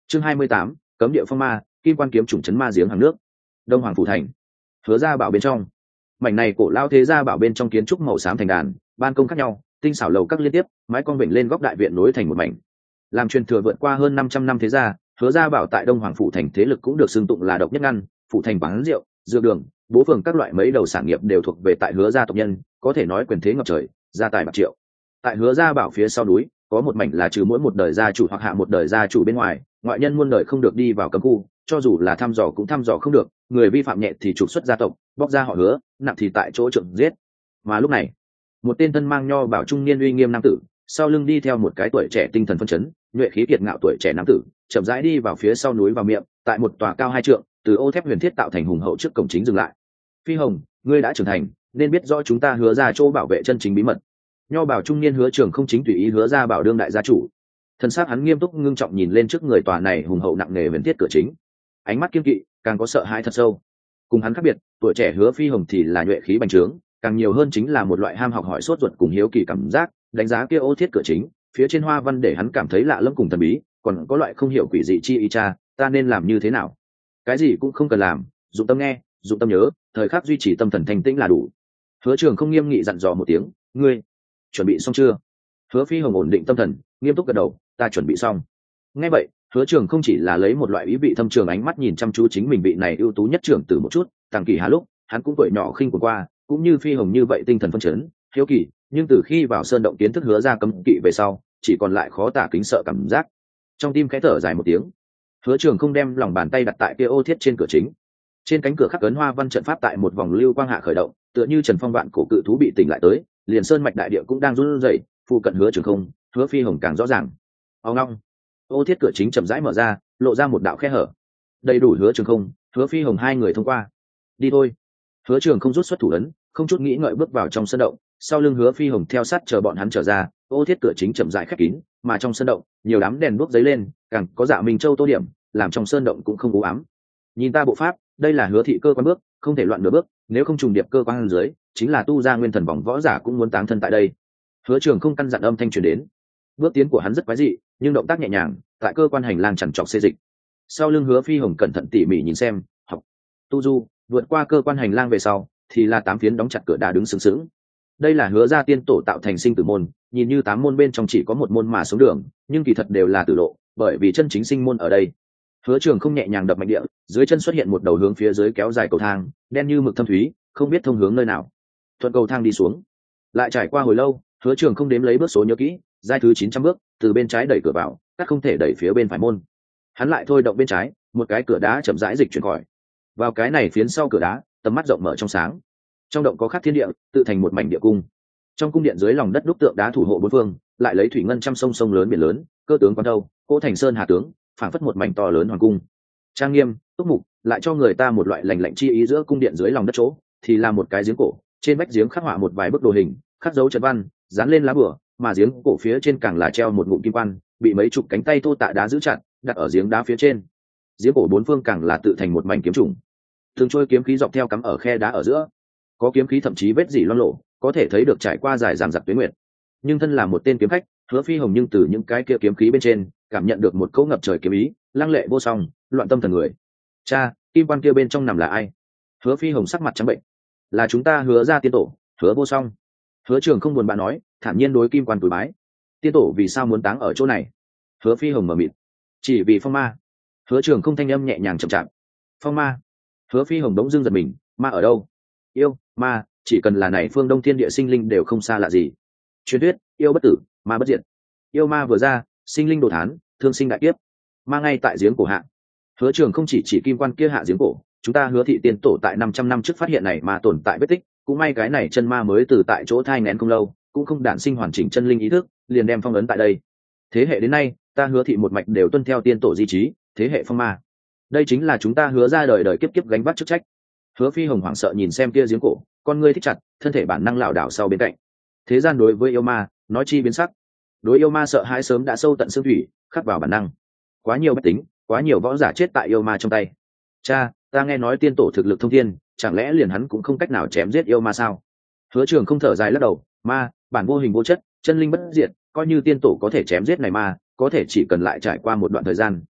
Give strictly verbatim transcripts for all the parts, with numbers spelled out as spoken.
chương hai mươi tám, cấm địa phong ma, kim quan kiếm trùng chấn ma giếng hàng nước. Đông Hoàng phủ thành. Hứa Gia Bảo bên trong. Mảnh này cổ lao thế gia bảo bên trong kiến trúc màu xám thành đàn, ban công khác nhau, tinh xảo lầu các liên tiếp, mái cong vểnh lên góc đại viện nối thành một mảnh. Làm truyền thừa vượt qua hơn năm trăm năm thế gia, Hứa Gia Bảo tại Đông Hoàng phủ thành thế lực cũng được xưng tụng là độc nhất ngăn, phủ thành bán rượu, dược đường, bố phường các loại mấy đầu sản nghiệp đều thuộc về tại Hứa gia tộc nhân, có thể nói quyền thế ngập trời, gia tài bạc triệu. Tại Hứa Gia Bảo phía sau núi, có một mảnh là trừ mỗi một đời gia chủ hoặc hạ một đời gia chủ bên ngoài, ngoại nhân muôn đời không được đi vào cấm khu, cho dù là thăm dò cũng thăm dò không được, người vi phạm nhẹ thì trục xuất gia tộc, bóc ra họ Hứa, nặng thì tại chỗ trượng giết. Mà lúc này, một tên thân mang nho bảo trung niên uy nghiêm nam tử, sau lưng đi theo một cái tuổi trẻ tinh thần phân chấn, nhuệ khí kiệt ngạo tuổi trẻ nam tử, chậm rãi đi vào phía sau núi vào miệng, tại một tòa cao hai trượng, từ ô thép huyền thiết tạo thành hùng hậu trước cổng chính dừng lại. Phi Hồng, ngươi đã trưởng thành, nên biết rõ chúng ta Hứa ra chỗ bảo vệ chân chính bí mật. Nho bảo trung niên Hứa Trường không chính tùy ý Hứa ra bảo đương đại gia chủ. Thân xác hắn nghiêm túc ngưng trọng nhìn lên trước người tòa này hùng hậu nặng nề huyền thiết cửa chính, ánh mắt kiên kỵ, càng có sợ hãi thật sâu. Cùng hắn khác biệt, tuổi trẻ Hứa Phi Hồng thì là nhuệ khí bành trướng, càng nhiều hơn chính là một loại ham học hỏi sốt ruột cùng hiếu kỳ cảm giác. Đánh giá kia ô thiết cửa chính, phía trên hoa văn để hắn cảm thấy lạ lẫm cùng thần bí, còn có loại không hiểu quỷ dị chi ý cha, ta nên làm như thế nào? Cái gì cũng không cần làm, dụng tâm nghe, dụng tâm nhớ, thời khắc duy trì tâm thần thanh tĩnh là đủ. Hứa Trường không nghiêm nghị dặn dò một tiếng, ngươi chuẩn bị xong chưa? Hứa Phi Hồng ổn định tâm thần, nghiêm túc gật đầu, ta chuẩn bị xong. Nghe vậy, Hứa Trường không chỉ là lấy một loại ý vị thâm trường ánh mắt nhìn chăm chú chính mình vị này ưu tú nhất trưởng tử một chút, Tàng Kỳ Hà lúc, hắn cũng tuổi nhỏ khinh của qua, cũng như Phi Hồng như vậy tinh thần phân chấn, hiếu kỳ, nhưng từ khi vào sơn động kiến thức Hứa ra cấm kỵ về sau, chỉ còn lại khó tả kính sợ cảm giác. Trong tim khẽ thở dài một tiếng, Hứa Trường không đem lòng bàn tay đặt tại kia ô thiết trên cửa chính. Trên cánh cửa khắc ấn hoa văn trận pháp tại một vòng lưu quang hạ khởi động, tựa như Trần Phong vạn cổ cự thú bị tỉnh lại tới, liền sơn mạch đại địa cũng đang run rẩy, phụ cận Hứa Trường không, Hứa Phi Hồng càng rõ ràng. Ông long, ô thiết cửa chính chậm rãi mở ra, lộ ra một đạo khe hở. Đầy đủ Hứa Trường không, Hứa Phi Hồng hai người thông qua. Đi thôi. Hứa Trường không rút xuất thủ ấn, không chút nghĩ ngợi bước vào trong sân động, sau lưng Hứa Phi Hồng theo sát chờ bọn hắn trở ra. Ô thiết cửa chính chậm rãi khép kín, mà trong sân động nhiều đám đèn đuốc giấy lên, càng có Dạ Minh Châu tô điểm, làm trong sơn động cũng không u ám. Nhìn ta bộ pháp, đây là Hứa thị cơ quan bước, không thể loạn nửa bước, nếu không trùng điệp cơ quan dưới, chính là tu ra nguyên thần vòng võ giả cũng muốn táng thân tại đây. Hứa Trường không căn dặn âm thanh truyền đến. Bước tiến của hắn rất quái dị, nhưng động tác nhẹ nhàng, tại cơ quan hành lang chằn trọc xê dịch. Sau lưng Hứa Phi Hồng cẩn thận tỉ mỉ nhìn xem, học tu du, vượt qua cơ quan hành lang về sau, thì là tám phiến đóng chặt cửa đá đứng sừng sững. Đây là Hứa gia tiên tổ tạo thành sinh tử môn, nhìn như tám môn bên trong chỉ có một môn mà sống đường, nhưng kỳ thật đều là tử lộ, bởi vì chân chính sinh môn ở đây. Hứa Trường không nhẹ nhàng đập mạnh địa, dưới chân xuất hiện một đầu hướng phía dưới kéo dài cầu thang, đen như mực thâm thúy, không biết thông hướng nơi nào. Thuận cầu thang đi xuống, lại trải qua hồi lâu, Hứa Trường không đếm lấy bước số nhớ kỹ, giai thứ chín trăm bước, từ bên trái đẩy cửa vào, các không thể đẩy phía bên phải môn. Hắn lại thôi động bên trái, một cái cửa đá chậm rãi dịch chuyển khỏi. Vào cái này phiến sau cửa đá, tầm mắt rộng mở trong sáng. Trong động có khắc thiên địa, tự thành một mảnh địa cung. Trong cung điện dưới lòng đất đúc tượng đá thủ hộ bốn phương, lại lấy thủy ngân trăm sông sông lớn biển lớn, cơ tướng quan đâu, cỗ thành sơn hà tướng, phảng phất một mảnh to lớn hoàng cung. Trang nghiêm, túc mục, lại cho người ta một loại lạnh lạnh chi ý. Giữa cung điện dưới lòng đất chỗ, thì là một cái giếng cổ, trên vách giếng khắc họa một vài bức đồ hình, khắc dấu trận văn, dán lên lá bửa, mà giếng cổ phía trên càng là treo một ngụm kim quan, bị mấy chục cánh tay thô tạ đá giữ chặt, đặt ở giếng đá phía trên. Giếng cổ bốn phương càng là tự thành một mảnh kiếm trùng, thường trôi kiếm khí dọc theo cắm ở khe đá ở giữa, có kiếm khí thậm chí vết dỉ loang lổ, có thể thấy được trải qua dài dằng dặc tuyến nguyệt. Nhưng thân là một tên kiếm khách, Hứa Phi Hồng nhưng từ những cái kia kiếm khí bên trên cảm nhận được một cỗ ngập trời kiếm ý, lăng lệ vô song, loạn tâm thần người. Cha, kim quan kia bên trong nằm là ai? Hứa Phi Hồng sắc mặt trắng bệnh. Là chúng ta Hứa gia tiên tổ, Hứa vô song. Hứa Trường không buồn bã nói, thản nhiên đối kim quan cúi bái. Tiên tổ vì sao muốn táng ở chỗ này? Hứa Phi Hồng mở miệng. Chỉ vì phong ma. Hứa Trường không thanh âm nhẹ nhàng chậm chạp. Phong ma. Hứa Phi Hồng đống dưng giật mình, ma ở đâu? Yêu, ma, chỉ cần là này phương Đông thiên địa sinh linh đều không xa lạ gì. Truyền thuyết, yêu bất tử, ma bất diệt. Yêu ma vừa ra, sinh linh đồ thán, thương sinh đại kiếp. Ma ngay tại giếng cổ hạ. Hứa Trường không chỉ chỉ kim quan kia hạ giếng cổ, chúng ta Hứa thị tiên tổ tại năm trăm năm trước phát hiện này mà tồn tại vết tích, cũng may cái này chân ma mới từ tại chỗ thai nghén không lâu, cũng không đản sinh hoàn chỉnh chân linh ý thức, liền đem phong ấn tại đây. Thế hệ đến nay, ta Hứa thị một mạch đều tuân theo tiên tổ di chí, thế hệ phong ma. Đây chính là chúng ta Hứa ra đời đời kiếp kiếp gánh vác chức trách. Hứa Phi Hồng hoảng sợ nhìn xem kia giếng cổ, con ngươi thích chặt, thân thể bản năng lảo đảo sau bên cạnh. Thế gian đối với yêu ma, nói chi biến sắc. Đối yêu ma sợ hãi sớm đã sâu tận xương thủy, khắc vào bản năng. Quá nhiều bất tính, quá nhiều võ giả chết tại yêu ma trong tay. Cha, ta nghe nói tiên tổ thực lực thông thiên, chẳng lẽ liền hắn cũng không cách nào chém giết yêu ma sao? Hứa Trường không thở dài lắc đầu, ma, bản vô hình vô chất, chân linh bất diệt, coi như tiên tổ có thể chém giết này ma, có thể chỉ cần lại trải qua một đoạn thời gian,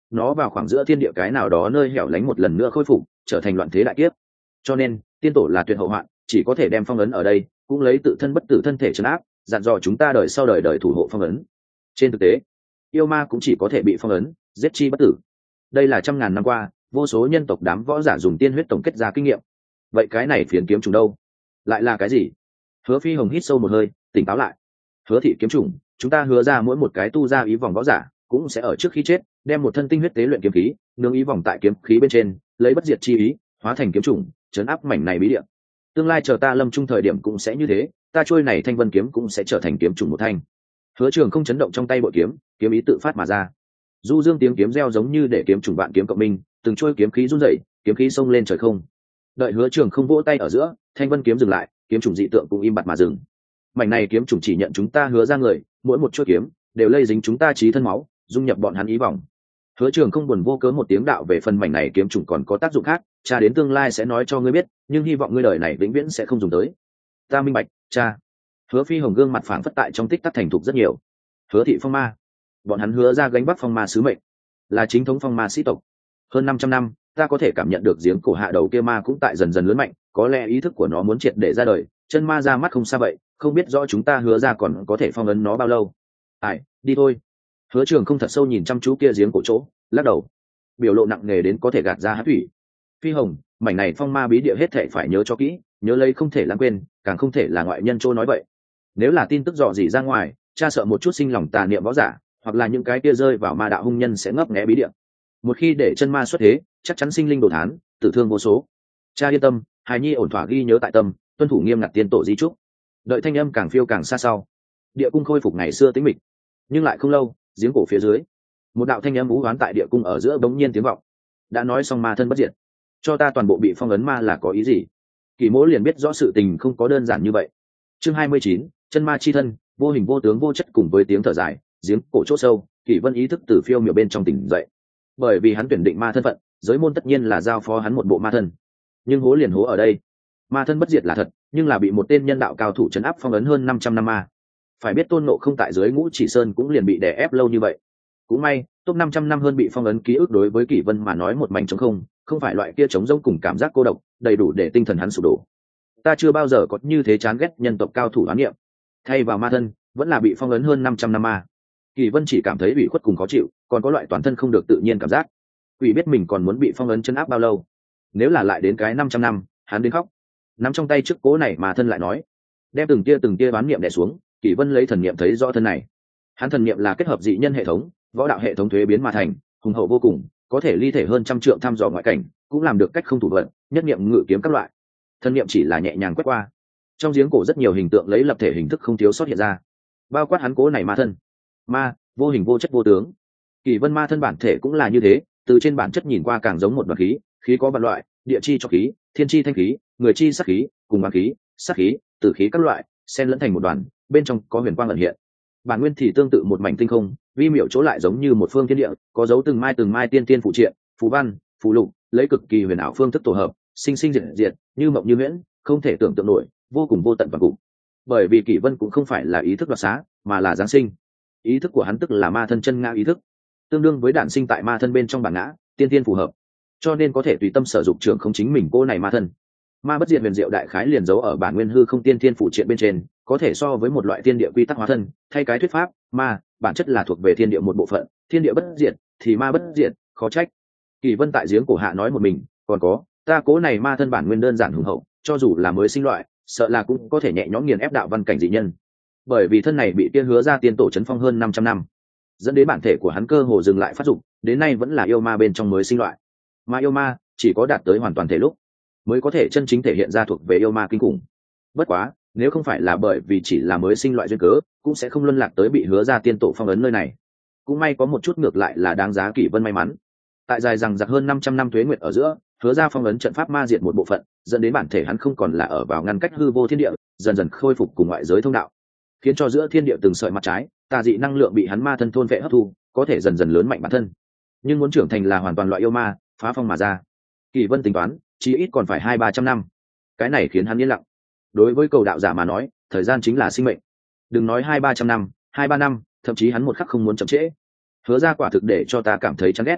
nó vào khoảng giữa thiên địa cái nào đó nơi hẻo lánh một lần nữa khôi phục trở thành loạn thế đại kiếp. Cho nên tiên tổ là tuyệt hậu hoạn, chỉ có thể đem phong ấn ở đây, cũng lấy tự thân bất tử thân thể trấn áp, dặn dò chúng ta đời sau đời đời thủ hộ phong ấn. Trên thực tế yêu ma cũng chỉ có thể bị phong ấn, giết chi bất tử. Đây là trăm ngàn năm qua vô số nhân tộc đám võ giả dùng tiên huyết tổng kết ra kinh nghiệm. Vậy cái này phiến kiếm trùng đâu, lại là cái gì? Hứa Phi Hồng hít sâu một hơi, tỉnh táo lại. Hứa thị kiếm trùng, chúng ta hứa ra mỗi một cái tu ra ý vòng võ giả cũng sẽ ở trước khi chết đem một thân tinh huyết tế luyện kiếm khí, nương ý vòng tại kiếm khí bên trên, lấy bất diệt chi ý hóa thành kiếm trùng, chấn áp mảnh này bí địa. Tương lai chờ ta lâm trung thời điểm cũng sẽ như thế, ta trôi này thanh vân kiếm cũng sẽ trở thành kiếm trùng một thanh. Hứa Trường không chấn động trong tay bội kiếm, kiếm ý tự phát mà ra. Du dương tiếng kiếm reo giống như để kiếm trùng bạn kiếm cộng minh, từng trôi kiếm khí run rẩy, kiếm khí xông lên trời không. Đợi Hứa Trường không vỗ tay ở giữa, thanh vân kiếm dừng lại, kiếm trùng dị tượng cũng im bặt mà dừng. Mảnh này kiếm trùng chỉ nhận chúng ta hứa ra người, mỗi một chuôi kiếm đều lây dính chúng ta chí thân máu, dung nhập bọn hắn ý vòng. Hứa Trường không buồn vô cớ một tiếng đạo về phần mảnh này kiếm trùng còn có tác dụng khác, cha đến tương lai sẽ nói cho ngươi biết, nhưng hy vọng ngươi đời này vĩnh viễn sẽ không dùng tới. Ta minh bạch, cha. Hứa Phi Hồng gương mặt phảng phất tại trong tích tắc thành thục rất nhiều. Hứa thị phong ma, bọn hắn hứa ra gánh vác phong ma sứ mệnh, là chính thống phong ma sĩ tộc. Hơn năm trăm năm, ta có thể cảm nhận được giếng cổ hạ đầu kia ma cũng tại dần dần lớn mạnh, có lẽ ý thức của nó muốn triệt để ra đời, chân ma ra mắt không xa vậy, không biết rõ chúng ta hứa ra còn có thể phong ấn nó bao lâu. Ai, đi thôi. Hứa Trường không thật sâu nhìn chăm chú kia giếng cổ chỗ, lắc đầu, biểu lộ nặng nề đến có thể gạt ra hát thủy. Phi Hồng, mảnh này phong ma bí địa hết thể phải nhớ cho kỹ, nhớ lấy không thể lãng quên, càng không thể là ngoại nhân trôi nói vậy. Nếu là tin tức dò dỉ ra ngoài, cha sợ một chút sinh lòng tà niệm võ giả, hoặc là những cái kia rơi vào ma đạo hung nhân sẽ ngấp nghé bí địa. Một khi để chân ma xuất thế, chắc chắn sinh linh đồ thán, tử thương vô số. Cha yên tâm, hài nhi ổn thỏa ghi nhớ tại tâm, tuân thủ nghiêm ngặt tiên tổ di trúc. Đợi thanh âm càng phiêu càng xa sau, địa cung khôi phục ngày xưa tĩnh mịch. Nhưng lại không lâu, giếng cổ phía dưới, một đạo thanh âm vũ hoán tại địa cung ở giữa bỗng nhiên tiếng vọng. Đã nói xong ma thân bất diệt, cho ta toàn bộ bị phong ấn ma là có ý gì? Kỳ Mỗ liền biết rõ sự tình không có đơn giản như vậy. Chương hai mươi chín, chân ma chi thân, vô hình vô tướng vô chất. Cùng với tiếng thở dài, giếng cổ chỗ sâu, Kỷ Vân ý thức từ phiêu miểu bên trong tỉnh dậy. Bởi vì hắn tuyển định ma thân phận, giới môn tất nhiên là giao phó hắn một bộ ma thân. Nhưng hố liền hố ở đây, ma thân bất diệt là thật, nhưng là bị một tên nhân đạo cao thủ trấn áp phong ấn hơn năm trăm năm ma. Phải biết Tôn Ngộ không tại dưới Ngũ Chỉ Sơn cũng liền bị đè ép lâu như vậy. Cũng may, top năm trăm năm hơn bị phong ấn ký ức đối với Kỷ Vân mà nói một mảnh trống không, không phải loại kia trống rỗng cùng cảm giác cô độc, đầy đủ để tinh thần hắn sụp đổ. Ta chưa bao giờ có như thế chán ghét nhân tộc cao thủ oán niệm. Thay vào ma thân, vẫn là bị phong ấn hơn năm trăm năm ma. Kỷ Vân chỉ cảm thấy ủy khuất cùng khó chịu, còn có loại toàn thân không được tự nhiên cảm giác. Quỷ biết mình còn muốn bị phong ấn chân áp bao lâu. Nếu là lại đến cái năm trăm năm, hắn đến khóc. Nắm trong tay chiếc cố này mà thân lại nói, đem từng tia từng tia oán niệm đè xuống. Kỷ Vân lấy thần niệm thấy rõ thân này. Hắn thần niệm là kết hợp dị nhân hệ thống, võ đạo hệ thống thuế biến mà thành, hùng hậu vô cùng, có thể ly thể hơn trăm trượng thăm dò ngoại cảnh, cũng làm được cách không thủ vận, nhất niệm ngự kiếm các loại. Thần niệm chỉ là nhẹ nhàng quét qua, trong giếng cổ rất nhiều hình tượng lấy lập thể hình thức không thiếu sót hiện ra, bao quát hắn cố này ma thân. Ma, vô hình vô chất vô tướng. Kỷ Vân ma thân bản thể cũng là như thế, từ trên bản chất nhìn qua càng giống một vật khí, khí có vạn loại, địa chi cho khí, thiên chi thanh khí, người chi sắc khí, cùng băng khí, sắc khí, tử khí các loại, xen lẫn thành một đoàn, bên trong có huyền quang ẩn hiện. Bản nguyên thì tương tự một mảnh tinh không, vi miểu chỗ lại giống như một phương thiên địa, có dấu từng mai từng mai tiên tiên phụ triện, phù văn, phù lục, lấy cực kỳ huyền ảo phương thức tổ hợp, sinh sinh diệt diệt, như mộng như huyễn, không thể tưởng tượng nổi, vô cùng vô tận và cùng. Bởi vì Kỷ Vân cũng không phải là ý thức đoạt xá, mà là giáng sinh. Ý thức của hắn tức là ma thân chân ngã ý thức, tương đương với đản sinh tại ma thân bên trong bản ngã, tiên tiên phù hợp, cho nên có thể tùy tâm sở dụng trưởng không chính mình cô này ma thân. Ma bất diệt huyền diệu đại khái liền giấu ở bản nguyên hư không tiên tiên phụ triện bên trên, có thể so với một loại thiên địa quy tắc hóa thân, thay cái thuyết pháp, ma bản chất là thuộc về thiên địa một bộ phận, thiên địa bất diệt thì ma bất diệt, khó trách. Kỷ Vân tại giếng cổ hạ nói một mình, còn có, ta cố này ma thân bản nguyên đơn giản hùng hậu, cho dù là mới sinh loại, sợ là cũng có thể nhẹ nhõm nghiền ép đạo văn cảnh dị nhân. Bởi vì thân này bị kia hứa ra tiên tổ chấn phong hơn năm trăm năm, dẫn đến bản thể của hắn cơ hồ dừng lại phát dụng, đến nay vẫn là yêu ma bên trong mới sinh loại. Mà yêu ma chỉ có đạt tới hoàn toàn thể lúc mới có thể chân chính thể hiện ra thuộc về yêu ma kinh khủng. Bất quá, nếu không phải là bởi vì chỉ là mới sinh loại duyên cớ, cũng sẽ không luân lạc tới bị hứa ra tiên tổ phong ấn nơi này. Cũng may có một chút ngược lại là đáng giá Kỷ Vân may mắn. Tại dài rằng giặc hơn năm trăm năm tuế nguyệt ở giữa, hứa ra phong ấn trận pháp ma diệt một bộ phận, dẫn đến bản thể hắn không còn là ở vào ngăn cách hư vô thiên địa, dần dần khôi phục cùng ngoại giới thông đạo, khiến cho giữa thiên địa từng sợi mặt trái, tà dị năng lượng bị hắn ma thân thôn vệ hấp thu, có thể dần dần lớn mạnh bản thân. Nhưng muốn trưởng thành là hoàn toàn loại yêu ma, phá phong mà ra, Kỷ Vân tính toán, chỉ ít còn phải hai ba trăm năm. Cái này khiến hắn yên lặng. Đối với cầu đạo giả mà nói, thời gian chính là sinh mệnh. Đừng nói hai ba trăm năm, hai ba năm, thậm chí hắn một khắc không muốn chậm trễ. Hứa ra quả thực để cho ta cảm thấy chán ghét,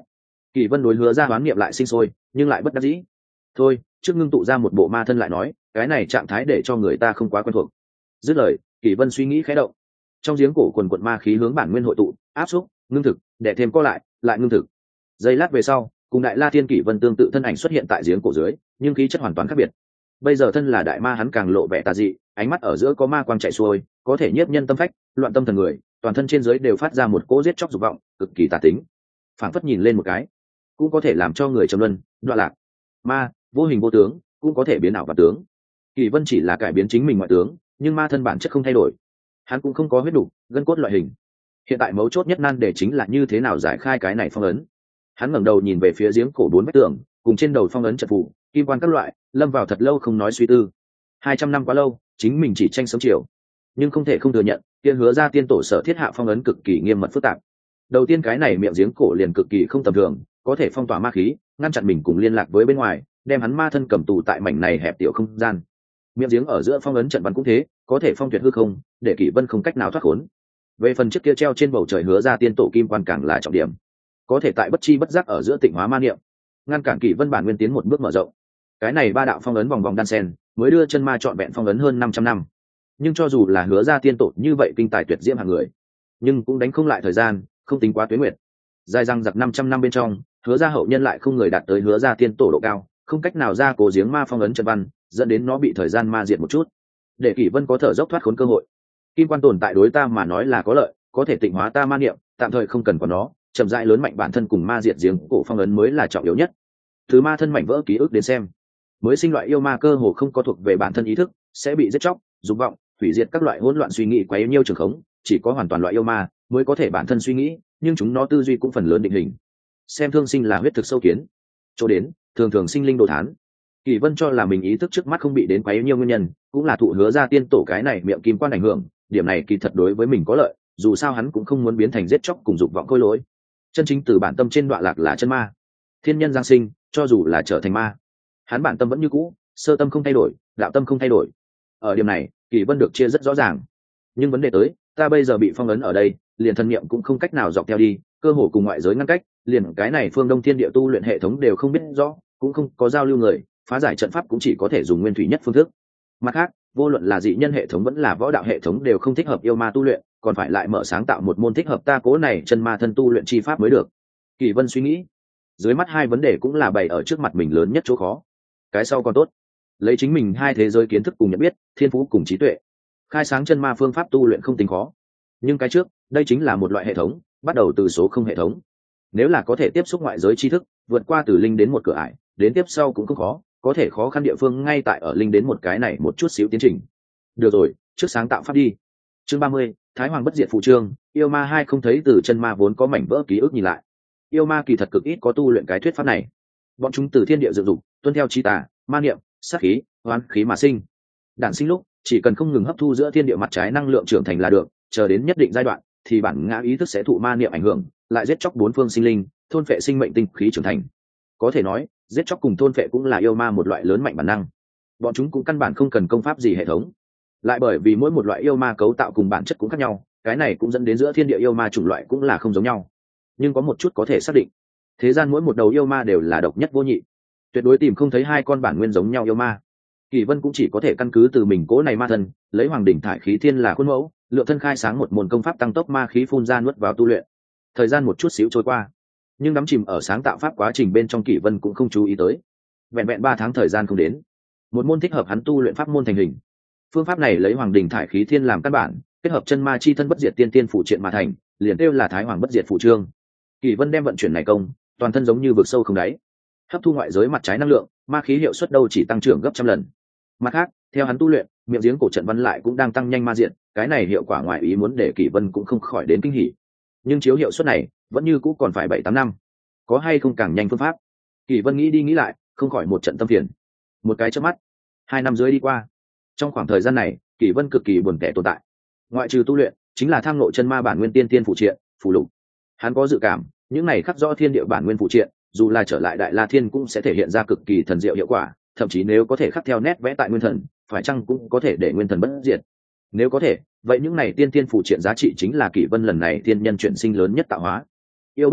Kỳ Vân đối Hứa ra đoán niệm lại sinh sôi, nhưng lại bất đắc dĩ. Thôi, trước ngưng tụ ra một bộ ma thân lại nói, cái này trạng thái để cho người ta không quá quen thuộc. Dứt lời, Kỳ Vân suy nghĩ khẽ động. Trong giếng cổ quần quật ma khí hướng bản nguyên hội tụ, áp xúc, ngưng thực, để thêm co lại, lại ngưng thực. Giây lát về sau, cùng Đại La Thiên Kỳ Vân tương tự thân ảnh xuất hiện tại giếng cổ dưới, nhưng khí chất hoàn toàn khác biệt. Bây giờ thân là đại ma hắn càng lộ vẻ tà dị, ánh mắt ở giữa có ma quang chạy xuôi, có thể nhiếp nhân tâm phách, loạn tâm thần người, toàn thân trên dưới đều phát ra một cỗ giết chóc dục vọng, cực kỳ tà tính. Phảng phất nhìn lên một cái, cũng có thể làm cho người trầm luân, đoạn lạc. Ma, vô hình vô tướng, cũng có thể biến ảo và tướng. Kỳ Vân chỉ là cải biến chính mình ngoại tướng, nhưng ma thân bản chất không thay đổi. Hắn cũng không có huyết đủ, gân cốt loại hình. Hiện tại mấu chốt nhất nan để chính là như thế nào giải khai cái này phong ấn. Hắn ngẩng đầu nhìn về phía giếng cổ bốn vách tường, cùng trên đầu phong ấn trận phù, kim quan các loại, lâm vào thật lâu không nói suy tư. Hai trăm năm quá lâu, chính mình chỉ tranh sống chiều, nhưng không thể không thừa nhận, kia Hứa ra tiên tổ sở thiết hạ phong ấn cực kỳ nghiêm mật phức tạp. Đầu tiên cái này miệng giếng cổ liền cực kỳ không tầm thường, có thể phong tỏa ma khí, ngăn chặn mình cùng liên lạc với bên ngoài, đem hắn ma thân cầm tù tại mảnh này hẹp tiểu không gian. Miệng giếng ở giữa phong ấn trận văn cũng thế, có thể phong tuyệt hư không, để Kỷ Vân không cách nào thoát khốn. Về phần trước kia treo trên bầu trời Hứa ra tiên tổ kim quan càng là trọng điểm, có thể tại bất chi bất giác ở giữa tịnh hóa ma niệm, ngăn cản Kỷ Vân bản nguyên tiến một bước mở rộng. Cái này ba đạo phong ấn vòng vòng đan sen, mới đưa chân ma trọn vẹn phong ấn hơn năm trăm năm. Nhưng cho dù là Hứa ra tiên tổ như vậy kinh tài tuyệt diễm hạng người, nhưng cũng đánh không lại thời gian, không tính quá tuế nguyệt. Dài răng giặc năm trăm năm bên trong, Hứa ra hậu nhân lại không người đạt tới Hứa ra tiên tổ độ cao, không cách nào ra cố giếng ma phong ấn trận văn, dẫn đến nó bị thời gian ma diệt một chút, để Kỷ Vân có thở dốc thoát khốn cơ hội. Kim quan tồn tại đối ta mà nói là có lợi, có thể tịnh hóa ta ma niệm, tạm thời không cần có nó, chậm rãi lớn mạnh bản thân cùng ma diệt giếng cổ phong ấn mới là trọng yếu nhất. Từ ma thân mảnh vỡ ký ức đến xem, mới sinh loại yêu ma cơ hồ không có thuộc về bản thân ý thức, sẽ bị giết chóc, dục vọng, hủy diệt các loại hỗn loạn suy nghĩ quấy nhiêu trường khống, chỉ có hoàn toàn loại yêu ma mới có thể bản thân suy nghĩ, nhưng chúng nó tư duy cũng phần lớn định hình. Xem thương sinh là huyết thực sâu kiến, chỗ đến thường thường sinh linh đồ thán. Kỳ Vân cho là mình ý thức trước mắt không bị đến quấy nhiêu nguyên nhân, cũng là thụ Hứa ra tiên tổ cái này miệng kim quan ảnh hưởng, điểm này kỳ thật đối với mình có lợi, dù sao hắn cũng không muốn biến thành giết chóc cùng dục vọng khôi lỗi. Chân chính từ bản tâm trên đoạn lạc là chân ma, thiên nhân giáng sinh, cho dù là trở thành ma, hắn bản tâm vẫn như cũ, sơ tâm không thay đổi, đạo tâm không thay đổi. Ở điểm này, Kỳ Vân được chia rất rõ ràng. Nhưng vấn đề tới, ta bây giờ bị phong ấn ở đây, liền thân niệm cũng không cách nào dọc theo đi, cơ hồ cùng ngoại giới ngăn cách, liền cái này phương Đông Thiên Địa tu luyện hệ thống đều không biết rõ, cũng không có giao lưu người, phá giải trận pháp cũng chỉ có thể dùng nguyên thủy nhất phương thức. Mặt khác, vô luận là dị nhân hệ thống vẫn là võ đạo hệ thống đều không thích hợp yêu ma tu luyện, còn phải lại mở sáng tạo một môn thích hợp ta cố này chân ma thân tu luyện chi pháp mới được. Kỳ Vân suy nghĩ, dưới mắt hai vấn đề cũng là bày ở trước mặt mình lớn nhất chỗ khó. Cái sau còn tốt, lấy chính mình hai thế giới kiến thức cùng nhận biết, thiên phú cùng trí tuệ, khai sáng chân ma phương pháp tu luyện không tính khó. Nhưng cái trước, đây chính là một loại hệ thống, bắt đầu từ số không hệ thống. Nếu là có thể tiếp xúc ngoại giới tri thức, vượt qua từ linh đến một cửa ải, đến tiếp sau cũng không khó, có thể khó khăn địa phương ngay tại ở linh đến một cái này một chút xíu tiến trình. Được rồi, trước sáng tạo pháp đi. Chương ba mươi, Thái Hoàng bất diệt phụ chương, yêu ma hai không thấy từ chân ma vốn có mảnh vỡ ký ức nhìn lại. Yêu ma kỳ thật cực ít có tu luyện cái thuyết pháp này. Bọn chúng từ thiên địa dựng dục, tuân theo chi tà, ma niệm, sát khí, oán khí mà sinh. Đản sinh lúc, chỉ cần không ngừng hấp thu giữa thiên địa mặt trái năng lượng trưởng thành là được, chờ đến nhất định giai đoạn, thì bản ngã ý thức sẽ thụ ma niệm ảnh hưởng, lại giết chóc bốn phương sinh linh, thôn phệ sinh mệnh tinh khí trưởng thành. Có thể nói, giết chóc cùng thôn phệ cũng là yêu ma một loại lớn mạnh bản năng. Bọn chúng cũng căn bản không cần công pháp gì hệ thống. Lại bởi vì mỗi một loại yêu ma cấu tạo cùng bản chất cũng khác nhau, cái này cũng dẫn đến giữa thiên địa yêu ma chủng loại cũng là không giống nhau. Nhưng có một chút có thể xác định, thế gian mỗi một đầu yêu ma đều là độc nhất vô nhị, tuyệt đối tìm không thấy hai con bản nguyên giống nhau yêu ma. Kỳ Vân cũng chỉ có thể căn cứ từ mình cố này ma thân, lấy Hoàng đỉnh thải khí thiên là khuôn mẫu, lựa thân khai sáng một môn công pháp tăng tốc ma khí phun ra nuốt vào tu luyện. Thời gian một chút xíu trôi qua, nhưng đắm chìm ở sáng tạo pháp quá trình bên trong, Kỳ Vân cũng không chú ý tới. Vẹn vẹn ba tháng thời gian không đến, một môn thích hợp hắn tu luyện pháp môn thành hình. Phương pháp này lấy Hoàng đỉnh thải khí thiên làm căn bản, kết hợp chân ma chi thân bất diệt tiên tiên phụ triện mà thành, liền kêu là Thái Hoàng bất diệt phụ chương. Kỳ Vân đem vận chuyển này công, toàn thân giống như vực sâu không đáy, hấp thu ngoại giới mặt trái năng lượng, ma khí hiệu suất đâu chỉ tăng trưởng gấp trăm lần. Mặt khác, theo hắn tu luyện, miệng giếng cổ trận văn lại cũng đang tăng nhanh ma diện, cái này hiệu quả ngoài ý muốn để Kỳ Vân cũng không khỏi đến kinh hỉ. Nhưng chiếu hiệu suất này, vẫn như cũ còn phải bảy tám năm. Có hay không càng nhanh phương pháp? Kỳ Vân nghĩ đi nghĩ lại, không khỏi một trận tâm phiền. Một cái chớp mắt, hai năm dưới đi qua. Trong khoảng thời gian này, Kỳ Vân cực kỳ buồn tẻ tồn tại. Ngoại trừ tu luyện, chính là tham ngộ chân ma bản nguyên tiên tiên phụ triện, phụ lục. Hắn có dự cảm, những này khắc rõ thiên địa bản nguyên phụ triện, dù là trở lại Đại La Thiên cũng sẽ thể hiện ra cực kỳ thần diệu hiệu quả, thậm chí nếu có thể khắc theo nét vẽ tại nguyên thần, phải chăng cũng có thể để nguyên thần bất diệt. Nếu có thể, vậy những này tiên tiên phụ triện giá trị chính là Kỳ Vân lần này tiên nhân chuyển sinh lớn nhất tạo hóa. Yêu bất tử,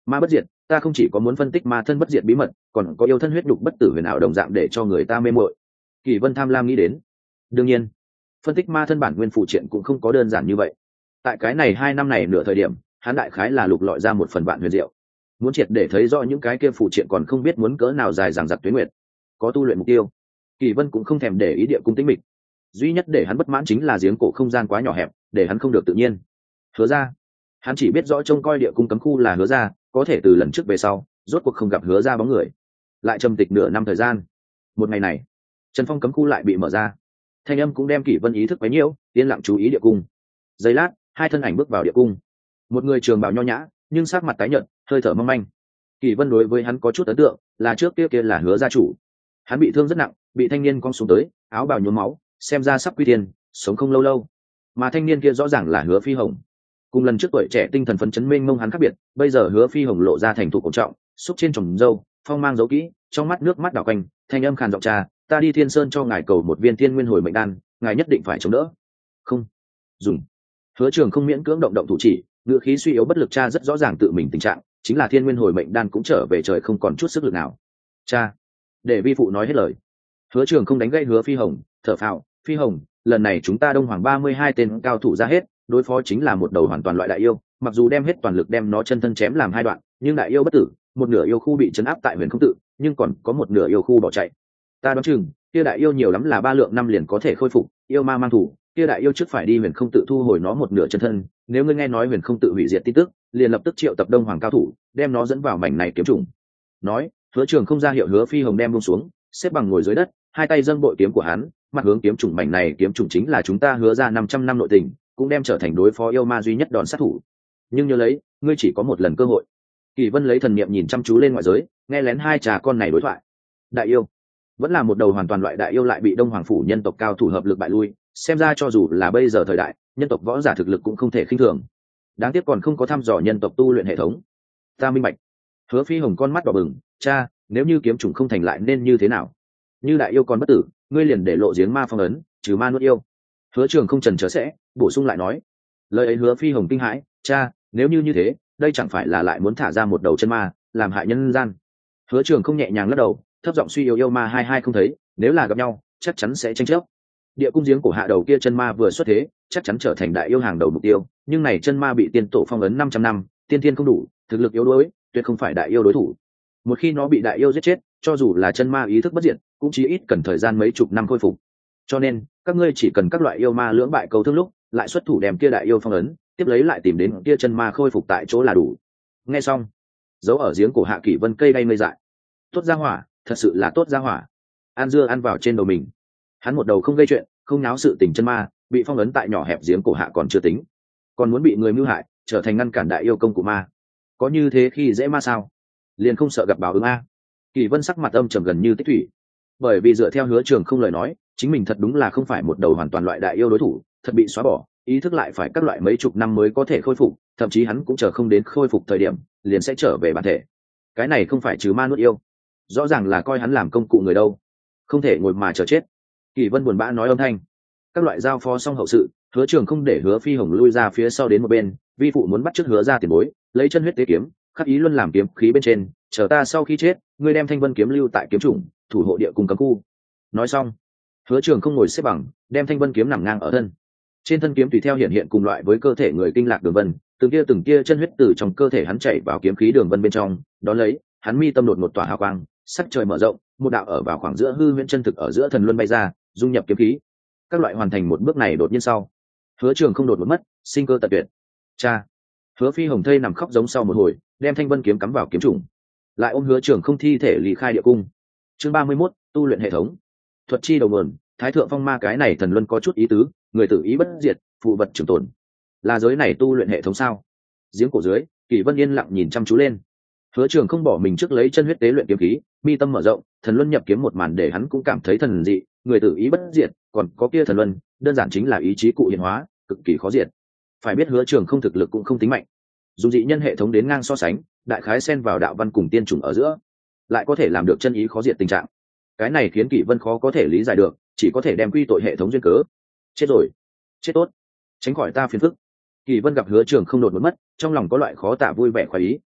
Ma bất diệt, ta không chỉ có muốn phân tích ma thân bất diệt bí mật, còn có yêu thân huyết nhục bất tử huyền ảo đồng dạng để cho người ta mê mội. Kỳ Vân tham lam nghĩ đến. Đương nhiên, phân tích ma thân bản nguyên phụ triện cũng không có đơn giản như vậy. Tại cái này hai năm này nửa thời điểm, hắn đại khái là lục lọi ra một phần vạn huyền diệu. Muốn triệt để thấy rõ những cái kia phụ triện còn không biết muốn cỡ nào dài dằng dặc tuyết nguyệt. Có tu luyện mục tiêu. Kỳ Vân cũng không thèm để ý địa cung tĩnh mịch. Duy nhất để hắn bất mãn chính là giếng cổ không gian quá nhỏ hẹp, để hắn không được tự nhiên. Hứa ra, hắn chỉ biết rõ trông coi địa cung cấm khu là Hứa ra, có thể từ lần trước về sau, rốt cuộc không gặp Hứa ra bóng người. Lại trầm tịch nửa năm thời gian. Một ngày này, Trần Phong cấm khu lại bị mở ra. Thanh âm cũng đem Kỷ Vân ý thức bấy nhiêu, yên lặng chú ý địa cung. Giây lát, hai thân ảnh bước vào địa cung. Một người trường bào nho nhã, nhưng sắc mặt tái nhợt, hơi thở mong manh. Kỷ Vân đối với hắn có chút ấn tượng, là trước kia kia là Hứa gia chủ. Hắn bị thương rất nặng, bị thanh niên cong xuống tới, áo bào nhuốm máu, xem ra sắp quy tiền, sống không lâu lâu. Mà thanh niên kia rõ ràng là Hứa Phi Hồng. Cùng lần trước tuổi trẻ tinh thần phấn chấn mênh mông hắn khác biệt, bây giờ Hứa Phi Hồng lộ ra thành thục cổ trọng, xúc trên trồng râu, phong mang dấu kỹ, trong mắt nước mắt đảo quanh, thanh âm khàn giọng trà, ta đi Thiên Sơn cho ngài cầu một viên thiên nguyên hồi mệnh đan, ngài nhất định phải chống đỡ. Không, dùng. Hứa Trường không miễn cưỡng động động thủ chỉ, ngựa khí suy yếu bất lực cha rất rõ ràng tự mình tình trạng, chính là thiên nguyên hồi mệnh đan cũng trở về trời không còn chút sức lực nào. Cha, để vi phụ nói hết lời. Hứa Trường không đánh gây Hứa Phi Hồng, thở phào, Phi Hồng, lần này chúng ta Đông Hoàng ba mươi hai tên cao thủ ra hết, đối phó chính là một đầu hoàn toàn loại đại yêu, mặc dù đem hết toàn lực đem nó chân thân chém làm hai đoạn, nhưng đại yêu bất tử, một nửa yêu khu bị chấn áp tại huyền không tự, nhưng còn có một nửa yêu khu bỏ chạy. Ta đoán chừng, kia đại yêu nhiều lắm là ba lượng năm liền có thể khôi phục, yêu ma mang thủ, kia đại yêu trước phải đi huyền không tự thu hồi nó một nửa chân thân, nếu ngươi nghe nói huyền không tự hủy diệt tin tức, liền lập tức triệu tập Đông Hoàng cao thủ, đem nó dẫn vào mảnh này kiếm trùng. Nói, Hứa Trường không ra hiệu Hứa Phi Hồng đem buông xuống, xếp bằng ngồi dưới đất, hai tay dâng bội kiếm của hắn, mặt hướng kiếm trùng mảnh này, kiếm trùng chính là chúng ta Hứa ra năm trăm năm nội tình, cũng đem trở thành đối phó yêu ma duy nhất đòn sát thủ. Nhưng nhớ lấy, ngươi chỉ có một lần cơ hội. Kỳ Vân lấy thần niệm nhìn chăm chú lên ngoại giới, nghe lén hai trà con này đối thoại. Đại yêu, vẫn là một đầu hoàn toàn loại đại yêu lại bị Đông Hoàng phủ nhân tộc cao thủ hợp lực bại lui, xem ra cho dù là bây giờ thời đại, nhân tộc võ giả thực lực cũng không thể khinh thường. Đáng tiếc còn không có thăm dò nhân tộc tu luyện hệ thống. Ta minh bạch. Hứa Phi Hồng con mắt đỏ bừng, cha, nếu như kiếm trùng không thành lại nên như thế nào? Như đại yêu còn bất tử, ngươi liền để lộ giếng ma phong ấn, trừ ma nuốt yêu. Hứa Trường không chần chừ sẽ, bổ sung lại nói. Lời ấy Hứa Phi Hồng kinh hãi, cha, nếu như như thế, đây chẳng phải là lại muốn thả ra một đầu chân ma, làm hại nhân gian. Hứa Trường không nhẹ nhàng lắc đầu, thấp giọng suy yếu yêu ma hai hai không thấy, nếu là gặp nhau, chắc chắn sẽ tranh chấp. Địa cung giếng cổ hạ đầu kia chân ma vừa xuất thế, chắc chắn trở thành đại yêu hàng đầu mục tiêu, nhưng này chân ma bị tiên tổ phong ấn năm trăm năm, tiên thiên không đủ, thực lực yếu đuối, tuyệt không phải đại yêu đối thủ. Một khi nó bị đại yêu giết chết, cho dù là chân ma ý thức bất diệt, cũng chỉ ít cần thời gian mấy chục năm khôi phục. Cho nên, các ngươi chỉ cần các loại yêu ma lưỡng bại cầu thương lúc, lại xuất thủ đem kia đại yêu phong ấn, tiếp lấy lại tìm đến kia chân ma khôi phục tại chỗ là đủ. Nghe xong, giấu ở giếng cổ Hạ Kỷ Vân cây đay mây dại. Tốt gia hỏa, thật sự là tốt gia hỏa. An dưa ăn vào trên đầu mình. Hắn một đầu không gây chuyện, không náo sự tình chân ma, bị phong ấn tại nhỏ hẹp giếng cổ Hạ còn chưa tính, còn muốn bị người mưu hại, trở thành ngăn cản đại yêu công của ma. Có như thế khi dễ ma sao? Liền không sợ gặp báo ứng a? Kỷ Vân sắc mặt âm trầm gần như tích thủy, bởi vì dựa theo Hứa Trường không lời nói, chính mình thật đúng là không phải một đầu hoàn toàn loại đại yêu đối thủ, thật bị xóa bỏ, ý thức lại phải các loại mấy chục năm mới có thể khôi phục, thậm chí hắn cũng chờ không đến khôi phục thời điểm, liền sẽ trở về bản thể. Cái này không phải trừ ma nuốt yêu, rõ ràng là coi hắn làm công cụ người đâu, không thể ngồi mà chờ chết. Kỷ Vân buồn bã nói âm thanh. Các loại giao phó xong hậu sự, Hứa Trường không để Hứa Phi Hồng lui ra phía sau đến một bên, vi phụ muốn bắt chước Hứa ra tiền bối, lấy chân huyết tế kiếm, khắc ý luân làm kiếm khí bên trên, chờ ta sau khi chết, ngươi đem thanh vân kiếm lưu tại kiếm chủng, thủ hộ địa cung cấm khu. Nói xong, Hứa Trường không ngồi xếp bằng, đem thanh vân kiếm nằm ngang ở thân. Trên thân kiếm tùy theo hiện hiện cùng loại với cơ thể người kinh lạc đường vân, từng kia từng kia chân huyết từ trong cơ thể hắn chảy vào kiếm khí đường vân bên trong, đó lấy, hắn mi tâm đột một tỏa hào quang, sắc trời mở rộng, một đạo ở vào khoảng giữa hư huyễn chân thực ở giữa thần luân bay ra, dung nhập kiếm khí. Các loại hoàn thành một bước này đột nhiên sau, Hứa Trường không đột một mất, sinh cơ tận tuyệt. Cha. Hứa Phi Hồng thây nằm khóc giống sau một hồi, đem thanh vân kiếm cắm vào kiếm trùng, lại ôm Hứa Trường không thi thể lý khai địa cung. Chương ba mươi mốt, tu luyện hệ thống. Thuật chi đầu nguồn, Thái thượng phong ma cái này thần luân có chút ý tứ, người tự ý bất diệt, phụ vật trường tồn. Là giới này tu luyện hệ thống sao? Giếng cổ dưới, Kỷ Vân yên lặng nhìn chăm chú lên. Hứa Trường không bỏ mình trước lấy chân huyết tế luyện kiếm khí, mi tâm mở rộng, thần luân nhập kiếm một màn để hắn cũng cảm thấy thần dị, người tự ý bất diệt, còn có kia thần luân, đơn giản chính là ý chí cụ hiện hóa, cực kỳ khó diệt. Phải biết Hứa Trường không thực lực cũng không tính mạnh, dùng dị nhân hệ thống đến ngang so sánh, đại khái xen vào đạo văn cùng tiên chủng ở giữa, lại có thể làm được chân ý khó diệt tình trạng. Cái này khiến Kỷ Vân khó có thể lý giải được, chỉ có thể đem quy tội hệ thống duyên cớ. Chết rồi, chết tốt, tránh khỏi ta phiền phức. Kỷ Vân gặp Hứa Trường không đột một mất, trong lòng có loại khó tả vui vẻ khoái ý,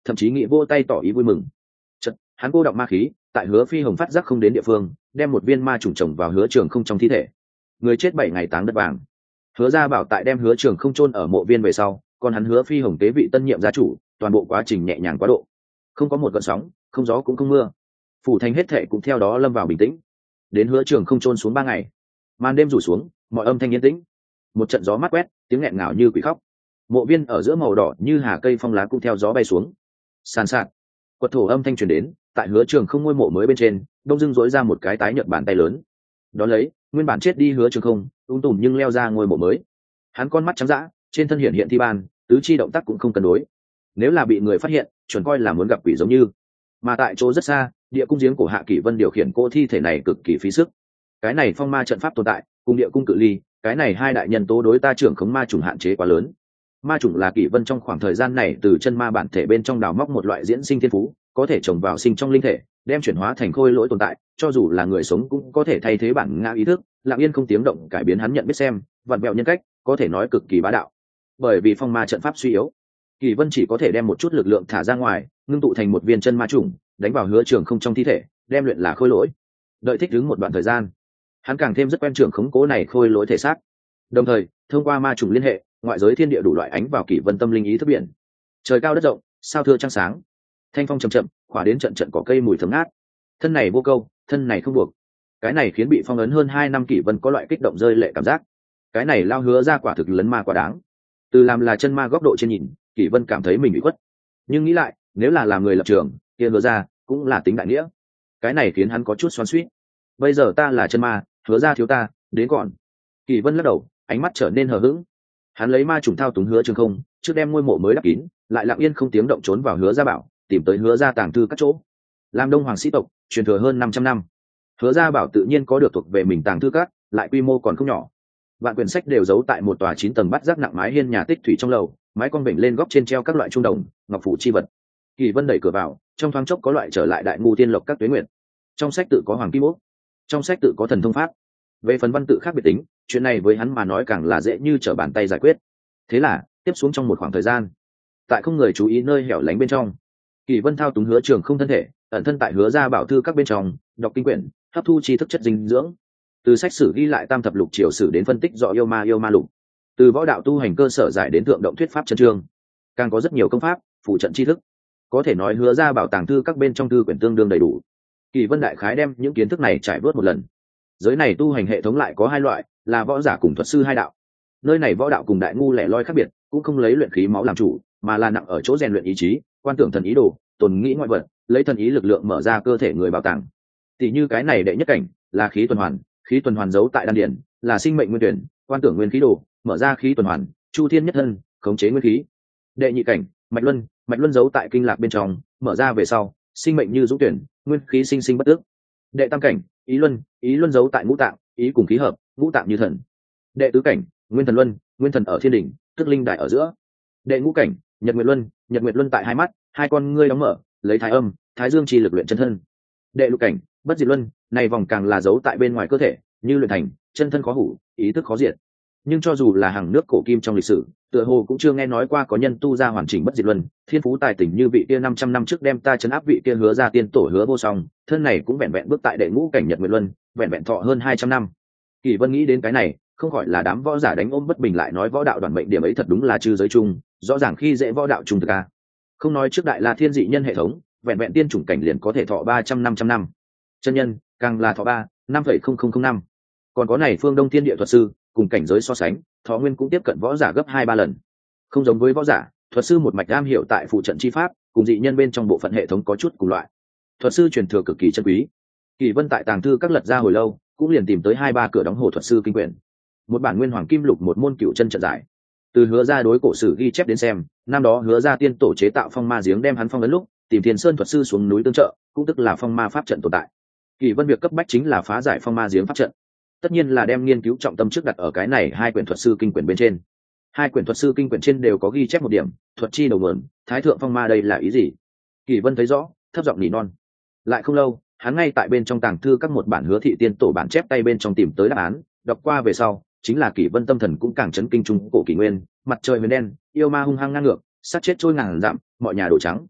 thậm chí nghĩ vô tay tỏ ý vui mừng. Chật, hắn cô động ma khí tại Hứa Phi Hồng phát giác không đến địa phương, đem một viên ma trùng trồng vào Hứa Trường Không trong thi thể. Người chết bảy ngày táng đất vàng. Hứa Gia Bảo tại đem Hứa Trường Không chôn ở mộ viên về sau, còn hắn Hứa Phi Hồng kế vị tân nhiệm gia chủ, toàn bộ quá trình nhẹ nhàng quá độ, không có một gợn sóng, không gió cũng không mưa. Phủ thành hết thệ cũng theo đó lâm vào bình tĩnh. Đến Hứa Trường Không chôn xuống ba ngày, màn đêm rủ xuống, mọi âm thanh yên tĩnh. Một trận gió mát quét, tiếng nghẹn ngào như quỷ khóc. Mộ viên ở giữa màu đỏ như hà cây phong lá cũng theo gió bay xuống. Sàn sạt, quật thổ âm thanh truyền đến, tại Hứa Trường Không ngôi mộ mới bên trên, đông dưng dỗi ra một cái tái nhợt bàn tay lớn. Đó lấy, nguyên bản chết đi Hứa Trường Không, ung tùm nhưng leo ra ngôi mộ mới. Hắn con mắt trắng dã, trên thân hiện hiện thi ban, tứ chi động tác cũng không cân đối. Nếu là bị người phát hiện, chuẩn coi là muốn gặp quỷ giống như. Mà tại chỗ rất xa, địa cung giếng của Hạ Kỷ Vân điều khiển cô thi thể này cực kỳ phí sức. Cái này phong ma trận pháp tồn tại, cùng địa cung cự ly, cái này hai đại nhân tố đối ta trưởng khống ma trùng hạn chế quá lớn. Ma trùng là Kỷ Vân trong khoảng thời gian này từ chân ma bản thể bên trong đào móc một loại diễn sinh thiên phú, có thể trồng vào sinh trong linh thể, đem chuyển hóa thành khôi lỗi tồn tại, cho dù là người sống cũng có thể thay thế bản ngã ý thức, lặng yên không tiếng động cải biến hắn nhận biết xem, vặn vẹo nhân cách, có thể nói cực kỳ bá đạo. Bởi vì phong ma trận pháp suy yếu, Kỷ Vân chỉ có thể đem một chút lực lượng thả ra ngoài, ngưng tụ thành một viên chân ma trùng, đánh vào Hứa Trường Không trong thi thể, đem luyện là khôi lỗi. Đợi thích ứng một đoạn thời gian, hắn càng thêm rất quen trưởng khống cố này khôi lỗi thể xác. Đồng thời, thông qua ma trùng liên hệ, ngoại giới thiên địa đủ loại ánh vào Kỷ Vân tâm linh ý thức biển. Trời cao đất rộng, sao thưa trăng sáng. Thanh phong chậm chậm, khỏa đến trận trận cỏ cây mùi thơm ngát. Thân này vô câu, thân này không buộc. Cái này khiến bị phong ấn hơn hai năm Kỷ Vân có loại kích động rơi lệ cảm giác. Cái này lao Hứa ra quả thực lấn ma quá đáng. Từ làm là chân ma góc độ trên nhìn, Kỷ Vân cảm thấy mình bị khuất. Nhưng nghĩ lại, nếu là làm người lập trường, kia Hứa ra cũng là tính đại nghĩa. Cái này khiến hắn có chút xoắn xuýt. Bây giờ ta là chân ma, Hứa ra thiếu ta, đến còn. Kỷ Vân lắc đầu, ánh mắt trở nên hờ hững. Hắn lấy ma trùng thao túng Hứa Trường Không, trước đem ngôi mộ mới đắp kín, lại lặng yên không tiếng động trốn vào Hứa Gia Bảo, tìm tới Hứa Gia tàng thư các chỗ. Làm Đông Hoàng sĩ tộc, truyền thừa hơn năm trăm năm. Hứa Gia Bảo tự nhiên có được thuộc về mình tàng thư các, lại quy mô còn không nhỏ. Vạn quyển sách đều giấu tại một tòa chín tầng bát giác nặng mái hiên nhà tích thủy trong lầu, mái con bệnh lên góc trên treo các loại trung đồng, ngọc phủ chi vật. Kỷ Vân đẩy cửa vào, trong thoáng chốc có loại trở lại đại ngu tiên lộc các tuế nguyện. Trong sách tự có hoàng kim ốc, trong sách tự có thần thông pháp. Về phần văn tự khác biệt tính, chuyện này với hắn mà nói càng là dễ như trở bàn tay giải quyết. Thế là tiếp xuống trong một khoảng thời gian, tại không người chú ý nơi hẻo lánh bên trong, Kỷ Vân thao túng Hứa Trường Không thân thể, ẩn thân tại Hứa Gia Bảo thư các bên trong, đọc kinh quyển, hấp thu tri thức chất dinh dưỡng. Từ sách sử ghi lại tam thập lục triều sử đến phân tích rõ yêu ma yêu ma lục, từ võ đạo tu hành cơ sở giải đến thượng động thuyết pháp chân chương, càng có rất nhiều công pháp phụ trận tri thức. Có thể nói Hứa Gia Bảo tàng thư các bên trong thư quyển tương đương đầy đủ. Kỷ Vân đại khái đem những kiến thức này trải bớt một lần. Giới này tu hành hệ thống lại có hai loại, là võ giả cùng thuật sư hai đạo. Nơi này võ đạo cùng đại ngu lẻ loi khác biệt, cũng không lấy luyện khí máu làm chủ, mà là nặng ở chỗ rèn luyện ý chí, quan tưởng thần ý đồ, tồn nghĩ ngoại vật, lấy thần ý lực lượng mở ra cơ thể người bảo tàng. Tỷ như cái này đệ nhất cảnh là khí tuần hoàn, khí tuần hoàn giấu tại đan điển, là sinh mệnh nguyên tuyển, quan tưởng nguyên khí đồ, mở ra khí tuần hoàn, chu thiên nhất thân, khống chế nguyên khí. Đệ nhị cảnh mạch luân, mạch luân giấu tại kinh lạc bên trong, mở ra về sau, sinh mệnh như dũng tuyển, nguyên khí sinh sinh bất tước. Đệ tam cảnh ý luân, ý luân giấu tại ngũ tạng, ý cùng khí hợp, ngũ tạng như thần. Đệ tứ cảnh nguyên thần luân, nguyên thần ở thiên đỉnh, tức linh đại ở giữa. Đệ ngũ cảnh nhật nguyệt luân, nhật nguyệt luân tại hai mắt, hai con ngươi đóng mở, lấy thái âm, thái dương chi lực luyện chân thân. Đệ lục cảnh bất diệt luân, này vòng càng là giấu tại bên ngoài cơ thể, như luyện thành chân thân khó hủ, ý thức khó diệt. Nhưng cho dù là hàng nước cổ kim trong lịch sử, tựa hồ cũng chưa nghe nói qua có nhân tu ra hoàn chỉnh bất diệt luân, thiên phú tài tình như vị kia năm trăm năm trước đem ta chấn áp vị kia Hứa Ra tiên tổ Hứa Vô Song, thân này cũng vẹn vẹn bước tại đệ ngũ cảnh nhật nguyệt luân, vẹn vẹn thọ hơn hai trăm năm. Kỷ Vân nghĩ đến cái này, không khỏi là đám võ giả đánh ôm bất bình lại nói võ đạo đoàn mệnh điểm ấy thật đúng là chư giới chung, rõ ràng khi dễ võ đạo trung thực a. Không nói trước đại La Thiên dị nhân hệ thống, vẹn vẹn tiên chủng cảnh liền có thể thọ ba trăm năm trăm năm. Chân nhân càng là thọ ba năm phẩy không không không năm. Còn có này phương Đông Thiên Địa thuật sư, cùng cảnh giới so sánh, thọ nguyên cũng tiếp cận võ giả gấp hai ba lần. Không giống với võ giả, thuật sư một mạch am hiểu tại phụ trận chi pháp, cùng dị nhân bên trong bộ phận hệ thống có chút cùng loại. Thuật sư truyền thừa cực kỳ chân quý. Kỷ Vân tại tàng thư các lật ra hồi lâu, cũng liền tìm tới hai ba cửa đóng hồ thuật sư kinh quyển. Một bản nguyên hoàng kim lục, một môn cựu chân trận giải. Từ Hứa Ra đối cổ sử ghi chép đến xem, năm đó Hứa Ra tiên tổ chế tạo phong ma giếng đem hắn phong ấn lúc, tìm Thiên Sơn thuật sư xuống núi tương trợ, cũng tức là phong ma pháp trận tồn tại. Kỷ Vân việc cấp bách chính là phá giải phong ma giếng pháp trận. Tất nhiên là đem nghiên cứu trọng tâm trước đặt ở cái này hai quyển thuật sư kinh quyển bên trên. Hai quyển thuật sư kinh quyển trên đều có ghi chép một điểm, thuật chi đầu nguồn, thái thượng phong ma đây là ý gì? Kỷ Vân thấy rõ, thấp giọng nỉ non. Lại không lâu, hắn ngay tại bên trong tàng thư các một bản Hứa thị tiên tổ bản chép tay bên trong tìm tới đáp án, đọc qua về sau, chính là Kỷ Vân tâm thần cũng càng chấn kinh trung cổ kỷ nguyên, mặt trời huyền đen, yêu ma hung hăng ngang ngược, sát chết trôi ngàn dặm, mọi nhà đổ trắng.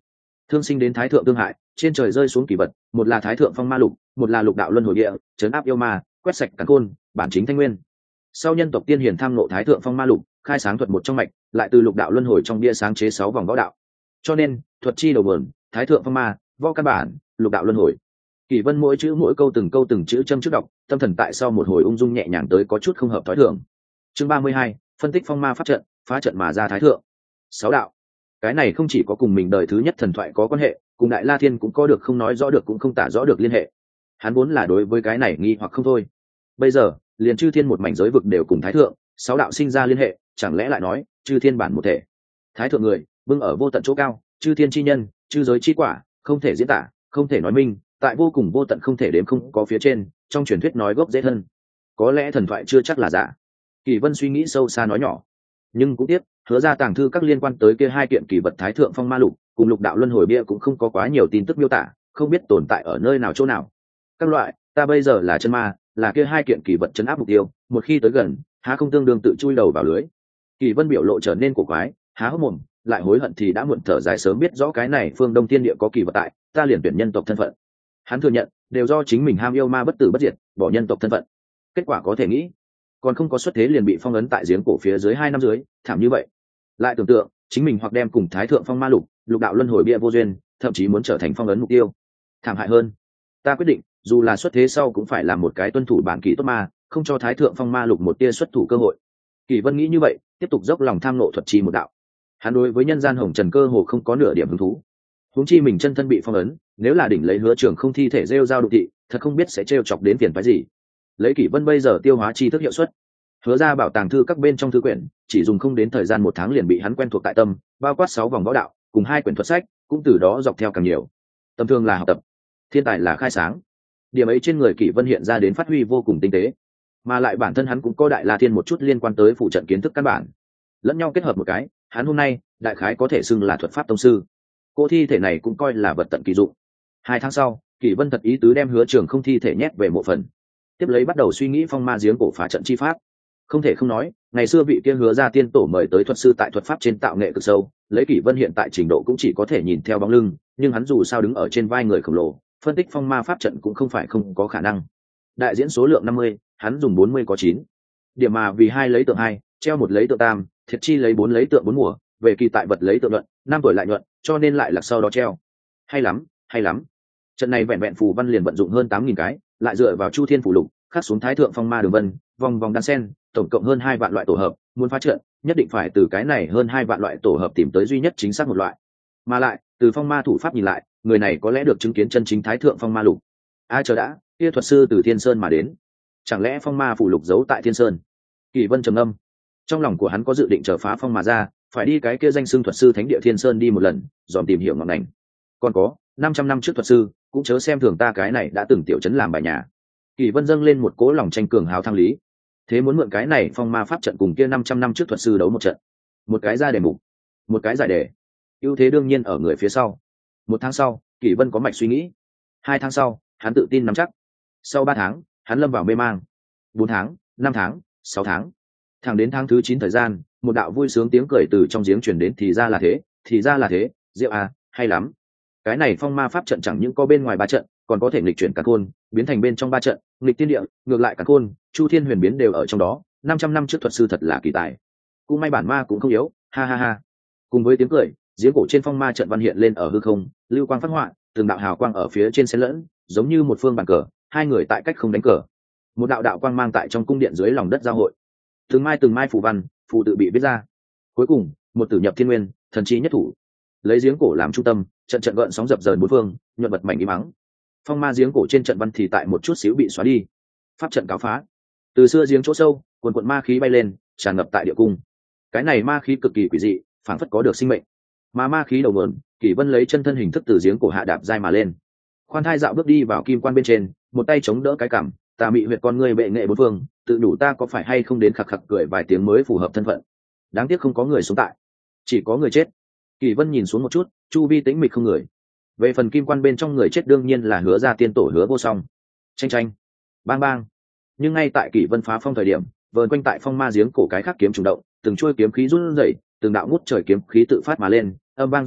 thương sinh đến thái thượng tương hại, trên trời rơi xuống kỳ vật, một là thái thượng phong ma lục, một là lục đạo luân hồi địa, trấn áp yêu ma, quét sạch càn khôn, bản chính thanh nguyên. Sau nhân tộc tiên hiền tham ngộ thái thượng phong ma lục, khai sáng thuật một trong mạch, lại từ lục đạo luân hồi trong bia sáng chế sáu vòng võ đạo. Cho nên thuật chi đầu nguồn, thái thượng phong ma, võ căn bản, lục đạo luân hồi. Kỳ Vân mỗi chữ mỗi câu từng câu từng chữ châm trước đọc, tâm thần tại sau một hồi ung dung nhẹ nhàng tới có chút không hợp thói thường. Chương ba mươi hai, phân tích phong ma pháp trận, phá trận mà ra thái thượng. Sáu đạo. Cái này không chỉ có cùng mình đời thứ nhất thần thoại có quan hệ, cùng Đại La Thiên cũng có được không nói rõ được cũng không tả rõ được liên hệ. Hắn vốn là đối với cái này nghi hoặc không thôi. Bây giờ, liền chư thiên một mảnh giới vực đều cùng thái thượng, sáu đạo sinh ra liên hệ, chẳng lẽ lại nói, chư thiên bản một thể. Thái thượng người, vững ở vô tận chỗ cao, chư thiên chi nhân, chư giới chi quả, không thể diễn tả, không thể nói minh, tại vô cùng vô tận không thể đếm không có phía trên, trong truyền thuyết nói gốc dễ thân. Có lẽ thần thoại chưa chắc là giả. Kỳ Vân suy nghĩ sâu xa nói nhỏ, nhưng cũng tiếc, Hứa ra tàng thư các liên quan tới kia hai kiện kỳ vật thái thượng phong ma lục cùng lục đạo luân hồi bia cũng không có quá nhiều tin tức miêu tả, không biết tồn tại ở nơi nào chỗ nào. Các loại, ta bây giờ là chân ma, là kia hai kiện kỳ vật chấn áp mục tiêu, một khi tới gần, há không tương đương tự chui đầu vào lưới. Kỳ Vân biểu lộ trở nên cổ quái, há hốc mồm, lại hối hận thì đã muộn, thở dài sớm biết rõ cái này phương Đông Thiên Địa có kỳ vật tại, ta liền tuyển nhân tộc thân phận. Hắn thừa nhận, đều do chính mình ham yêu ma bất tử bất diệt, bỏ nhân tộc thân phận. Kết quả có thể nghĩ, còn không có xuất thế liền bị phong ấn tại giếng cổ phía dưới hai năm dưới, thảm như vậy. Lại tưởng tượng, chính mình hoặc đem cùng thái thượng phong ma lục, lục đạo luân hồi bia vô duyên, thậm chí muốn trở thành phong ấn mục tiêu. Thảm hại hơn, ta quyết định, dù là xuất thế sau cũng phải làm một cái tuân thủ bản kỷ tốt ma, không cho thái thượng phong ma lục một tia xuất thủ cơ hội. Kỳ Vân nghĩ như vậy, tiếp tục dốc lòng tham nộ thuật chi một đạo. Hắn đối với nhân gian hồng trần cơ hồ không có nửa điểm hứng thú. Huống chi mình chân thân bị phong ấn, nếu là đỉnh lấy Hứa Trường không thi thể rêu rao đụng thị, thật không biết sẽ trêu chọc đến tiền phái gì. Lấy Kỷ Vân bây giờ tiêu hóa chi thức hiệu suất, Hứa ra bảo tàng thư các bên trong thư quyển, chỉ dùng không đến thời gian một tháng liền bị hắn quen thuộc tại tâm, bao quát sáu vòng võ đạo, cùng hai quyển thuật sách, cũng từ đó dọc theo càng nhiều. Tầm thường là học tập, thiên tài là khai sáng. Điểm ấy trên người Kỷ Vân hiện ra đến phát huy vô cùng tinh tế, mà lại bản thân hắn cũng có Đại La Thiên một chút liên quan tới phụ trận kiến thức căn bản, lẫn nhau kết hợp một cái, hắn hôm nay đại khái có thể xưng là thuật pháp tông sư. Cô thi thể này cũng coi là vật tận kỳ dụng. Hai tháng sau, Kỷ Vân thật ý tứ đem Hứa Trường không thi thể nhét về mộ phần, tiếp lấy bắt đầu suy nghĩ phong ma giếng cổ phá trận chi pháp. Không thể không nói, ngày xưa vị kia Hứa ra tiên tổ mời tới thuật sư tại thuật pháp trên tạo nghệ cực sâu, lấy Kỷ Vân hiện tại trình độ cũng chỉ có thể nhìn theo bóng lưng, nhưng hắn dù sao đứng ở trên vai người khổng lồ, phân tích phong ma pháp trận cũng không phải không có khả năng. Đại diễn số lượng năm mươi, hắn dùng bốn mươi có chín. Điểm mà vì hai lấy tượng hai, treo một lấy tượng tam, thiệt chi lấy bốn lấy tượng bốn mùa, về kỳ tại vật lấy tượng luận, năm tuổi lại nhuận, cho nên lại là sau đó treo. Hay lắm, hay lắm. Trận này vẹn vẹn phù văn liền vận dụng hơn tám nghìn cái, lại dựa vào Chu Thiên phù lục, khắc xuống thái thượng phong ma đường vân, vòng vòng đan sen, tổng cộng hơn hai vạn loại tổ hợp, muốn phá trận, nhất định phải từ cái này hơn hai vạn loại tổ hợp tìm tới duy nhất chính xác một loại. Mà lại, từ phong ma thủ pháp nhìn lại, người này có lẽ được chứng kiến chân chính thái thượng phong ma lục. Ai chờ đã, kia thuật sư từ Thiên Sơn mà đến, chẳng lẽ phong ma phù lục giấu tại Thiên Sơn? Kỳ Vân trầm âm, trong lòng của hắn có dự định chờ phá phong mà ra, phải đi cái kia danh xưng thuật sư thánh địa Thiên Sơn đi một lần, dòm tìm hiểu ngọn ngành. Còn có, năm trăm năm trước thuật sư, cũng chớ xem thường ta cái này đã từng tiểu trấn làm bài nhà. Kỳ Vân dâng lên một cố lòng tranh cường hào thăng lý, thế muốn mượn cái này phong ma pháp trận cùng kia năm trăm năm trước thuật sư đấu một trận, một cái ra đề mục, một cái giải đề, ưu thế đương nhiên ở người phía sau. Một tháng sau, Kỳ Vân có mạch suy nghĩ. Hai tháng sau, hắn tự tin nắm chắc. Sau ba tháng, hắn lâm vào mê mang. Bốn tháng, năm tháng, sáu tháng, thẳng đến tháng thứ chín thời gian, một đạo vui sướng tiếng cười từ trong giếng truyền đến, thì ra là thế, thì ra là thế, Diệu à, hay lắm. Cái này phong ma pháp trận chẳng những có bên ngoài ba trận, còn có thể nghịch chuyển càn khôn, biến thành bên trong ba trận, nghịch tiên địa, ngược lại càn khôn, chu thiên huyền biến đều ở trong đó. Năm trăm năm trước thuật sư thật là kỳ tài. Cũng may bản ma cũng không yếu, ha ha ha. Cùng với tiếng cười, giếng cổ trên phong ma trận văn hiện lên ở hư không, lưu quang phát họa, từng đạo hào quang ở phía trên xen lẫn, giống như một phương bàn cờ, hai người tại cách không đánh cờ. Một đạo đạo quang mang tại trong cung điện dưới lòng đất giao hội, từng mai từng mai phù văn, phù tự bị viết ra. Cuối cùng, một tử nhập thiên nguyên, thần chi nhất thủ, lấy giếng cổ làm trung tâm, trận trận gợn sóng dập dờn bốn phương, nhuận bật mảnh im mắng. Phong ma giếng cổ trên trận văn thì tại một chút xíu bị xóa đi, pháp trận cáo phá. Từ xưa giếng chỗ sâu, cuồn cuộn ma khí bay lên, tràn ngập tại địa cung. Cái này ma khí cực kỳ quỷ dị, phảng phất có được sinh mệnh. Mà ma khí đầu nguồn, Kỷ Vân lấy chân thân hình thức từ giếng cổ hạ đạp dai mà lên, khoan thai dạo bước đi vào kim quan bên trên, một tay chống đỡ cái cằm, tà mị huyệt con ngươi bệ nghệ bốn phương, tự đủ ta có phải hay không đến khặc khặc cười vài tiếng mới phù hợp thân phận. Đáng tiếc không có người sống tại, chỉ có người chết. Kỷ Vân nhìn xuống một chút, chu vi tĩnh mịch không người. Về phần kim quan bên trong người chết đương nhiên là Hứa ra tiên tổ Hứa Vô Song. Tranh tranh, bang bang. Nhưng ngay tại Kỷ Vân phá phong thời điểm, vờn quanh tại phong ma giếng cổ cái khác kiếm trùng động, từng chuôi kiếm khí run rẩy, từng đạo ngút trời kiếm khí tự phát mà lên, âm vang rung động,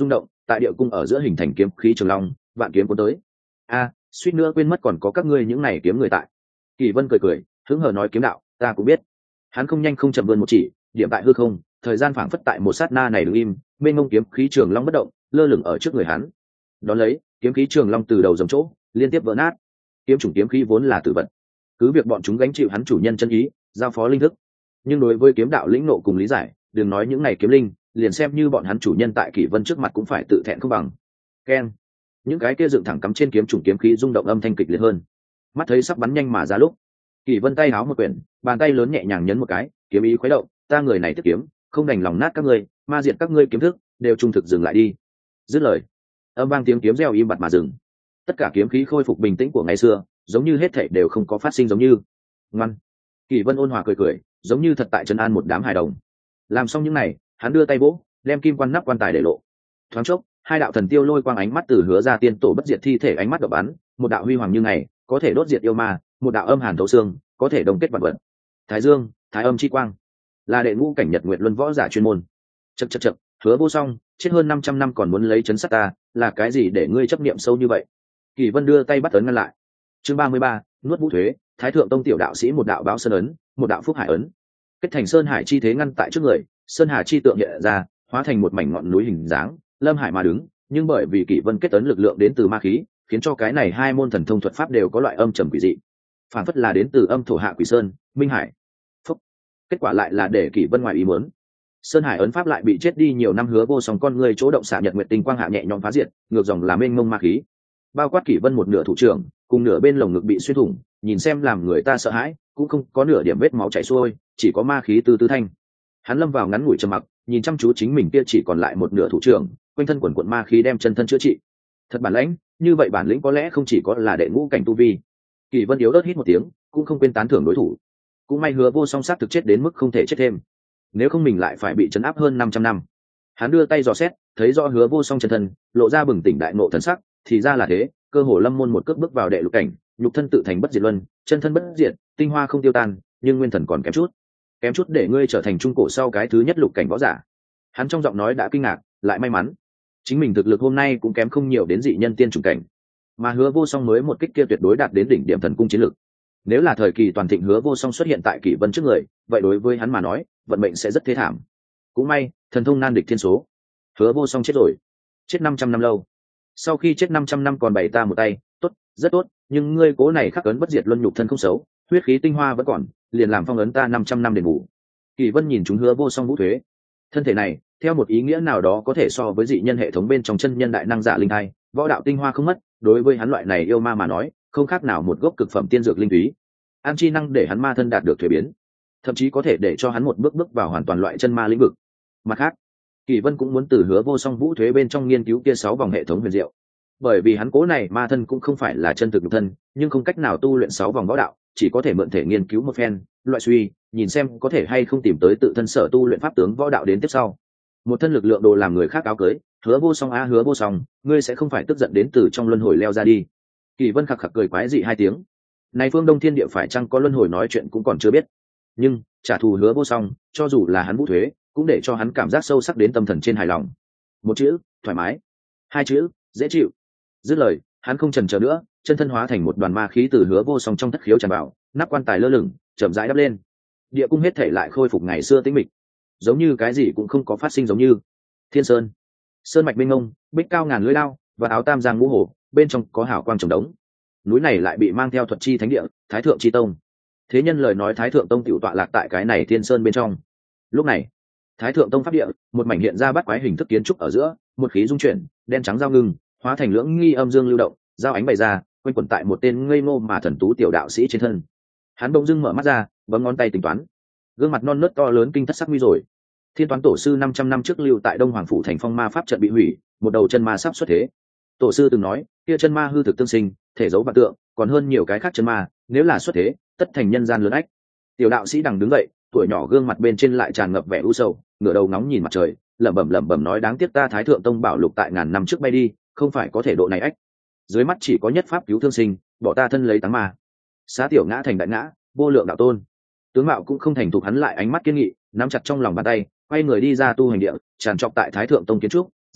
tại địa cung ở giữa hình thành kiếm khí trường long, vạn kiếm cuốn tới. A, suýt nữa quên mất còn có các ngươi những này kiếm người tại. Kỳ Vân cười cười, hứng hờ nói kiếm đạo, ta cũng biết. Hắn không nhanh không chậm vươn một chỉ, điểm tại hư không, thời gian phảng phất tại một sát na này đứng im, mênh mông kiếm khí trường long bất động, lơ lửng ở trước người hắn. Đón lấy, kiếm khí trường long từ đầu giống chỗ, liên tiếp vỡ nát. Kiếm chủng kiếm khí vốn là tử vật, cứ việc bọn chúng gánh chịu hắn chủ nhân chân ý, giao phó linh thức. Nhưng đối với kiếm đạo lĩnh nộ cùng lý giải, đừng nói những này kiếm linh, liền xem như bọn hắn chủ nhân tại Kỷ Vân trước mặt cũng phải tự thẹn không bằng. Keng, những cái kia dựng thẳng cắm trên kiếm chủng kiếm khí rung động âm thanh kịch liệt hơn. Mắt thấy sắp bắn nhanh mà ra lúc, Kỷ Vân tay háo một quyển, bàn tay lớn nhẹ nhàng nhấn một cái, kiếm ý khuấy động, ta người này tiếp kiếm, không đành lòng nát các ngươi, ma diệt các ngươi kiếm thức, đều trung thực dừng lại đi. Dứt lời, âm vang tiếng kiếm reo im bặt mà dừng. Tất cả kiếm khí khôi phục bình tĩnh của ngày xưa, giống như hết thảy đều không có phát sinh giống như. Ngoan. Kỷ Vân ôn hòa cười cười, giống như thật tại trấn an một đám hài đồng. Làm xong những này, hắn đưa tay vỗ, đem kim quan nắp quan tài để lộ. Thoáng chốc, hai đạo thần tiêu lôi quang ánh mắt từ Hứa Ra tiên tổ bất diệt thi thể ánh mắt đập bắn, một đạo huy hoàng như ngày, có thể đốt diệt yêu ma, một đạo âm hàn thấu xương, có thể đồng kết vạn vật. Thái Dương, Thái Âm chi quang, là đệ ngũ cảnh Nhật Nguyệt Luân võ giả chuyên môn. Chậc chậc chậc, Hứa Vô Song, chết hơn năm trăm năm còn muốn lấy chấn sát ta, là cái gì để ngươi chấp niệm sâu như vậy? Kỳ Vân đưa tay bắt ấn ngăn lại. Chương ba mươi ba, nuốt vũ thuế, Thái Thượng Tông tiểu đạo sĩ một đạo báo sơn ấn, một đạo phúc hải ấn. Kết thành sơn hải chi thế ngăn tại trước người, sơn hà chi tượng hiện ra, hóa thành một mảnh ngọn núi hình dáng, lâm hải mà đứng, nhưng bởi vì Kỷ Vân kết ấn lực lượng đến từ ma khí, khiến cho cái này hai môn thần thông thuật pháp đều có loại âm trầm quỷ dị, phản phất là đến từ âm thổ hạ quỷ sơn, minh hải. Phúc. Kết quả lại là để Kỷ Vân ngoài ý muốn. Sơn hải ấn pháp lại bị chết đi nhiều năm Hứa Vô Song con người chỗ động xạ nhật nguyệt tinh quang hạ nhẹ nhõm phá diệt, ngược dòng là mênh mông ma khí, bao quát Kỷ Vân một nửa thủ trưởng, cùng nửa bên lồng ngực bị xuyên thủng, nhìn xem làm người ta sợ hãi, cũng không có nửa điểm vết máu chảy xuôi, chỉ có ma khí từ từ thanh. Hắn lâm vào ngắn ngủi trầm mặc, nhìn chăm chú chính mình kia chỉ còn lại một nửa thủ trưởng, quanh thân quần quần ma khí đem chân thân chữa trị. Thật bản lãnh, như vậy bản lĩnh có lẽ không chỉ có là đệ ngũ cảnh tu vi. Kỳ Vân yếu ớt hít một tiếng, cũng không quên tán thưởng đối thủ. Cũng may Hứa Vô Song sát thực chết đến mức không thể chết thêm, nếu không mình lại phải bị trấn áp hơn năm trăm năm. Hắn đưa tay dò xét, thấy rõ Hứa Vô Song chân thân, lộ ra bừng tỉnh đại ngộ thần sắc, thì ra là thế, cơ hồ lâm môn một cước bước vào đệ lục cảnh, nhục thân tự thành bất diệt luân, chân thân bất diệt, tinh hoa không tiêu tan, nhưng nguyên thần còn kém chút. Kém chút để ngươi trở thành trung cổ sau cái thứ nhất lục cảnh võ giả. Hắn trong giọng nói đã kinh ngạc, lại may mắn, chính mình thực lực hôm nay cũng kém không nhiều đến dị nhân tiên chủng cảnh, mà Hứa Vô Song mới một kích kia tuyệt đối đạt đến đỉnh điểm thần cung chiến lực. Nếu là thời kỳ toàn thịnh Hứa Vô Song xuất hiện tại Kỷ Vân trước người, vậy đối với hắn mà nói, vận mệnh sẽ rất thế thảm. Cũng may, thần thông nan địch thiên số. Hứa Vô Song chết rồi, chết năm trăm năm lâu. Sau khi chết năm trăm năm còn bày ta một tay, tốt, rất tốt, nhưng ngươi cố này khắc ấn bất diệt luân nhục thân không xấu, huyết khí tinh hoa vẫn còn, liền làm phong ấn ta năm trăm năm đền bù. Kỳ Vân nhìn chúng Hứa Vô Song vũ thuế, thân thể này, theo một ý nghĩa nào đó có thể so với dị nhân hệ thống bên trong chân nhân đại năng giả linh thai, võ đạo tinh hoa không mất, đối với hắn loại này yêu ma mà nói, không khác nào một gốc cực phẩm tiên dược linh túy. An chi năng để hắn ma thân đạt được thuế biến, thậm chí có thể để cho hắn một bước bước vào hoàn toàn loại chân ma lĩnh vực. Mặt khác, Kỳ Vân cũng muốn từ Hứa Vô Song vũ thuế bên trong nghiên cứu kia sáu vòng hệ thống huyền diệu, bởi vì hắn cố này ma thân cũng không phải là chân thực nhục thân, nhưng không cách nào tu luyện sáu vòng võ đạo, chỉ có thể mượn thể nghiên cứu một phen, loại suy, nhìn xem có thể hay không tìm tới tự thân sở tu luyện pháp tướng võ đạo đến tiếp sau. Một thân lực lượng đồ làm người khác áo cưới, Hứa Vô Song a Hứa Vô Song, ngươi sẽ không phải tức giận đến từ trong luân hồi leo ra đi. Kỳ Vân khặc khặc cười quái dị hai tiếng. Này phương Đông Thiên Địa phải chăng có luân hồi nói chuyện cũng còn chưa biết. Nhưng, trả thù Hứa Vô Song, cho dù là hắn vũ thuế, cũng để cho hắn cảm giác sâu sắc đến tâm thần trên hài lòng. Một chữ, thoải mái. Hai chữ, dễ chịu. Dứt lời, hắn không chần chờ nữa, chân thân hóa thành một đoàn ma khí từ Hứa Vô Song trong thất khiếu tràn vào, nắp quan tài lơ lửng, chậm rãi đắp lên. Địa cung hết thể lại khôi phục ngày xưa tĩnh mịch, giống như cái gì cũng không có phát sinh giống như. Thiên Sơn, sơn mạch mênh mông, bích cao ngàn lưỡi lao, và áo tam giang ngũ hồ, bên trong có hào quang trồng đống. Núi này lại bị mang theo thuật chi thánh địa, Thái Thượng chi tông. Thế nhân lời nói Thái Thượng tông tiểu tọa lạc tại cái này Thiên Sơn bên trong. Lúc này, Thái Thượng tông pháp địa, một mảnh hiện ra bắt quái hình thức kiến trúc ở giữa, một khí dung chuyển, đen trắng giao ngưng, hóa thành lưỡng nghi âm dương lưu động, giao ánh bày ra, quanh quẩn tại một tên ngây ngô mà thần tú tiểu đạo sĩ trên thân. Hắn bỗng dưng mở mắt ra, bấm ngón tay tính toán, gương mặt non nớt to lớn kinh thất sắc nguy rồi. Thiên toán tổ sư năm trăm năm trước lưu tại Đông Hoàng phủ thành phong ma pháp trận bị hủy, một đầu chân ma sắp xuất thế. Tổ sư từng nói, kia chân ma hư thực tương sinh, thể dấu vạn tượng, còn hơn nhiều cái khác chân ma, nếu là xuất thế, tất thành nhân gian lớn ách. Tiểu đạo sĩ đằng đứng dậy, tuổi nhỏ gương mặt bên trên lại tràn ngập vẻ u sầu, ngửa đầu nóng nhìn mặt trời, lẩm bẩm lẩm bẩm nói đáng tiếc ta Thái Thượng tông bảo lục tại ngàn năm trước bay đi, không phải có thể độ này ách. Dưới mắt chỉ có nhất pháp cứu thương sinh, bỏ ta thân lấy táng ma. Xá tiểu ngã thành đại ngã, vô lượng đạo tôn. Tướng mạo cũng không thành thục, hắn lại ánh mắt kiên nghị, nắm chặt trong lòng bàn tay, quay người đi ra tu hành địa, tràn trọc tại Thái Thượng tông kiến trúc,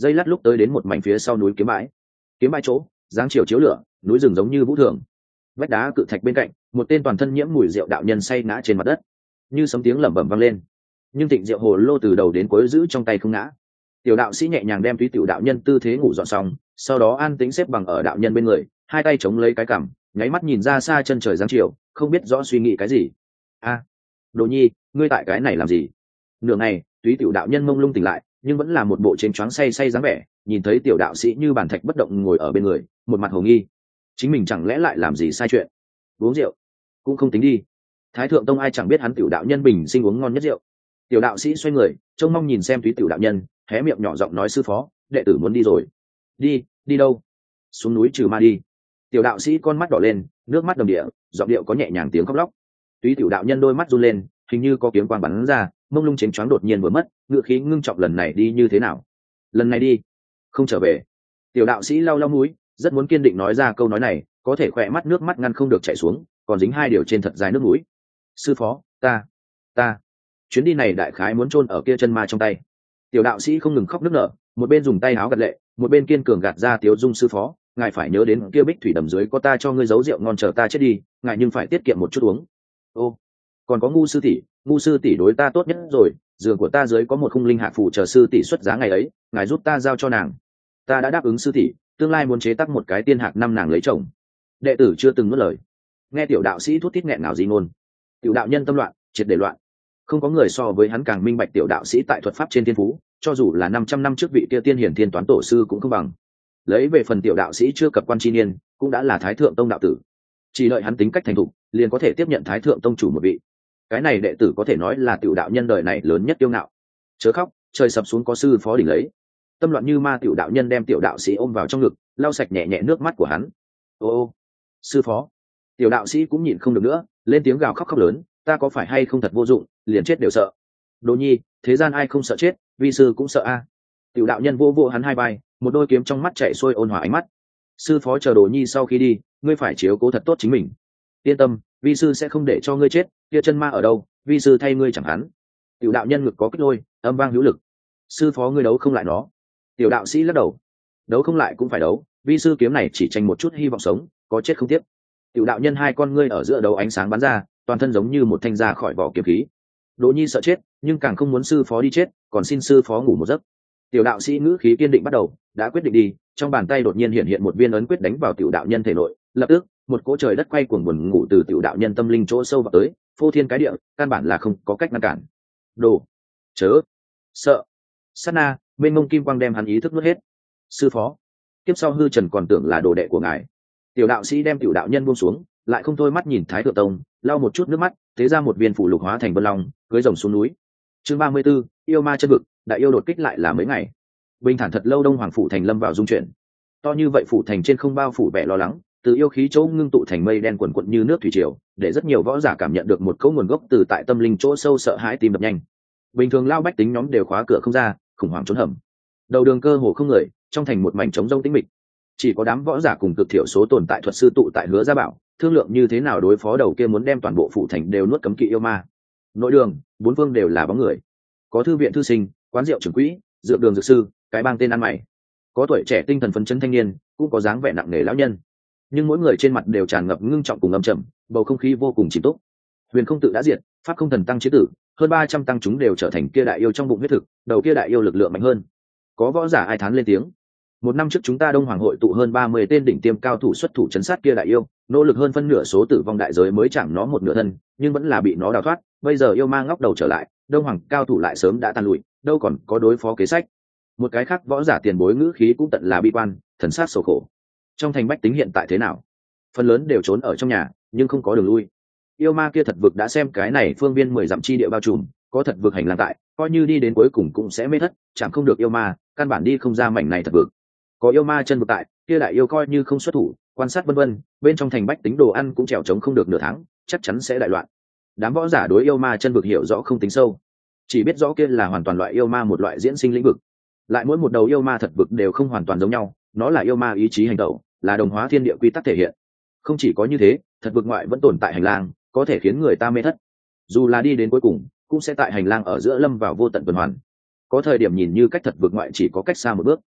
dây lát lúc tới đến một mảnh phía sau núi kiếm bãi. Kiếm bãi chỗ dáng chiều chiếu lửa, núi rừng giống như vũ thường. Vách đá cự thạch bên cạnh, một tên toàn thân nhiễm mùi rượu đạo nhân say ngã trên mặt đất, như sấm tiếng lẩm bẩm vang lên. Nhưng Tịnh Diệu hồ lô từ đầu đến cuối giữ trong tay không ngã. Tiểu đạo sĩ nhẹ nhàng đem túy tiểu đạo nhân tư thế ngủ dọn xong, sau đó an tĩnh xếp bằng ở đạo nhân bên người, hai tay chống lấy cái cằm, nháy mắt nhìn ra xa chân trời giáng chiều, không biết rõ suy nghĩ cái gì. A, Đồ Nhi, ngươi tại cái này làm gì? Nửa ngày, túy tiểu đạo nhân mông lung tỉnh lại, nhưng vẫn là một bộ trên choáng say say dáng vẻ, nhìn thấy tiểu đạo sĩ như bàn thạch bất động ngồi ở bên người, một mặt hồ nghi. Chính mình chẳng lẽ lại làm gì sai chuyện? Uống rượu cũng không tính đi. Thái thượng tông ai chẳng biết hắn tiểu đạo nhân bình sinh uống ngon nhất rượu. Tiểu đạo sĩ xoay người, trông mong nhìn xem túy tiểu đạo nhân, hé miệng nhỏ giọng nói: sư phó, đệ tử muốn đi rồi. Đi? Đi đâu? Xuống núi trừ ma đi. Tiểu đạo sĩ con mắt đỏ lên, nước mắt đầm địa, giọng điệu có nhẹ nhàng tiếng khóc lóc. Túy tiểu đạo nhân đôi mắt run lên, hình như có kiếm quang bắn ra, mông lung chênh choáng đột nhiên vừa mất, ngựa khí ngưng trọng: lần này đi như thế nào? Lần này đi không trở về. Tiểu đạo sĩ lau lau mũi, rất muốn kiên định nói ra câu nói này, có thể khỏe mắt nước mắt ngăn không được chảy xuống, còn dính hai điều trên thật dài nước mũi. Sư phó, ta ta chuyến đi này đại khái muốn chôn ở kia chân ma trong tay. Tiểu đạo sĩ không ngừng khóc nức nở, một bên dùng tay áo gạt lệ, một bên kiên cường gạt ra tiếu dung: sư phó, ngài phải nhớ đến kia bích thủy đầm dưới có ta cho ngươi giấu rượu ngon chờ ta chết đi, ngài nhưng phải tiết kiệm một chút uống. Ô, còn có ngu sư tỷ, ngu sư tỷ đối ta tốt nhất rồi, giường của ta dưới có một khung linh hạ phù chờ sư tỷ xuất giá ngày ấy, ngài giúp ta giao cho nàng. Ta đã đáp ứng sư tỷ, tương lai muốn chế tác một cái tiên hạc năm nàng lấy chồng. Đệ tử chưa từng nuốt lời. Nghe tiểu đạo sĩ thút thít nghẹn ngào gì ngôn, tiểu đạo nhân tâm loạn, triệt để loạn. Không có người so với hắn càng minh bạch tiểu đạo sĩ tại thuật pháp trên thiên phú, cho dù là năm trăm năm trước vị kia tiên hiển thiên toán tổ sư cũng không bằng. Lấy về phần tiểu đạo sĩ chưa cập quan chi niên, cũng đã là thái thượng tông đạo tử, chỉ đợi hắn tính cách thành thục, liền có thể tiếp nhận thái thượng tông chủ một vị. Cái này đệ tử có thể nói là tiểu đạo nhân đời này lớn nhất tiêu ngạo. Chớ khóc, trời sập xuống có sư phó đỉnh lấy. Tâm loạn như ma tiểu đạo nhân đem tiểu đạo sĩ ôm vào trong ngực, lau sạch nhẹ nhẹ nước mắt của hắn. Ô ô, sư phó. Tiểu đạo sĩ cũng nhịn không được nữa, lên tiếng gào khóc khóc lớn: ta có phải hay không thật vô dụng, liền chết đều sợ. Đồ Nhi, thế gian ai không sợ chết, vi sư cũng sợ a. Tiểu đạo nhân vô vô hắn hai vai, một đôi kiếm trong mắt chạy xuôi ôn hòa ánh mắt. Sư phó chờ Đồ Nhi sau khi đi, ngươi phải chiếu cố thật tốt chính mình. Yên tâm, vi sư sẽ không để cho ngươi chết, kia chân ma ở đâu, vi sư thay ngươi chẳng hắn. Tiểu đạo nhân ngực có kích lôi, âm vang hữu lực. Sư phó ngươi đấu không lại nó. Tiểu đạo sĩ lắc đầu. Đấu không lại cũng phải đấu, vi sư kiếm này chỉ tranh một chút hy vọng sống, có chết không tiếc. Tiểu đạo nhân hai con ngươi ở giữa đấu ánh sáng bắn ra, toàn thân giống như một thanh ra khỏi vỏ kiếm khí. Đỗ Nhi sợ chết, nhưng càng không muốn sư phó đi chết, còn xin sư phó ngủ một giấc. Tiểu đạo sĩ ngữ khí kiên định bắt đầu, đã quyết định đi, trong bàn tay đột nhiên hiện hiện một viên ấn quyết đánh vào tiểu đạo nhân thể nội, lập tức một cỗ trời đất quay cuồng buồn ngủ từ tiểu đạo nhân tâm linh chỗ sâu vào tới, phô thiên cái địa, căn bản là không có cách ngăn cản. Đồ, chớ, sợ. Sát na, bên mông kim quang đem hắn ý thức nuốt hết. Sư phó, tiếp sau hư trần còn tưởng là đồ đệ của ngài. Tiểu đạo sĩ đem tiểu đạo nhân buông xuống, lại không thôi mắt nhìn thái thượng tông, lau một chút nước mắt, thế ra một viên phủ lục hóa thành vân long, cưới rồng xuống núi. Chương ba mươi 34, yêu ma chân vực, đại yêu đột kích lại là mấy ngày. Bình thản thật lâu, đông hoàng phủ thành lâm vào dung chuyển. To như vậy phủ thành trên không bao phủ vẻ lo lắng, từ yêu khí chỗ ngưng tụ thành mây đen quần quận như nước thủy triều, để rất nhiều võ giả cảm nhận được một cấu nguồn gốc từ tại tâm linh chỗ sâu sợ hãi tim đập nhanh. Bình thường lao bách tính nhóm đều khóa cửa không ra, khủng hoảng trốn hầm. Đầu đường cơ hồ không người, trong thành một mảnh trống rông tĩnh mịch. Chỉ có đám võ giả cùng cực thiểu số tồn tại thuật sư tụ tại Hứa Gia Bảo, thương lượng như thế nào đối phó đầu kia muốn đem toàn bộ phủ thành đều nuốt cấm kỵ yêu ma. Nội đường, bốn phương đều là bóng người. Có thư viện thư sinh, quán rượu trưởng quỹ, dược đường dược sư, cái bang tên ăn mày. Có tuổi trẻ tinh thần phấn chấn thanh niên, cũng có dáng vẻ nặng nề lão nhân. Nhưng mỗi người trên mặt đều tràn ngập ngưng trọng cùng âm trầm, bầu không khí vô cùng chìm túc. Huyền không tự đã diệt, pháp không thần tăng chế tử, hơn ba trăm tăng chúng đều trở thành kia đại yêu trong bụng huyết thực, đầu kia đại yêu lực lượng mạnh hơn. Có võ giả ai thán lên tiếng. Một năm trước chúng ta Đông Hoàng hội tụ hơn ba mươi tên đỉnh tiêm cao thủ xuất thủ chấn sát kia đại yêu, nỗ lực hơn phân nửa số tử vong đại giới mới chẳng nó một nửa thân, nhưng vẫn là bị nó đào thoát. Bây giờ yêu ma ngóc đầu trở lại, Đông Hoàng cao thủ lại sớm đã tàn lụi, đâu còn có đối phó kế sách. Một cái khác võ giả tiền bối ngữ khí cũng tận là bi quan, thần sát sầu khổ. Trong thành bách tính hiện tại thế nào? Phần lớn đều trốn ở trong nhà, nhưng không có đường lui. Yêu ma kia thật vực đã xem cái này phương viên mười dặm chi địa bao trùm, có thật vực hành lang tại, coi như đi đến cuối cùng cũng sẽ mê thất, chẳng không được yêu ma, căn bản đi không ra mảnh này thật vực. Có yêu ma chân vực tại, kia đại yêu coi như không xuất thủ, quan sát vân vân, bên trong thành bách tính đồ ăn cũng trèo trống không được nửa tháng, chắc chắn sẽ đại loạn. Đám võ giả đối yêu ma chân vực hiểu rõ không tính sâu, chỉ biết rõ kia là hoàn toàn loại yêu ma một loại diễn sinh lĩnh vực. Lại mỗi một đầu yêu ma thật vực đều không hoàn toàn giống nhau, nó là yêu ma ý chí hành động, là đồng hóa thiên địa quy tắc thể hiện. Không chỉ có như thế, thật vực ngoại vẫn tồn tại hành lang, có thể khiến người ta mê thất. Dù là đi đến cuối cùng, cũng sẽ tại hành lang ở giữa lâm vào vô tận tuần hoàn. Có thời điểm nhìn như cách thật vực ngoại chỉ có cách xa một bước,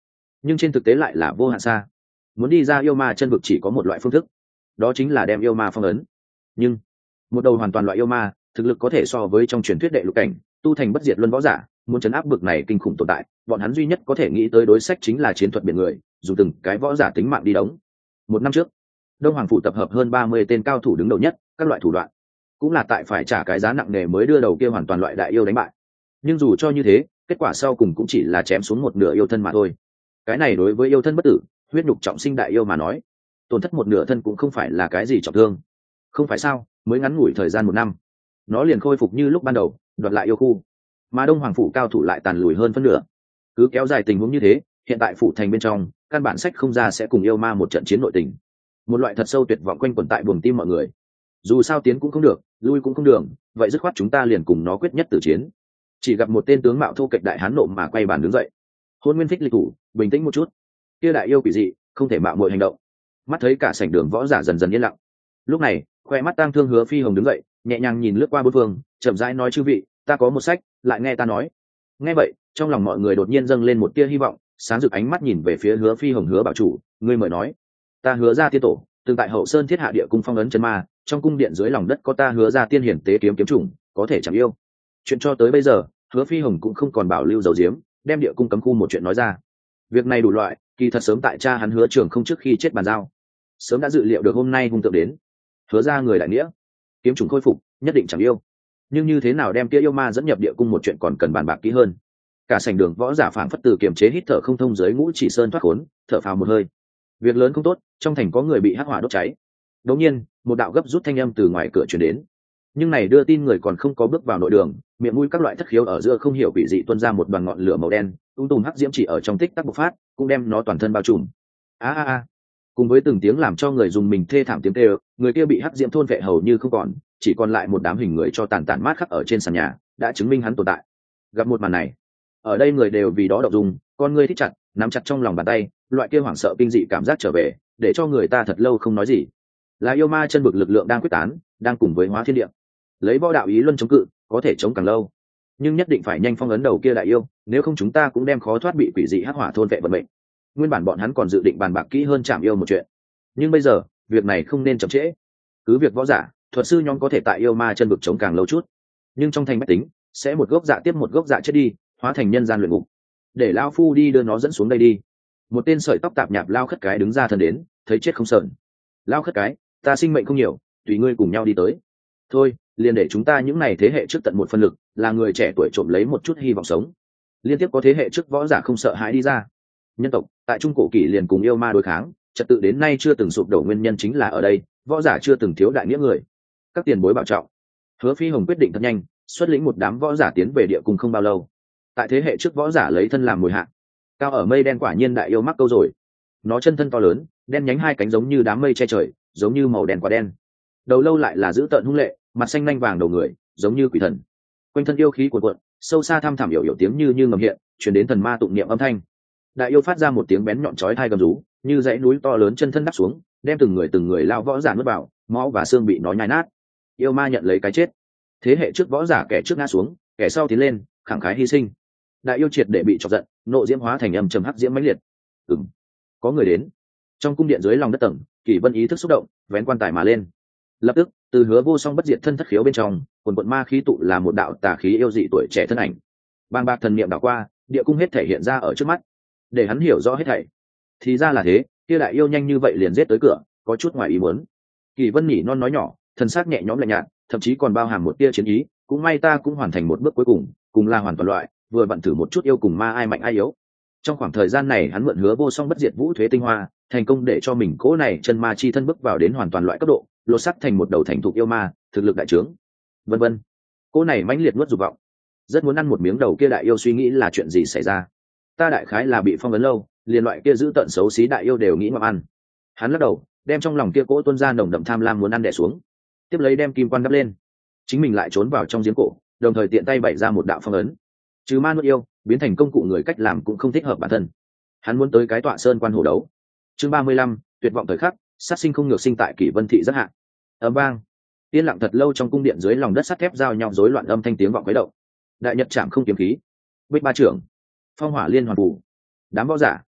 nhưng trên thực tế lại là vô hạn xa. Muốn đi ra yêu ma chân vực chỉ có một loại phương thức, đó chính là đem yêu ma phong ấn. Nhưng một đầu hoàn toàn loại yêu ma, thực lực có thể so với trong truyền thuyết đệ lục cảnh tu thành bất diệt luân võ giả, muốn chấn áp bực này kinh khủng tồn tại, bọn hắn duy nhất có thể nghĩ tới đối sách chính là chiến thuật biển người, dùng từng cái võ giả tính mạng đi đóng. Một năm trước, Đông Hoàng phủ tập hợp hơn ba mươi tên cao thủ đứng đầu nhất, các loại thủ đoạn, cũng là tại phải trả cái giá nặng nề mới đưa đầu kia hoàn toàn loại đại yêu đánh bại. Nhưng dù cho như thế, kết quả sau cùng cũng chỉ là chém xuống một nửa yêu thân mà thôi. Cái này đối với yêu thân bất tử, huyết nhục trọng sinh đại yêu mà nói, tổn thất một nửa thân cũng không phải là cái gì trọng thương. Không phải sao, mới ngắn ngủi thời gian một năm, nó liền khôi phục như lúc ban đầu, đoạt lại yêu khu. Mà Đông Hoàng phủ cao thủ lại tàn lùi hơn phân nửa. Cứ kéo dài tình huống như thế, hiện tại phủ thành bên trong, căn bản sách không ra sẽ cùng yêu ma một trận chiến nội tình. Một loại thật sâu tuyệt vọng quanh quẩn tại buồng tim mọi người. Dù sao tiến cũng không được, lui cũng không được, vậy dứt khoát chúng ta liền cùng nó quyết nhất tử chiến. Chỉ gặp một tên tướng mạo thô kệch đại hán nộ mà quay bàn đứng dậy. Hôn Nguyên Phích lịch thủ, bình tĩnh một chút. Kia đại yêu quỷ dị, không thể mạo muội hành động. Mắt thấy cả sảnh đường võ giả dần dần yên lặng. Lúc này, khoe mắt tang thương Hứa Phi Hồng đứng dậy, nhẹ nhàng nhìn lướt qua bốn phương, chậm rãi nói: chư vị, ta có một sách, lại nghe ta nói. Nghe vậy, trong lòng mọi người đột nhiên dâng lên một tia hy vọng, sáng rực ánh mắt nhìn về phía Hứa Phi Hồng. Hứa bảo chủ, ngươi mời nói. Ta Hứa ra tiên tổ, từng tại Hậu Sơn thiết hạ địa cung phong ấn chân ma, trong cung điện dưới lòng đất có ta Hứa ra tiên hiển tế kiếm kiếm chủng, có thể chẳng yêu. Chuyện cho tới bây giờ, Hứa Phi Hồng cũng không còn bảo lưu dầu diếm, đem địa cung cấm khu một chuyện nói ra. Việc này đủ loại, kỳ thật sớm tại cha hắn Hứa Trường không trước khi chết bàn giao, sớm đã dự liệu được hôm nay hung tượng đến. Hứa ra người đại nghĩa, kiếm chủng khôi phục, nhất định chẳng yêu. Nhưng như thế nào đem kia yêu ma dẫn nhập địa cung một chuyện còn cần bàn bạc kỹ hơn. Cả sảnh đường võ giả phảng phất từ kiềm chế hít thở không thông dưới Ngũ Chỉ Sơn thoát khốn, thở phào một hơi. Việc lớn không tốt, trong thành có người bị hắc hỏa đốt cháy. Đột nhiên, một đạo gấp rút thanh âm từ ngoài cửa truyền đến. Nhưng này đưa tin người còn không có bước vào nội đường, miệng mũi các loại thất khiếu ở giữa không hiểu bị dị tuôn ra một đoàn ngọn lửa màu đen, ung tùm hắc diễm chỉ ở trong tích tắc bộc phát, cũng đem nó toàn thân bao trùm. A a a. Cùng với từng tiếng làm cho người dùng mình thê thảm tiếng kêu, người kia bị hắc diễm thôn vệ hầu như không còn, chỉ còn lại một đám hình người cho tàn tàn mát khắc ở trên sàn nhà, đã chứng minh hắn tồn tại. Gặp một màn này, ở đây người đều vì đó động dung, con ngươi thích chặt, nắm chặt trong lòng bàn tay, loại kia hoảng sợ kinh dị cảm giác trở về, để cho người ta thật lâu không nói gì. Là yêu ma chân bực lực lượng đang quyết tán, đang cùng với hóa thiên địa, lấy võ đạo ý luân chống cự, có thể chống càng lâu, nhưng nhất định phải nhanh phong ấn đầu kia đại yêu, nếu không chúng ta cũng đem khó thoát bị quỷ dị hắc hỏa thôn vệ vận mệnh. Nguyên bản bọn hắn còn dự định bàn bạc kỹ hơn chạm yêu một chuyện, nhưng bây giờ việc này không nên chậm trễ. Cứ việc võ giả, thuật sư nhóm có thể tại yêu ma chân bực chống càng lâu chút, nhưng trong thành bách tính sẽ một gốc dạ tiếp một gốc dạ chết đi, hóa thành nhân gian luyện ngục. Để lao phu đi đưa nó dẫn xuống đây đi. Một tên sợi tóc tạp nhạp lao khất cái đứng ra thân đến, thấy chết không sờn. Lao khất cái, ta sinh mệnh không nhiều, tùy ngươi cùng nhau đi tới. Thôi, liền để chúng ta những này thế hệ trước tận một phân lực, là người trẻ tuổi trộm lấy một chút hy vọng sống. Liên tiếp có thế hệ trước võ giả không sợ hãi đi ra. Nhân tộc tại trung cổ kỷ liền cùng yêu ma đối kháng, trật tự đến nay chưa từng sụp đổ nguyên nhân chính là ở đây, võ giả chưa từng thiếu đại nghĩa người. Các tiền bối bảo trọng. Hứa Phi Hồng quyết định thật nhanh, xuất lĩnh một đám võ giả tiến về địa cung không bao lâu. Tại thế hệ trước võ giả lấy thân làm mồi hạ, cao ở mây đen quả nhiên đại yêu mắc câu rồi. Nó chân thân to lớn, đen nhánh hai cánh giống như đám mây che trời, giống như màu đen quả đen. Đầu lâu lại là dữ tợn hung lệ, mặt xanh nanh vàng đầu người, giống như quỷ thần. Quanh thân yêu khí cuồn cuộn, sâu xa thăm thẳm hiểu hiểu tiếng như như ngầm hiện, truyền đến thần ma tụng niệm âm thanh. Đại yêu phát ra một tiếng bén nhọn chói tai gầm rú, như dãy núi to lớn chân thân đắp xuống, đem từng người từng người lao võ giả nuốt vào, máu và xương bị nó nhai nát. Yêu ma nhận lấy cái chết. Thế hệ trước võ giả kẻ trước ngã xuống, kẻ sau tiến lên, khẳng khái hy sinh. Đại yêu triệt để bị chọc giận, nộ diễm hóa thành âm trầm hắc diễm mãnh liệt. Ừm, có người đến. Trong cung điện dưới lòng đất tầng, Kỷ Vân ý thức xúc động, vén quan tài mà lên. Lập tức, từ Hứa Vô Song bất diệt thân thất khiếu bên trong, quần quần ma khí tụ là một đạo tà khí yêu dị tuổi trẻ thân ảnh. Bàng bạc thần niệm đảo qua, địa cung hết thể hiện ra ở trước mắt, để hắn hiểu rõ hết thảy. Thì ra là thế, kia đại yêu nhanh như vậy liền giết tới cửa, có chút ngoài ý muốn. Kỷ Vân nhỉ non nói nhỏ, thần sắc nhẹ nhõm lạnh nhạt, thậm chí còn bao hàm một tia chiến ý, cũng may ta cũng hoàn thành một bước cuối cùng, cùng là hoàn toàn loại, vừa vặn thử một chút yêu cùng ma ai mạnh ai yếu. Trong khoảng thời gian này hắn mượn Hứa Vô Song bất diệt vũ thuế tinh hoa, thành công để cho mình cỗ này chân ma chi thân bước vào đến hoàn toàn loại cấp độ, lột sắc thành một đầu thành thục yêu ma, thực lực đại trướng. Vân vân. Cỗ này mãnh liệt nuốt dục vọng, rất muốn ăn một miếng đầu kia đại yêu, suy nghĩ là chuyện gì xảy ra. Ta đại khái là bị phong ấn lâu, liền loại kia giữ tận xấu xí đại yêu đều nghĩ ngoạm ăn. Hắn lắc đầu, đem trong lòng kia cỗ tuôn ra nồng đậm tham lam muốn ăn đè xuống, tiếp lấy đem kim quan đắp lên, chính mình lại trốn vào trong giếng cổ, đồng thời tiện tay bày ra một đạo phong ấn. Trừ ma nuốt yêu, biến thành công cụ người cách làm cũng không thích hợp bản thân. Hắn muốn tới cái tọa sơn quan hổ đấu. Chương ba mươi lăm, tuyệt vọng thời khắc, sát sinh không ngược sinh tại Kỷ Vân thị rất hạn. Ầm vang, yên lặng thật lâu trong cung điện dưới lòng đất sắt thép giao nhau rối loạn âm thanh tiếng vọng quấy động. Đại nhật chạm không kiếm khí, bích ba trưởng, phong hỏa liên hoàn phủ. Đám võ giả,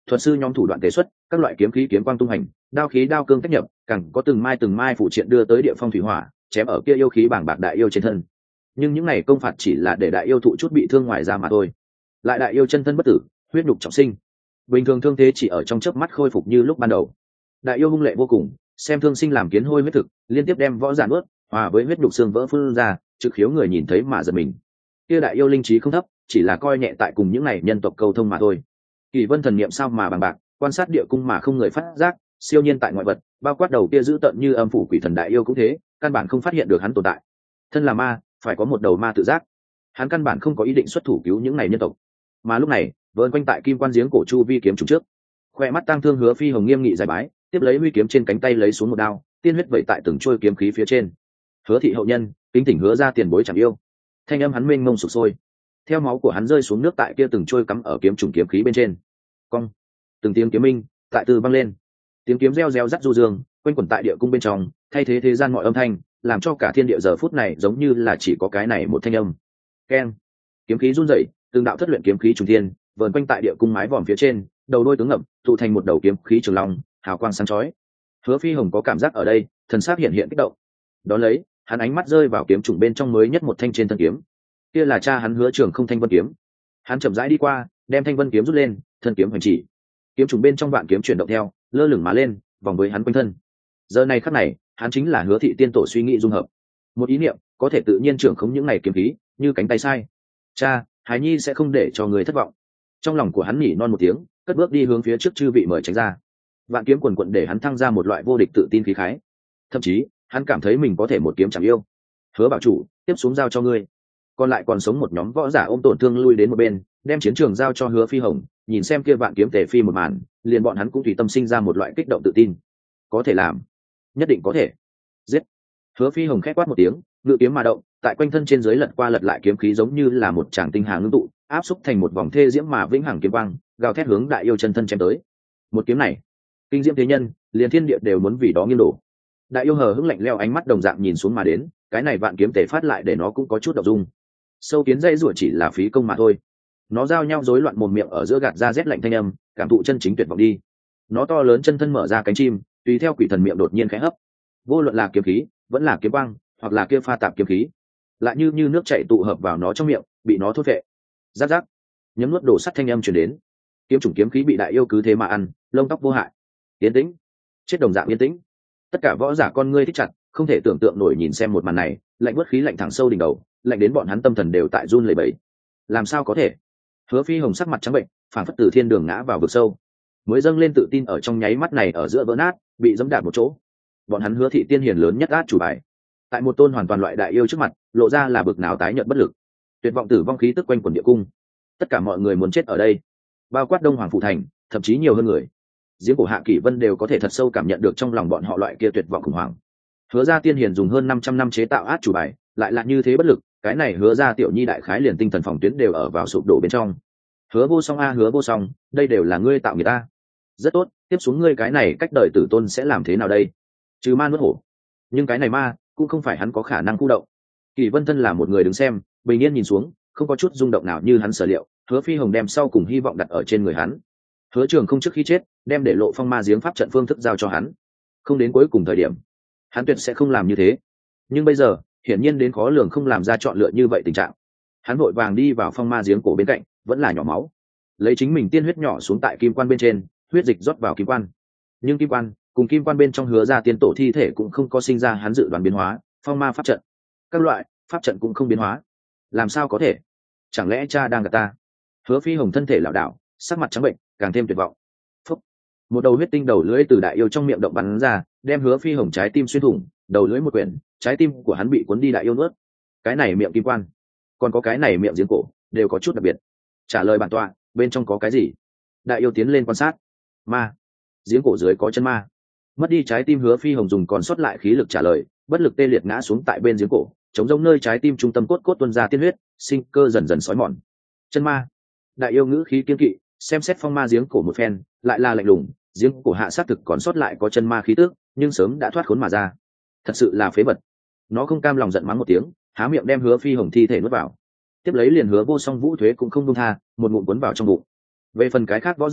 thuật sư nhóm thủ đoạn tế xuất, các loại kiếm khí kiếm quang tung hành, đao khí đao cương cách nhập, càng có từng mai từng mai phụ triện đưa tới địa phong thủy hỏa, chém ở kia yêu khí bảng bạc đại yêu trên thân. Nhưng những này công phạt chỉ là để đại yêu thụ chút bị thương ngoài ra mà thôi. Lại đại yêu chân thân bất tử, huyết nhục trọng sinh, bình thường thương thế chỉ ở trong chớp mắt khôi phục như lúc ban đầu. Đại yêu hung lệ vô cùng, xem thương sinh làm kiến hôi huyết thực, liên tiếp đem võ giả nuốt, hòa với huyết nhục xương vỡ phun ra, trực khiếu người nhìn thấy mà giật mình. Kia đại yêu linh trí không thấp, chỉ là coi nhẹ tại cùng những này nhân tộc câu thông mà thôi. Kỳ Vân thần niệm sao mà bằng bạc, quan sát địa cung mà không người phát giác, siêu nhiên tại ngoại vật, bao quát đầu kia giữ tận như âm phủ quỷ thần đại yêu cũng thế, căn bản không phát hiện được hắn tồn tại. Thân là ma, phải có một đầu ma tự giác. Hắn căn bản không có ý định xuất thủ cứu những này nhân tộc. Mà lúc này, vờn quanh tại kim quan giếng cổ chu vi kiếm trùng trước, khoe mắt tăng thương Hứa Phi Hồng nghiêm nghị giải bái, tiếp lấy huy kiếm trên cánh tay lấy xuống một đao, tiên huyết vẩy tại từng trôi kiếm khí phía trên. Hứa thị hậu nhân, kính tỉnh Hứa ra tiền bối chẳng yêu. Thanh âm hắn mênh mông sục sôi, theo máu của hắn rơi xuống nước tại kia từng trôi cắm ở kiếm trùng kiếm khí bên trên. Cong, từng tiếng kiếm minh tại từ vang lên, tiếng kiếm reo reo rắt du dương, quanh quẩn tại địa cung bên trong, thay thế thế gian mọi âm thanh, làm cho cả thiên địa giờ phút này giống như là chỉ có cái này một thanh âm. Keng, kiếm khí run rẩy, từng đạo thất luyện kiếm khí trùng thiên, vờn quanh tại địa cung mái vòm phía trên, đầu đôi tướng ngậm, tụ thành một đầu kiếm khí trường long, hào quang sáng chói. Hứa Phi Hồng có cảm giác ở đây, thần sắc hiện hiện kích động. Đó lấy, hắn ánh mắt rơi vào kiếm trùng bên trong mới nhất một thanh trên thân kiếm. Kia là cha hắn Hứa Trường Không thanh vân kiếm. Hắn chậm rãi đi qua, đem thanh vân kiếm rút lên, thân kiếm hành chỉ. Kiếm trùng bên trong vạn kiếm chuyển động theo, lơ lửng mà lên, vòng với hắn quanh thân. Giờ này khắc này, hắn chính là Hứa thị tiên tổ suy nghĩ dung hợp. Một ý niệm, có thể tự nhiên trưởng khống những này kiếm khí, như cánh tay sai. Cha, Hải Nhi sẽ không để cho người thất vọng. Trong lòng của hắn nhỉ non một tiếng, cất bước đi hướng phía trước chư vị mời tránh ra. Vạn kiếm quần quận để hắn thăng ra một loại vô địch tự tin khí khái. Thậm chí, hắn cảm thấy mình có thể một kiếm chẳng yêu. Hứa bảo chủ, tiếp xuống giao cho ngươi. Còn lại còn sống một nhóm võ giả ôm tổn thương lui đến một bên, đem chiến trường giao cho Hứa Phi Hồng, nhìn xem kia vạn kiếm tề phi một màn, liền bọn hắn cũng tùy tâm sinh ra một loại kích động tự tin. Có thể làm, nhất định có thể. Giết. Hứa Phi Hồng khét quát một tiếng, ngự kiếm mà động, tại quanh thân trên dưới lật qua lật lại kiếm khí giống như là một tràng tinh hà ngưng tụ, áp xúc thành một vòng thê diễm mà vĩnh hằng kiếm quang, gào thét hướng đại yêu chân thân chém tới. Một kiếm này, kinh diễm thế nhân, liền thiên địa đều muốn vì đó nghiêng đổ. Đại yêu hờ hững lạnh lẽo ánh mắt đồng dạng nhìn xuống mà đến, cái này vạn kiếm tề phát lại để nó cũng có chút động dung. Sâu kiến dây rủa chỉ là phí công mà thôi. Nó giao nhau rối loạn mồm miệng ở giữa gạt ra rét lạnh thanh âm, cảm thụ chân chính tuyệt vọng đi. Nó to lớn chân thân mở ra cánh chim, tùy theo quỷ thần miệng đột nhiên khẽ hấp. Vô luận là kiếm khí, vẫn là kiếm quang, hoặc là kia pha tạp kiếm khí, lại như như nước chảy tụ hợp vào nó trong miệng, bị nó thốt vệ. Rắc rắc, nhấm nuốt đổ sắt thanh âm truyền đến. Kiếm chủng kiếm khí bị đại yêu cứ thế mà ăn, lông tóc vô hại. Yên tĩnh, chết đồng dạng yên tĩnh. Tất cả võ giả con ngươi thích chặt, không thể tưởng tượng nổi nhìn xem một màn này, lạnh buốt khí lạnh thẳng sâu đỉnh đầu, lạnh đến bọn hắn tâm thần đều tại run lẩy bẩy. Làm sao có thể? Hứa Phi Hồng sắc mặt trắng bệnh, phản phất từ thiên đường ngã vào vực sâu, mới dâng lên tự tin ở trong nháy mắt này ở giữa vỡ nát, bị dẫm đạp một chỗ. Bọn hắn Hứa thị tiên hiền lớn nhất át chủ bài, tại một tôn hoàn toàn loại đại yêu trước mặt, lộ ra là bực nào tái nhợt bất lực. Tuyệt vọng tử vong khí tức quanh quần địa cung, tất cả mọi người muốn chết ở đây, bao quát Đông Hoàng phủ thành, thậm chí nhiều hơn người. Giếng cổ Hạ Kỷ Vân đều có thể thật sâu cảm nhận được trong lòng bọn họ loại kia tuyệt vọng khủng hoảng. Hứa ra tiên hiền dùng hơn năm trăm năm chế tạo át chủ bài, lại là như thế bất lực, cái này Hứa ra tiểu nhi đại khái liền tinh thần phòng tuyến đều ở vào sụp đổ bên trong. Hứa vô song a Hứa vô song, đây đều là ngươi tạo người ta. Rất tốt, tiếp xuống ngươi cái này cách đời tử tôn sẽ làm thế nào đây? Trừ ma nuốt hổ. Nhưng cái này ma cũng không phải hắn có khả năng khu động. Kỷ Vân thân là một người đứng xem, bình yên nhìn xuống, không có chút rung động nào như hắn sở liệu. Hứa Phi Hồng đem sau cùng hy vọng đặt ở trên người hắn. Hứa Trường Không trước khi chết, đem để lộ phong ma giếng pháp trận phương thức giao cho hắn. Không đến cuối cùng thời điểm, hắn tuyệt sẽ không làm như thế. Nhưng bây giờ, hiển nhiên đến khó lường không làm ra chọn lựa như vậy tình trạng. Hắn vội vàng đi vào phong ma giếng cổ bên cạnh, vẫn là nhỏ máu, lấy chính mình tiên huyết nhỏ xuống tại kim quan bên trên, huyết dịch rót vào kim quan. Nhưng kim quan cùng kim quan bên trong Hứa ra tiên tổ thi thể cũng không có sinh ra hắn dự đoán biến hóa, phong ma pháp trận, các loại pháp trận cũng không biến hóa. Làm sao có thể? Chẳng lẽ cha đang gạt ta? Hứa Phi Hồng thân thể lảo đảo, sắc mặt trắng bệnh, càng thêm tuyệt vọng. Phúc. Một đầu huyết tinh đầu lưỡi từ đại yêu trong miệng động bắn ra, đem Hứa Phi Hồng trái tim xuyên thủng, đầu lưỡi một quyển, trái tim của hắn bị cuốn đi đại yêu nuốt. Cái này miệng kim quan, còn có cái này miệng giếng cổ, đều có chút đặc biệt. Trả lời bản tọa, bên trong có cái gì? Đại yêu tiến lên quan sát. Ma. Giếng cổ dưới có chân ma. Mất đi trái tim Hứa Phi Hồng dùng còn sót lại khí lực trả lời, bất lực tê liệt ngã xuống tại bên giếng cổ, chống giống nơi trái tim trung tâm cốt cốt tuôn ra tiên huyết, sinh cơ dần dần sói mòn. Chân ma. Đại yêu ngữ khí kiên kỵ, xem xét phong ma giếng cổ một phen, lại là lạnh lùng, giếng cổ hạ sát thực còn sót lại có chân ma khí tước, nhưng sớm đã thoát khốn mà ra. Thật sự là phế vật. Nó không cam lòng giận mắng một tiếng, há miệng đem Hứa Phi Hồng thi thể nuốt vào. Tiếp lấy liền Hứa vô song vũ thuế cũng không buông tha, một ngụm cuốn vào trong bụng. Về phần cái khác võ giả,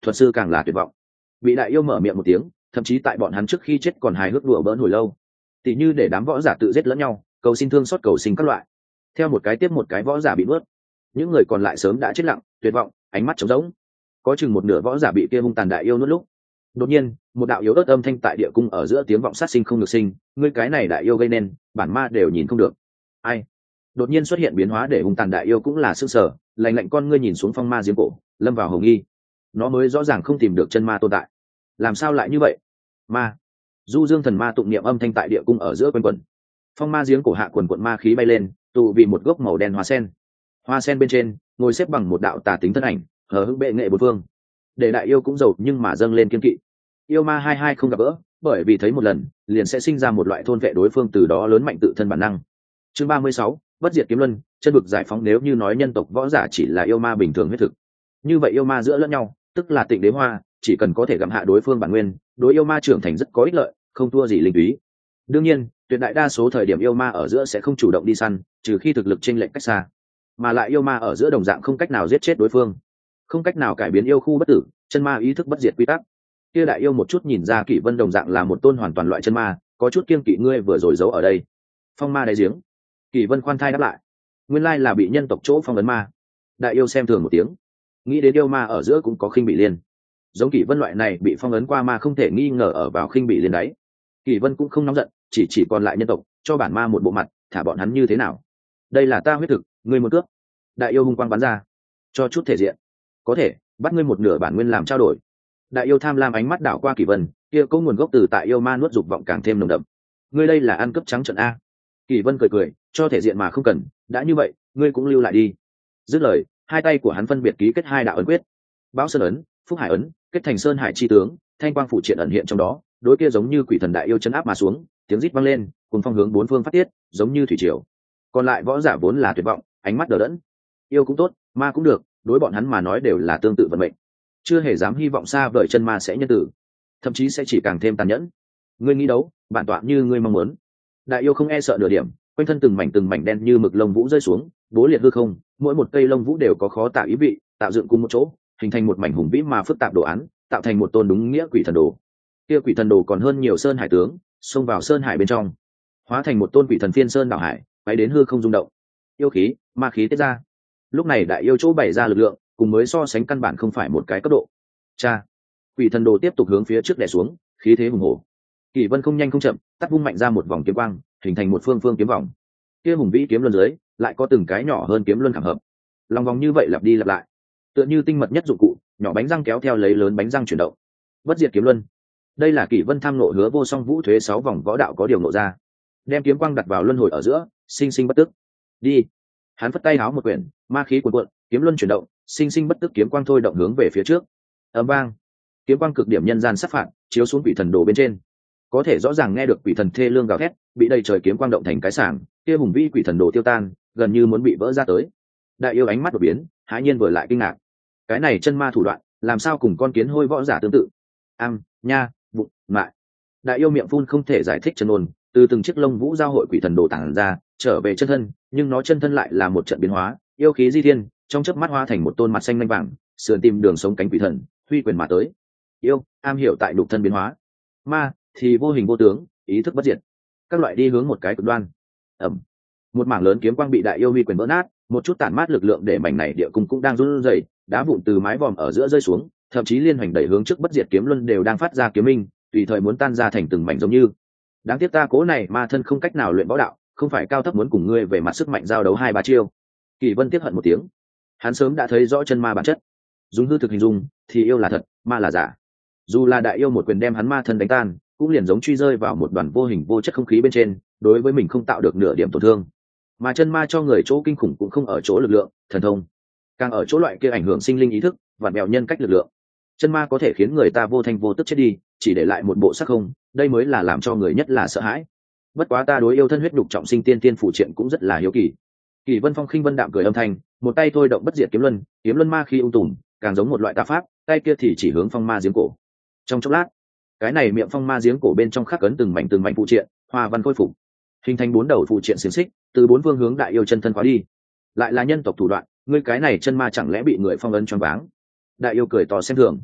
thuật sư càng là tuyệt vọng. Bị đại yêu mở miệng một tiếng, thậm chí tại bọn hắn trước khi chết còn hài hước đùa bỡn hồi lâu, tỉ như để đám võ giả tự giết lẫn nhau, cầu xin thương xót cầu sinh các loại. Theo một cái tiếp một cái võ giả bị nuốt, những người còn lại sớm đã chết lặng, tuyệt vọng, ánh mắt trống rỗng. Có chừng một nửa võ giả bị kia hung tàn đại yêu nuốt lúc, đột nhiên một đạo yếu ớt âm thanh tại địa cung ở giữa tiếng vọng sát sinh không được sinh, ngươi cái này đại yêu gây nên bản ma đều nhìn không được. Ai? Đột nhiên xuất hiện biến hóa để hung tàn đại yêu cũng là sững sờ, lạnh lạnh con ngươi nhìn xuống phong ma giếng cổ, lâm vào hồng nghi. Nó mới rõ ràng không tìm được chân ma tồn tại, làm sao lại như vậy? Ma. Du dương thần ma tụng niệm âm thanh tại địa cung ở giữa quanh quẩn. Phong ma giếng cổ hạ quần quận ma khí bay lên, tụ vì một gốc màu đen hoa sen. Hoa sen bên trên ngồi xếp bằng một đạo tà tính thân ảnh, hờ hững bệ nghệ bốn phương. Để đại yêu cũng giàu nhưng mà dâng lên kiên kỵ. Yêu ma hai hai không gặp gỡ, bởi vì thấy một lần liền sẽ sinh ra một loại thôn vệ đối phương, từ đó lớn mạnh tự thân bản năng. Chương ba mươi sáu, bất diệt kiếm luân, chân vực giải phóng. Nếu như nói nhân tộc võ giả chỉ là yêu ma bình thường huyết thực, như vậy yêu ma giữa lẫn nhau tức là tịnh đế hoa, chỉ cần có thể gặm hạ đối phương bản nguyên, đối yêu ma trưởng thành rất có ích lợi, không thua gì linh túy. Đương nhiên tuyệt đại đa số thời điểm yêu ma ở giữa sẽ không chủ động đi săn, trừ khi thực lực chênh lệch cách xa, mà lại yêu ma ở giữa đồng dạng không cách nào giết chết đối phương, không cách nào cải biến yêu khu bất tử, chân ma ý thức bất diệt quy tắc. Kia đại yêu một chút nhìn ra Kỷ Vân đồng dạng là một tôn hoàn toàn loại chân ma, có chút kiêng kỵ ngươi vừa rồi giấu ở đây. Phong ma đáy giếng. Kỷ Vân khoan thai đáp lại, nguyên lai là bị nhân tộc chỗ phong ấn ma. Đại yêu xem thường một tiếng, nghĩ đến yêu ma ở giữa cũng có khinh bị liên, giống Kỷ Vân loại này bị phong ấn qua ma không thể nghi ngờ ở vào khinh bị liên đấy. Kỷ Vân cũng không nóng giận, chỉ chỉ còn lại nhân tộc, cho bản ma một bộ mặt, thả bọn hắn như thế nào? Đây là ta huyết thực, ngươi muốn cướp? Đại yêu hung quang bắn ra, cho chút thể diện, có thể bắt ngươi một nửa bản nguyên làm trao đổi. Đại yêu tham lam ánh mắt đảo qua Kỷ Vân, kia có nguồn gốc từ tại yêu ma nuốt dục vọng càng thêm nồng đậm. Ngươi đây là ăn cướp trắng trợn a? Kỷ Vân cười cười, cho thể diện mà không cần, đã như vậy, ngươi cũng lưu lại đi. Dứt lời, hai tay của hắn phân biệt ký kết hai đạo ấn quyết. Bão Sơn ấn, Phúc Hải ấn, kết thành Sơn Hải chi tướng, thanh quang phụ triện ẩn hiện trong đó, đối kia giống như quỷ thần đại yêu chấn áp mà xuống, tiếng rít vang lên, cùng phong hướng bốn phương phát tiết, giống như thủy triều. Còn lại võ giả vốn là tuyệt vọng, ánh mắt đờ đẫn. Yêu cũng tốt, ma cũng được, đối bọn hắn mà nói đều là tương tự vận mệnh, chưa hề dám hy vọng xa vời chân ma sẽ nhân tử, thậm chí sẽ chỉ càng thêm tàn nhẫn. Ngươi nghĩ đấu, bản tọa như ngươi mong muốn. Đại yêu không e sợ nửa điểm, quanh thân từng mảnh từng mảnh đen như mực lông vũ rơi xuống, bố liệt hư không, mỗi một cây lông vũ đều có khó tạo ý vị, tạo dựng cùng một chỗ, hình thành một mảnh hùng vĩ mà phức tạp đồ án, tạo thành một tôn đúng nghĩa quỷ thần đồ. Kia quỷ thần đồ còn hơn nhiều sơn hải tướng, xông vào sơn hải bên trong, hóa thành một tôn quỷ thần phiên sơn đảo hải, bay đến hư không rung động. Yêu khí, ma khí tiết ra. Lúc này đại yêu chỗ bày ra lực lượng, cùng mới so sánh căn bản không phải một cái cấp độ. Cha, quỷ thần đồ tiếp tục hướng phía trước đè xuống, khí thế hùng hổ. Kỷ Vân không nhanh không chậm, tắt vung mạnh ra một vòng kiếm quang, hình thành một phương phương kiếm vòng. Kia hùng vĩ kiếm luân dưới, lại có từng cái nhỏ hơn kiếm luân khảm hợp. Lòng vòng như vậy lặp đi lặp lại, tựa như tinh mật nhất dụng cụ, nhỏ bánh răng kéo theo lấy lớn bánh răng chuyển động. Bất diệt kiếm luân. Đây là Kỷ Vân tham nộ hứa vô song vũ thuế sáu vòng võ đạo có điều ngộ ra. Đem kiếm quang đặt vào luân hồi ở giữa, sinh sinh bất tức. Đi. Hắn phất tay háo một quyển, ma khí cuồn cuộn, kiếm luân chuyển động, sinh sinh bất tức kiếm quang thôi động hướng về phía trước. Ầm vang. Kiếm quang cực điểm nhân gian sát phạt, chiếu xuống quỷ thần đồ bên trên. Có thể rõ ràng nghe được quỷ thần thê lương gào thét, bị đầy trời kiếm quang động thành cái sảng, kia hùng vĩ quỷ thần đồ tiêu tan, gần như muốn bị vỡ ra tới. Đại yêu ánh mắt đột biến, hãi nhiên vừa lại kinh ngạc. Cái này chân ma thủ đoạn, làm sao cùng con kiến hôi võ giả tương tự? Am, nha, vụ, mại. Đại yêu miệng phun không thể giải thích chân ôn, từ từng chiếc lông vũ giao hội quỷ thần đồ tản ra, trở về chân thân, nhưng nó chân thân lại là một trận biến hóa, yêu khí di thiên, trong chớp mắt hóa thành một tôn mặt xanh lanh vàng, sườn tìm đường sống cánh quỷ thần, huy quyền mà tới. Yêu, am hiểu tại đục thân biến hóa. Ma thì vô hình vô tướng, ý thức bất diệt. Các loại đi hướng một cái cực đoan. Ầm. Một mảng lớn kiếm quang bị đại yêu huy quyền vỡ nát, một chút tản mát lực lượng để mảnh này địa cung cũng đang run rẩy, đá vụn từ mái vòm ở giữa rơi xuống, thậm chí liên hành đẩy hướng trước bất diệt kiếm luân đều đang phát ra kiếm minh, tùy thời muốn tan ra thành từng mảnh giống như. Đáng tiếc ta cố này ma thân không cách nào luyện võ đạo, không phải cao thấp muốn cùng ngươi về mặt sức mạnh giao đấu hai ba chiêu. Kỷ Vân tiếc hận một tiếng, hắn sớm đã thấy rõ chân ma bản chất, dùng hư thực hình dung thì yêu là thật, ma là giả. Dù là đại yêu một quyền đem hắn ma thân đánh tan, cũng liền giống truy rơi vào một đoàn vô hình vô chất không khí bên trên, đối với mình không tạo được nửa điểm tổn thương. Mà chân ma cho người chỗ kinh khủng cũng không ở chỗ lực lượng, thần thông, càng ở chỗ loại kia ảnh hưởng sinh linh ý thức, vặn bèo nhân cách lực lượng. Chân ma có thể khiến người ta vô thanh vô tức chết đi, chỉ để lại một bộ xác không, đây mới là làm cho người nhất là sợ hãi. Bất quá ta đối yêu thân huyết đục trọng sinh tiên tiên phụ triện cũng rất là hiếu kỳ. Kỷ Vân Phong khinh vân đạm cười âm thanh, một tay thôi động bất diệt kiếm luân, kiếm luân ma khi ung tùm, càng giống một loại tà pháp, tay kia thì chỉ hướng phong ma giếng cổ. Trong chốc lát, cái này miệng phong ma giếng cổ bên trong khắc ấn từng mảnh từng mảnh phụ triện, hoa văn khôi phục, hình thành bốn đầu phụ triện xiềng xích, từ bốn phương hướng đại yêu chân thân khóa đi. Lại là nhân tộc thủ đoạn, ngươi cái này chân ma chẳng lẽ bị người phong ấn choáng váng? Đại yêu cười to xem thường.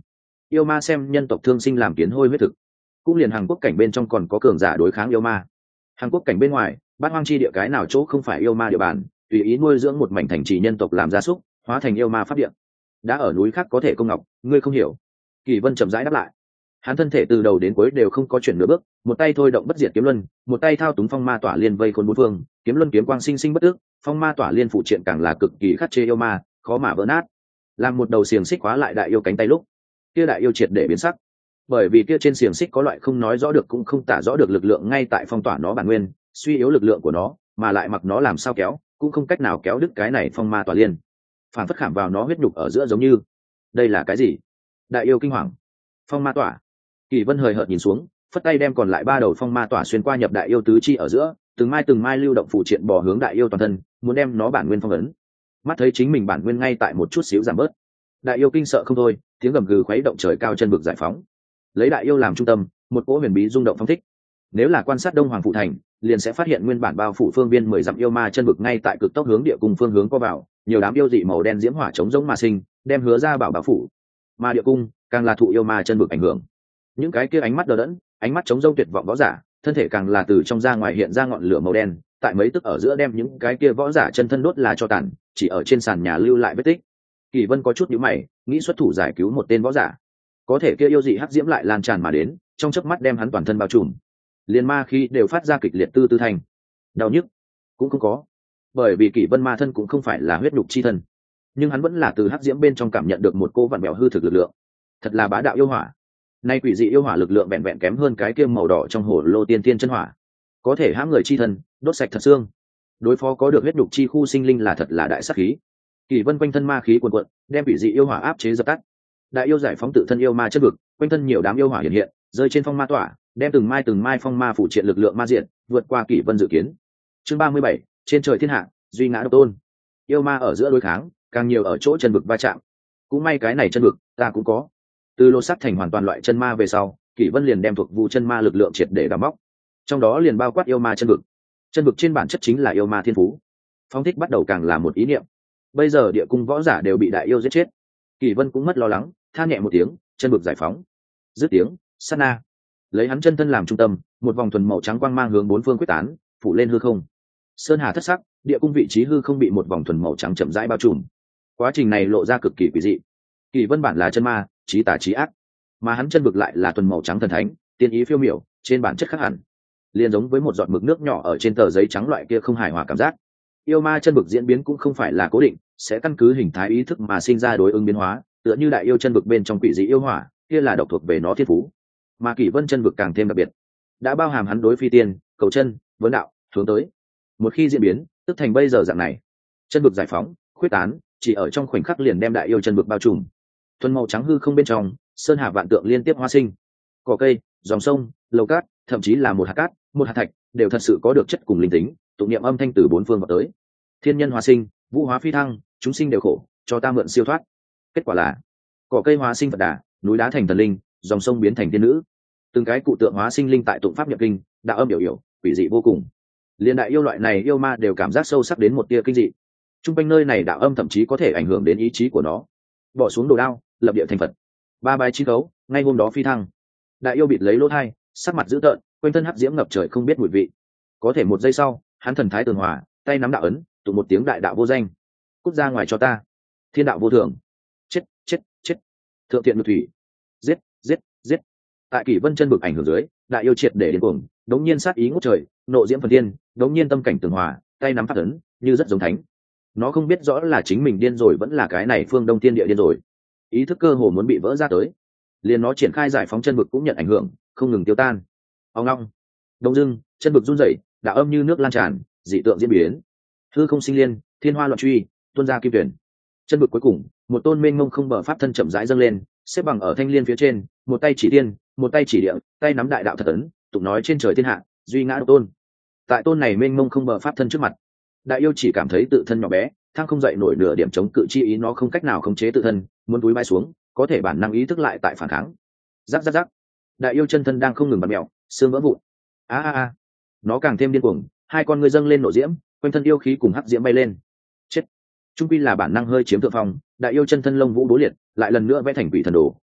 Yêu ma xem nhân tộc thương sinh làm kiến hôi huyết thực, cũng liền Hàn Quốc cảnh bên trong còn có cường giả đối kháng yêu ma. Hàn Quốc cảnh bên ngoài, bát hoang chi địa cái nào chỗ không phải yêu ma địa bàn, tùy ý nuôi dưỡng một mảnh thành trì nhân tộc làm gia súc, hóa thành yêu ma pháp địa. Đã ở núi khác có thể công ngọc, ngươi không hiểu. Kỳ Vân chậm rãi đáp lại. Hắn thân thể từ đầu đến cuối đều không có chuyển nửa bước, một tay thôi động bất diệt kiếm luân, một tay thao túng phong ma tỏa liên vây khốn bốn phương, kiếm luân kiếm quang sinh sinh bất tước, phong ma tỏa liên phụ triện càng là cực kỳ khắc chế yêu ma, khó mà vỡ nát. Làm một đầu xiềng xích khóa lại đại yêu cánh tay lúc, kia đại yêu triệt để biến sắc. Bởi vì kia trên xiềng xích có loại không nói rõ được cũng không tả rõ được lực lượng ngay tại phong tỏa nó bản nguyên, suy yếu lực lượng của nó, mà lại mặc nó làm sao kéo, cũng không cách nào kéo đứt cái này phong ma tỏa liên. Phản phất khảm vào nó huyết nhục ở giữa giống như, đây là cái gì? Đại yêu kinh hoàng. Phong ma tỏa. Kỳ Vân hời hợt nhìn xuống, phất tay đem còn lại ba đầu phong ma tỏa xuyên qua nhập đại yêu tứ chi ở giữa, từng mai từng mai lưu động phụ triện bò hướng đại yêu toàn thân, muốn đem nó bản nguyên phong ấn. Mắt thấy chính mình bản nguyên ngay tại một chút xíu giảm bớt, đại yêu kinh sợ không thôi, tiếng gầm gừ khuấy động trời cao chân vực giải phóng. Lấy đại yêu làm trung tâm, một cỗ huyền bí rung động phong thích. Nếu là quan sát Đông Hoàng phụ thành, liền sẽ phát hiện nguyên bản bao phủ phương viên mười dặm yêu ma chân vực ngay tại cực tốc hướng địa cung phương hướng có vào, nhiều đám yêu dị màu đen diễm hỏa chống giống mà sinh, đem Hứa Ra Bảo bao phủ. Mà địa cung càng là thụ yêu ma chân vực ảnh hưởng. Những cái kia ánh mắt đờ đẫn, ánh mắt chống rông tuyệt vọng võ giả, thân thể càng là từ trong ra ngoài hiện ra ngọn lửa màu đen, tại mấy tức ở giữa đem những cái kia võ giả chân thân đốt là cho tàn, chỉ ở trên sàn nhà lưu lại vết tích. Kỳ Vân có chút nhíu mày, nghĩ xuất thủ giải cứu một tên võ giả, có thể kia yêu dị hắc diễm lại lan tràn mà đến, trong chớp mắt đem hắn toàn thân bao trùm, liền ma khí đều phát ra kịch liệt tư tư thành. Đau nhức cũng không có, bởi vì Kỷ Vân ma thân cũng không phải là huyết nhục chi thân, nhưng hắn vẫn là từ hắc diễm bên trong cảm nhận được một cô vặn bèo hư thực lực lượng, thật là bá đạo yêu hỏa. Nay quỷ dị yêu hỏa lực lượng vẹn vẹn kém hơn cái kia màu đỏ trong hồ lô tiên tiên chân hỏa, có thể hãm người chi thân, đốt sạch thật xương. Đối phó có được huyết nhục chi khu sinh linh là thật là đại sát khí. Kỳ Vân quanh thân ma khí cuồn cuộn, đem quỷ dị yêu hỏa áp chế dập tắt. Đại yêu giải phóng tự thân yêu ma chất vực, quanh thân nhiều đám yêu hỏa hiện hiện, rơi trên phong ma tỏa, đem từng mai từng mai phong ma phụ triện lực lượng ma diện, vượt qua Kỳ Vân dự kiến. Chương ba mươi bảy, trên trời thiên hạ, duy ngã độc tôn. Yêu ma ở giữa đối kháng, càng nhiều ở chỗ chân vực va chạm. Cũng may cái này chân vực, ta cũng có. Từ lô sắt thành hoàn toàn loại chân ma về sau, Kỷ Vân liền đem thuộc vu chân ma lực lượng triệt để đào móc, trong đó liền bao quát yêu ma chân vực. Chân vực trên bản chất chính là yêu ma thiên phú, phong thích bắt đầu càng là một ý niệm. Bây giờ địa cung võ giả đều bị đại yêu giết chết, Kỷ Vân cũng mất lo lắng, than nhẹ một tiếng, chân vực giải phóng. Dứt tiếng, sát na, lấy hắn chân thân làm trung tâm, một vòng thuần màu trắng quang mang hướng bốn phương quyết tán, phủ lên hư không. Sơn hà thất sắc, địa cung vị trí hư không bị một vòng thuần màu trắng chậm rãi bao trùm. Quá trình này lộ ra cực kỳ quỷ dị. Kỷ Vân bản là chân ma, trí tà trí ác, mà hắn chân vực lại là thuần màu trắng thần thánh, tiên ý phiêu miểu, trên bản chất khác hẳn, liền giống với một giọt mực nước nhỏ ở trên tờ giấy trắng loại kia không hài hòa cảm giác. Yêu ma chân vực diễn biến cũng không phải là cố định, sẽ căn cứ hình thái ý thức mà sinh ra đối ứng biến hóa, tựa như đại yêu chân vực bên trong quỷ dị yêu hỏa, kia là độc thuộc về nó thiên phú. Mà Kỷ Vân chân vực càng thêm đặc biệt, đã bao hàm hắn đối phi tiên, cầu chân, vấn đạo, hướng tới. Một khi diễn biến, tức thành bây giờ dạng này. Chân vực giải phóng, khuyết tán, chỉ ở trong khoảnh khắc liền đem đại yêu chân vực bao trùm. Thuần màu trắng hư không bên trong, sơn hà vạn tượng liên tiếp hoa sinh, cỏ cây, dòng sông, lầu cát, thậm chí là một hạt cát, một hạt thạch, đều thật sự có được chất cùng linh tính, tụng niệm âm thanh từ bốn phương vào tới. Thiên nhân hóa sinh, vũ hóa phi thăng, chúng sinh đều khổ, cho ta mượn siêu thoát. Kết quả là, cỏ cây hóa sinh Phật đà, núi đá thành thần linh, dòng sông biến thành tiên nữ. Từng cái cụ tượng hóa sinh linh tại tụng pháp nhập kinh, đạo âm biểu hiểu, quỷ dị vô cùng. Liên đại yêu loại này yêu ma đều cảm giác sâu sắc đến một tia kinh dị. Trung quanh nơi này đạo âm thậm chí có thể ảnh hưởng đến ý chí của nó. Bỏ xuống đồ đao, lập địa thành Phật. Ba bài chín cấu, ngay hôm đó phi thăng. Đại yêu bịt lấy lỗ thai, sắc mặt dữ tợn, quanh thân hắc diễm ngập trời không biết mùi vị. Có thể một giây sau, hắn thần thái tường hòa, tay nắm đạo ấn, tụng một tiếng đại đạo vô danh. Cút ra ngoài cho ta. Thiên đạo vô thường. Chết, chết, chết. Thượng thiện ngự thủy. Giết, giết, giết. Tại Kỷ Vân chân bực ảnh hưởng dưới, đại yêu triệt để đến cuồng, đống nhiên sát ý ngút trời, nộ diễm phần thiên, đống nhiên tâm cảnh tường hòa, tay nắm pháp ấn, như rất giống thánh. Nó không biết rõ là chính mình điên rồi vẫn là cái này phương Đông Thiên Địa điên rồi. Ý thức cơ hồ muốn bị vỡ ra tới, liền nó triển khai giải phóng chân bực cũng nhận ảnh hưởng, không ngừng tiêu tan. Ông long, đông dưng, chân bực run rẩy, đạo âm như nước lan tràn, dị tượng diễn biến, hư không sinh liên, thiên hoa loạn truy, tuôn ra kim tuyển. Chân bực cuối cùng, một tôn mênh mông không bờ pháp thân chậm rãi dâng lên, xếp bằng ở thanh liên phía trên, một tay chỉ tiên, một tay chỉ địa, tay nắm đại đạo thật ấn, tụng nói trên trời thiên hạ, duy ngã độc tôn. Tại tôn này mênh mông không bờ pháp thân trước mặt, đại yêu chỉ cảm thấy tự thân nhỏ bé, thang không dậy nổi nửa điểm chống cự chi ý, nó không cách nào khống chế tự thân, muốn túi bay xuống, có thể bản năng ý thức lại tại phản kháng. Rắc rắc rắc, đại yêu chân thân đang không ngừng bật mèo, xương vỡ vụn. A a a, nó càng thêm điên cuồng, hai con ngươi dâng lên nộ diễm, quanh thân yêu khí cùng hắc diễm bay lên. Chết. Trung quy là bản năng hơi chiếm thượng phong, đại yêu chân thân lông vũ bố liệt, lại lần nữa vẽ thành quỷ thần đồ,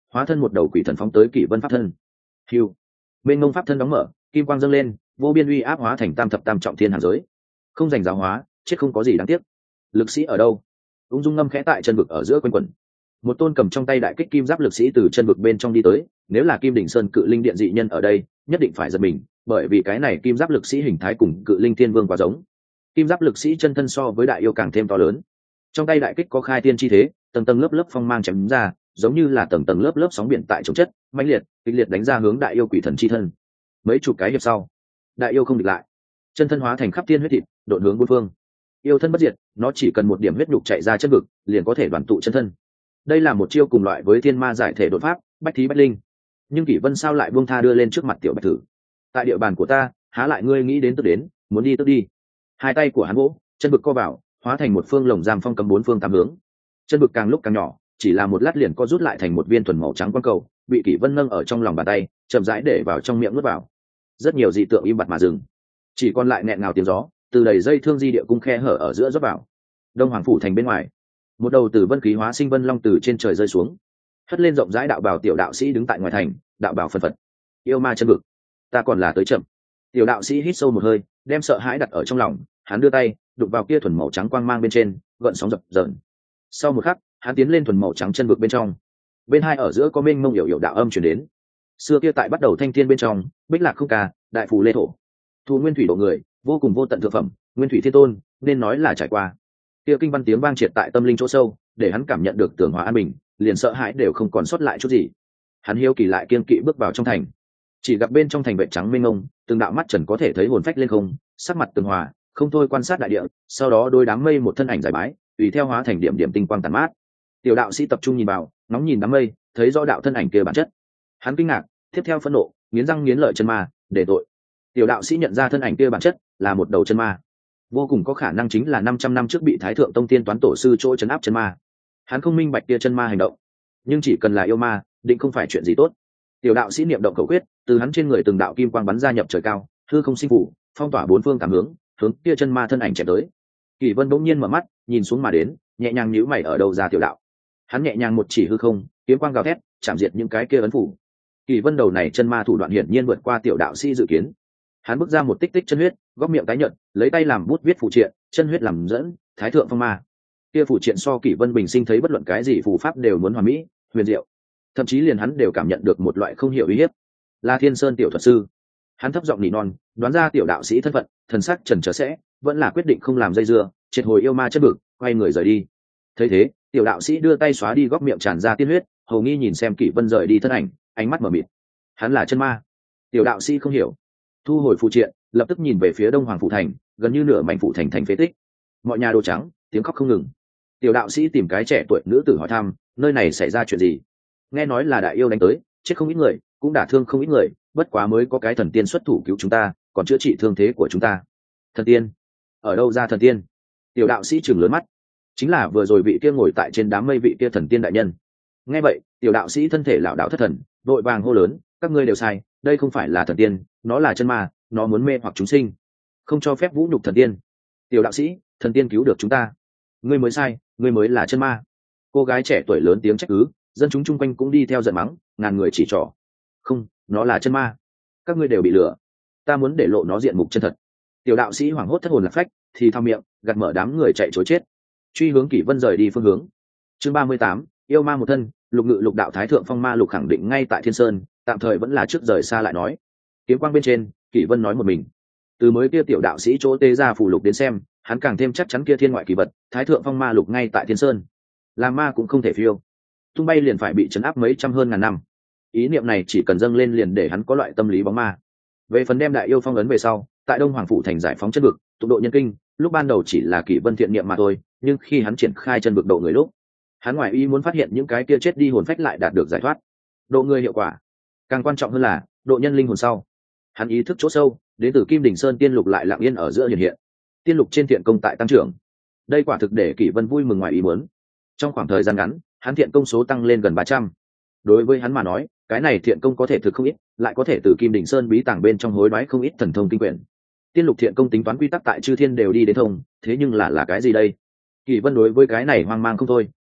hóa thân một đầu quỷ thần phóng tới kỷ vân pháp thân. Hưu, bên ngông pháp thân đóng mở, kim quang dâng lên, vô biên uy áp hóa thành tam thập tam trọng thiên hàng giới. Không giành giáo hóa, chết không có gì đáng tiếc. Lực sĩ ở đâu? Ung dung ngâm khẽ tại chân vực ở giữa quanh quẩn. Một tôn cầm trong tay đại kích kim giáp lực sĩ từ chân vực bên trong đi tới. Nếu là Kim Đỉnh Sơn cự linh điện dị nhân ở đây, nhất định phải giật mình, bởi vì cái này kim giáp lực sĩ hình thái cùng cự linh thiên vương quá giống. Kim giáp lực sĩ chân thân so với đại yêu càng thêm to lớn. Trong tay đại kích có khai thiên chi thế, tầng tầng lớp lớp phong mang chém ra, giống như là tầng tầng lớp lớp sóng biển tại chống chất, mãnh liệt, kịch liệt đánh ra hướng đại yêu quỷ thần chi thân. Mấy chục cái hiệp sau, đại yêu không địch lại, chân thân hóa thành khắp thiên huyết thịt, độn hướng bốn phương. Yêu thân bất diệt, nó chỉ cần một điểm huyết nhục chạy ra chân vực, liền có thể đoàn tụ chân thân. Đây là một chiêu cùng loại với thiên ma giải thể đột pháp, bách thí bách linh. Nhưng Kỷ Vân sao lại buông tha đưa lên trước mặt tiểu bạch thử? Tại địa bàn của ta, há lại ngươi nghĩ đến tức đến, muốn đi tức đi. Hai tay của hắn vỗ, chân vực co vào, hóa thành một phương lồng giam phong cấm bốn phương tám hướng. Chân vực càng lúc càng nhỏ, chỉ là một lát liền co rút lại thành một viên thuần màu trắng quang cầu, bị Kỷ Vân nâng ở trong lòng bàn tay, chậm rãi để vào trong miệng nuốt vào. Rất nhiều dị tượng im bặt mà dừng, chỉ còn lại nghẹn ngào tiếng gió từ đầy dây thương di địa cung khe hở ở giữa rót vào. Đông Hoàng phủ thành bên ngoài, một đầu từ vân khí hóa sinh vân long từ trên trời rơi xuống, hất lên rộng rãi đạo bào tiểu đạo sĩ đứng tại ngoài thành, đạo bào phân phật. Yêu ma chân vực, ta còn là tới chậm. Tiểu đạo sĩ hít sâu một hơi, đem sợ hãi đặt ở trong lòng, hắn đưa tay đụng vào kia thuần màu trắng quang mang bên trên, gợn sóng dập dờn. Sau một khắc, hắn tiến lên thuần màu trắng chân vực bên trong. Bên hai ở giữa có mênh mông hiểu hiểu đạo âm truyền đến. Xưa kia tại bắt đầu thanh thiên bên trong, bích lạc không ca, đại phù lê thổ, thu nguyên thủy độ người, vô cùng vô tận thượng phẩm, nguyên thủy thiên tôn, nên nói là trải qua. Kia kinh văn tiếng vang triệt tại tâm linh chỗ sâu, để hắn cảm nhận được tường hòa an bình, liền sợ hãi đều không còn sót lại chút gì. Hắn hiếu kỳ lại kiên kỵ bước vào trong thành, chỉ gặp bên trong thành vệ trắng mênh mông, từng đạo mắt trần có thể thấy hồn phách lên không, sắc mặt tường hòa, không thôi quan sát đại địa, sau đó đôi đám mây một thân ảnh giải bái, tùy theo hóa thành điểm điểm tinh quang tàn mát. Tiểu đạo sĩ tập trung nhìn vào, nóng nhìn đám mây, thấy rõ đạo thân ảnh kia bản chất. Hắn kinh ngạc, tiếp theo phẫn nộ, nghiến răng nghiến lợi chân ma, để tội. Tiểu đạo sĩ nhận ra thân ảnh kia bản chất là một đầu chân ma, vô cùng có khả năng chính là năm trăm năm trước bị Thái Thượng Tông Tiên Toán Tổ sư chỗ trấn áp chân ma. Hắn không minh bạch kia chân ma hành động, nhưng chỉ cần là yêu ma, định không phải chuyện gì tốt. Tiểu đạo sĩ niệm động khẩu quyết, từ hắn trên người từng đạo kim quang bắn ra nhập trời cao, hư không sinh phủ, phong tỏa bốn phương tám hướng, hướng kia chân ma thân ảnh chém tới. Kỷ Vân bỗng nhiên mở mắt, nhìn xuống mà đến, nhẹ nhàng nhíu mày ở đầu ra tiểu đạo. Hắn nhẹ nhàng một chỉ hư không, kiếm quang gào thét, chạm diệt những cái kia ấn phủ. Kỷ Vân đầu này chân ma thủ đoạn hiển nhiên vượt qua tiểu đạo sĩ dự kiến. Hắn bước ra một tích tích chân huyết, góc miệng tái nhợt, lấy tay làm bút viết phù triện, chân huyết làm dẫn, thái thượng phong ma. Kia phù triện so Kỷ Vân bình sinh thấy bất luận cái gì phù pháp đều muốn hoàn mỹ, huyền diệu. Thậm chí liền hắn đều cảm nhận được một loại không hiểu uy hiếp. La Thiên Sơn tiểu thuật sư. Hắn thấp giọng nỉ non, đoán ra tiểu đạo sĩ thân phận, thần sắc chần chờ sẽ, vẫn là quyết định không làm dây dưa, triệt hồi yêu ma chất bực, quay người rời đi. Thấy thế, tiểu đạo sĩ đưa tay xóa đi góc miệng tràn ra tiên huyết, hầu nghi nhìn xem Kỷ Vân rời đi thân ảnh, ánh mắt mở mịt. Hắn là chân ma? Tiểu đạo sĩ không hiểu, thu hồi phù triện, lập tức nhìn về phía Đông Hoàng phủ thành, gần như nửa mảnh phủ thành thành phế tích. Mọi nhà đồ trắng, tiếng khóc không ngừng. Tiểu đạo sĩ tìm cái trẻ tuổi nữ tử hỏi thăm, nơi này xảy ra chuyện gì? Nghe nói là đại yêu đánh tới, chết không ít người, cũng đả thương không ít người, bất quá mới có cái thần tiên xuất thủ cứu chúng ta, còn chữa trị thương thế của chúng ta. Thần tiên? Ở đâu ra thần tiên? Tiểu đạo sĩ trừng lớn mắt. Chính là vừa rồi vị kia ngồi tại trên đám mây vị kia thần tiên đại nhân. Nghe vậy, tiểu đạo sĩ thân thể lảo đảo thất thần, vội vàng hô lớn, các ngươi đều sai, đây không phải là thần tiên, nó là chân ma, nó muốn mê hoặc chúng sinh, không cho phép vũ nhục thần tiên. Tiểu đạo sĩ, thần tiên cứu được chúng ta, ngươi mới sai, ngươi mới là chân ma. Cô gái trẻ tuổi lớn tiếng trách cứ, dân chúng chung quanh cũng đi theo giận mắng, ngàn người chỉ trỏ. Không, nó là chân ma, các ngươi đều bị lừa, ta muốn để lộ nó diện mục chân thật. Tiểu đạo sĩ hoảng hốt thất hồn lạc phách, thì thao miệng, gạt mở đám người chạy trối chết, truy hướng Kỷ Vân rời đi phương hướng. Chương ba mươi tám, yêu ma một thân, lục ngự lục đạo thái thượng phong ma lục khẳng định ngay tại Thiên Sơn, tạm thời vẫn là trước rời xa lại nói. Kiếm quang bên trên, Kỷ Vân nói một mình. Từ mới kia tiểu đạo sĩ chỗ tê ra phù lục đến xem, hắn càng thêm chắc chắn kia thiên ngoại kỳ vật, thái thượng phong ma lục ngay tại Thiên Sơn. Làm ma cũng không thể phiêu, tung bay liền phải bị trấn áp mấy trăm hơn ngàn năm. Ý niệm này chỉ cần dâng lên liền để hắn có loại tâm lý bóng ma. Về phần đem đại yêu phong ấn về sau, tại Đông Hoàng phủ thành giải phóng chân vực, tụ độ nhân kinh, lúc ban đầu chỉ là Kỷ Vân thiện niệm mà thôi, nhưng khi hắn triển khai chân vực độ người lúc, hắn ngoài ý muốn phát hiện những cái kia chết đi hồn phách lại đạt được giải thoát. Độ người hiệu quả, càng quan trọng hơn là độ nhân linh hồn sau. Hắn ý thức chỗ sâu, đến từ Kim Đỉnh Sơn tiên lục lại lặng yên ở giữa hiện hiện. Tiên lục trên thiện công tại tăng trưởng. Đây quả thực để Kỷ Vân vui mừng ngoài ý muốn. Trong khoảng thời gian ngắn, hắn thiện công số tăng lên gần ba trăm. Đối với hắn mà nói, cái này thiện công có thể thực không ít, lại có thể từ Kim Đỉnh Sơn bí tàng bên trong hối đoái không ít thần thông kinh quyển. Tiên lục thiện công tính toán quy tắc tại chư thiên đều đi đến thông, thế nhưng là là cái gì đây? Kỷ Vân đối với cái này hoang mang không thôi,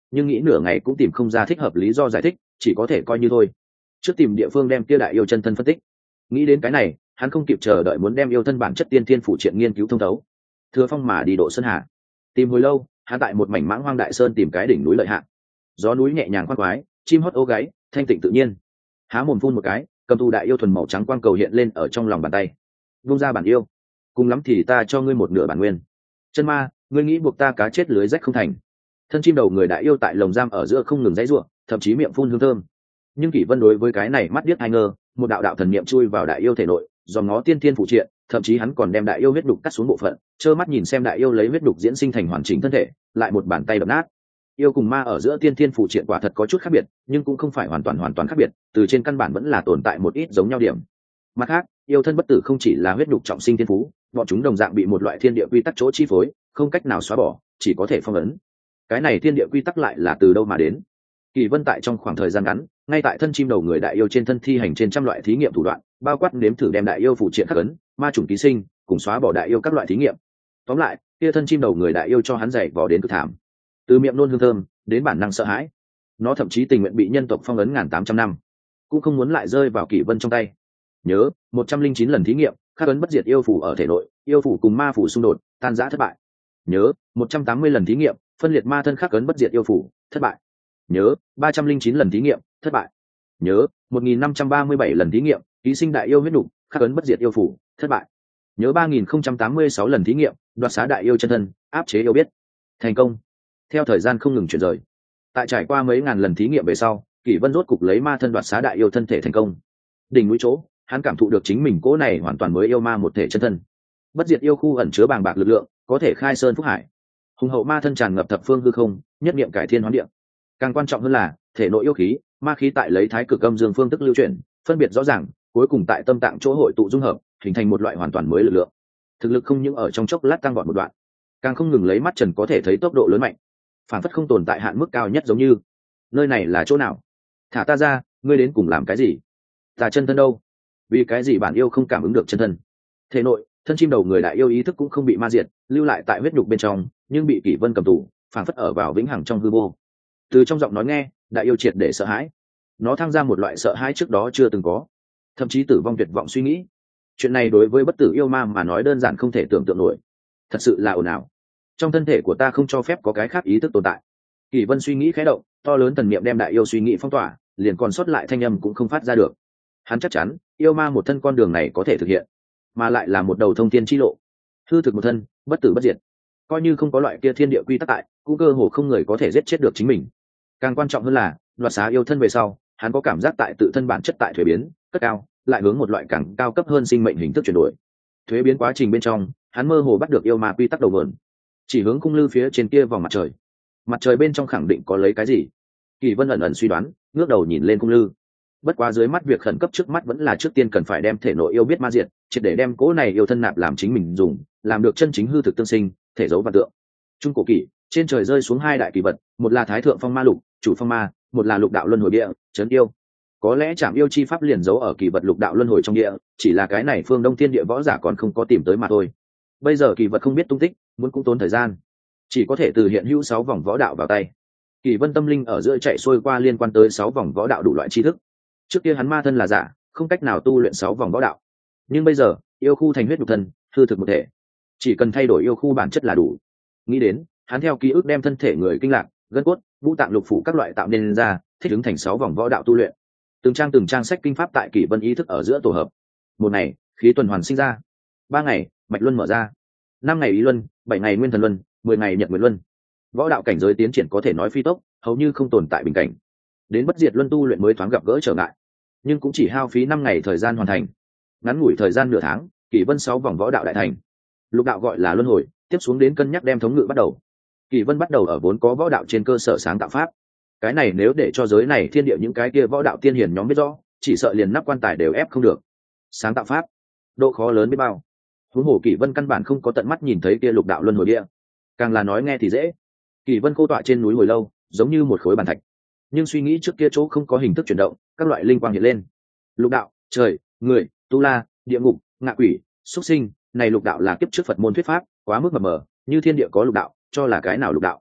nhưng nghĩ nửa ngày cũng tìm không ra thích hợp lý do giải thích, chỉ có thể coi như thôi. Trước tìm địa phương đem kia đại yêu chân thân phân tích. Nghĩ đến cái này, hắn không kịp chờ đợi muốn đem yêu thân bản chất tiên thiên phụ triện nghiên cứu thông thấu. Thừa phong mà đi độ sơn hà. Tìm hồi lâu, hắn tại một mảnh mãng hoang đại sơn tìm cái đỉnh núi lợi hạng. Gió núi nhẹ nhàng khoan khoái, chim hót ố gáy, thanh tịnh tự nhiên. Há mồm phun một cái, cầm tù đại yêu thuần màu trắng quang cầu hiện lên ở trong lòng bàn tay. Vung ra bản yêu, cùng lắm thì ta cho ngươi một nửa bản nguyên. Chân ma, ngươi nghĩ buộc ta cá chết lưới rách không thành. Thân chim đầu người đại yêu tại lồng giam ở giữa không ngừng dãy ruộng, thậm chí miệng phun hương thơm. Nhưng Kỷ Vân đối với cái này mắt biết ai ngờ, một đạo đạo thần niệm chui vào đại yêu thể nội, dòm nó tiên thiên phụ triện, thậm chí hắn còn đem đại yêu huyết đục cắt xuống bộ phận, trơ mắt nhìn xem đại yêu lấy huyết đục diễn sinh thành hoàn chỉnh thân thể, lại một bàn tay đập nát. Yêu cùng ma ở giữa tiên thiên phụ triện quả thật có chút khác biệt, nhưng cũng không phải hoàn toàn hoàn toàn khác biệt, từ trên căn bản vẫn là tồn tại một ít giống nhau điểm. Mặt khác, yêu thân bất tử không chỉ là huyết đục trọng sinh thiên phú, bọn chúng đồng dạng bị một loại thiên địa quy tắc chỗ chi phối, không cách nào xóa bỏ, chỉ có thể phong ấn. Cái này thiên địa quy tắc lại là từ đâu mà đến? Kỳ Vân tại trong khoảng thời gian ngắn, ngay tại thân chim đầu người đại yêu trên thân thi hành trên trăm loại thí nghiệm thủ đoạn, bao quát nếm thử đem đại yêu phụ triện khắc ấn, ma chủng ký sinh, cùng xóa bỏ đại yêu các loại thí nghiệm. Tóm lại, kia thân chim đầu người đại yêu cho hắn dày vò đến cực thảm. Từ miệng nôn hương thơm, đến bản năng sợ hãi. Nó thậm chí tình nguyện bị nhân tộc phong ấn ngàn tám trăm năm, cũng không muốn lại rơi vào Kỷ Vân trong tay. Nhớ, một trăm linh chín lần thí nghiệm, khắc ấn bất diệt yêu phủ ở thể nội, yêu phủ cùng ma phủ xung đột, tan rã thất bại. Nhớ, một trăm tám mươi lần thí nghiệm, phân liệt ma thân khắc ấn bất diệt yêu phủ, thất bại. Nhớ, ba trăm linh chín lần thí nghiệm, thất bại. Nhớ, một nghìn năm trăm ba mươi bảy lần thí nghiệm, ký sinh đại yêu huyết nục, khắc ấn bất diệt yêu phủ, thất bại. Nhớ ba nghìn không trăm tám mươi sáu lần thí nghiệm, đoạt xá đại yêu chân thân, áp chế yêu biết, thành công. Theo thời gian không ngừng chuyển rời, tại trải qua mấy ngàn lần thí nghiệm về sau, Kỷ Vân rốt cục lấy ma thân đoạt xá đại yêu thân thể thành công. Đỉnh núi chỗ, hắn cảm thụ được chính mình cỗ này hoàn toàn mới yêu ma một thể chân thân. Bất diệt yêu khu ẩn chứa bàng bạc lực lượng, có thể khai sơn phúc hải. Hùng hậu ma thân tràn ngập thập phương hư không, nhất niệm cải thiên hoán địa. Càng quan trọng hơn là, thể nội yêu khí, ma khí tại lấy thái cực âm dương phương tức lưu chuyển, phân biệt rõ ràng, cuối cùng tại tâm tạng chỗ hội tụ dung hợp, hình thành một loại hoàn toàn mới lực lượng. Thực lực không những ở trong chốc lát tăng vọt một đoạn, càng không ngừng lấy mắt trần có thể thấy tốc độ lớn mạnh, phản phất không tồn tại hạn mức cao nhất, giống như nơi này là chỗ nào? Thả ta ra, ngươi đến cùng làm cái gì? Ta chân thân đâu? Vì cái gì bản yêu không cảm ứng được chân thân? Thể nội, thân chim đầu người đại yêu ý thức cũng không bị ma diệt, lưu lại tại huyết nhục bên trong, nhưng bị Kỷ Vân cầm tù, phản phất ở vào vĩnh hằng trong hư vô. Từ trong giọng nói nghe, đại yêu triệt để sợ hãi. Nó thăng ra một loại sợ hãi trước đó chưa từng có, thậm chí tử vong tuyệt vọng suy nghĩ. Chuyện này đối với bất tử yêu ma mà nói đơn giản không thể tưởng tượng nổi. Thật sự là ồn ào. Trong thân thể của ta không cho phép có cái khác ý thức tồn tại. Kỷ Vân suy nghĩ khẽ động, to lớn thần niệm đem đại yêu suy nghĩ phong tỏa, liền còn sót lại thanh âm cũng không phát ra được. Hắn chắc chắn, yêu ma một thân con đường này có thể thực hiện, mà lại là một đầu thông thiên chi lộ. Hư thực một thân, bất tử bất diệt. Coi như không có loại kia thiên địa quy tắc tại, cũng cơ hồ không người có thể giết chết được chính mình. Càng quan trọng hơn là, đoạt xá yêu thân về sau, hắn có cảm giác tại tự thân bản chất tại thuế biến, cất cao, lại hướng một loại càng cao cấp hơn sinh mệnh hình thức chuyển đổi. Thuế biến quá trình bên trong, hắn mơ hồ bắt được yêu ma quy tắc đầu nguồn, chỉ hướng cung lư phía trên kia vòng mặt trời. Mặt trời bên trong khẳng định có lấy cái gì? Kỷ Vân ẩn ẩn suy đoán, ngước đầu nhìn lên cung lư. Bất quá dưới mắt việc khẩn cấp trước mắt vẫn là trước tiên cần phải đem thể nội yêu biết ma diệt, triệt để đem cố này yêu thân nạp làm chính mình dùng, làm được chân chính hư thực tương sinh, thể dấu văn tượng. Trung cổ kỷ, trên trời rơi xuống hai đại kỳ vật, một là Thái thượng phong ma lục, chủ phong ma, một là lục đạo luân hồi địa, trấn yêu. Có lẽ trảm yêu chi pháp liền giấu ở kỳ vật lục đạo luân hồi trong địa, chỉ là cái này phương Đông Thiên địa võ giả còn không có tìm tới mà thôi. Bây giờ kỳ vật không biết tung tích, muốn cũng tốn thời gian, chỉ có thể từ hiện hữu sáu vòng võ đạo vào tay. Kỷ Vân tâm linh ở giữa chạy xuôi qua liên quan tới sáu vòng võ đạo đủ loại tri thức. Trước kia hắn ma thân là giả, không cách nào tu luyện sáu vòng võ đạo, nhưng bây giờ yêu khu thành huyết nhục thân, hư thực một thể, chỉ cần thay đổi yêu khu bản chất là đủ. Nghĩ đến, hắn theo ký ức đem thân thể người kinh lạc, gân cốt, ngũ tạng lục phủ các loại tạo nên ra, thích ứng thành sáu vòng võ đạo tu luyện. Từng trang từng trang sách kinh pháp tại Kỷ Vân ý thức ở giữa tổ hợp. Một ngày, khí tuần hoàn sinh ra. Ba ngày, mạch luân mở ra. Năm ngày ý luân, bảy ngày nguyên thần luân, mười ngày nhật nguyệt luân. Võ đạo cảnh giới tiến triển có thể nói phi tốc, hầu như không tồn tại bình cảnh. Đến bất diệt luân tu luyện mới thoáng gặp gỡ trở ngại, nhưng cũng chỉ hao phí năm ngày thời gian hoàn thành. Ngắn ngủi thời gian nửa tháng, Kỷ Vân sáu vòng võ đạo đại thành. Lục đạo gọi là luân hồi, tiếp xuống đến cân nhắc đem thống ngự bắt đầu. Kỷ Vân bắt đầu ở vốn có võ đạo trên cơ sở sáng tạo pháp. Cái này nếu để cho giới này thiên địa những cái kia võ đạo tiên hiền nhóm biết rõ, chỉ sợ liền nắp quan tài đều ép không được. Sáng tạo pháp, độ khó lớn biết bao. Huống hồ Kỷ Vân căn bản không có tận mắt nhìn thấy kia lục đạo luân hồi địa, càng là nói nghe thì dễ. Kỷ Vân cô tọa trên núi hồi lâu, giống như một khối bàn thạch, nhưng suy nghĩ trước kia chỗ không có hình thức chuyển động, các loại linh quang hiện lên. Lục đạo, trời, người, tu la, địa ngục, ngạ quỷ, xuất sinh, này lục đạo là kiếp trước Phật môn thuyết pháp, quá mức mập mờ, như thiên địa có lục đạo, cho là cái nào lục đạo?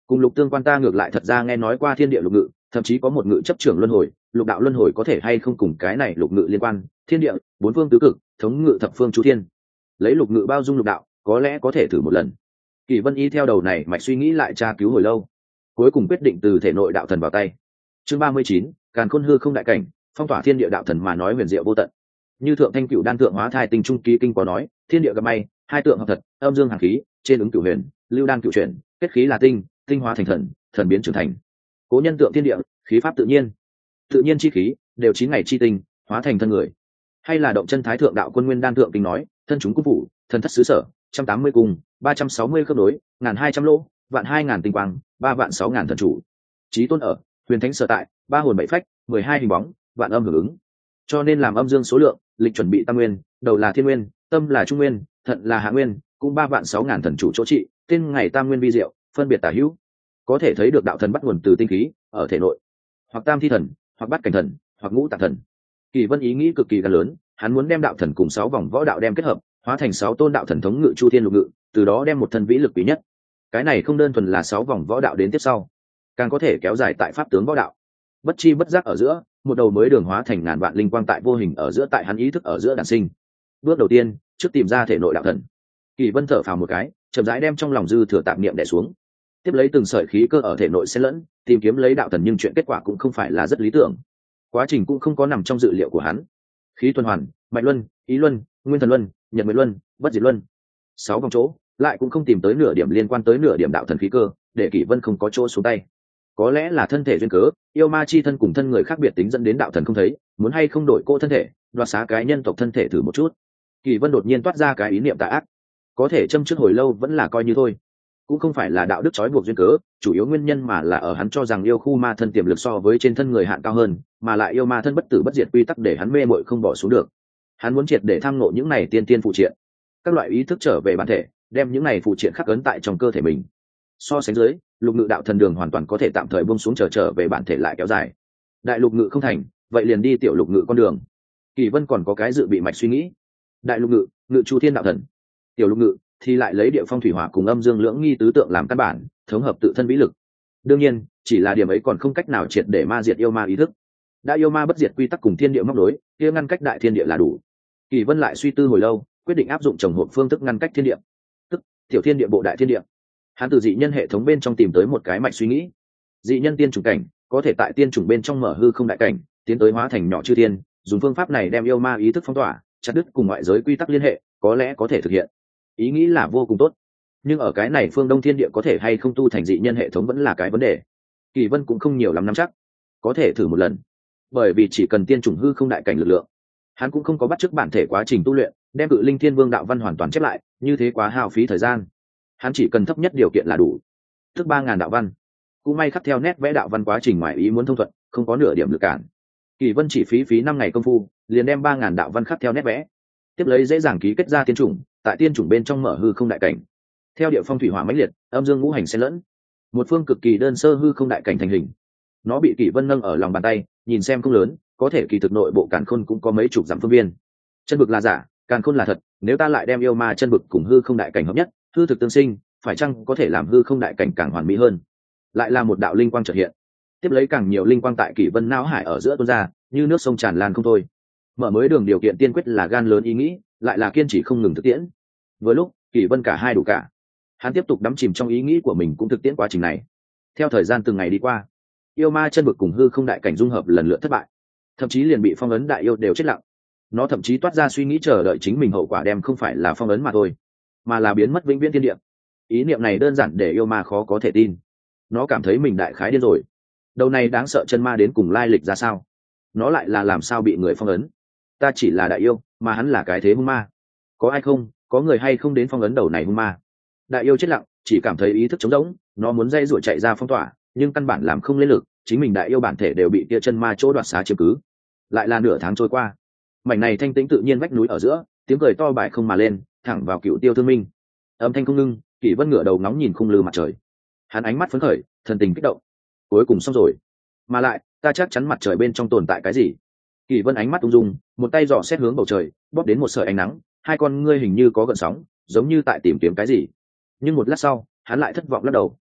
Cùng lục tương quan ta ngược lại thật ra nghe nói qua thiên địa lục ngự, thậm chí có một ngự chấp trưởng luân hồi, lục đạo luân hồi có thể hay không cùng cái này lục ngự liên quan, thiên địa bốn phương tứ cực thống ngự thập phương chu thiên, lấy lục ngự bao dung lục đạo, có lẽ có thể thử một lần. Kỳ Vân y theo đầu này mạch suy nghĩ lại tra cứu hồi lâu, cuối cùng quyết định từ thể nội đạo thần vào tay. Chương ba mươi chín, càn khôn hư không đại cảnh, phong tỏa thiên địa đạo thần mà nói huyền diệu vô tận. Như thượng thanh cửu đan tượng hóa thai tinh trung ký kinh có nói, thiên địa gặp may, hai tượng hợp thật, âm dương hàng khí, trên ứng cửu huyền, lưu đan cửu chuyển, kết khí là tinh, tinh hóa thành thần, thần biến trưởng thành. Cố nhân tượng thiên địa, khí pháp tự nhiên, tự nhiên chi khí đều chín ngày chi tinh, hóa thành thân người. Hay là động chân thái thượng đạo quân nguyên đan thượng kinh nói, thân chúng cung phủ, thần thất xứ sở, trăm tám mươi cung, ba trăm sáu mươi khớp nối, ngàn hai trăm lỗ, vạn hai ngàn tinh quang, ba vạn sáu ngàn thần chủ. Chí tôn ở, huyền thánh sở tại, ba hồn bảy phách, mười hai hình bóng, vạn âm hưởng ứng. Cho nên làm âm dương số lượng, lịch chuẩn bị tam nguyên, đầu là thiên nguyên, tâm là trung nguyên, thận là hạ nguyên, cũng ba vạn sáu ngàn thần chủ chỗ trị, tên ngày tam nguyên vi diệu, phân biệt tả hữu. Có thể thấy được đạo thần bắt nguồn từ tinh khí ở thể nội, hoặc tam thi thần, hoặc bát cảnh thần, hoặc ngũ tạng thần. Kỳ Vân ý nghĩ cực kỳ gan lớn, hắn muốn đem đạo thần cùng sáu vòng võ đạo đem kết hợp, hóa thành sáu tôn đạo thần thống ngự chu thiên lục ngự, từ đó đem một thân vĩ lực quý nhất. Cái này không đơn thuần là sáu vòng võ đạo đến tiếp sau, càng có thể kéo dài tại pháp tướng võ đạo. Bất chi bất giác ở giữa, một đầu mới đường hóa thành ngàn vạn linh quang tại vô hình ở giữa tại hắn ý thức ở giữa đản sinh. Bước đầu tiên, trước tìm ra thể nội đạo thần. Kỳ Vân thở phào một cái, chậm rãi đem trong lòng dư thừa tạp niệm đè xuống, tiếp lấy từng sợi khí cơ ở thể nội xen lẫn, tìm kiếm lấy đạo thần, nhưng chuyện kết quả cũng không phải là rất lý tưởng. Quá trình cũng không có nằm trong dự liệu của hắn. Khí tuần hoàn, mạch luân, ý luân, nguyên thần luân, nhật nguyệt luân, bất diệt luân, sáu vòng chỗ, lại cũng không tìm tới nửa điểm liên quan tới nửa điểm đạo thần khí cơ, để Kỷ Vân không có chỗ xuống tay. Có lẽ là thân thể duyên cớ, yêu ma chi thân cùng thân người khác biệt tính dẫn đến đạo thần không thấy, muốn hay không đổi cô thân thể, đoạt xá cái nhân tộc thân thể thử một chút. Kỷ Vân đột nhiên toát ra cái ý niệm tà ác, có thể châm trước hồi lâu vẫn là coi như thôi, cũng không phải là đạo đức trói buộc duyên cớ, chủ yếu nguyên nhân mà là ở hắn cho rằng yêu khu ma thân tiềm lực so với trên thân người hạn cao hơn, mà lại yêu ma thân bất tử bất diệt quy tắc để hắn mê mội không bỏ xuống được. Hắn muốn triệt để tham ngộ những này tiên tiên phụ triện, các loại ý thức trở về bản thể, đem những này phụ triện khắc ấn tại trong cơ thể mình. So sánh dưới, lục ngự đạo thần đường hoàn toàn có thể tạm thời buông xuống, trở trở về bản thể lại kéo dài. Đại lục ngự không thành, vậy liền đi tiểu lục ngự con đường. Kỳ Vân còn có cái dự bị mạch suy nghĩ. Đại lục ngự, ngự chu thiên đạo thần. Tiểu lục ngự thì lại lấy địa phong thủy hỏa cùng âm dương lưỡng nghi tứ tượng làm căn bản, thống hợp tự thân vĩ lực. Đương nhiên, chỉ là điểm ấy còn không cách nào triệt để ma diệt yêu ma ý thức. Đã yêu ma bất diệt quy tắc cùng thiên địa móc đối, kia ngăn cách đại thiên địa là đủ. Kỳ Vân lại suy tư hồi lâu, quyết định áp dụng trồng hộp phương thức ngăn cách thiên địa, tức tiểu thiên địa bộ đại thiên địa. Hắn từ dị nhân hệ thống bên trong tìm tới một cái mạch suy nghĩ. Dị nhân tiên chủng cảnh có thể tại tiên chủng bên trong mở hư không đại cảnh, tiến tới hóa thành nhỏ chư thiên, dùng phương pháp này đem yêu ma ý thức phong tỏa, chặt đứt cùng ngoại giới quy tắc liên hệ, có lẽ có thể thực hiện. Ý nghĩ là vô cùng tốt, nhưng ở cái này phương đông thiên địa có thể hay không tu thành dị nhân hệ thống vẫn là cái vấn đề. Kỳ Vân cũng không nhiều lắm nắm chắc, có thể thử một lần, bởi vì chỉ cần tiên chủng hư không đại cảnh lực lượng. Hắn cũng không có bắt chước bản thể quá trình tu luyện, đem cự linh thiên vương đạo văn hoàn toàn chép lại, như thế quá hao phí thời gian. Hắn chỉ cần thấp nhất điều kiện là đủ, tức ba ngàn đạo văn. Cũng may khắc theo nét vẽ đạo văn quá trình ngoài ý muốn thông thuận, không có nửa điểm lực cản. Kỳ Vân chỉ phí phí năm ngày công phu, liền đem ba ngàn đạo văn khắc theo nét vẽ, tiếp lấy dễ dàng ký kết ra tiên chủng, tại tiên chủng bên trong mở hư không đại cảnh. Theo địa phong thủy hỏa mãnh liệt, âm dương ngũ hành xen lẫn, một phương cực kỳ đơn sơ hư không đại cảnh thành hình. Nó bị Kỳ Vân nâng ở lòng bàn tay, nhìn xem không lớn, có thể kỳ thực nội bộ càn khôn cũng có mấy chục dặm phương viên. Chân vực là giả, càn khôn là thật, nếu ta lại đem yêu ma chân vực cùng hư không đại cảnh hợp nhất, hư thực tương sinh, phải chăng có thể làm hư không đại cảnh càng hoàn mỹ hơn? Lại là một đạo linh quang chợt hiện, tiếp lấy càng nhiều linh quang tại Kỳ Vân não hải ở giữa tuôn ra, như nước sông tràn lan không thôi. Mở mới đường điều kiện tiên quyết là gan lớn ý nghĩ, lại là kiên trì không ngừng thực tiễn. Với lúc Kỳ Vân cả hai đủ cả, hắn tiếp tục đắm chìm trong ý nghĩ của mình cũng thực tiễn quá trình này. Theo thời gian từng ngày đi qua, yêu ma chân vực cùng hư không đại cảnh dung hợp lần lượt thất bại, thậm chí liền bị phong ấn đại yêu đều chết lặng. Nó thậm chí toát ra suy nghĩ chờ đợi chính mình hậu quả đem không phải là phong ấn mà thôi, mà là biến mất vĩnh viễn thiên địa. Ý niệm này đơn giản để yêu ma khó có thể tin. Nó cảm thấy mình đại khái điên rồi. Đầu này đáng sợ chân ma đến cùng lai lịch ra sao? Nó lại là làm sao bị người phong ấn? Ta chỉ là đại yêu, mà hắn là cái thế hung ma. Có ai không, có người hay không đến phong ấn đầu này hung ma? Đại yêu chết lặng, chỉ cảm thấy ý thức trống rỗng. Nó muốn dây ruổi chạy ra phong tỏa, nhưng căn bản làm không lên lực. Chính mình đại yêu bản thể đều bị kia chân ma chỗ đoạt xá chiếm cứ. Lại là nửa tháng trôi qua, mảnh này thanh tĩnh tự nhiên vách núi ở giữa, tiếng cười to bài không mà lên, thẳng vào Cựu Tiêu Thương Minh. Âm thanh không ngưng, Kỷ Vân ngửa đầu ngóng nhìn khung lư mặt trời. Hắn ánh mắt phấn khởi, thần tình kích động. Cuối cùng xong rồi. Mà lại, ta chắc chắn mặt trời bên trong tồn tại cái gì. Kỷ Vân ánh mắt ung dung, một tay dò xét hướng bầu trời, bóp đến một sợi ánh nắng, hai con ngươi hình như có gợn sóng, giống như tại tìm kiếm cái gì. Nhưng một lát sau, hắn lại thất vọng lắc đầu.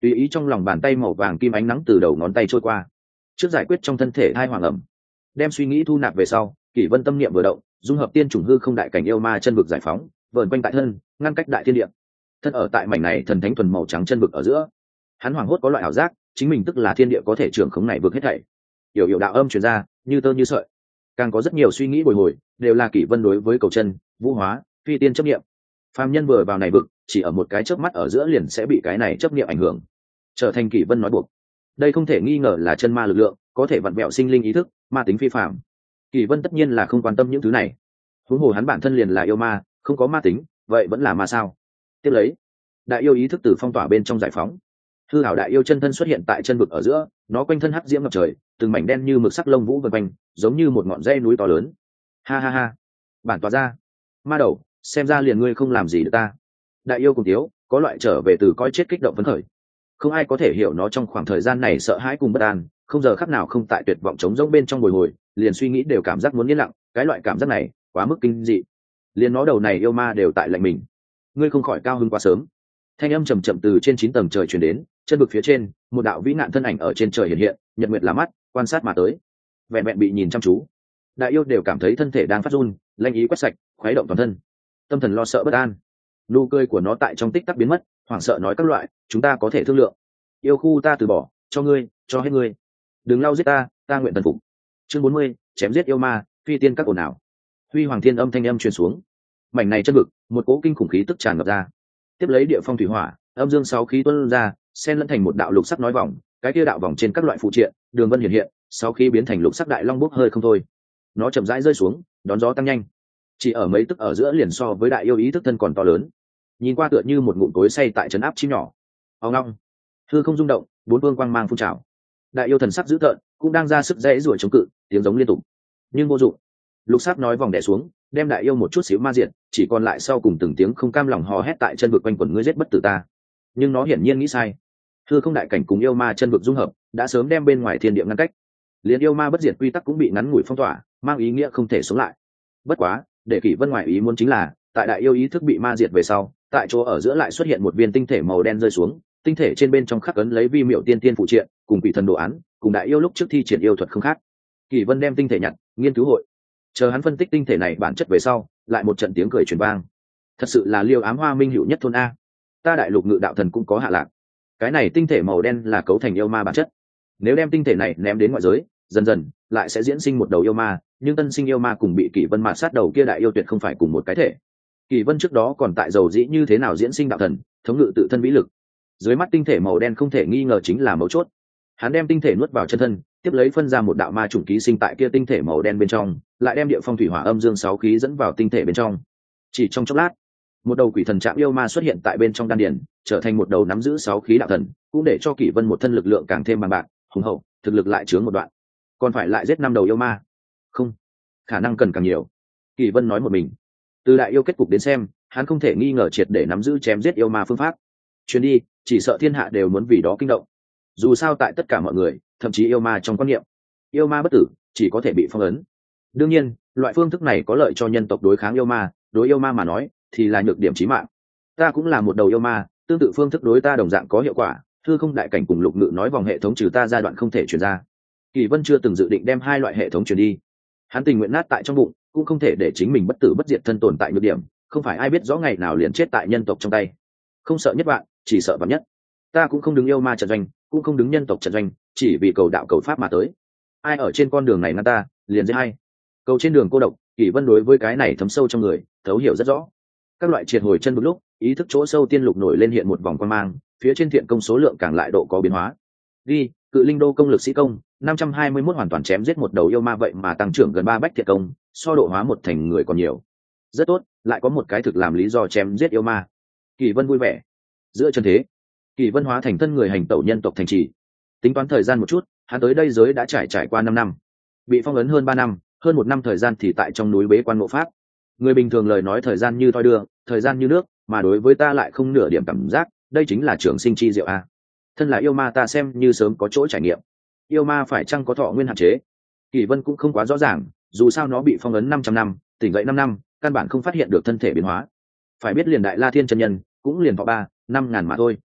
tùy ý trong lòng bàn tay màu vàng kim ánh nắng từ đầu ngón tay trôi qua, trước giải quyết trong thân thể hai hoàng ẩm, đem suy nghĩ thu nạp về sau, kỷ vân tâm niệm vừa động, dung hợp tiên chủng hư không đại cảnh yêu ma chân vực giải phóng, vờn quanh tại thân, ngăn cách đại thiên địa. Thân ở tại mảnh này thần thánh thuần màu trắng chân vực ở giữa, hắn hoảng hốt có loại ảo giác, chính mình tức là thiên địa có thể trưởng khống này vực hết thảy. Yểu yểu đạo âm truyền ra, như tơ như sợi. Càng có rất nhiều suy nghĩ bồi hồi, đều là kỷ vân đối với cầu chân, vũ hóa, phi tiên chấp niệm. Phàm nhân vừa vào này vực, chỉ ở một cái chớp mắt ở giữa liền sẽ bị cái này chấp niệm ảnh hưởng, trở thành kỷ vân nói buộc. Đây không thể nghi ngờ là chân ma lực lượng, có thể vặn vẹo sinh linh ý thức, ma tính phi phàm. Kỷ vân tất nhiên là không quan tâm những thứ này. Huống hồ hắn bản thân liền là yêu ma, không có ma tính, vậy vẫn là ma sao? Tiếp lấy, đại yêu ý thức từ phong tỏa bên trong giải phóng, hư hảo đại yêu chân thân xuất hiện tại chân vực ở giữa, nó quanh thân hắc diễm ngập trời, từng mảnh đen như mực sắc lông vũ vần quanh, giống như một ngọn dây núi to lớn. Ha ha ha, bản tỏa ra, ma đầu, xem ra liền ngươi không làm gì được ta. Đại yêu cùng tiếu, có loại trở về từ coi chết kích động phấn khởi. Không ai có thể hiểu nó trong khoảng thời gian này sợ hãi cùng bất an, không giờ khắc nào không tại tuyệt vọng trống rỗng bên trong bồi hồi, liền suy nghĩ đều cảm giác muốn yên lặng, cái loại cảm giác này quá mức kinh dị. Liền nó đầu này yêu ma đều tại lạnh mình. Ngươi không khỏi cao hứng quá sớm. Thanh âm trầm trầm từ trên chín tầng trời truyền đến, chân vực phía trên, một đạo vĩ nạn thân ảnh ở trên trời hiện hiện, nhật nguyệt là mắt, quan sát mà tới. Vẹn vẹn bị nhìn chăm chú, đại yêu đều cảm thấy thân thể đang phát run, lanh ý quét sạch, khuấy động toàn thân, tâm thần lo sợ bất an. Nụ cười của nó tại trong tích tắc biến mất, hoảng sợ nói các loại, chúng ta có thể thương lượng. Yêu khu ta từ bỏ, cho ngươi, cho hết ngươi. Đừng lau giết ta, ta nguyện tần phục. Chương bốn mươi, chém giết yêu ma, phi tiên các ồn ào. Huy hoàng thiên âm thanh âm truyền xuống. Mảnh này chân vực, một cỗ kinh khủng khí tức tràn ngập ra. Tiếp lấy địa phong thủy hỏa, âm dương sáu khí tuôn ra, xen lẫn thành một đạo lục sắc nói vòng, cái kia đạo vòng trên các loại phụ triện, đường vân hiện hiện, sáu khí biến thành lục sắc đại long bốc hơi không thôi. Nó chậm rãi rơi xuống, đón gió tăng nhanh. Chỉ ở mấy tức ở giữa liền so với đại yêu ý thức thân còn to lớn. Nhìn qua tựa như một ngụm tối say tại trấn áp chim nhỏ. Ong ong, hư không rung động, bốn phương quang mang phun trào. Đại yêu thần sắc dữ tợn, cũng đang ra sức dễ rủa chống cự, tiếng giống liên tục, nhưng vô dụng. Lục sắc nói vòng đè xuống, đem đại yêu một chút xíu ma diệt, chỉ còn lại sau cùng từng tiếng không cam lòng hò hét tại chân vực quanh quẩn ngươi giết bất tử ta. Nhưng nó hiển nhiên nghĩ sai. Hư không đại cảnh cùng yêu ma chân vực dung hợp, đã sớm đem bên ngoài thiên địa ngăn cách. Liên yêu ma bất diệt quy tắc cũng bị ngắn ngủi phong tỏa, mang ý nghĩa không thể sống lại. Bất quá, để Kỷ Vân ngoại ý muốn chính là, tại đại yêu ý thức bị ma diệt về sau, tại chỗ ở giữa lại xuất hiện một viên tinh thể màu đen rơi xuống, tinh thể trên bên trong khắc ấn lấy vi miệu tiên tiên phụ triện, cùng quỷ thần đồ án, cùng đại yêu lúc trước thi triển yêu thuật không khác. Kỷ Vân đem tinh thể nhặt, nghiên cứu hội. Chờ hắn phân tích tinh thể này bản chất về sau, lại một trận tiếng cười truyền vang. Thật sự là liêu ám hoa minh hữu nhất thôn a. Ta đại lục ngự đạo thần cũng có hạ lạc. Cái này tinh thể màu đen là cấu thành yêu ma bản chất. Nếu đem tinh thể này ném đến ngoại giới, dần dần lại sẽ diễn sinh một đầu yêu ma, nhưng tân sinh yêu ma cùng bị Kỷ Vân mạt sát đầu kia đại yêu tuyệt không phải cùng một cái thể. Kỷ Vân trước đó còn tại dầu dĩ như thế nào diễn sinh đạo thần, thống ngự tự thân vĩ lực. Dưới mắt tinh thể màu đen không thể nghi ngờ chính là mấu chốt. Hắn đem tinh thể nuốt vào chân thân, tiếp lấy phân ra một đạo ma chủng ký sinh tại kia tinh thể màu đen bên trong, lại đem địa phong thủy hỏa âm dương sáu khí dẫn vào tinh thể bên trong. Chỉ trong chốc lát, một đầu quỷ thần trạng yêu ma xuất hiện tại bên trong đan điền, trở thành một đầu nắm giữ sáu khí đạo thần, cũng để cho Kỷ Vân một thân lực lượng càng thêm bằng bạc, hùng hậu, thực lực lại chướng một đoạn. Còn phải lại giết năm đầu yêu ma? Không, khả năng cần càng nhiều. Kỷ Vân nói một mình. Từ đại yêu kết cục đến xem, hắn không thể nghi ngờ triệt để nắm giữ chém giết yêu ma phương pháp. Chuyến đi, chỉ sợ thiên hạ đều muốn vì đó kinh động. Dù sao tại tất cả mọi người, thậm chí yêu ma trong quan niệm, yêu ma bất tử, chỉ có thể bị phong ấn. Đương nhiên, loại phương thức này có lợi cho nhân tộc đối kháng yêu ma, đối yêu ma mà nói thì là nhược điểm chí mạng. Ta cũng là một đầu yêu ma, tương tự phương thức đối ta đồng dạng có hiệu quả. Thư không đại cảnh cùng lục ngự nói vòng hệ thống trừ ta giai đoạn không thể truyền ra. Kỷ Vân chưa từng dự định đem hai loại hệ thống truyền đi. Hắn tình nguyện nát tại trong bụng, cũng không thể để chính mình bất tử bất diệt thân tồn tại nhược điểm. Không phải ai biết rõ ngày nào liền chết tại nhân tộc trong tay. Không sợ nhất bạn, chỉ sợ vạn nhất. Ta cũng không đứng yêu ma trận doanh, cũng không đứng nhân tộc trận doanh, chỉ vì cầu đạo cầu pháp mà tới. Ai ở trên con đường này ngăn ta, liền giết hay. Cầu trên đường cô độc, Kỷ Vân đối với cái này thấm sâu trong người, thấu hiểu rất rõ. Các loại triệt hồi chân một lúc, ý thức chỗ sâu tiên lục nổi lên hiện một vòng quan mang, phía trên thiện công số lượng càng lại độ có biến hóa. Đi, cự linh đô công lực sĩ công, năm trăm hai mươi mốt hoàn toàn chém giết một đầu yêu ma vậy mà tăng trưởng gần ba bách thiện công, so độ hóa một thành người còn nhiều. Rất tốt, lại có một cái thực làm lý do chém giết yêu ma. Kỷ Vân vui vẻ. Giữa chân thế, Kỷ Vân hóa thành thân người hành tẩu nhân tộc thành trì. Tính toán thời gian một chút, hắn tới đây giới đã trải trải qua năm năm, bị phong ấn hơn ba năm, hơn một năm thời gian thì tại trong núi bế quan ngộ pháp. Người bình thường lời nói thời gian như thoi đưa, thời gian như nước, mà đối với ta lại không nửa điểm cảm giác, đây chính là trường sinh chi diệu a. Thân là yêu ma ta xem như sớm có chỗ trải nghiệm. Yêu ma phải chăng có thọ nguyên hạn chế? Kỷ Vân cũng không quá rõ ràng, dù sao nó bị phong ấn năm trăm năm, tỉnh dậy năm năm, căn bản không phát hiện được thân thể biến hóa. Phải biết liền đại La Thiên chân nhân, cũng liền thọ ba, năm ngàn mà thôi.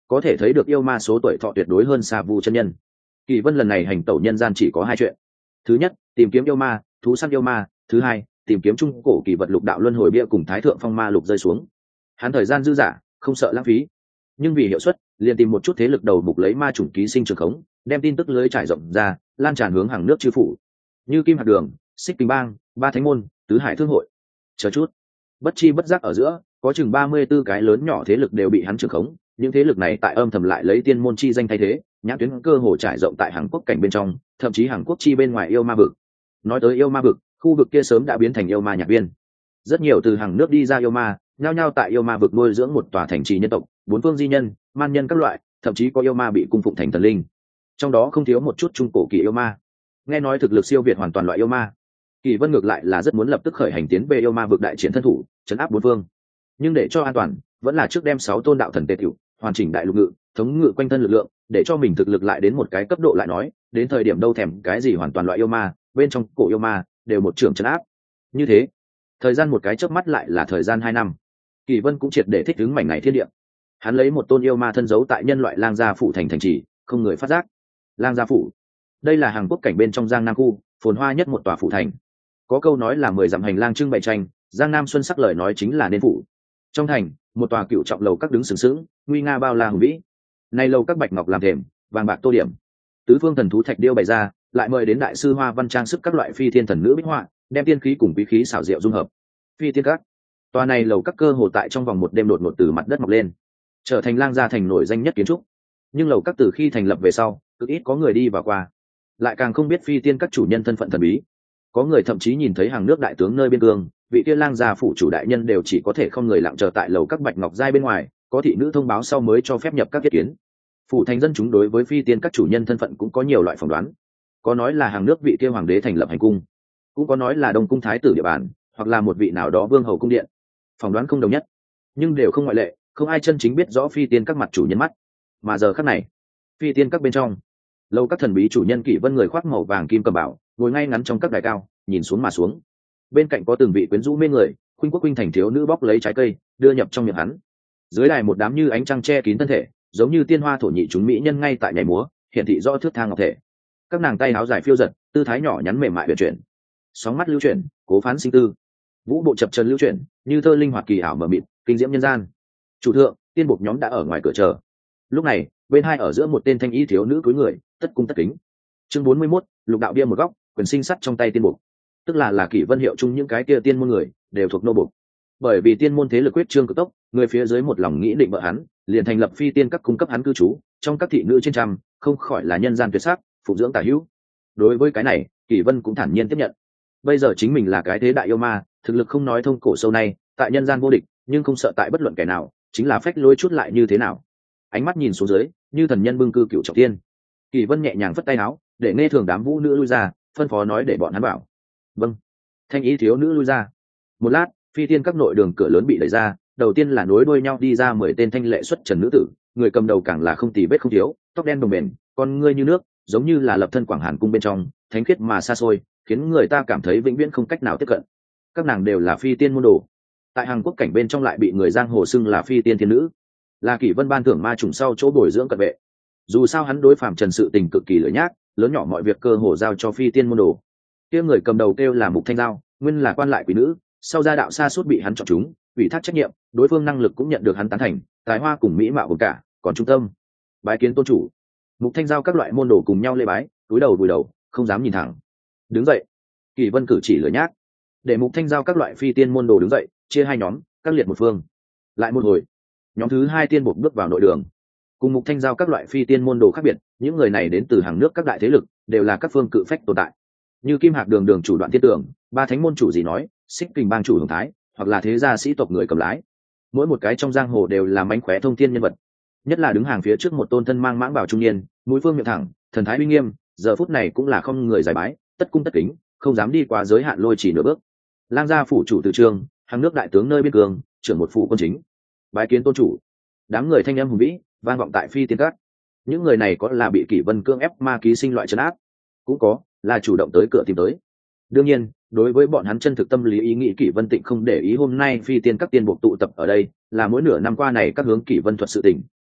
có thể thấy được yêu ma số tuổi thọ tuyệt đối hơn xa Vu chân nhân. Kỳ Vân lần này hành tẩu nhân gian chỉ có hai chuyện: thứ nhất, tìm kiếm yêu ma, thú săn yêu ma; thứ hai, tìm kiếm trung cổ kỳ vật lục đạo luân hồi bia cùng thái thượng phong ma lục rơi xuống. Hắn thời gian dư dả, không sợ lãng phí, nhưng vì hiệu suất, liền tìm một chút thế lực đầu mục lấy ma chủng ký sinh trường khống, đem tin tức lưới trải rộng ra, lan tràn hướng hàng nước chư phủ, như Kim Hạt Đường, Xích Kinh Bang, Ba Thánh Môn, Tứ Hải Thương Hội. Chờ chút, bất chi bất giác ở giữa, có chừng ba mươi tư cái lớn nhỏ thế lực đều bị hắn trường khống, những thế lực này tại âm thầm lại lấy tiên môn chi danh thay thế, nhãn tuyến cơ hồ trải rộng tại Hàn Quốc cảnh bên trong, thậm chí Hàn Quốc chi bên ngoài yêu ma vực. Nói tới yêu ma vực, khu vực kia sớm đã biến thành yêu ma nhạc viên. Rất nhiều từ hàng nước đi ra yêu ma, nhao nhao tại yêu ma vực nuôi dưỡng một tòa thành trì nhân tộc, bốn phương di nhân, man nhân các loại, thậm chí có yêu ma bị cung phụng thành thần linh. Trong đó không thiếu một chút trung cổ kỳ yêu ma. Nghe nói thực lực siêu việt hoàn toàn loại yêu ma. Kỳ Vân ngược lại là rất muốn lập tức khởi hành tiến về yêu ma vực đại chiến thân thủ, trấn áp bốn phương. Nhưng để cho an toàn, vẫn là trước đem sáu tôn đạo thần tề tiểu, hoàn chỉnh đại lục ngự, thống ngự quanh thân lực lượng, để cho mình thực lực lại đến một cái cấp độ lại nói, đến thời điểm đâu thèm cái gì hoàn toàn loại yêu ma, bên trong cổ yêu ma đều một trường trấn áp. Như thế, thời gian một cái chớp mắt lại là thời gian hai năm. Kỳ Vân cũng triệt để thích ứng mảnh này thiên địa. Hắn lấy một tôn yêu ma thân giấu tại nhân loại Lang Gia phủ thành thành trì, không người phát giác. Lang Gia phủ, đây là Hàn Quốc cảnh bên trong Giang Nam khu, phồn hoa nhất một tòa phủ thành. Có câu nói là mười dặm hành lang trưng bày tranh, Giang Nam xuân sắc lời nói chính là nên phủ. Trong thành, một tòa cựu trọng lầu các đứng sừng sững, nguy nga bao la hùng vĩ. Này lầu các bạch ngọc làm thềm, vàng bạc tô điểm, tứ phương thần thú thạch điêu bày ra, lại mời đến đại sư hoa văn trang sức các loại phi thiên thần nữ bích họa, đem tiên khí cùng quý khí xảo diệu dung hợp. Phi tiên các, tòa này lầu các cơ hồ tại trong vòng một đêm đột ngột từ mặt đất mọc lên, trở thành Lang Gia thành nổi danh nhất kiến trúc. Nhưng lầu các từ khi thành lập về sau, cực ít có người đi vào qua, lại càng không biết phi tiên các chủ nhân thân phận thần bí. Có người thậm chí nhìn thấy hàng nước đại tướng nơi biên cương, vị kia Lang Gia phủ chủ đại nhân đều chỉ có thể không người lặng chờ tại lầu các bạch ngọc giai bên ngoài, có thị nữ thông báo sau mới cho phép nhập các thiết kiến. Phủ thành dân chúng đối với phi tiên các chủ nhân thân phận cũng có nhiều loại phỏng đoán. Có nói là hàng nước vị kia hoàng đế thành lập hành cung, cũng có nói là đông cung thái tử địa bàn, hoặc là một vị nào đó vương hầu cung điện. Phỏng đoán không đồng nhất, nhưng đều không ngoại lệ, không ai chân chính biết rõ phi tiên các mặt chủ nhân mắt. Mà giờ khắc này, phi tiên các bên trong, lâu các thần bí chủ nhân Kỷ Vân người khoác màu vàng kim cầm bảo, ngồi ngay ngắn trong các đài cao, nhìn xuống mà xuống. Bên cạnh có từng vị quyến rũ mê người, khuynh quốc khuynh thành thiếu nữ bóc lấy trái cây, đưa nhập trong miệng hắn. Dưới đài một đám như ánh trăng che kín thân thể, giống như tiên hoa thổ nhị chúng mỹ nhân ngay tại nhảy múa, hiển thị rõ thước thang ngọc thể. Các nàng tay áo dài phiêu giật, tư thái nhỏ nhắn mềm mại uyển chuyển, sóng mắt lưu chuyển, cố phán sinh tư, vũ bộ chập chờn lưu chuyển, như thơ linh hoạt kỳ ảo mờ mịt, kinh diễm nhân gian. Chủ thượng, tiên bộc nhóm đã ở ngoài cửa chờ. Lúc này, bên hai ở giữa một tên thanh y thiếu nữ cúi người, tất cung tất kính. Chương bốn mươi mốt, lục đạo bia một góc, quyền sinh sắt trong tay tiên bộc, tức là là Kỷ Vân hiệu chung những cái kia tiên môn người đều thuộc nô bộc. Bởi vì tiên môn thế lực quyết trương cực tốc, người phía dưới một lòng nghĩ định vợ hắn, liền thành lập phi tiên các cung cấp hắn cư trú, trong các thị nữ trên trăm, không khỏi là nhân gian tuyệt sắc, phụng dưỡng tả hữu. Đối với cái này, Kỷ Vân cũng thản nhiên tiếp nhận. Bây giờ chính mình là cái thế đại yêu ma, thực lực không nói thông cổ sâu này, tại nhân gian vô địch, nhưng không sợ tại bất luận kẻ nào, chính là phách lối chút lại như thế nào. Ánh mắt nhìn xuống dưới, như thần nhân bưng cư cửu trọng thiên. Kỷ Vân nhẹ nhàng phất tay áo, để nghe thường đám vũ nữ lui ra, phân phó nói để bọn hắn bảo. Vâng. Thanh ý thiếu nữ lui ra. Một lát, phi tiên các nội đường cửa lớn bị đẩy ra, đầu tiên là nối đuôi nhau đi ra mười tên thanh lệ xuất trần nữ tử, người cầm đầu càng là không tì vết không thiếu, tóc đen đồng bền, con ngươi như nước, giống như là lập thân Quảng Hàn cung bên trong, thánh khiết mà xa xôi, khiến người ta cảm thấy vĩnh viễn không cách nào tiếp cận. Các nàng đều là phi tiên môn đồ, tại Hàn Quốc cảnh bên trong lại bị người giang hồ xưng là phi tiên thiên nữ, là Kỷ Vân ban thưởng ma trùng sau chỗ bồi dưỡng cận vệ. Dù sao hắn đối phàm trần sự tình cực kỳ lưỡi nhác, lớn nhỏ mọi việc cơ hồ giao cho phi tiên môn đồ. Kia người cầm đầu kêu là Mục Thanh Giao, nguyên là quan lại quý nữ, sau gia đạo xa suốt bị hắn chọn chúng, ủy thác trách nhiệm, đối phương năng lực cũng nhận được hắn tán thành, tài hoa cùng mỹ mạo gồm cả, còn trung tâm bái kiến tôn chủ. Mục Thanh Giao các loại môn đồ cùng nhau lễ bái, cúi đầu cúi đầu, không dám nhìn thẳng. Đứng dậy. Kỷ Vân cử chỉ lửa nhác, để Mục Thanh Giao các loại phi tiên môn đồ đứng dậy, chia hai nhóm, các liệt một phương. Lại một hồi, nhóm thứ hai tiên buộc bước vào nội đường. Cùng Mục Thanh Giao các loại phi tiên môn đồ khác biệt, những người này đến từ hàng nước các đại thế lực, đều là các phương cự phách tồn tại. Như Kim Hạc Đường đường chủ Đoạn Thiên Tưởng, Ba Thánh môn chủ gì nói, Xích Kình bang chủ Hồng Thái, hoặc là thế gia sĩ tộc người cầm lái. Mỗi một cái trong giang hồ đều là mánh khóe thông thiên nhân vật. Nhất là đứng hàng phía trước một tôn thân mang mãng bảo trung niên, mũi phương miệng thẳng, thần thái uy nghiêm, giờ phút này cũng là không người giải bái, tất cung tất kính, không dám đi qua giới hạn lôi chỉ nửa bước. Lang Gia phủ chủ Từ Trường, hàng nước đại tướng nơi biên cương, trưởng một phủ quân chính, bái kiến tôn chủ. Đám người thanh âm hùng vĩ, vang vọng tại phi tiên các. Những người này có là bị Kỷ Vân cương ép ma ký sinh loại trấn áp, cũng có là chủ động tới cửa tìm tới. Đương nhiên, đối với bọn hắn chân thực tâm lý ý nghĩ, Kỷ Vân Tịnh không để ý. Hôm nay phi tiên các tiên buộc tụ tập ở đây, là mỗi nửa năm qua này các hướng Kỷ Vân thuật sự tình,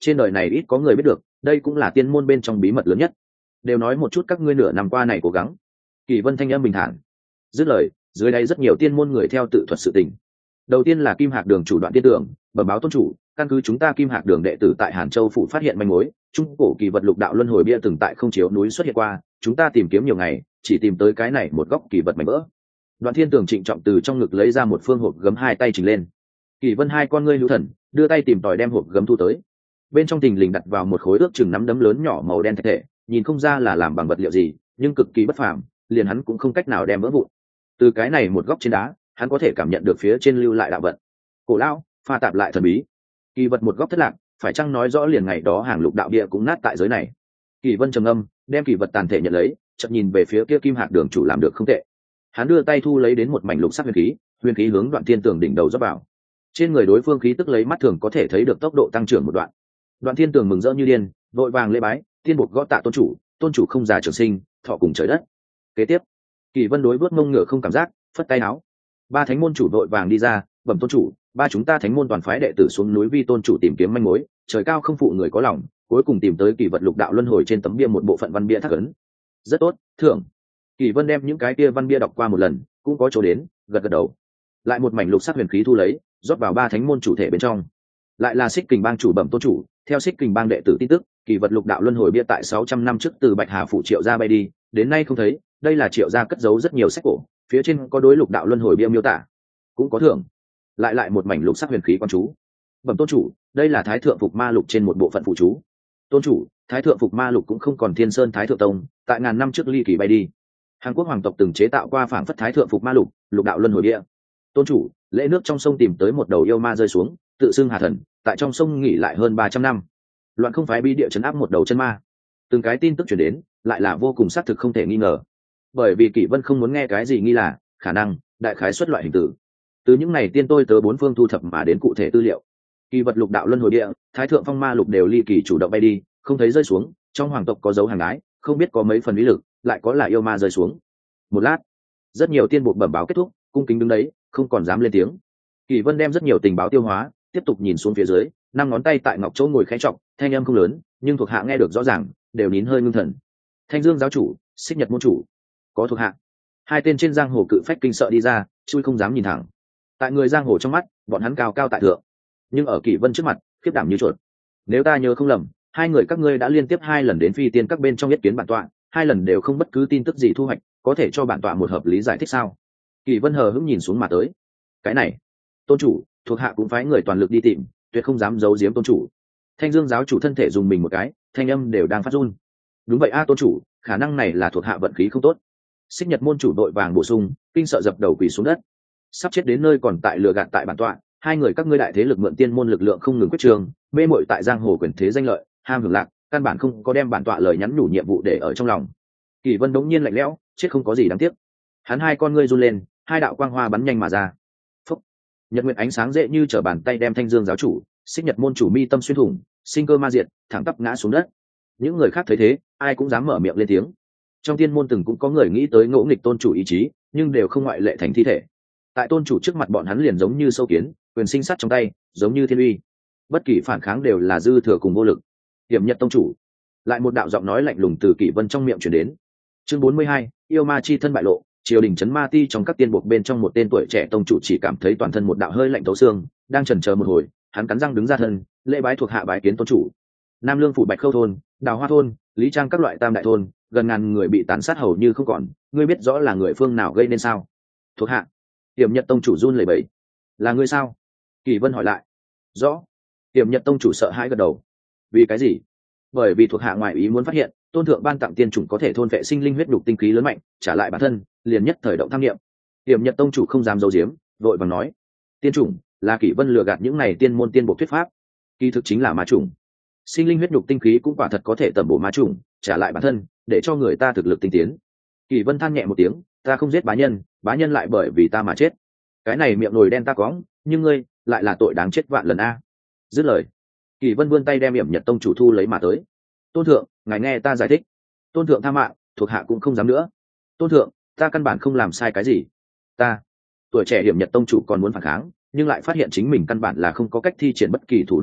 trên đời này ít có người biết được, đây cũng là tiên môn bên trong bí mật lớn nhất. Đều nói một chút các ngươi nửa năm qua này cố gắng. Kỳ Vân thanh âm bình thản. Dứt lời, dưới đây rất nhiều tiên môn người theo tự thuật sự tình. Đầu tiên là Kim Hạc Đường chủ Đoạn Tiên Tưởng, bẩm báo tôn chủ, căn cứ chúng ta Kim Hạc Đường đệ tử tại Hàn Châu phủ phát hiện manh mối, trung cổ kỳ vật lục đạo luân hồi bia từng tại không chiếu núi xuất hiện qua, chúng ta tìm kiếm nhiều ngày, chỉ tìm tới cái này một góc kỳ vật mảnh vỡ. Đoạn Thiên Tưởng trịnh trọng từ trong ngực lấy ra một phương hộp gấm, hai tay chỉnh lên. Kỳ Vân hai con ngươi hữu thần, đưa tay tìm tòi đem hộp gấm thu tới. Bên trong tình lình đặt vào một khối ước chừng nắm đấm lớn nhỏ màu đen thạch thể, nhìn không ra là làm bằng vật liệu gì, nhưng cực kỳ bất phàm, liền hắn cũng không cách nào đem vỡ vụn. Từ cái này một góc trên đá, hắn có thể cảm nhận được phía trên lưu lại đạo vận cổ lão, pha tạp lại thần bí. Kỳ vật một góc thất lạc, phải chăng nói rõ liền ngày đó hàng lục đạo địa cũng nát tại giới này. Kỳ Vân trầm âm, đem kỳ vật tàn thể nhận lấy, chợt nhìn về phía kia Kim Hạc Đường chủ làm được không tệ. Hắn đưa tay thu lấy đến một mảnh lục sắc huyền khí, huyền khí hướng Đoạn Thiên Tường đỉnh đầu rót vào. Trên người đối phương khí tức lấy mắt thường có thể thấy được tốc độ tăng trưởng một đoạn. Đoạn Thiên Tường mừng rỡ như điên, vội vàng lễ bái, tiên buộc gõ tạ tôn chủ, tôn chủ không già trường sinh, thọ cùng trời đất. Kế tiếp, Kỳ Vân đối bước mông ngựa không cảm giác, phất tay áo. Ba thánh môn chủ đội vàng đi ra, bẩm tôn chủ, ba chúng ta thánh môn toàn phái đệ tử xuống núi vi tôn chủ tìm kiếm manh mối, trời cao không phụ người có lòng, cuối cùng tìm tới kỳ vật lục đạo luân hồi trên tấm bia một bộ phận văn bia thác ấn. Rất tốt, thưởng. Kỳ Vân đem những cái kia văn bia đọc qua một lần, cũng có chỗ đến, gật gật đầu. Lại một mảnh lục sắc huyền khí thu lấy, rót vào ba thánh môn chủ thể bên trong. Lại là Xích Kình Bang chủ bẩm tôn chủ, theo Xích Kình Bang đệ tử tin tức, kỳ vật lục đạo luân hồi bia tại sáu trăm năm trước từ Bạch Hà phủ Triệu gia bay đi, đến nay không thấy, đây là Triệu gia cất giấu rất nhiều sách cổ, phía trên có đối lục đạo luân hồi bia miêu tả, cũng có thưởng. Lại lại một mảnh lục sắc huyền khí quan chú. Bẩm tôn chủ, đây là Thái thượng phục ma lục trên một bộ phận phụ chú. Tôn chủ, Thái thượng phục ma lục cũng không còn Thiên Sơn Thái thượng tông, tại ngàn năm trước ly kỳ bay đi. Hàn Quốc hoàng tộc từng chế tạo qua phảng phất Thái thượng phục ma lục, lục đạo luân hồi bia. Tôn chủ, lễ nước trong sông tìm tới một đầu yêu ma rơi xuống, tự xưng Hà thần, tại trong sông nghỉ lại hơn ba trăm năm. Loạn không phái bi địa chấn áp một đầu chân ma. Từng cái tin tức truyền đến, lại là vô cùng xác thực không thể nghi ngờ. Bởi vì Kỷ Vân không muốn nghe cái gì nghi là, khả năng, đại khái xuất loại hình tử. Từ những này tiên tôi tớ bốn phương thu thập mà đến cụ thể tư liệu. Kỳ vật lục đạo luân hồi địa, Thái thượng phong ma lục đều ly kỳ chủ động bay đi, không thấy rơi xuống, trong hoàng tộc có dấu hàng ái, không biết có mấy phần lý lực, lại có là yêu ma rơi xuống. Một lát, rất nhiều tiên buộc bẩm báo kết thúc, cung kính đứng đấy, không còn dám lên tiếng. Kỳ Vân đem rất nhiều tình báo tiêu hóa, tiếp tục nhìn xuống phía dưới, năm ngón tay tại ngọc chỗ ngồi khẽ trọng, thanh âm không lớn, nhưng thuộc hạ nghe được rõ ràng, đều nín hơi ngưng thần. Thanh Dương giáo chủ, Xích Nhật môn chủ, có thuộc hạ. Hai tên trên giang hồ cự phách kinh sợ đi ra, chui không dám nhìn thẳng. Tại người giang hồ trong mắt, bọn hắn cao cao tại thượng, nhưng ở Kỷ Vân trước mặt, khiếp đảm như chuột. Nếu ta nhớ không lầm, hai người các ngươi đã liên tiếp hai lần đến phi tiên các bên trong nhất kiến bản tọa, hai lần đều không bất cứ tin tức gì thu hoạch, có thể cho bản tọa một hợp lý giải thích sao? Kỷ Vân hờ hững nhìn xuống mà tới. Cái này, tôn chủ, thuộc hạ cũng phái người toàn lực đi tìm, tuyệt không dám giấu giếm tôn chủ. Thanh Dương giáo chủ thân thể dùng mình một cái, thanh âm đều đang phát run. Đúng vậy a tôn chủ, khả năng này là thuộc hạ vận khí không tốt. Xích Nhật môn chủ đội vàng bổ sung, kinh sợ dập đầu quỳ xuống đất. Sắp chết đến nơi còn tại lừa gạt tại bản tọa, hai người các ngươi đại thế lực mượn tiên môn lực lượng không ngừng quyết trường, mê mội tại giang hồ quyền thế danh lợi, ham hưởng lạc, căn bản không có đem bản tọa lời nhắn nhủ nhiệm vụ để ở trong lòng. Kỳ Vân đống nhiên lạnh lẽo, chết không có gì đáng tiếc. Hắn hai con ngươi run lên, hai đạo quang hoa bắn nhanh mà ra. Phúc. Nhật nguyệt ánh sáng dễ như trở bàn tay đem Thanh Dương giáo chủ, Xích Nhật môn chủ mi tâm xuyên thủng, sinh cơ ma diệt, thẳng tắp ngã xuống đất. Những người khác thấy thế, ai cũng dám mở miệng lên tiếng. Trong tiên môn từng cũng có người nghĩ tới ngỗ nghịch tôn chủ ý chí, nhưng đều không ngoại lệ thành thi thể. Tại tôn chủ trước mặt bọn hắn liền giống như sâu kiến, quyền sinh sát trong tay, giống như thiên uy. Bất kỳ phản kháng đều là dư thừa cùng vô lực. Hiểm Nhật tông chủ, lại một đạo giọng nói lạnh lùng từ Kỷ Vân trong miệng truyền đến. Chương bốn mươi hai, yêu ma chi thân bại lộ, triều đình trấn ma ti trong các tiên buộc bên trong một tên tuổi trẻ tông chủ chỉ cảm thấy toàn thân một đạo hơi lạnh thấu xương, đang chần chờ một hồi, hắn cắn răng đứng ra thân, lễ bái thuộc hạ bái kiến tôn chủ. Nam Lương phủ Bạch Khâu thôn, Đào Hoa thôn, Lý Trang các loại tam đại thôn, gần ngàn người bị tàn sát hầu như không còn, ngươi biết rõ là người phương nào gây nên sao? Thuộc hạ. Hiểm Nhật tông chủ run lẩy bẩy. Là ngươi sao? Kỳ Vân hỏi lại. Rõ. Hiểm Nhật tông chủ sợ hãi gật đầu. Vì cái gì? Bởi vì thuộc hạ ngoại ý muốn phát hiện, tôn thượng ban tặng tiên chủng có thể thôn vệ sinh linh huyết đục tinh khí lớn mạnh, trả lại bản thân, liền nhất thời động tham nghiệm. Hiểm Nhật tông chủ không dám giấu giếm, vội vàng nói: tiên chủng là Kỷ Vân lừa gạt những này tiên môn tiên bộ thuyết pháp, kỳ thực chính là ma chủng. Sinh linh huyết đục tinh khí cũng quả thật có thể tẩm bổ ma chủng, trả lại bản thân, để cho người ta thực lực tinh tiến. Kỷ Vân than nhẹ một tiếng, ta không giết bá nhân, bá nhân lại bởi vì ta mà chết. Cái này miệng nồi đen ta cóng, nhưng ngươi lại là tội đáng chết vạn lần a. Dứt lời, Kỷ Vân vươn tay đem Hiểm Nhật tông chủ thu lấy mà tới. Tôn thượng, ngài nghe ta giải thích. Tôn thượng tha mạng, thuộc hạ cũng không dám nữa. Tôn thượng, ta căn bản không làm sai cái gì. Ta, tuổi trẻ Hiểm Nhật tông chủ còn muốn phản kháng, nhưng lại phát hiện chính mình căn bản là không có cách thi triển bất kỳ thủ đoạn nào,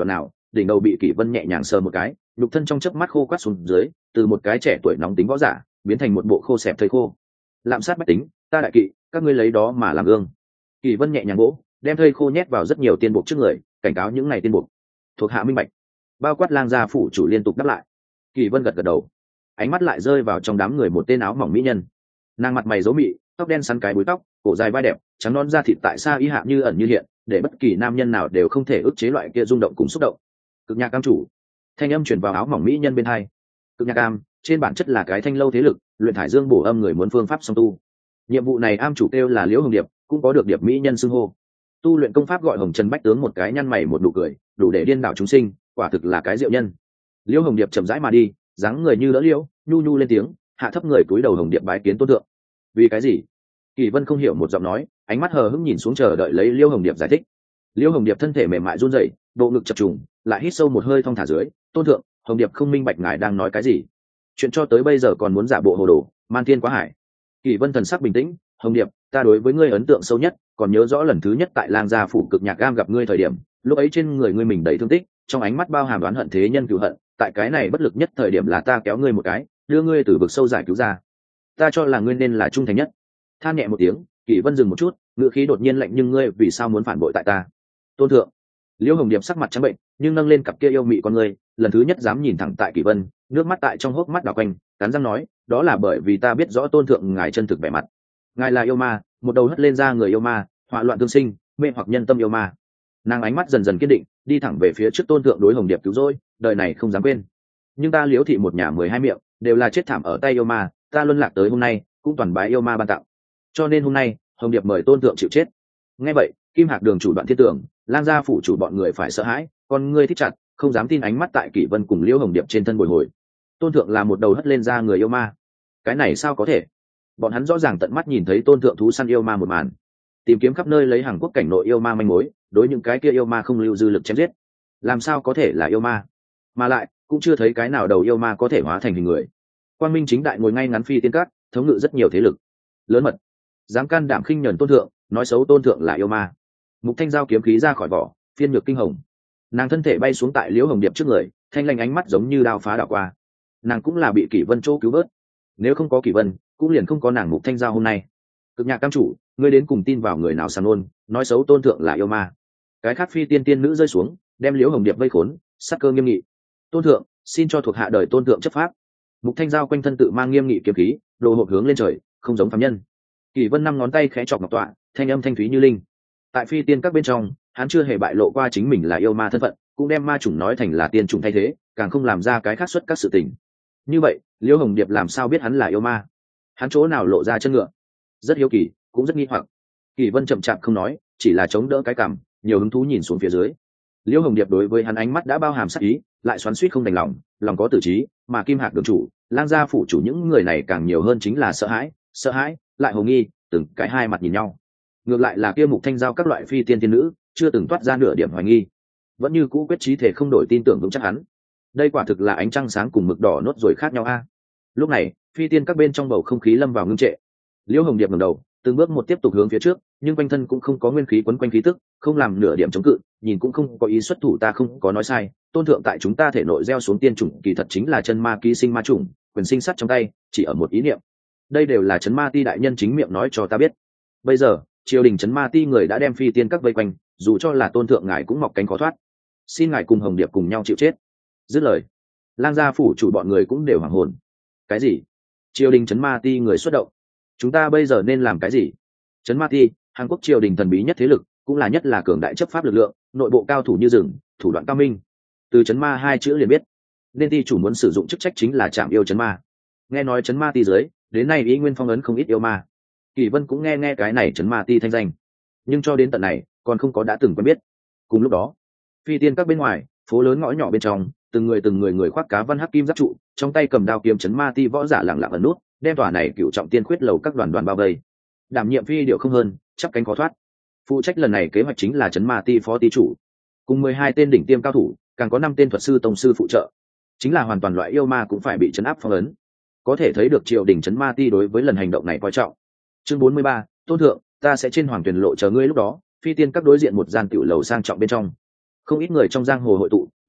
đỉnh đầu bị kỷ vân nhẹ nhàng sờ một cái, nhục thân trong chớp mắt khô quắt xuống dưới, từ một cái trẻ tuổi nóng tính võ giả biến thành một bộ khô xẹp thây khô. Lạm sát bách tính, ta đại kỵ, các ngươi lấy đó mà làm gương. Kỷ vân nhẹ nhàng vỗ, đem thây khô nhét vào rất nhiều tiên buộc trước người, cảnh cáo những này tiên buộc thuộc hạ minh bạch. Bao quát lang gia phủ chủ liên tục đáp lại. Kỷ vân gật gật đầu, ánh mắt lại rơi vào trong đám người một tên áo mỏng mỹ nhân. Nàng mặt mày dấu mị, tóc đen sắn cái búi tóc, cổ dài vai đẹp, trắng non da thịt tại xa y hạ như ẩn như hiện, để bất kỳ nam nhân nào đều không thể ức chế loại kia rung động cùng xúc động. Cực nhạc cam chủ, thanh âm truyền vào áo mỏng mỹ nhân bên hai. Cực nhạc cam trên bản chất là cái thanh lâu thế lực, luyện thải dương bổ âm người muốn phương pháp song tu. Nhiệm vụ này am chủ kêu là Liễu Hồng Điệp, cũng có được điệp mỹ nhân xưng hô. Tu luyện công pháp gọi Hồng Trần Bách tướng, một cái nhăn mày một nụ cười, đủ để điên đảo chúng sinh, quả thực là cái diệu nhân. Liễu Hồng Điệp chậm rãi mà đi, dáng người như đỡ liễu, nhu nhu lên tiếng, hạ thấp người cúi đầu Hồng Điệp bái kiến tôn thượng. Vì cái gì? Kỳ Vân không hiểu một giọng nói, ánh mắt hờ hững nhìn xuống chờ đợi lấy Liễu Hồng Điệp giải thích. Liễu Hồng Điệp thân thể mềm mại run rẩy, bộ ngực chập trùng, lại hít sâu một hơi thong thả dưới, tôn thượng, Hồng Điệp không minh bạch ngài đang nói cái gì. Chuyện cho tới bây giờ còn muốn giả bộ hồ đồ, man thiên quá hải. Kỳ Vân thần sắc bình tĩnh, Hồng Điệp, ta đối với ngươi ấn tượng sâu nhất, còn nhớ rõ lần thứ nhất tại Lang gia phủ Cực Nhạc Gam gặp ngươi thời điểm, lúc ấy trên người ngươi mình đầy thương tích, trong ánh mắt bao hàm đoán hận thế nhân cửu hận, tại cái này bất lực nhất thời điểm là ta kéo ngươi một cái, đưa ngươi từ vực sâu giải cứu ra. Ta cho là ngươi nên là trung thành nhất. Than nhẹ một tiếng, Kỷ Vân dừng một chút, ngữ khí đột nhiên lạnh, nhưng ngươi vì sao muốn phản bội tại ta? Tôn thượng. Liễu Hồng Điệp sắc mặt trắng bệnh, nhưng nâng lên cặp kia yêu mị con ngươi, lần thứ nhất dám nhìn thẳng tại Kỷ Vân, nước mắt tại trong hốc mắt đảo quanh, cắn răng nói, đó là bởi vì ta biết rõ tôn thượng ngài chân thực vẻ mặt. Ngài là yêu ma, một đầu hất lên ra người yêu ma, họa loạn tương sinh, mê hoặc nhân tâm yêu ma. Nàng ánh mắt dần dần kiên định, đi thẳng về phía trước tôn thượng đối Hồng Điệp cứu rỗi, đời này không dám quên. Nhưng ta Liễu thị một nhà mười hai miệng, đều là chết thảm ở tay yêu ma, ta luân lạc tới hôm nay, cũng toàn bái yêu ma ban tặng. Cho nên hôm nay, Hồng Điệp mời tôn thượng chịu chết. Nghe vậy, Kim Hạc Đường chủ Đoạn Thiên Tưởng, Lang gia phủ chủ bọn người phải sợ hãi, con ngươi thích chặt, không dám tin ánh mắt tại Kỷ Vân cùng Liễu Hồng Điệp trên thân bồi hồi. Tôn thượng là một đầu hất lên ra người yêu ma. Cái này sao có thể? Bọn hắn rõ ràng tận mắt nhìn thấy tôn thượng thú săn yêu ma một màn, tìm kiếm khắp nơi lấy Hàn Quốc cảnh nội yêu ma manh mối, đối những cái kia yêu ma không lưu dư lực chém giết. Làm sao có thể là yêu ma? Mà lại cũng chưa thấy cái nào đầu yêu ma có thể hóa thành hình người. Quang Minh chính đại ngồi ngay ngắn phi tiên cát, thống ngự rất nhiều thế lực lớn mật, dám can đảm khinh nhẫn tôn thượng, nói xấu tôn thượng là yêu ma. Mục Thanh Giao kiếm khí ra khỏi vỏ, phiên nhược kinh hồng. Nàng thân thể bay xuống tại Liễu Hồng Điệp trước người, thanh lanh ánh mắt giống như đao phá đạo qua. Nàng cũng là bị Kỷ Vân chỗ cứu vớt, nếu không có Kỷ Vân, cũng liền không có nàng Mục Thanh Giao hôm nay. Cực Nhạc cam chủ, ngươi đến cùng tin vào người nào sàn ôn, nói xấu tôn thượng là yêu ma. Cái khác phi tiên tiên nữ rơi xuống, đem Liễu Hồng Điệp vây khốn, sắc cơ nghiêm nghị. Tôn thượng, xin cho thuộc hạ đời tôn thượng chấp pháp. Mục Thanh Giao quanh thân tự mang nghiêm nghị kiếm khí, đồ hộp hướng lên trời, không giống phàm nhân. Kỷ Vân năm ngón tay khẽ chọc ngọc tọa, thanh âm thanh thúy như linh. Tại phi tiên các bên trong, hắn chưa hề bại lộ qua chính mình là yêu ma thân phận, cũng đem ma chủng nói thành là tiên chủng thay thế, càng không làm ra cái khác xuất các sự tình. Như vậy, Liễu Hồng Điệp làm sao biết hắn là yêu ma? Hắn chỗ nào lộ ra chân ngựa? Rất hiếu kỳ, cũng rất nghi hoặc. Kỷ Vân chậm chạp không nói, chỉ là chống đỡ cái cằm, nhiều hứng thú nhìn xuống phía dưới. Liễu Hồng Điệp đối với hắn ánh mắt đã bao hàm sát ý, lại xoắn xuýt không đành lòng, lòng có tử trí, mà Kim Hạc đường chủ, Lang gia phủ chủ những người này càng nhiều hơn chính là sợ hãi, sợ hãi, lại hồ nghi, từng cái hai mặt nhìn nhau. Ngược lại là kia Mục Thanh Giao các loại phi tiên tiên nữ, chưa từng toát ra nửa điểm hoài nghi, vẫn như cũ quyết chí thể không đổi tin tưởng vững chắc hắn. Đây quả thực là ánh trăng sáng cùng mực đỏ nốt rồi khác nhau a. Lúc này, phi tiên các bên trong bầu không khí lâm vào ngưng trệ. Liễu Hồng Điệp ngẩng đầu, từng bước một tiếp tục hướng phía trước, nhưng quanh thân cũng không có nguyên khí quấn quanh khí tức, không làm nửa điểm chống cự, nhìn cũng không có ý xuất thủ. Ta không có nói sai, tôn thượng tại chúng ta thể nội gieo xuống tiên chủng, kỳ thật chính là chân ma ký sinh ma chủng, quyền sinh sắt trong tay, chỉ ở một ý niệm. Đây đều là Chấn Ma Ti đại nhân chính miệng nói cho ta biết. Bây giờ, triều đình Chấn Ma Ti người đã đem phi tiên các vây quanh, dù cho là tôn thượng ngài cũng mọc cánh khó thoát. Xin ngài cùng Hồng Điệp cùng nhau chịu chết. Dứt lời, Lang gia phủ chủ bọn người cũng đều hoảng hồn. Cái gì? Triều đình Chấn Ma Ti người xuất động? Chúng ta bây giờ nên làm cái gì? Chấn Ma Ti, Hàn Quốc triều đình thần bí nhất thế lực, cũng là nhất là cường đại chấp pháp lực lượng, nội bộ cao thủ như rừng, thủ đoạn cao minh. Từ Chấn Ma hai chữ liền biết, nên ti chủ muốn sử dụng chức trách chính là chạm yêu Chấn Ma. Nghe nói Chấn Ma Ti dưới, đến nay ý nguyên phong ấn không ít yêu ma. Kỷ Vân cũng nghe nghe cái này Chấn Ma Ti thanh danh, nhưng cho đến tận này còn không có đã từng quen biết. Cùng lúc đó, phi tiên các bên ngoài, phố lớn ngõ nhỏ bên trong, từng người từng người người khoác cá văn hắc kim giáp trụ, trong tay cầm đao kiếm Chấn Ma Ti võ giả lặng lặng ẩn nút, đem tòa này cựu trọng tiên khuyết lầu các đoàn đoàn bao vây. Đảm nhiệm phi điệu không hơn, chắp cánh khó thoát. Phụ trách lần này kế hoạch chính là Chấn Ma Ti phó ti chủ, cùng mười hai tên đỉnh tiêm cao thủ, càng có năm tên thuật sư tông sư phụ trợ, chính là hoàn toàn loại yêu ma cũng phải bị chấn áp phong ấn. Có thể thấy được triều đình Chấn Ma Ti đối với lần hành động này coi trọng. Chương bốn mươi ba, tôn thượng, ta sẽ trên hoàng tuyển lộ chờ ngươi. Lúc đó, phi tiên các đối diện một gian tiểu lầu sang trọng bên trong, không ít người trong giang hồ hội tụ,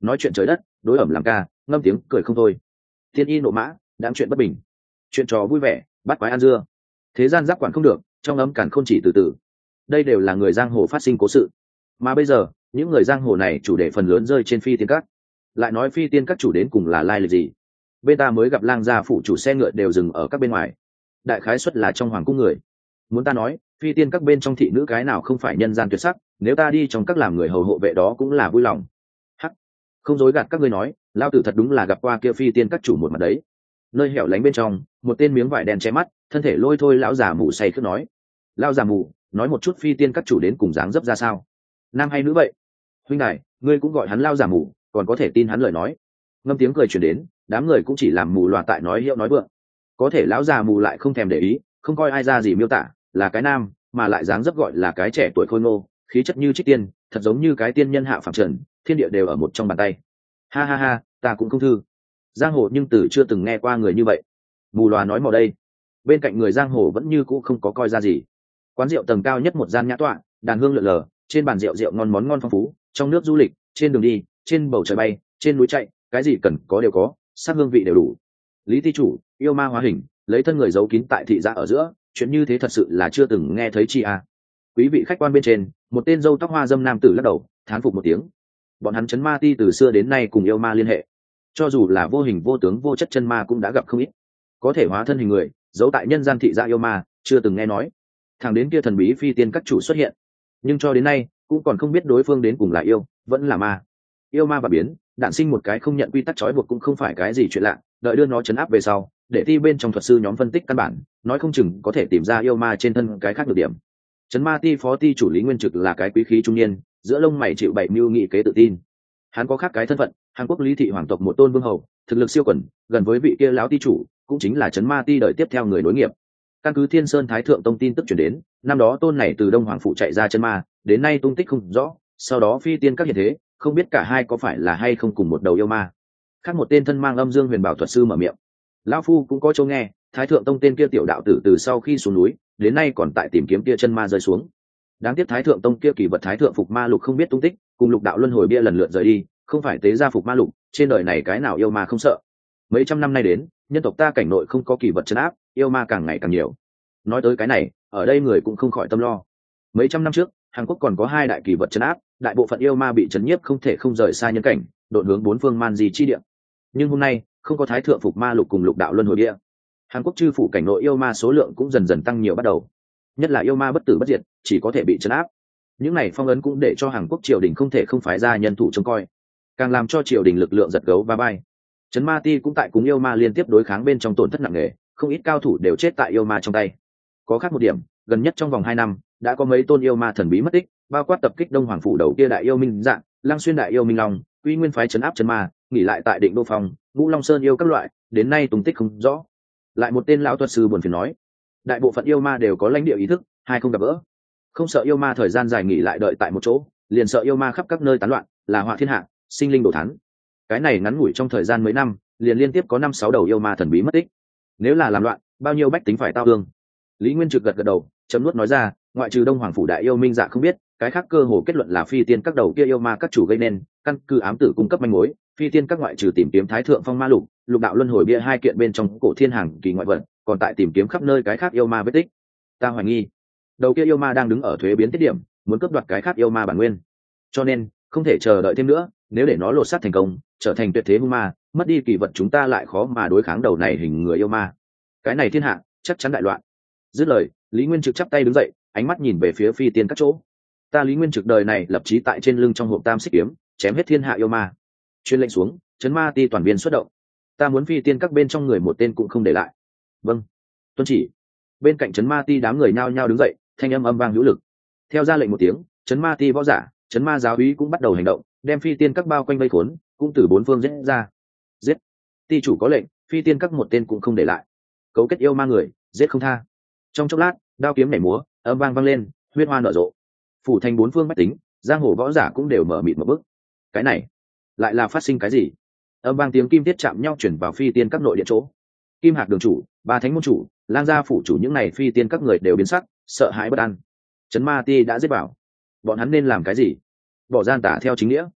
nói chuyện trời đất, đối ẩm làm ca, ngâm tiếng cười không thôi. Thiên y nộ mã, đáng chuyện bất bình, chuyện trò vui vẻ, bắt quái ăn dưa. Thế gian giáp quản không được, trong ấm cản không chỉ từ từ. Đây đều là người giang hồ phát sinh cố sự, mà bây giờ những người giang hồ này chủ đề phần lớn rơi trên phi tiên các. Lại nói phi tiên các chủ đến cùng là lai lịch gì? Bên ta mới gặp lang gia phụ chủ xe ngựa đều dừng ở các bên ngoài, đại khái xuất là trong hoàng cung người. Muốn ta nói, phi tiên các bên trong thị nữ cái nào không phải nhân gian tuyệt sắc, nếu ta đi trong các làm người hầu hộ vệ đó cũng là vui lòng. Hắc, không dối gạt các ngươi nói, lao tử thật đúng là gặp qua kia phi tiên các chủ một mặt đấy. Nơi hẻo lánh bên trong, một tên miếng vải đen che mắt, thân thể lôi thôi lão già mù say khướt nói. Lão già mù, nói một chút phi tiên các chủ đến cùng dáng dấp ra sao? Nam hay nữ vậy? Huynh đài, ngươi cũng gọi hắn lao già mù, còn có thể tin hắn lời nói. Ngâm tiếng cười truyền đến, đám người cũng chỉ làm mù loà tại nói hiệu nói vượng. Có thể lão già mù lại không thèm để ý, không coi ai ra gì miêu tả, là cái nam, mà lại dáng dấp gọi là cái trẻ tuổi khôi ngô, khí chất như trích tiên, thật giống như cái tiên nhân hạ phàm trần, thiên địa đều ở một trong bàn tay. Ha ha ha, ta cũng không thư giang hồ nhưng từ chưa từng nghe qua người như vậy. Mù loà nói màu đây, bên cạnh người giang hồ vẫn như cũ không có coi ra gì. Quán rượu tầng cao nhất một gian nhã tọa, đàn hương lượn lờ, trên bàn rượu rượu ngon món ngon phong phú, trong nước du lịch, trên đường đi, trên bầu trời bay, trên núi chạy, cái gì cần có đều có, sắc hương vị đều đủ. Lý thi chủ yêu ma hóa hình, lấy thân người giấu kín tại thị gia ở giữa, chuyện như thế thật sự là chưa từng nghe thấy chi à. Quý vị khách quan bên trên, một tên râu tóc hoa dâm nam tử lắc đầu, thán phục một tiếng. Bọn hắn chấn ma ti từ xưa đến nay cùng yêu ma liên hệ, cho dù là vô hình vô tướng vô chất chân ma cũng đã gặp không ít. Có thể hóa thân hình người, giấu tại nhân gian thị gia yêu ma, chưa từng nghe nói. Thằng đến kia thần bí phi tiên các chủ xuất hiện, nhưng cho đến nay cũng còn không biết đối phương đến cùng là yêu vẫn là ma. Yêu ma và biến, đản sinh một cái không nhận quy tắc trói buộc cũng không phải cái gì chuyện lạ, đợi đưa nó chấn áp về sau, để thi bên trong thuật sư nhóm phân tích căn bản, nói không chừng có thể tìm ra yêu ma trên thân cái khác được điểm. Chấn ma ti phó ti chủ Lý Nguyên Trực là cái quý khí trung niên, giữa lông mày chịu bảy mưu nghị kế tự tin. Hắn có khác cái thân phận, Hàn Quốc Lý thị hoàng tộc một tôn vương hầu, thực lực siêu quần, gần với vị kia lão ti chủ, cũng chính là chấn ma ti đời tiếp theo người nối nghiệp. Căn cứ Thiên Sơn Thái Thượng Tông tin tức truyền đến, năm đó tôn này từ Đông Hoàng phủ chạy ra chân ma, đến nay tung tích không rõ, sau đó phi tiên các hiện thế, không biết cả hai có phải là hay không cùng một đầu yêu ma. Khác một tên thân mang âm dương huyền bảo thuật sư mở miệng. Lão phu cũng có chỗ nghe, Thái Thượng Tông tên kia tiểu đạo tử từ sau khi xuống núi, đến nay còn tại tìm kiếm kia chân ma rơi xuống. Đáng tiếc Thái Thượng Tông kia kỳ vật Thái Thượng Phục Ma Lục không biết tung tích, cùng Lục đạo luân hồi bia lần lượt rời đi, không phải tế gia Phục Ma Lục, trên đời này cái nào yêu ma không sợ. Mấy trăm năm nay đến, nhân tộc ta cảnh nội không có kỳ vật trấn áp, yêu ma càng ngày càng nhiều. Nói tới cái này, ở đây người cũng không khỏi tâm lo. Mấy trăm năm trước, Hàn Quốc còn có hai đại kỳ vật trấn áp, đại bộ phận yêu ma bị trấn nhiếp không thể không rời xa nhân cảnh, độn hướng bốn phương man di chi địa. Nhưng hôm nay, không có Thái Thượng Phục Ma Lục cùng Lục đạo luân hồi bia, Hàn Quốc chư phủ cảnh nội yêu ma số lượng cũng dần dần tăng nhiều bắt đầu. Nhất là yêu ma bất tử bất diệt, chỉ có thể bị trấn áp. Những này phong ấn cũng để cho Hàn Quốc triều đình không thể không phái ra nhân thủ trông coi, càng làm cho triều đình lực lượng giật gấu va bay. Chấn ma ti cũng tại cùng yêu ma liên tiếp đối kháng bên trong tổn thất nặng nề, không ít cao thủ đều chết tại yêu ma trong tay. Có khác một điểm, gần nhất trong vòng hai năm đã có mấy tôn yêu ma thần bí mất tích, bao quát tập kích Đông Hoàng phủ đầu kia đại yêu Minh Dạng, Lăng Xuyên đại yêu Minh Long, Quy Nguyên phái trấn áp chấn ma, nghỉ lại tại Định Đô Phong, Ngũ Long Sơn yêu các loại, đến nay tung tích không rõ. Lại một tên lão thuật sư buồn phiền nói, đại bộ phận yêu ma đều có lãnh địa ý thức, hai không gặp gỡ. Không sợ yêu ma thời gian dài nghỉ lại đợi tại một chỗ, liền sợ yêu ma khắp các nơi tán loạn, là họa thiên hạ, sinh linh đổ thán. Cái này ngắn ngủi trong thời gian mấy năm, liền liên tiếp có năm sáu đầu yêu ma thần bí mất tích. Nếu là làm loạn, bao nhiêu bách tính phải tao thương. Lý Nguyên Trực gật gật đầu, chấm nuốt nói ra, ngoại trừ Đông Hoàng phủ đại yêu Minh Dạ không biết, cái khác cơ hồ kết luận là phi tiên các đầu kia yêu ma các chủ gây nên, căn cứ ám tử cung cấp manh mối, phi tiên các ngoại trừ tìm kiếm Thái Thượng Phong Ma Lục, Lục đạo luân hồi bia hai kiện bên trong cổ thiên hàng kỳ ngoại vật, còn tại tìm kiếm khắp nơi cái khác yêu ma vết tích. Ta hoài nghi, đầu kia yêu ma đang đứng ở thuế biến tiết điểm, muốn cướp đoạt cái khác yêu ma bản nguyên. Cho nên, không thể chờ đợi thêm nữa, nếu để nó lột xác thành công, trở thành tuyệt thế hung ma, mất đi kỳ vật chúng ta lại khó mà đối kháng đầu này hình người yêu ma. Cái này thiên hạ, chắc chắn đại loạn. Dứt lời, Lý Nguyên Trực chắp tay đứng dậy, ánh mắt nhìn về phía phi tiên các chỗ. Ta Lý Nguyên Trực đời này lập chí tại trên lưng trong hộp tam xích kiếm, chém hết thiên hạ yêu ma. Chuyên lệnh xuống, chấn ma ti toàn viên xuất động. Ta muốn phi tiên các bên trong người một tên cũng không để lại. Vâng, tuân chỉ. Bên cạnh chấn ma ti đám người nhao nhao đứng dậy, thanh âm âm vang hữu lực. Theo ra lệnh một tiếng, chấn ma ti võ giả, chấn ma giáo úy cũng bắt đầu hành động, đem phi tiên các bao quanh vây khốn, cũng từ bốn phương giết ra. Giết! Ti chủ có lệnh, phi tiên các một tên cũng không để lại. Cấu kết yêu ma người, giết không tha. Trong chốc lát, đao kiếm nhảy múa, âm vang vang lên, huyết hoa nở rộ. Phủ thành bốn phương bách tính, giang hồ võ giả cũng đều mở mịt một bức. Cái này, lại là phát sinh cái gì? Âm vang tiếng kim tiết chạm nhau chuyển vào phi tiên các nội điện chỗ. Kim Hạc đường chủ, Ba Thánh môn chủ, Lang gia phủ chủ những này phi tiên các người đều biến sắc, sợ hãi bất an. Chấn ma ti đã giết bảo, bọn hắn nên làm cái gì? Bỏ gian tả theo chính nghĩa.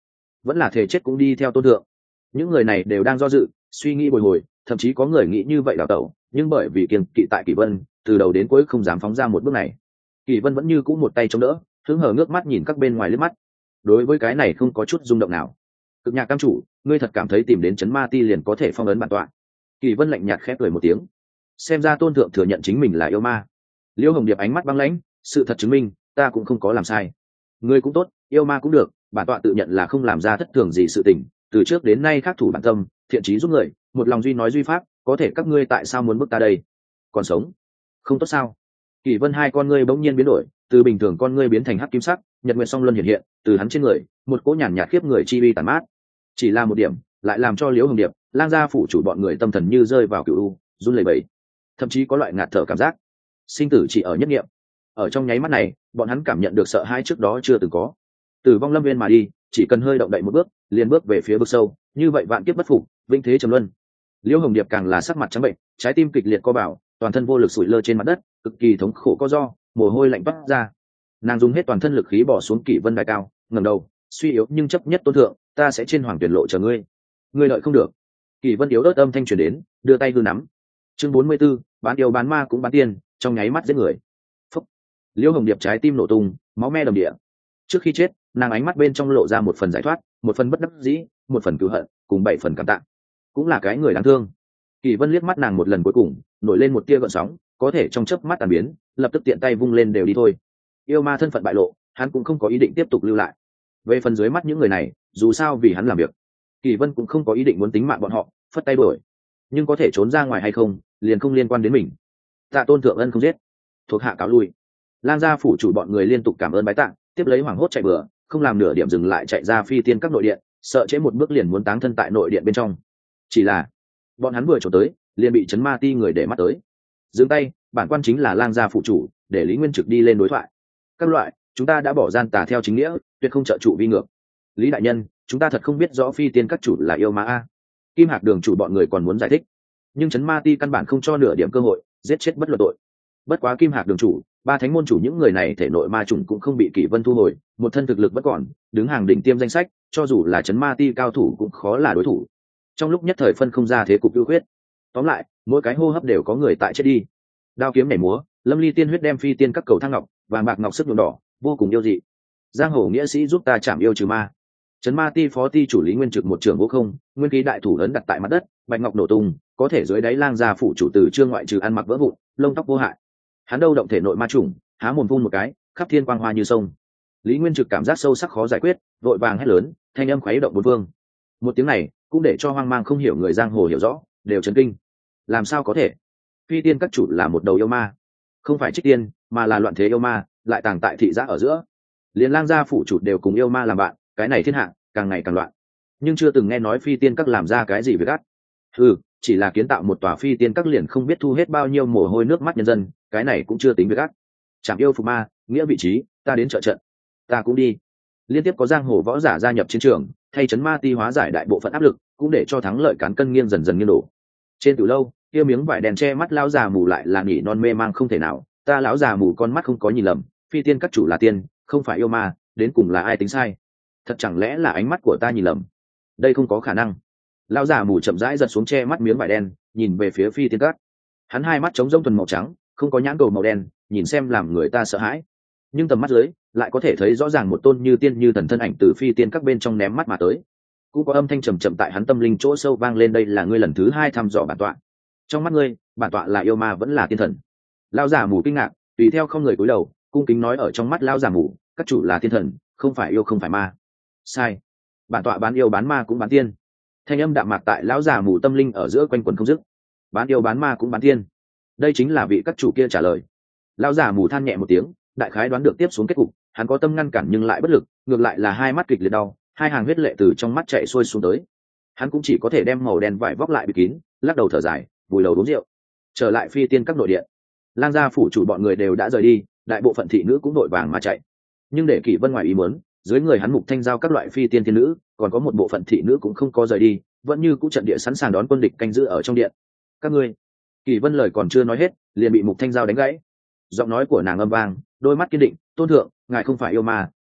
vẫn là thể chết cũng đi theo tôn thượng. Những người này đều đang do dự suy nghĩ bồi hồi, thậm chí có người nghĩ như vậy đào tẩu, nhưng bởi vì kiêng kỵ tại Kỷ Vân, từ đầu đến cuối không dám phóng ra một bước này. Kỷ Vân vẫn như cũ một tay chống đỡ, hứng hờ ngước mắt nhìn các bên ngoài liếc mắt, đối với cái này không có chút rung động nào. Cực Nhạc cam chủ, ngươi thật cảm thấy tìm đến chấn ma ti liền có thể phong ấn bản tọa? Kỷ Vân lạnh nhạt khẽ cười một tiếng, xem ra tôn thượng thừa nhận chính mình là yêu ma. Liêu Hồng Điệp ánh mắt băng lãnh, sự thật chứng minh ta cũng không có làm sai. Ngươi cũng tốt, yêu ma cũng được, bản tọa tự nhận là không làm ra thất thường gì sự tình, từ trước đến nay khắc thủ bản tâm, thiện trí giúp người, một lòng duy nói duy pháp, có thể các ngươi tại sao muốn bức ta đây? Còn sống không tốt sao? Kỷ Vân hai con ngươi bỗng nhiên biến đổi, từ bình thường con ngươi biến thành hắc kim sắc, nhật nguyệt song luân hiện hiện, từ hắn trên người, một cỗ nhàn nhạt khiếp người chi uy tàn mát. Chỉ là một điểm, lại làm cho Liễu Hồng Điệp, Lang gia phủ chủ bọn người tâm thần như rơi vào cửu u, run lẩy bẩy, thậm chí có loại ngạt thở cảm giác. Sinh tử chỉ ở nhất niệm. Ở trong nháy mắt này, bọn hắn cảm nhận được sợ hãi trước đó chưa từng có. Từ vong lâm viên mà đi, chỉ cần hơi động đậy một bước, liền bước về phía vực sâu, như vậy vạn kiếp bất phục, vĩnh thế trầm luân. Liễu Hồng Điệp càng là sắc mặt trắng bệnh, trái tim kịch liệt co bảo, toàn thân vô lực sụi lơ trên mặt đất, cực kỳ thống khổ co do, mồ hôi lạnh toát ra. Nàng dùng hết toàn thân lực khí bỏ xuống Kỷ Vân đài cao, ngẩng đầu, suy yếu nhưng chấp nhất tôn thượng, ta sẽ trên hoàng tuyển lộ chờ ngươi. Ngươi lợi không được. Kỷ Vân yếu ớt âm thanh truyền đến, đưa tay hư nắm. Chương bốn mươi 44, bán yêu bán ma cũng bán tiền, trong nháy mắt giết người. Phúc. Liễu Hồng Điệp trái tim nổ tung, máu me đầm địa. Trước khi chết, nàng ánh mắt bên trong lộ ra một phần giải thoát, một phần bất đắc dĩ, một phần cứu hận, cùng bảy phần cảm tạ. Cũng là cái người đáng thương. Kỷ Vân liếc mắt nàng một lần cuối cùng, nổi lên một tia gợn sóng, có thể trong chớp mắt tàn biến, lập tức tiện tay vung lên đều đi thôi. Yêu ma thân phận bại lộ, hắn cũng không có ý định tiếp tục lưu lại. Về phần dưới mắt những người này, dù sao vì hắn làm việc, Kỷ Vân cũng không có ý định muốn tính mạng bọn họ, phất tay đuổi. Nhưng có thể trốn ra ngoài hay không, liền không liên quan đến mình. Tạ Tôn thượng ân không giết, thuộc hạ cáo lui. Lang gia phủ chủ bọn người liên tục cảm ơn bái tạ, tiếp lấy hoảng hốt chạy bừa, không làm nửa điểm dừng lại chạy ra phi tiên các nội điện, sợ trễ một bước liền muốn táng thân tại nội điện bên trong. Chỉ là bọn hắn vừa trốn tới, liền bị chấn ma ti người để mắt tới. Dừng tay, bản quan chính là Lang gia phụ chủ, để Lý Nguyên Trực đi lên đối thoại. Các loại, chúng ta đã bỏ gian tà theo chính nghĩa, tuyệt không trợ trụ vi ngược. Lý đại nhân, chúng ta thật không biết rõ phi tiên các chủ là yêu ma a. Kim Hạc đường chủ bọn người còn muốn giải thích, nhưng chấn ma ti căn bản không cho nửa điểm cơ hội, giết chết bất luận tội. Bất quá Kim Hạc đường chủ, ba thánh môn chủ những người này thể nội ma trùng cũng không bị Kỷ Vân thu hồi, một thân thực lực vẫn còn, đứng hàng đỉnh tiêm danh sách, cho dù là chấn ma ti cao thủ cũng khó là đối thủ. Trong lúc nhất thời phân không ra thế cục ưu huyết. Tóm lại, mỗi cái hô hấp đều có người tại chết đi. Đao kiếm nhảy múa, lâm ly tiên huyết đem phi tiên các cầu thang ngọc, vàng bạc ngọc sức nhuộm đỏ, vô cùng yêu dị. Giang hồ nghĩa sĩ giúp ta chạm yêu trừ ma. Chấn ma ti phó ti chủ Lý Nguyên Trực một trường vô không, nguyên khí đại thủ lớn đặt tại mặt đất, bạch ngọc nổ tung, có thể dưới đáy Lang gia phủ chủ từ trương ngoại trừ ăn mặc vỡ vụn, lông tóc vô hại. Hắn đâu động thể nội ma trùng, há mồm phun một cái, khắp thiên quang hoa như sông. Lý Nguyên Trực cảm giác sâu sắc khó giải quyết, vội vàng hét lớn, thanh âm khuấy động bốn phương. Một tiếng này cũng để cho hoang mang không hiểu người giang hồ hiểu rõ, đều chấn kinh. Làm sao có thể? Phi tiên các chủ là một đầu yêu ma, không phải trích tiên, mà là loạn thế yêu ma, lại tàng tại thị giã ở giữa. Liên Lang gia phủ chủ đều cùng yêu ma làm bạn, cái này thiên hạ càng ngày càng loạn. Nhưng chưa từng nghe nói phi tiên các làm ra cái gì việc ác. Ừ, chỉ là kiến tạo một tòa phi tiên các liền không biết thu hết bao nhiêu mồ hôi nước mắt nhân dân, cái này cũng chưa tính việc ác. Chạm yêu phục ma, nghĩa vị trí, ta đến trợ trận. Ta cũng đi. Liên tiếp có giang hồ võ giả gia nhập chiến trường, thay chấn ma ti hóa giải đại bộ phận áp lực, cũng để cho thắng lợi cán cân nghiêng dần dần nghiêng đổ. Trên từ lâu, kia miếng vải đèn che mắt lão già mù lại là nhỉ non mê mang không thể nào, ta lão già mù con mắt không có nhìn lầm, phi tiên các chủ là tiên, không phải yêu ma, đến cùng là ai tính sai? Thật chẳng lẽ là ánh mắt của ta nhìn lầm? Đây không có khả năng. Lão già mù chậm rãi giật xuống che mắt miếng vải đen, nhìn về phía phi tiên các. Hắn hai mắt trống rỗng thuần màu trắng, không có nhãn cầu màu đen, nhìn xem làm người ta sợ hãi. Nhưng tầm mắt dưới lại có thể thấy rõ ràng một tôn như tiên như thần thân ảnh từ phi tiên các bên trong ném mắt mà tới. Cũng có âm thanh trầm trầm tại hắn tâm linh chỗ sâu vang lên, đây là ngươi lần thứ hai thăm dò bản tọa. Trong mắt ngươi, bản tọa là yêu ma vẫn là tiên thần? Lão già mù kinh ngạc, tùy theo không người cúi đầu, cung kính nói, ở trong mắt lão già mù, các chủ là tiên thần, không phải yêu không phải ma. Sai. Bản tọa bán yêu bán ma cũng bán tiên. Thanh âm đạm mạc tại lão già mù tâm linh ở giữa quanh quẩn không dứt. Bán yêu bán ma cũng bán tiên. Đây chính là vị các chủ kia trả lời. Lão già mù than nhẹ một tiếng, đại khái đoán được tiếp xuống kết cục, hắn có tâm ngăn cản nhưng lại bất lực, ngược lại là hai mắt kịch liệt đau, hai hàng huyết lệ từ trong mắt chạy xuôi xuống tới. Hắn cũng chỉ có thể đem màu đen vải vóc lại bịt kín, lắc đầu thở dài, vùi đầu uống rượu. Trở lại phi tiên các nội điện, Lang gia phủ chủ bọn người đều đã rời đi, đại bộ phận thị nữ cũng đội vàng mà chạy. Nhưng để Kỷ Vân ngoài ý muốn, dưới người hắn mục thanh giao các loại phi tiên thiên nữ, còn có một bộ phận thị nữ cũng không có rời đi, vẫn như cũ trận địa sẵn sàng đón quân địch canh giữ ở trong điện. Các ngươi. Kỷ Vân lời còn chưa nói hết, liền bị mục thanh giao đánh gãy. Giọng nói của nàng âm vang, đôi mắt kiên định, tôn thượng, ngài không phải yêu ma,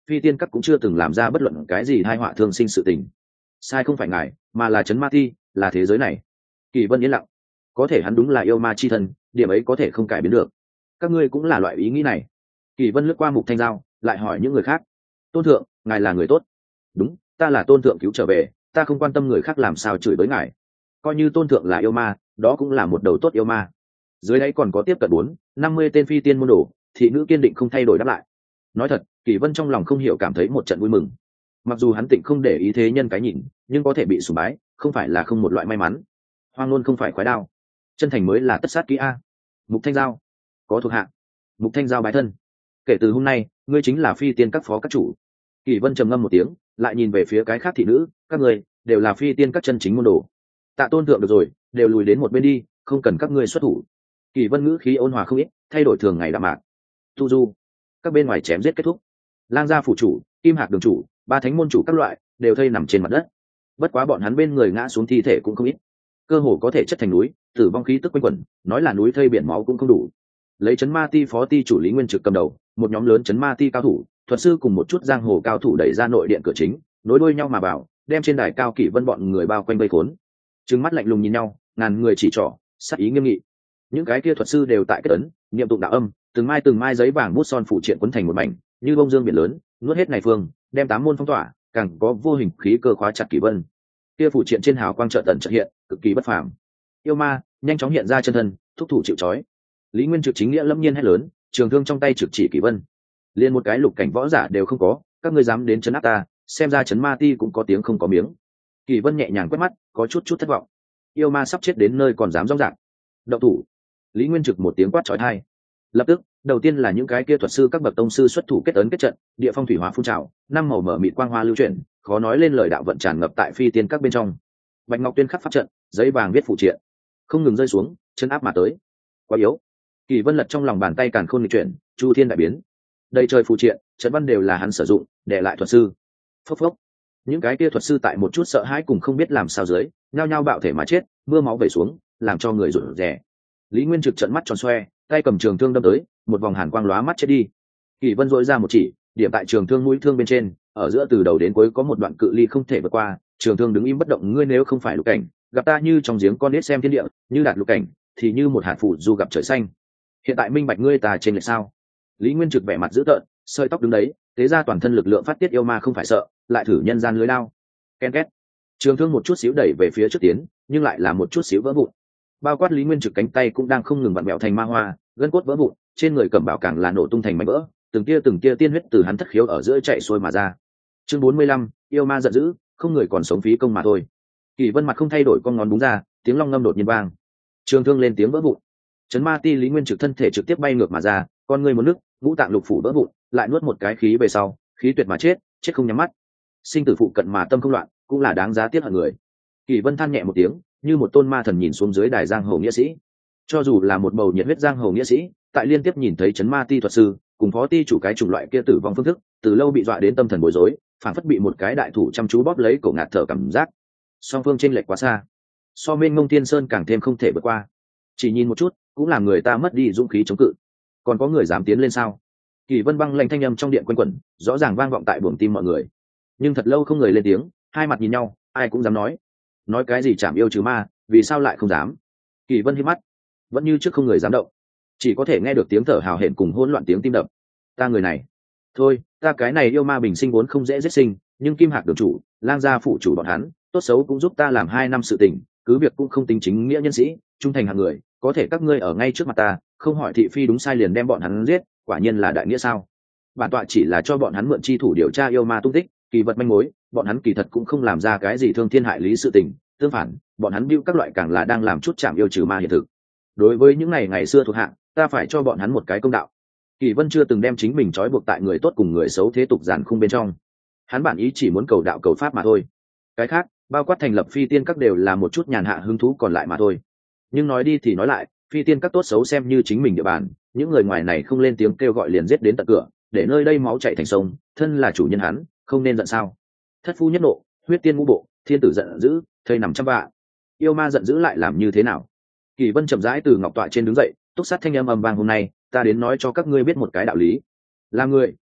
phi tiên các cũng chưa từng làm ra bất luận cái gì hai họa thương sinh sự tình. Sai không phải ngài, mà là chấn ma ti, là thế giới này. Kỳ Vân yên lặng. Có thể hắn đúng là yêu ma chi thần, điểm ấy có thể không cải biến được. Các ngươi cũng là loại ý nghĩ này. Kỳ Vân lướt qua Mục Thanh Giao, lại hỏi những người khác. Tôn thượng, ngài là người tốt. Đúng, ta là tôn thượng cứu trở về, ta không quan tâm người khác làm sao chửi bới ngài. Coi như tôn thượng là yêu ma, đó cũng là một đầu tốt yêu ma. Dưới đấy còn có tiếp cận bốn năm mươi tên phi tiên môn đồ, thị nữ kiên định không thay đổi đáp lại. Nói thật, Kỳ Vân trong lòng không hiểu cảm thấy một trận vui mừng. Mặc dù hắn tịnh không để ý thế nhân cái nhìn, nhưng có thể bị sủng bái không phải là không một loại may mắn. Hoang luôn không phải khoái đao, chân thành mới là tất sát kỹ a. Mục Thanh Giao có thuộc hạ. Mục Thanh Giao bái thân. Kể từ hôm nay, ngươi chính là phi tiên các phó các chủ. Kỳ Vân trầm ngâm một tiếng, lại nhìn về phía cái khác thị nữ, các ngươi đều là phi tiên các chân chính môn đồ. Tạ tôn thượng được rồi, đều lùi đến một bên đi, không cần các ngươi xuất thủ. Kỳ Vân ngữ khí ôn hòa không ít, thay đổi thường ngày đạm mạc. Tu du, các bên ngoài chém giết kết thúc. Lang gia phủ chủ, Kim Hạc đường chủ, ba thánh môn chủ các loại đều thây nằm trên mặt đất. Bất quá bọn hắn bên người ngã xuống thi thể cũng không ít, cơ hồ có thể chất thành núi, tử vong khí tức quanh quẩn, nói là núi thây biển máu cũng không đủ. Lấy chấn ma ti phó ti chủ Lý Nguyên Trực cầm đầu, một nhóm lớn chấn ma ti cao thủ, thuật sư cùng một chút giang hồ cao thủ đẩy ra nội điện cửa chính, nối đuôi nhau mà vào, đem trên đài cao Kỷ Vân bọn người bao quanh vây khốn. Trừng mắt lạnh lùng nhìn nhau, ngàn người chỉ trỏ, sắc ý nghiêm nghị. Những cái kia thuật sư đều tại kết ấn, niệm tụng đạo âm, từng mai từng mai giấy vàng bút son phủ triện quấn thành một mảnh, như bông dương biển lớn, nuốt hết này phương, đem tám môn phong tỏa, càng có vô hình khí cơ khóa chặt Kỷ Vân. Kia phủ triện trên hào quang trợ tận trợ hiện, cực kỳ bất phàm. Yêu ma nhanh chóng hiện ra chân thân, thúc thủ chịu trói. Lý Nguyên Trực chính nghĩa lâm nhiên hét lớn, trường thương trong tay trực chỉ Kỷ Vân. Liên một cái lục cảnh võ giả đều không có, các ngươi dám đến chấn áp ta, xem ra chấn ma ti cũng có tiếng không có miếng. Kỷ Vân nhẹ nhàng quét mắt, có chút chút thất vọng. Yêu ma sắp chết đến nơi còn dám rong rạc. Động thủ. Lý Nguyên Trực một tiếng quát chói tai. Lập tức, đầu tiên là những cái kia thuật sư các bậc tông sư xuất thủ kết ấn kết trận, địa phong thủy hỏa phun trào, năm màu mở mịt quang hoa lưu chuyển, khó nói lên lời đạo vận tràn ngập tại phi tiên các bên trong. Bạch ngọc tuyên khắc pháp trận, giấy vàng viết phụ triện, không ngừng rơi xuống, chân áp mà tới. Quá yếu. Kỳ Vân lật trong lòng bàn tay càn khôn nghịch chuyển, chu thiên đại biến. Đây trời phụ triện, trận văn đều là hắn sử dụng, để lại thuật sư. Phốc phốc. Những cái kia thuật sư tại một chút sợ hãi cùng không biết làm sao dưới, nhao nhao bạo thể mà chết, mưa máu vẩy xuống, làm cho người rụt rè. Lý Nguyên Trực trợn mắt tròn xoe, tay cầm trường thương đâm tới, một vòng hàn quang lóa mắt chết đi. Kỳ Vân dội ra một chỉ, điểm tại trường thương mũi thương bên trên, ở giữa từ đầu đến cuối có một đoạn cự ly không thể vượt qua, trường thương đứng im bất động. Ngươi nếu không phải lục cảnh, gặp ta như trong giếng con nít xem thiên địa, như đạt lục cảnh thì như một hạt phủ du gặp trời xanh. Hiện tại minh bạch ngươi ta trên lệch sao? Lý Nguyên Trực vẻ mặt dữ tợn, sợi tóc đứng đấy, thế ra toàn thân lực lượng phát tiết. Yêu ma không phải sợ, lại thử nhân gian lưới lao. Ken két. Trường thương một chút xíu đẩy về phía trước tiến, nhưng lại là một chút xíu vỡ vụn. Bao quát Lý Nguyên Trực cánh tay cũng đang không ngừng vặn vẹo thành ma hoa, gân cốt vỡ vụn, trên người cẩm bảo càng là nổ tung thành mảnh vỡ, từng tia từng tia tiên huyết từ hắn thất khiếu ở giữa chạy xuôi mà ra. Chương bốn mươi lăm, yêu ma giận dữ, không người còn sống phí công mà thôi. Kỳ Vân mặt không thay đổi, con ngón búng ra, tiếng long ngâm đột nhiên vang. Trường thương lên tiếng vỡ vụn. Chấn ma ti Lý Nguyên Trực thân thể trực tiếp bay ngược mà ra, con người một nước, ngũ tạng lục phủ vỡ vụn, lại nuốt một cái khí về sau, khí tuyệt mà chết, chết không nhắm mắt. Sinh tử phụ cận mà tâm không loạn, cũng là đáng giá tiếc hận người. Kỳ Vân than nhẹ một tiếng, như một tôn ma thần nhìn xuống dưới đài giang hồ nghĩa sĩ. Cho dù là một bầu nhiệt huyết giang hồ nghĩa sĩ, tại liên tiếp nhìn thấy chấn ma ti thuật sư cùng phó ti chủ cái chủng loại kia tử vong phương thức, từ lâu bị dọa đến tâm thần bối rối, phản phất bị một cái đại thủ chăm chú bóp lấy cổ ngạt thở cảm giác. Song phương chênh lệch quá xa, so bên Ngông Thiên Sơn càng thêm không thể vượt qua. Chỉ nhìn một chút, cũng làm người ta mất đi dũng khí chống cự. Còn có người dám tiến lên sao? Kỳ Vân băng lạnh thanh âm trong điện quanh quẩn, rõ ràng vang vọng tại buồng tim mọi người. Nhưng thật lâu không người lên tiếng, hai mặt nhìn nhau, ai cũng dám nói. Nói cái gì chảm yêu trừ ma, vì sao lại không dám? Kỳ Vân hít mắt, vẫn như trước không người dám động, chỉ có thể nghe được tiếng thở hào hển cùng hỗn loạn tiếng tim đập. Ta người này, thôi, ta cái này yêu ma bình sinh vốn không dễ giết sinh, nhưng Kim Hạc đường chủ, Lang gia phụ chủ bọn hắn, tốt xấu cũng giúp ta làm hai năm sự tình, cứ việc cũng không tính chính nghĩa nhân sĩ, trung thành hạng người, có thể các ngươi ở ngay trước mặt ta, không hỏi thị phi đúng sai liền đem bọn hắn giết, quả nhiên là đại nghĩa sao? Bản tọa chỉ là cho bọn hắn mượn chi thủ điều tra yêu ma tung tích, kỳ vật manh mối, bọn hắn kỳ thật cũng không làm ra cái gì thương thiên hại lý sự tình, tương phản, bọn hắn bưu các loại càng là đang làm chút chạm yêu trừ ma hiện thực. Đối với những ngày ngày xưa thuộc hạng, ta phải cho bọn hắn một cái công đạo. Kỳ Vân chưa từng đem chính mình trói buộc tại người tốt cùng người xấu thế tục giàn khung bên trong, hắn bản ý chỉ muốn cầu đạo cầu pháp mà thôi. Cái khác, bao quát thành lập phi tiên các đều là một chút nhàn hạ hứng thú còn lại mà thôi. Nhưng nói đi thì nói lại, phi tiên các tốt xấu xem như chính mình địa bàn, những người ngoài này không lên tiếng kêu gọi liền giết đến tận cửa, để nơi đây máu chảy thành sông, thân là chủ nhân hắn, không nên giận sao? Thất phu nhất nộ, huyết tiên ngũ bộ, thiên tử giận dữ, thây nằm trăm vạ. Yêu ma giận dữ lại làm như thế nào? Kỳ Vân chậm rãi từ ngọc tọa trên đứng dậy, túc sát thanh âm âm vang, hôm nay ta đến nói cho các ngươi biết một cái đạo lý. Là người,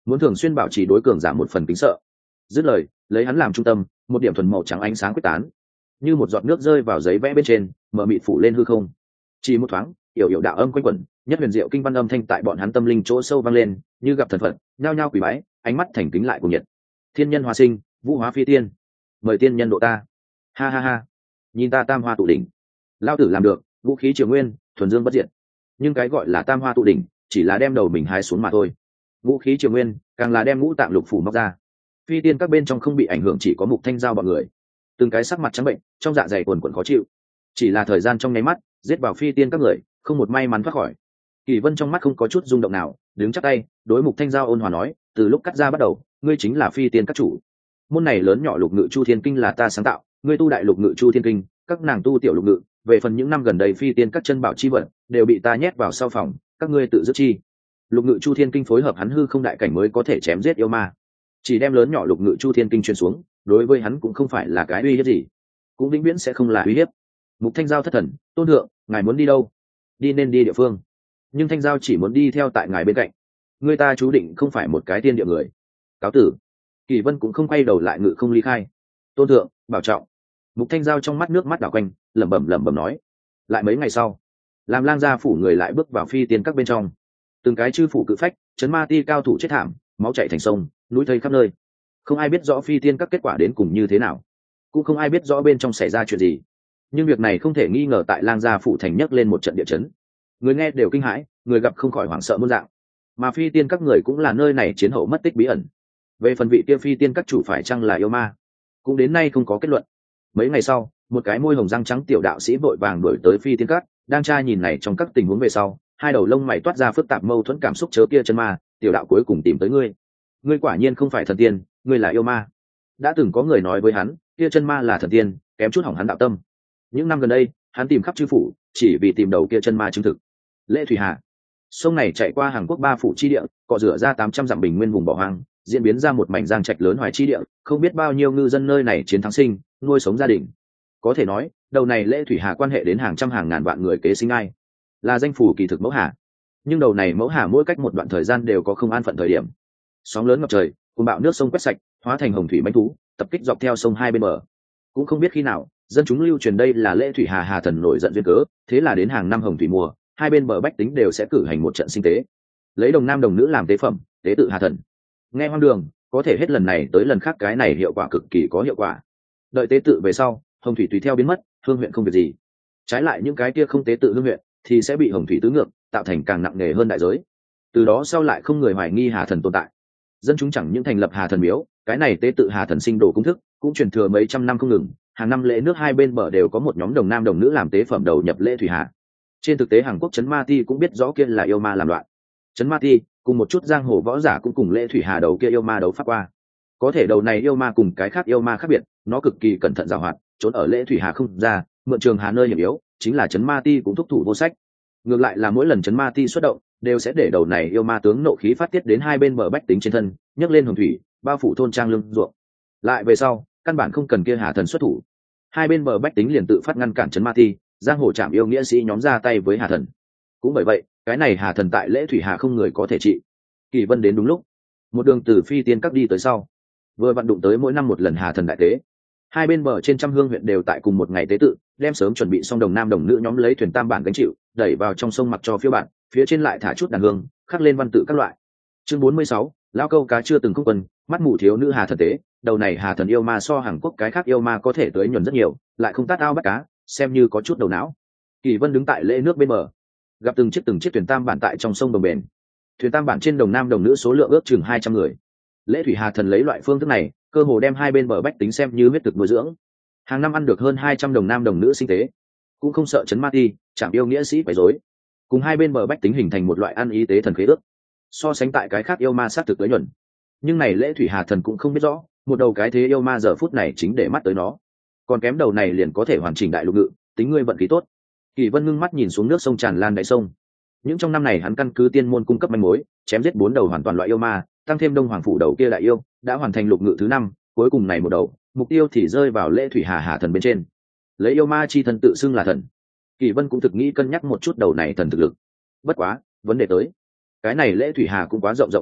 muốn thường xuyên bảo trì đối cường giảm một phần kính sợ. Dứt lời, lấy hắn làm trung tâm, một điểm thuần màu trắng ánh sáng quyết tán, như một giọt nước rơi vào giấy vẽ bên trên, mờ mịt phủ lên hư không. Chỉ một thoáng, yểu yểu đạo âm quanh quẩn, nhất huyền diệu kinh văn âm thanh tại bọn hắn tâm linh chỗ sâu vang lên, như gặp thần phật, nhao nhao quỳ bái, ánh mắt thành kính lại cùng nhiệt. Thiên nhân hóa sinh, vũ hóa phi tiên, mời tiên nhân độ ta. Ha ha ha, nhìn ta tam hoa tụ đỉnh, lao tử làm được, vũ khí triều nguyên, thuần dương bất diệt. Nhưng cái gọi là tam hoa tụ đỉnh, chỉ là đem đầu mình hái xuống mà thôi. Vũ khí triều nguyên, càng là đem ngũ tạng lục phủ móc ra. Phi tiên các bên trong không bị ảnh hưởng chỉ có Mục Thanh Giao bọn người, từng cái sắc mặt trắng bệnh, trong dạ dày quần quần khó chịu. Chỉ là thời gian trong nháy mắt, giết vào phi tiên các người, không một may mắn thoát khỏi. Kỳ Vân trong mắt không có chút rung động nào, đứng chắp tay, đối Mục Thanh Giao ôn hòa nói, từ lúc cắt ra bắt đầu, ngươi chính là phi tiên các chủ. Môn này lớn nhỏ lục ngự chu thiên kinh là ta sáng tạo, ngươi tu đại lục ngự chu thiên kinh, các nàng tu tiểu lục ngự, về phần những năm gần đây phi tiên các chân bảo chi vật, đều bị ta nhét vào sau phòng, các ngươi tự dứt chi. Lục ngự chu thiên kinh phối hợp hắn hư không đại cảnh mới có thể chém giết yêu ma. Chỉ đem lớn nhỏ lục ngự chu thiên kinh truyền xuống, đối với hắn cũng không phải là cái uy hiếp gì, cũng vĩnh viễn sẽ không là uy hiếp. Mục Thanh Giao thất thần, tôn thượng, ngài muốn đi đâu? Đi nên đi địa phương, nhưng Thanh Giao chỉ muốn đi theo tại ngài bên cạnh. Người ta chú định không phải một cái tiên địa người. Cáo tử. Kỳ Vân cũng không quay đầu lại ngự không ly khai. Tôn thượng, bảo trọng. Mục Thanh Giao trong mắt nước mắt đảo quanh, lẩm bẩm lẩm bẩm nói. Lại mấy ngày sau, làm lang gia phủ người lại bước vào phi tiên các bên trong. Từng cái chư phủ cự phách, chấn ma ti cao thủ chết thảm, máu chảy thành sông, núi thây khắp nơi. Không ai biết rõ phi tiên các kết quả đến cùng như thế nào, cũng không ai biết rõ bên trong xảy ra chuyện gì. Nhưng việc này không thể nghi ngờ tại lang gia phủ thành nhấc lên một trận địa chấn. Người nghe đều kinh hãi, người gặp không khỏi hoảng sợ muôn dạng. Mà phi tiên các người cũng là nơi này chiến hậu mất tích bí ẩn. Về phần vị kia phi tiên các chủ phải chăng là yêu ma, cũng đến nay không có kết luận. Mấy ngày sau, một cái môi hồng răng trắng tiểu đạo sĩ vội vàng đuổi tới phi tiên các, đang tra nhìn này trong các tình huống về sau, hai đầu lông mày toát ra phức tạp mâu thuẫn cảm xúc. Chớ kia chân ma, tiểu đạo cuối cùng tìm tới ngươi. Ngươi quả nhiên không phải thần tiên, ngươi là yêu ma. Đã từng có người nói với hắn, kia chân ma là thần tiên, kém chút hỏng hắn đạo tâm. Những năm gần đây, hắn tìm khắp chư phủ, chỉ vì tìm đầu kia chân ma chứng thực. Lễ Thủy Hà, sông này chạy qua Hàn Quốc ba phủ chi địa, cọ rửa ra tám trăm dặm bình nguyên vùng bỏ hoang, diễn biến ra một mảnh giang trạch lớn hoài chi địa, không biết bao nhiêu ngư dân nơi này chiến thắng sinh, nuôi sống gia đình. Có thể nói, đầu này Lễ Thủy Hà quan hệ đến hàng trăm hàng ngàn vạn người kế sinh ai, là danh phủ kỳ thực mẫu hà. Nhưng đầu này mẫu hà mỗi cách một đoạn thời gian đều có không an phận thời điểm. Sóng lớn ngập trời, cùng bạo nước sông quét sạch, hóa thành hồng thủy mãnh thú, tập kích dọc theo sông hai bên bờ. Cũng không biết khi nào, dân chúng lưu truyền đây là Lễ Thủy Hà hà thần nổi giận duyên cớ, thế là đến hàng năm hồng thủy mùa, hai bên bờ bách tính đều sẽ cử hành một trận sinh tế, lấy đồng nam đồng nữ làm tế phẩm, tế tự hà thần. Nghe hoang đường, có thể hết lần này tới lần khác cái này hiệu quả cực kỳ có hiệu quả. Đợi tế tự về sau, hồng thủy tùy theo biến mất, hương huyện không việc gì. Trái lại những cái kia không tế tự hương huyện thì sẽ bị hồng thủy tứ ngược, tạo thành càng nặng nề hơn đại giới. Từ đó sau lại không người hoài nghi hà thần tồn tại. Dân chúng chẳng những thành lập hà thần miếu, cái này tế tự hà thần sinh đồ công thức cũng truyền thừa mấy trăm năm không ngừng. Hàng năm lễ nước hai bên bờ đều có một nhóm đồng nam đồng nữ làm tế phẩm đầu nhập Lễ Thủy Hà. Trên thực tế Hàn Quốc Trấn Ma Ti cũng biết rõ kia là yêu ma làm loạn. Trấn Ma Ti cùng một chút giang hồ võ giả cũng cùng Lễ Thủy Hà đầu kia yêu ma đấu pháp qua. Có thể đầu này yêu ma cùng cái khác yêu ma khác biệt, nó cực kỳ cẩn thận giàu hoạt, trốn ở Lễ Thủy Hà không ra, mượn trường hà nơi hiểm yếu, chính là Trấn Ma Ti cũng thúc thủ vô sách. Ngược lại là mỗi lần Trấn Ma Ti xuất động, đều sẽ để đầu này yêu ma tướng nộ khí phát tiết đến hai bên bờ bách tính trên thân, nhấc lên hồng thủy, bao phủ thôn trang lương ruộng. Lại về sau, căn bản không cần kia hà thần xuất thủ, hai bên bờ bách tính liền tự phát ngăn cản Trấn Ma Ti, giang hồ trảm yêu nghĩa sĩ nhóm ra tay với hà thần. Cũng bởi vậy, cái này hà thần tại Lễ Thủy Hà không người có thể trị. Kỳ Vân đến đúng lúc, một đường từ phi tiên các đi tới sau, vừa vận đụng tới mỗi năm một lần hà thần đại tế. Hai bên bờ trên trăm hương huyện đều tại cùng một ngày tế tự, đem sớm chuẩn bị xong đồng nam đồng nữ nhóm lấy thuyền tam bản gánh chịu, đẩy vào trong sông mặc cho phiêu bản, phía trên lại thả chút đàn hương, khắc lên văn tự các loại. Chương bốn mươi sáu, lão câu cá chưa từng không quân, mắt mù thiếu nữ hà thần tế. Đầu này hà thần yêu ma so Hàn Quốc cái khác yêu ma có thể tới nhuần rất nhiều, lại không tát ao bắt cá, xem như có chút đầu não. Kỳ Vân đứng tại lễ nước bên bờ, gặp từng chiếc từng chiếc thuyền tam bản tại trong sông đồng bền. Thuyền tam bản trên đồng nam đồng nữ số lượng ước chừng hai trăm người. Lễ Thủy Hà thần lấy loại phương thức này, cơ hồ đem hai bên bờ bách tính xem như huyết thực nuôi dưỡng. Hàng năm ăn được hơn hai trăm đồng nam đồng nữ sinh tế, cũng không sợ Trấn Ma Ti, chẳng yêu nghĩa sĩ phải rối. Cùng hai bên bờ bách tính hình thành một loại ăn y tế thần khế ước. So sánh tại cái khác yêu ma sát thực tới nhuần. Nhưng này Lễ Thủy Hà thần cũng không biết rõ, một đầu cái thế yêu ma giờ phút này chính để mắt tới nó. Còn kém đầu này liền có thể hoàn chỉnh đại lục ngự, tính ngươi vận khí tốt. Kỳ Vân ngưng mắt nhìn xuống nước sông tràn lan đại sông. Những trong năm này hắn căn cứ tiên môn cung cấp manh mối, chém giết bốn đầu hoàn toàn loại yêu ma, tăng thêm Đông Hoàng phủ đầu kia đại yêu, đã hoàn thành lục ngự thứ năm, cuối cùng này một đầu, mục tiêu thì rơi vào Lễ Thủy Hà hà thần bên trên. Lấy yêu ma chi thần tự xưng là thần. Kỳ Vân cũng thực nghĩ cân nhắc một chút đầu này thần thực lực. Bất quá, vấn đề tới, cái này Lễ Thủy Hà cũng quá rộng rộng tĩnh mịch,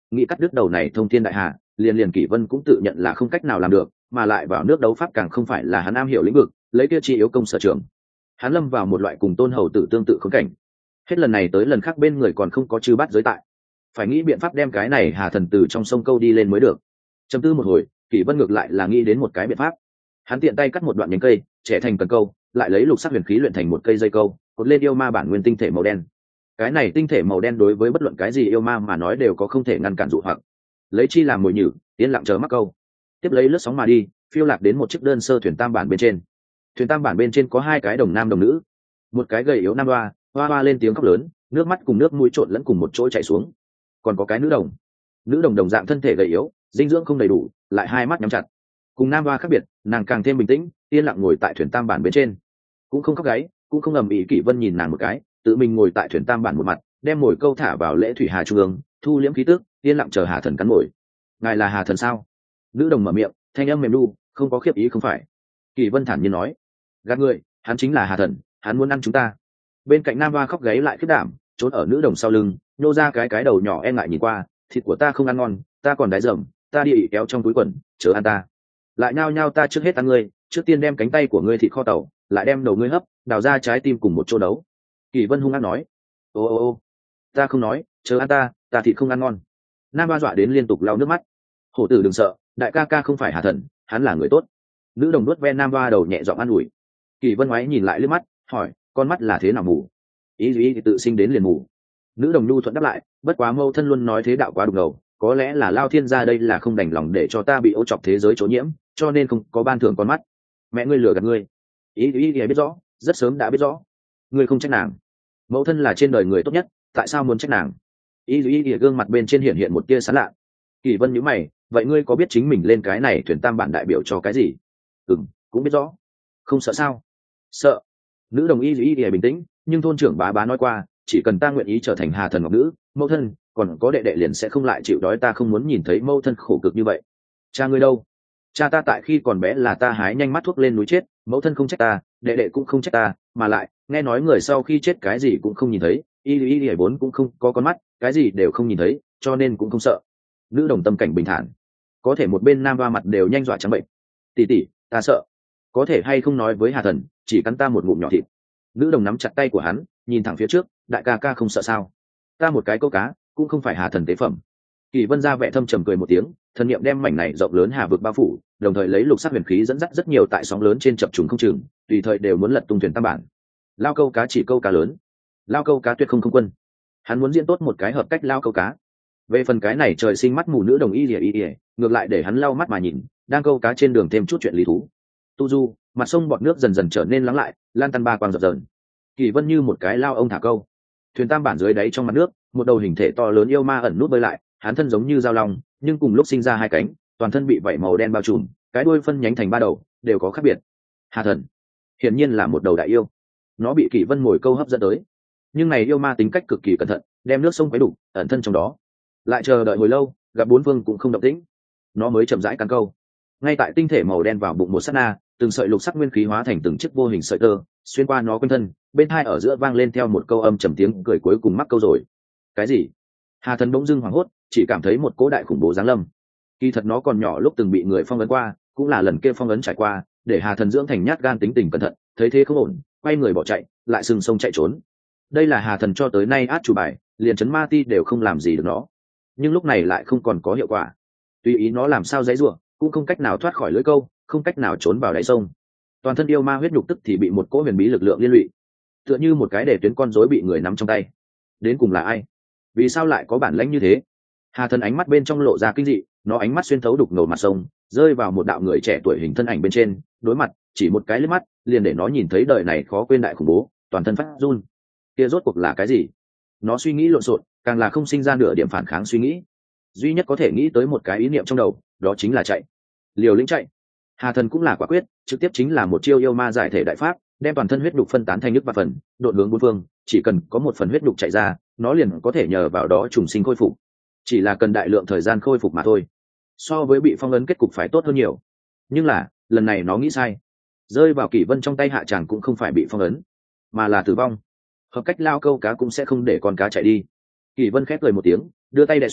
nghĩ cắt đứt đầu này thông thiên đại hà, liền liền Kỷ Vân cũng tự nhận là không cách nào làm được, mà lại vào nước đấu pháp càng không phải là hắn am hiểu lĩnh vực, lấy kia chi yếu công sở trường. Hắn lâm vào một loại cùng Tôn Hầu Tử tương tự khốn cảnh. Hết lần này tới lần khác bên người còn không có chư bát giới tại, phải nghĩ biện pháp đem cái này Hà Thần từ trong sông câu đi lên mới được. Trầm tư một hồi, Kỷ Vân ngược lại là nghĩ đến một cái biện pháp. Hắn tiện tay cắt một đoạn nhánh cây, trẻ thành cần câu, lại lấy lục sắc huyền khí luyện thành một cây dây câu, cột lên yêu ma bản nguyên tinh thể màu đen. Cái này tinh thể màu đen đối với bất luận cái gì yêu ma mà nói đều có không thể ngăn cản dụ hoặc. Lấy chi làm mồi nhử, yên lặng chờ mắc câu. Tiếp lấy lướt sóng mà đi, phiêu lạc đến một chiếc đơn sơ thuyền tam bản bên trên. Thuyền tam bản bên trên có hai cái đồng nam đồng nữ, một cái gầy yếu nam hoa, hoa hoa lên tiếng khóc lớn, nước mắt cùng nước mũi trộn lẫn cùng một chỗ chảy xuống. Còn có cái nữ đồng, nữ đồng đồng dạng thân thể gầy yếu, dinh dưỡng không đầy đủ, lại hai mắt nhắm chặt. Cùng nam hoa khác biệt, nàng càng thêm bình tĩnh, yên lặng ngồi tại thuyền tam bản bên trên, cũng không khóc gáy, cũng không ầm ĩ. Kỷ Vân nhìn nàng một cái, tự mình ngồi tại thuyền tam bản một mặt, đem mồi câu thả vào lễ thủy hà trung ương, thu liễm khí tức, yên lặng chờ Hà Thần cắn mồi. Ngài là Hà Thần sao? Nữ đồng mở miệng, thanh âm mềm nu, không có khiếp ý. Không phải. Kỷ Vân thản nhiên nói. Gạt người, hắn chính là Hà Thần, hắn muốn ăn chúng ta. Bên cạnh nam hoa khóc gáy lại khiếp đảm, trốn ở nữ đồng sau lưng, nhô ra cái cái đầu nhỏ e ngại nhìn qua, thịt của ta không ăn ngon, ta còn đái dầm, ta đi ị kéo trong túi quần, chớ ăn ta. Lại nhao nhao ta trước hết ăn ngươi, trước tiên đem cánh tay của ngươi thịt kho tàu, lại đem đầu ngươi hấp, đào ra trái tim cùng một chỗ đấu. Kỷ Vân hung hăng nói. Ô ô ô, ta không nói, chớ ăn ta, ta thịt không ăn ngon. Nam hoa dọa đến liên tục lau nước mắt. Hổ tử đừng sợ, đại ca ca không phải Hà Thần, hắn là người tốt. Nữ đồng nuốt ve nam hoa đầu nhẹ giọng an ủi. Kỷ Vân ngoái nhìn lại liếc mắt, hỏi, con mắt là thế nào mù? Ý ý thì tự sinh đến liền mù. Nữ đồng nhu thuận đáp lại, bất quá mâu thân luôn nói thế đạo quá đục ngầu, có lẽ là Lao Thiên gia đây là không đành lòng để cho ta bị ô chọc thế giới chỗ nhiễm, cho nên không có ban thưởng con mắt. Mẹ ngươi lừa gạt ngươi. Ý ý thì biết rõ, rất sớm đã biết rõ. Ngươi không trách nàng. Mẫu thân là trên đời người tốt nhất, tại sao muốn trách nàng? Ý ý thì gương mặt bên trên hiện hiện một tia sán lạ. Kỷ Vân nhíu mày, vậy ngươi có biết chính mình lên cái này thuyền tam bản đại biểu cho cái gì? Ừm, cũng biết rõ. Không sợ sao? Sợ. Nữ đồng ý ý thì bình tĩnh, nhưng thôn trưởng bá bá nói qua, chỉ cần ta nguyện ý trở thành Hà Thần ngọc nữ, mẫu thân còn có đệ đệ liền sẽ không lại chịu đói. Ta không muốn nhìn thấy mẫu thân khổ cực như vậy. Cha ngươi đâu? Cha ta tại khi còn bé là ta hái nhanh mắt thuốc lên núi chết, mẫu thân không trách ta, đệ đệ cũng không trách ta, mà lại nghe nói người sau khi chết cái gì cũng không nhìn thấy, y y y vốn cũng không có con mắt, cái gì đều không nhìn thấy, cho nên cũng không sợ. Nữ đồng tâm cảnh bình thản, có thể một bên nam ba mặt đều nhanh dọa trắng bệnh. Tỷ tỷ, ta sợ, có thể hay không nói với Hà Thần, chỉ cắn ta một ngụm nhỏ thịt. Nữ đồng nắm chặt tay của hắn, nhìn thẳng phía trước, đại ca ca không sợ sao? Ta một cái câu cá cũng không phải Hà Thần tế phẩm. Kỷ Vân ra vẻ thâm trầm cười một tiếng, thần niệm đem mảnh này rộng lớn hà vực bao phủ, đồng thời lấy lục sắc huyền khí dẫn dắt rất nhiều tại sóng lớn trên chập trùng không chừng, tùy thời đều muốn lật tung thuyền tam bản. Lao câu cá chỉ câu cá lớn, lao câu cá tuyệt không không quân. Hắn muốn diễn tốt một cái hợp cách lao câu cá. Về phần cái này trời sinh mắt mù nữ đồng y lìa y lìa, ngược lại để hắn lau mắt mà nhìn, đang câu cá trên đường thêm chút chuyện lý thú. Tu du, mặt sông bọt nước dần dần trở nên lắng lại, lan tăn ba quang dập dờn. Kỷ Vân như một cái lao ông thả câu. Thuyền tam bản dưới đáy trong mặt nước, một đầu hình thể to lớn yêu ma ẩn nút bơi lại, hắn thân giống như dao long, nhưng cùng lúc sinh ra hai cánh, toàn thân bị vảy màu đen bao trùm, cái đuôi phân nhánh thành ba đầu, đều có khác biệt. Hà Thần, hiển nhiên là một đầu đại yêu. Nó bị Kỷ Vân mồi câu hấp dẫn tới, nhưng này yêu ma tính cách cực kỳ cẩn thận, đem nước sông quấy đủ, ẩn thân trong đó. Lại chờ đợi hồi lâu, gặp bốn phương cũng không động tĩnh, nó mới chậm rãi cắn câu. Ngay tại tinh thể màu đen vào bụng một sát na, từng sợi lục sắc nguyên khí hóa thành từng chiếc vô hình sợi tơ, xuyên qua nó quanh thân, bên hai ở giữa vang lên theo một câu âm trầm tiếng cười cuối cùng mắc câu rồi. Cái gì? Hà Thần bỗng dưng hoảng hốt, chỉ cảm thấy một cỗ đại khủng bố giáng lâm. Kỳ thật nó còn nhỏ lúc từng bị người phong ấn qua, cũng là lần kia phong ấn trải qua, để Hà Thần dưỡng thành nhát gan tính tình cẩn thận, thấy thế không ổn, quay người bỏ chạy, lại sừng sông chạy trốn. Đây là Hà Thần cho tới nay át chủ bài, liền chấn ma ti đều không làm gì được nó. Nhưng lúc này lại không còn có hiệu quả. Tùy ý nó làm sao giãy giụa, cũng không cách nào thoát khỏi lưỡi câu, không cách nào trốn vào đáy sông. Toàn thân yêu ma huyết nhục tức thì bị một cỗ huyền bí lực lượng liên lụy, tựa như một cái để tuyến con rối bị người nắm trong tay. Đến cùng là ai? Vì sao lại có bản lĩnh như thế? Hà Thần ánh mắt bên trong lộ ra kinh dị, nó ánh mắt xuyên thấu đục ngầu mặt sông, rơi vào một đạo người trẻ tuổi hình thân ảnh bên trên, đối mặt, chỉ một cái liếc mắt, liền để nó nhìn thấy đời này khó quên đại khủng bố, toàn thân phát run. Kia rốt cuộc là cái gì? Nó suy nghĩ lộn xộn, càng là không sinh ra nửa điểm phản kháng suy nghĩ. Duy nhất có thể nghĩ tới một cái ý niệm trong đầu, đó chính là chạy. Liều lĩnh chạy. Hà Thần cũng là quả quyết, trực tiếp chính là một chiêu yêu ma giải thể đại pháp, đem toàn thân huyết đục phân tán thành nước và phần, độn hướng bốn phương, chỉ cần có một phần huyết đục chạy ra, nó liền có thể nhờ vào đó trùng sinh khôi phục. Chỉ là cần đại lượng thời gian khôi phục mà thôi. So với bị phong ấn kết cục phải tốt hơn nhiều. Nhưng là, lần này nó nghĩ sai. Rơi vào Kỷ Vân trong tay hạ tràng cũng không phải bị phong ấn, mà là tử vong. Hợp cách lao câu cá cũng sẽ không để con cá chạy đi. Kỷ Vân khép cười một tiếng, đưa tay đè xuống,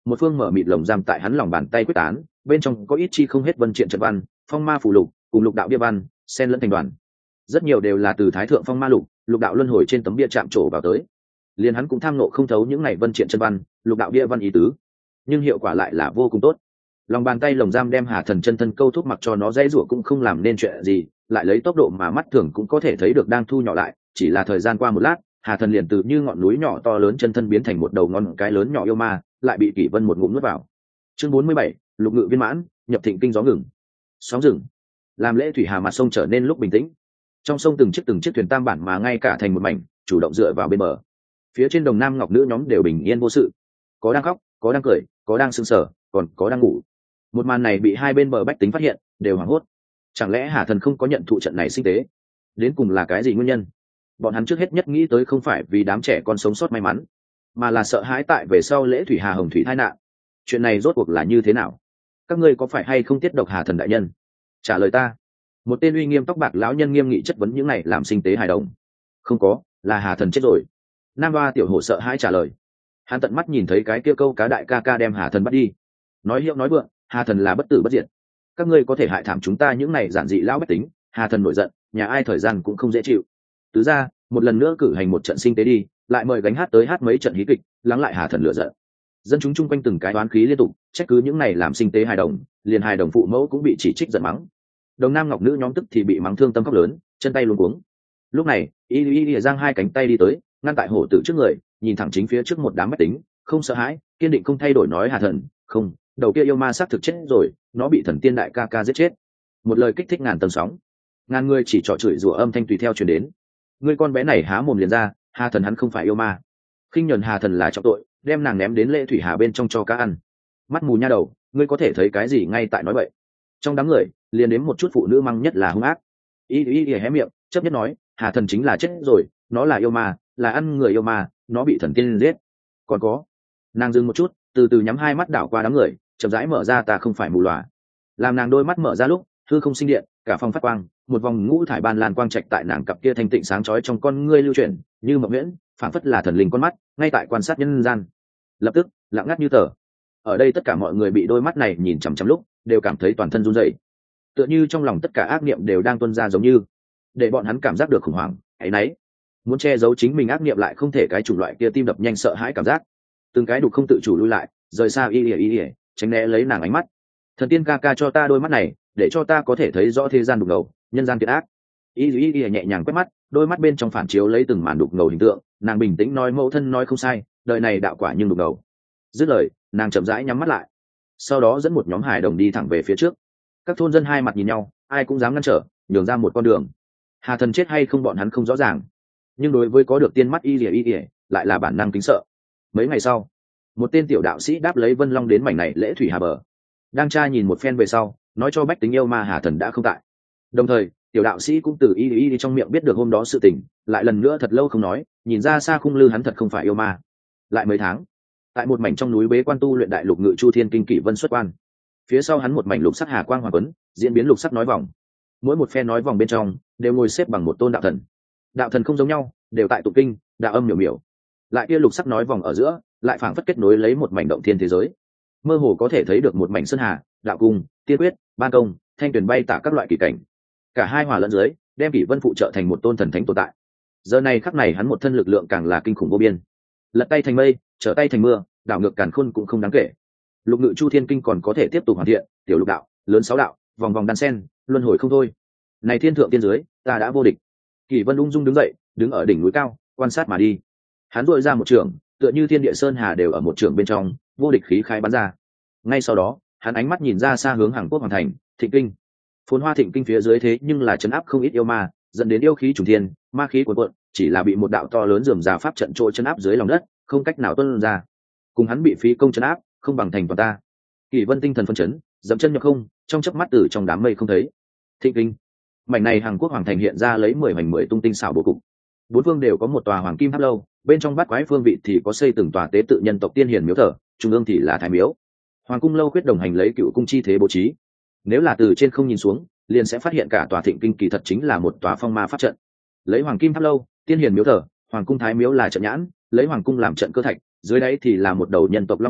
một phương mở mịt lồng giam tại hắn lòng bàn tay quyết tán, bên trong có ít chi không hết vân triện trận văn, phong ma phù lục cùng lục đạo bia văn xen lẫn thành đoàn, rất nhiều đều là từ thái thượng phong ma lục lục đạo luân hồi trên tấm bia chạm trổ vào tới. Liền hắn cũng tham nộ không thấu những ngày vân triện chân văn lục đạo bia văn ý tứ, nhưng hiệu quả lại là vô cùng tốt. Lòng bàn tay lồng giam đem Hà Thần chân thân câu thúc, mặc cho nó dãy rủa cũng không làm nên chuyện gì, lại lấy tốc độ mà mắt thường cũng có thể thấy được đang thu nhỏ lại. Chỉ là thời gian qua một lát, Hà Thần liền từ như ngọn núi nhỏ to lớn chân thân biến thành một đầu ngón cái lớn nhỏ yêu ma, lại bị Kỷ Vân một ngụm nuốt vào. Chương bốn mươi bảy, lục ngự viên mãn, nhập thịnh kinh gió ngừng. Sóng rừng làm lễ thủy hà mặt sông trở nên lúc bình tĩnh. Trong sông từng chiếc từng chiếc thuyền tam bản mà ngay cả thành một mảnh, chủ động dựa vào bên bờ. Phía trên đồng nam ngọc nữ nhóm đều bình yên vô sự, có đang khóc, có đang cười, có đang sưng sờ, còn có đang ngủ. Một màn này bị hai bên bờ bách tính phát hiện, đều hoảng hốt. Chẳng lẽ Hà Thần không có nhận thụ trận này sinh tế? Đến cùng là cái gì nguyên nhân? Bọn hắn trước hết nhất nghĩ tới không phải vì đám trẻ con sống sót may mắn, mà là sợ hãi tại về sau lễ thủy hà hồng thủy tai nạn. Chuyện này rốt cuộc là như thế nào? Các ngươi có phải hay không tiết độc Hà Thần đại nhân? Trả lời ta. Một tên uy nghiêm tóc bạc lão nhân nghiêm nghị chất vấn những này làm sinh tế hài đồng. Không có, là Hà Thần chết rồi. Nam Ba tiểu hổ sợ hãi trả lời. Hắn tận mắt nhìn thấy cái kia câu cá đại ca ca đem Hà Thần bắt đi. Nói hiệu nói vượng, Hà Thần là bất tử bất diệt. Các ngươi có thể hại thảm chúng ta những này giản dị lão bách tính. Hà Thần nổi giận, nhà ai thời gian cũng không dễ chịu. Tứ ra, một lần nữa cử hành một trận sinh tế đi, lại mời gánh hát tới hát mấy trận hí kịch, lắng lại Hà Thần lửa giận. Dân chúng chung quanh từng cái oán khí liên tục, trách cứ những này làm sinh tế hài đồng, liền hài đồng phụ mẫu cũng bị chỉ trích giận mắng. Đồng nam ngọc nữ nhóm tức thì bị mắng thương tâm khóc lớn, chân tay luống cuống. Lúc này, y y y giang hai cánh tay đi tới, ngăn tại hổ tử trước người, nhìn thẳng chính phía trước một đám bách tính, không sợ hãi, kiên định không thay đổi nói Hà Thần, không, đầu kia yêu ma xác thực chết rồi, nó bị thần tiên đại ca ca giết chết. Một lời kích thích ngàn tầng sóng, ngàn người chỉ trỏ chửi rủa âm thanh tùy theo truyền đến. Ngươi con bé này há mồm liền ra, Hà Thần hắn không phải yêu ma. Khinh nhẫn Hà Thần là trọng tội, đem nàng ném đến lễ thủy hà bên trong cho cá ăn. Mắt mù nha đầu, ngươi có thể thấy cái gì ngay tại nói vậy? Trong đám người, liền đến một chút phụ nữ măng nhất là hung ác. Y y y hé miệng, chấp nhất nói, Hà Thần chính là chết rồi, nó là yêu ma, là ăn người yêu ma, nó bị thần tiên giết. Còn có, nàng dừng một chút, từ từ nhắm hai mắt đảo qua đám người, chậm rãi mở ra ta không phải mù lòa. Làm nàng đôi mắt mở ra lúc, hư không sinh điện, cả phòng phát quang, một vòng ngũ thải ban lan quang trạch tại nàng cặp kia thanh tịnh sáng chói trong con ngươi lưu chuyển, như mộng nguyễn, phảng phất là thần linh con mắt, ngay tại quan sát nhân gian. Lập tức, lặng ngắt như tờ. Ở đây tất cả mọi người bị đôi mắt này nhìn chằm chằm lúc, đều cảm thấy toàn thân run rẩy. Tựa như trong lòng tất cả ác niệm đều đang tuôn ra giống như, để bọn hắn cảm giác được khủng hoảng, áy náy. Muốn che giấu chính mình ác niệm lại không thể cái chủng loại kia tim đập nhanh sợ hãi cảm giác. Từng cái đục không tự chủ lui lại, rời xa y ỉa y ỉa, tránh né lấy nàng ánh mắt. Thần tiên ca ca cho ta đôi mắt này, để cho ta có thể thấy rõ thế gian đục ngầu, nhân gian kiệt ác. Y y y nhẹ nhàng quét mắt, đôi mắt bên trong phản chiếu lấy từng màn đục ngầu hình tượng, nàng bình tĩnh nói mẫu thân nói không sai, đời này đạo quả nhưng đục ngầu. Dứt lời, nàng chậm rãi nhắm mắt lại, sau đó dẫn một nhóm hài đồng đi thẳng về phía trước. Các thôn dân hai mặt nhìn nhau, ai cũng dám ngăn trở, nhường ra một con đường. Hà Thần chết hay không bọn hắn không rõ ràng, nhưng đối với có được tiên mắt y ỉa y ỉa lại là bản năng kính sợ. Mấy ngày sau, một tên tiểu đạo sĩ đáp lấy Vân Long đến mảnh này lễ thủy hà bờ, đang tra nhìn một phen về sau, nói cho bách tính yêu ma Hà Thần đã không tại. Đồng thời, tiểu đạo sĩ cũng từ y y trong miệng biết được hôm đó sự tình, lại lần nữa thật lâu không nói, nhìn ra xa khung lư hắn thật không phải yêu ma. Lại mấy tháng, tại một mảnh trong núi bế quan tu luyện đại lục ngự chu thiên kinh kỷ vân xuất quan, phía sau hắn một mảnh lục sắc hà quang hoàng quấn, diễn biến lục sắc nói vòng, mỗi một phe nói vòng bên trong đều ngồi xếp bằng một tôn đạo thần. Đạo thần không giống nhau, đều tại tụng kinh, đạo âm miểu miểu. Lại kia lục sắc nói vòng ở giữa, lại phảng phất kết nối lấy một mảnh động thiên thế giới, mơ hồ có thể thấy được một mảnh sơn hà, đạo cung, tiên quyết, ban công, thanh tuyển bay tả các loại kỳ cảnh. Cả hai hòa lẫn dưới, đem kỷ vân phụ trợ thành một tôn thần thánh tồn tại. Giờ này khắc này hắn một thân lực lượng càng là kinh khủng vô biên, lật tay thành mây, trở tay thành mưa, đảo ngược càn khôn cũng không đáng kể. Lục ngự chu thiên kinh còn có thể tiếp tục hoàn thiện, tiểu lục đạo, lớn sáu đạo, vòng vòng đan sen, luân hồi không thôi. Này thiên thượng tiên dưới, ta đã vô địch. Kỷ vân ung dung đứng dậy, đứng ở đỉnh núi cao, quan sát mà đi. Hắn dội ra một trường, tựa như thiên địa sơn hà đều ở một trường bên trong, vô địch khí khai bắn ra. Ngay sau đó, hắn ánh mắt nhìn ra xa hướng Hàn Quốc hoàn thành, Thịnh Kinh. Phồn hoa Thịnh Kinh phía dưới thế nhưng là chấn áp không ít yêu ma, dẫn đến yêu khí trùng thiên, ma khí cuồn cuộn, chỉ là bị một đạo to lớn rườm rà pháp trận trôi chấn áp dưới lòng đất, không cách nào tuôn ra. Cùng hắn bị phí công chấn áp, không bằng thành toàn ta. Kỷ Vân tinh thần phân chấn, dậm chân nhập không, trong chớp mắt từ trong đám mây không thấy. Thịnh Kinh, mảnh này Hàn Quốc hoàng thành hiện ra lấy mười mảnh mười tung tinh xảo bố cục. Bốn phương đều có một tòa hoàng kim tháp lâu, bên trong bát quái phương vị thì có xây từng tòa tế tự nhân tộc tiên hiền miếu thờ, trung ương thì là thái miếu. Hoàng cung lâu khuyết đồng hành lấy cựu cung chi thế bố trí. Nếu là từ trên không nhìn xuống, liền sẽ phát hiện cả tòa Thịnh Kinh kỳ thật chính là một tòa phong ma pháp trận. Lấy hoàng kim tháp lâu, tiên hiền miếu thờ, hoàng cung thái miếu là trận nhãn, lấy hoàng cung làm trận cơ thạch, dưới đáy thì là một đầu nhân tộc long mạch,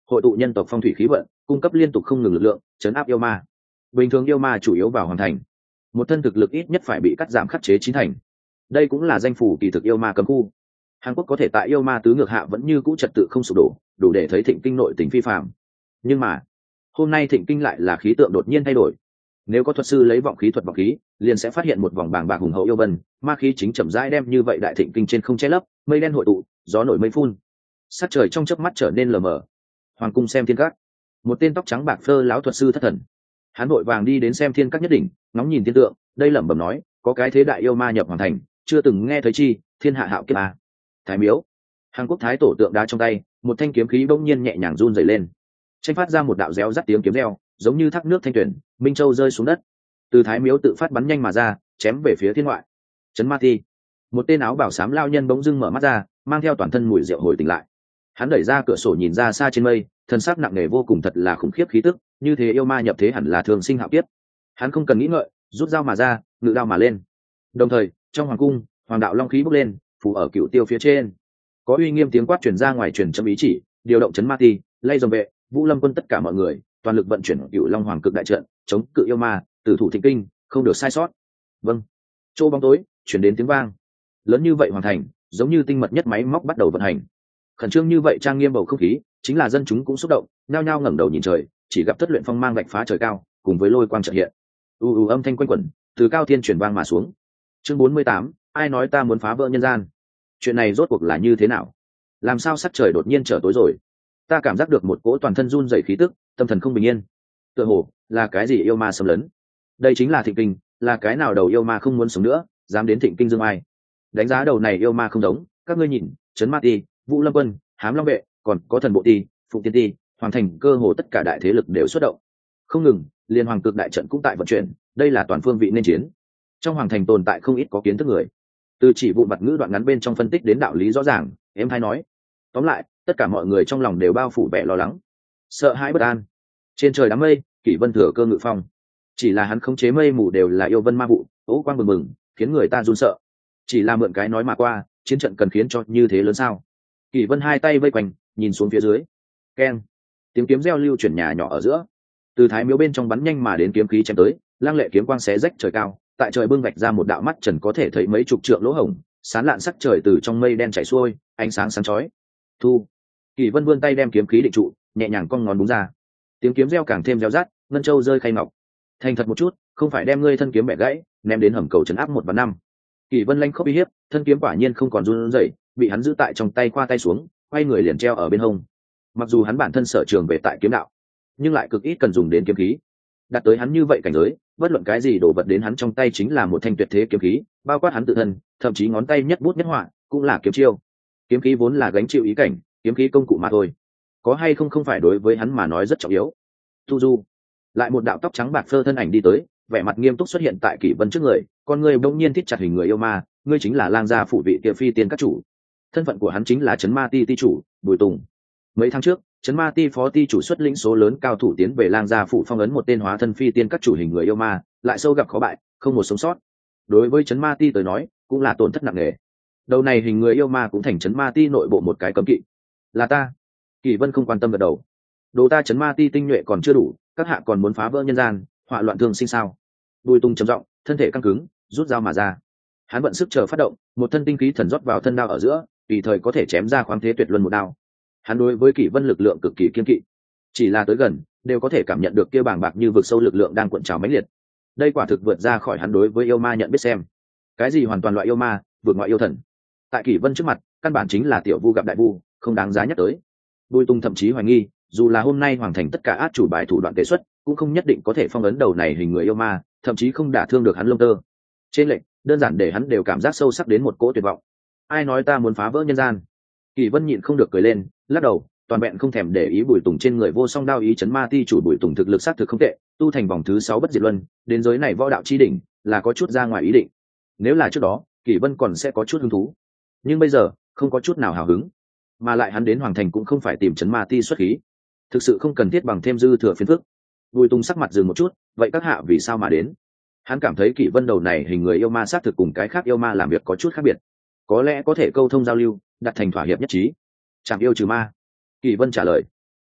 hội tụ nhân tộc phong thủy khí vận, cung cấp liên tục không ngừng lực lượng chấn áp yêu ma. Bình thường yêu ma chủ yếu vào hoàn thành, một thân thực lực ít nhất phải bị cắt giảm khắc chế chín thành. Đây cũng là danh phủ kỳ thực yêu ma cấm khu. Hàn Quốc có thể tại yêu ma tứ ngược hạ vẫn như cũ trật tự không sụp đổ, đủ để thấy thịnh kinh nội tình phi phàm. Nhưng mà hôm nay thịnh kinh lại là khí tượng đột nhiên thay đổi. Nếu có thuật sư lấy vọng khí thuật vọng khí, liền sẽ phát hiện một vòng bàng bạc hùng hậu yêu vân, ma khí chính chậm rãi đem như vậy đại thịnh kinh trên không che lấp, mây đen hội tụ, gió nổi mây phun, sát trời trong chớp mắt trở nên lờ mờ. Hoàng cung xem thiên các, một tên tóc trắng bạc phơ lão thuật sư thất thần. Hắn vội vàng đi đến xem thiên các nhất đỉnh, ngóng nhìn thiên tượng, đây lẩm bẩm nói, có cái thế đại yêu ma nhập hoàng thành, chưa từng nghe thấy chi, thiên hạ hạo kiếp a. Thái miếu, Hàn Quốc thái tổ tượng đá trong tay, một thanh kiếm khí bỗng nhiên nhẹ nhàng run rẩy lên, tranh phát ra một đạo réo rắt tiếng kiếm reo, giống như thác nước thanh tuyển, minh châu rơi xuống đất. Từ thái miếu tự phát bắn nhanh mà ra, chém về phía thiên ngoại. Trấn Ma Ti, một tên áo bảo xám lao nhân bỗng dưng mở mắt ra, mang theo toàn thân mùi rượu hồi tỉnh lại. Hắn đẩy ra cửa sổ nhìn ra xa trên mây, thân xác nặng nề vô cùng, thật là khủng khiếp khí tức, như thế yêu ma nhập thế hẳn là thường sinh hạo kiếp. Hắn không cần nghĩ ngợi, rút dao mà ra, ngự đao mà lên. Đồng thời, trong hoàng cung, hoàng đạo long khí bốc lên, phủ ở cựu tiêu phía trên. Có uy nghiêm tiếng quát truyền ra ngoài, truyền châm ý chỉ, điều động Trấn Ma Ti, lay dòng vệ, Vũ Lâm quân tất cả mọi người, toàn lực vận chuyển cựu long hoàng cực đại trận, chống cự yêu ma, tử thủ thịnh kinh, không được sai sót. Vâng. Chỗ bóng tối, chuyển đến tiếng vang. Lớn như vậy hoàn thành, giống như tinh mật nhất máy móc bắt đầu vận hành. Khẩn trương như vậy trang nghiêm bầu không khí, chính là dân chúng cũng xúc động, nhao nhao ngẩng đầu nhìn trời, chỉ gặp thất luyện phong mang vạch phá trời cao, cùng với lôi quang chợt hiện. U u âm thanh quanh quẩn, từ cao thiên truyền vang mà xuống. Chương bốn mươi tám, ai nói ta muốn phá vỡ nhân gian? Chuyện này rốt cuộc là như thế nào? Làm sao sắc trời đột nhiên trở tối rồi? Ta cảm giác được một cỗ toàn thân run rẩy khí tức, tâm thần không bình yên. Tựa hồ là cái gì yêu ma xâm lấn? Đây chính là thịnh kinh, là cái nào đầu yêu ma không muốn sống nữa, dám đến thịnh kinh dương ai? Đánh giá đầu này yêu ma không giống, các ngươi nhìn, Trấn Ma Ti, Vũ Lâm quân, Hám Long vệ, còn có Thần Bộ Ti, Phụng Tiên Ti, hoàn thành cơ hồ tất cả đại thế lực đều xuất động. Không ngừng, liên hoàng cực đại trận cũng tại vận chuyển, đây là toàn phương vị nên chiến. Trong hoàng thành tồn tại không ít có kiến thức người, từ chỉ vụ mặt ngữ đoạn ngắn bên trong phân tích đến đạo lý rõ ràng, em hay nói. Tóm lại, tất cả mọi người trong lòng đều bao phủ vẻ lo lắng, sợ hãi bất an. Trên trời đám mây, Kỷ Vân thừa cơ ngự phong, chỉ là hắn khống chế mây mù đều là yêu vân ma vụ, ố quang bừng bừng, khiến người ta run sợ. Chỉ là mượn cái nói mà qua, chiến trận cần khiến cho như thế lớn sao? Kỷ Vân hai tay vây quanh, nhìn xuống phía dưới. Keng, tiếng kiếm reo lưu chuyển nhà nhỏ ở giữa. Từ thái miếu bên trong bắn nhanh mà đến kiếm khí chém tới, lăng lệ kiếm quang xé rách trời cao, tại trời bưng vạch ra một đạo mắt trần có thể thấy mấy chục trượng lỗ hổng, sán lạn sắc trời từ trong mây đen chảy xuôi, ánh sáng sáng chói. Thu. Kỷ Vân vươn tay đem kiếm khí định trụ, nhẹ nhàng cong ngón búng ra. Tiếng kiếm reo càng thêm reo rát, ngân châu rơi khay ngọc. Thành thật một chút, không phải đem ngươi thân kiếm bẻ gãy, ném đến hầm cầu trấn áp một và năm. Kỷ Vân lanh khóc uy hiếp, thân kiếm quả nhiên không còn run rẩy, bị hắn giữ tại trong tay, qua tay xuống, quay người liền treo ở bên hông. Mặc dù hắn bản thân sở trường về tại kiếm đạo, nhưng lại cực ít cần dùng đến kiếm khí. Đạt tới hắn như vậy cảnh giới, bất luận cái gì đổ vật đến hắn trong tay chính là một thanh tuyệt thế kiếm khí, bao quát hắn tự thân, thậm chí ngón tay nhất bút nhất họa cũng là kiếm chiêu. Kiếm khí vốn là gánh chịu ý cảnh, kiếm khí công cụ mà thôi, có hay không không phải đối với hắn mà nói rất trọng yếu. Tu Du, lại một đạo tóc trắng bạc phơ thân ảnh đi tới, vẻ mặt nghiêm túc xuất hiện tại Kỷ Vân trước người, con người bỗng nhiên thít chặt hình người yêu ma, ngươi chính là lang gia phủ vị kia phi tiên các chủ. Thân phận của hắn chính là Trấn Ma Ti ti chủ Bùi Tùng. Mấy tháng trước, Trấn Ma Ti phó ti chủ xuất lĩnh số lớn cao thủ tiến về lang gia phủ phong ấn một tên hóa thân phi tiên các chủ hình người yêu ma, lại sâu gặp khó bại, không một sống sót. Đối với Trấn Ma Ti tới nói, cũng là tổn thất nặng nề. Đầu này hình người yêu ma cũng thành Trấn Ma Ti nội bộ một cái cấm kỵ. Là ta. Kỷ Vân không quan tâm gật đầu. Đồ ta Trấn Ma Ti tinh nhuệ còn chưa đủ, các hạ còn muốn phá vỡ nhân gian, họa loạn thương sinh sao? Bùi Tùng trầm giọng, thân thể căng cứng, rút dao mà ra. Hắn vận sức chờ phát động, một thân tinh khí thần rót vào thân đao ở giữa, tùy thời có thể chém ra khoáng thế tuyệt luân một đao. Hắn đối với Kỷ Vân lực lượng cực kỳ kiên kỵ, chỉ là tới gần đều có thể cảm nhận được kia bàng bạc như vực sâu lực lượng đang cuộn trào mãnh liệt. Đây quả thực vượt ra khỏi hắn đối với yêu ma nhận biết xem. Cái gì hoàn toàn loại yêu ma, vượt ngoại yêu thần. Tại Kỷ Vân trước mặt, căn bản chính là tiểu vu gặp đại vu, không đáng giá nhắc tới. Bùi Tùng thậm chí hoài nghi, dù là hôm nay hoàn thành tất cả át chủ bài thủ đoạn kế xuất, cũng không nhất định có thể phong ấn đầu này hình người yêu ma, thậm chí không đả thương được hắn lông tơ. Trên lệnh, đơn giản để hắn đều cảm giác sâu sắc đến một cỗ tuyệt vọng. Ai nói ta muốn phá vỡ nhân gian? Kỷ Vân nhịn không được cười lên, lắc đầu, toàn vẹn không thèm để ý Bùi Tùng trên người vô song đao ý. Trấn Ma Ti chủ Bùi Tùng thực lực sát thực không tệ, tu thành vòng thứ sáu bất diệt luân, đến giới này võ đạo chi đỉnh, là có chút ra ngoài ý định. Nếu là trước đó, Kỷ Vân còn sẽ có chút hứng thú, nhưng bây giờ không có chút nào hào hứng. Mà lại hắn đến hoàng thành cũng không phải tìm Trấn Ma Ti xuất khí, thực sự không cần thiết bằng thêm dư thừa phiền phức. Bùi Tùng sắc mặt dừng một chút, vậy các hạ vì sao mà đến? Hắn cảm thấy Kỷ Vân đầu này hình người yêu ma sát thực cùng cái khác yêu ma làm việc có chút khác biệt, có lẽ có thể câu thông giao lưu, đặt thành thỏa hiệp nhất trí, chẳng yêu trừ ma. Kỷ Vân trả lời.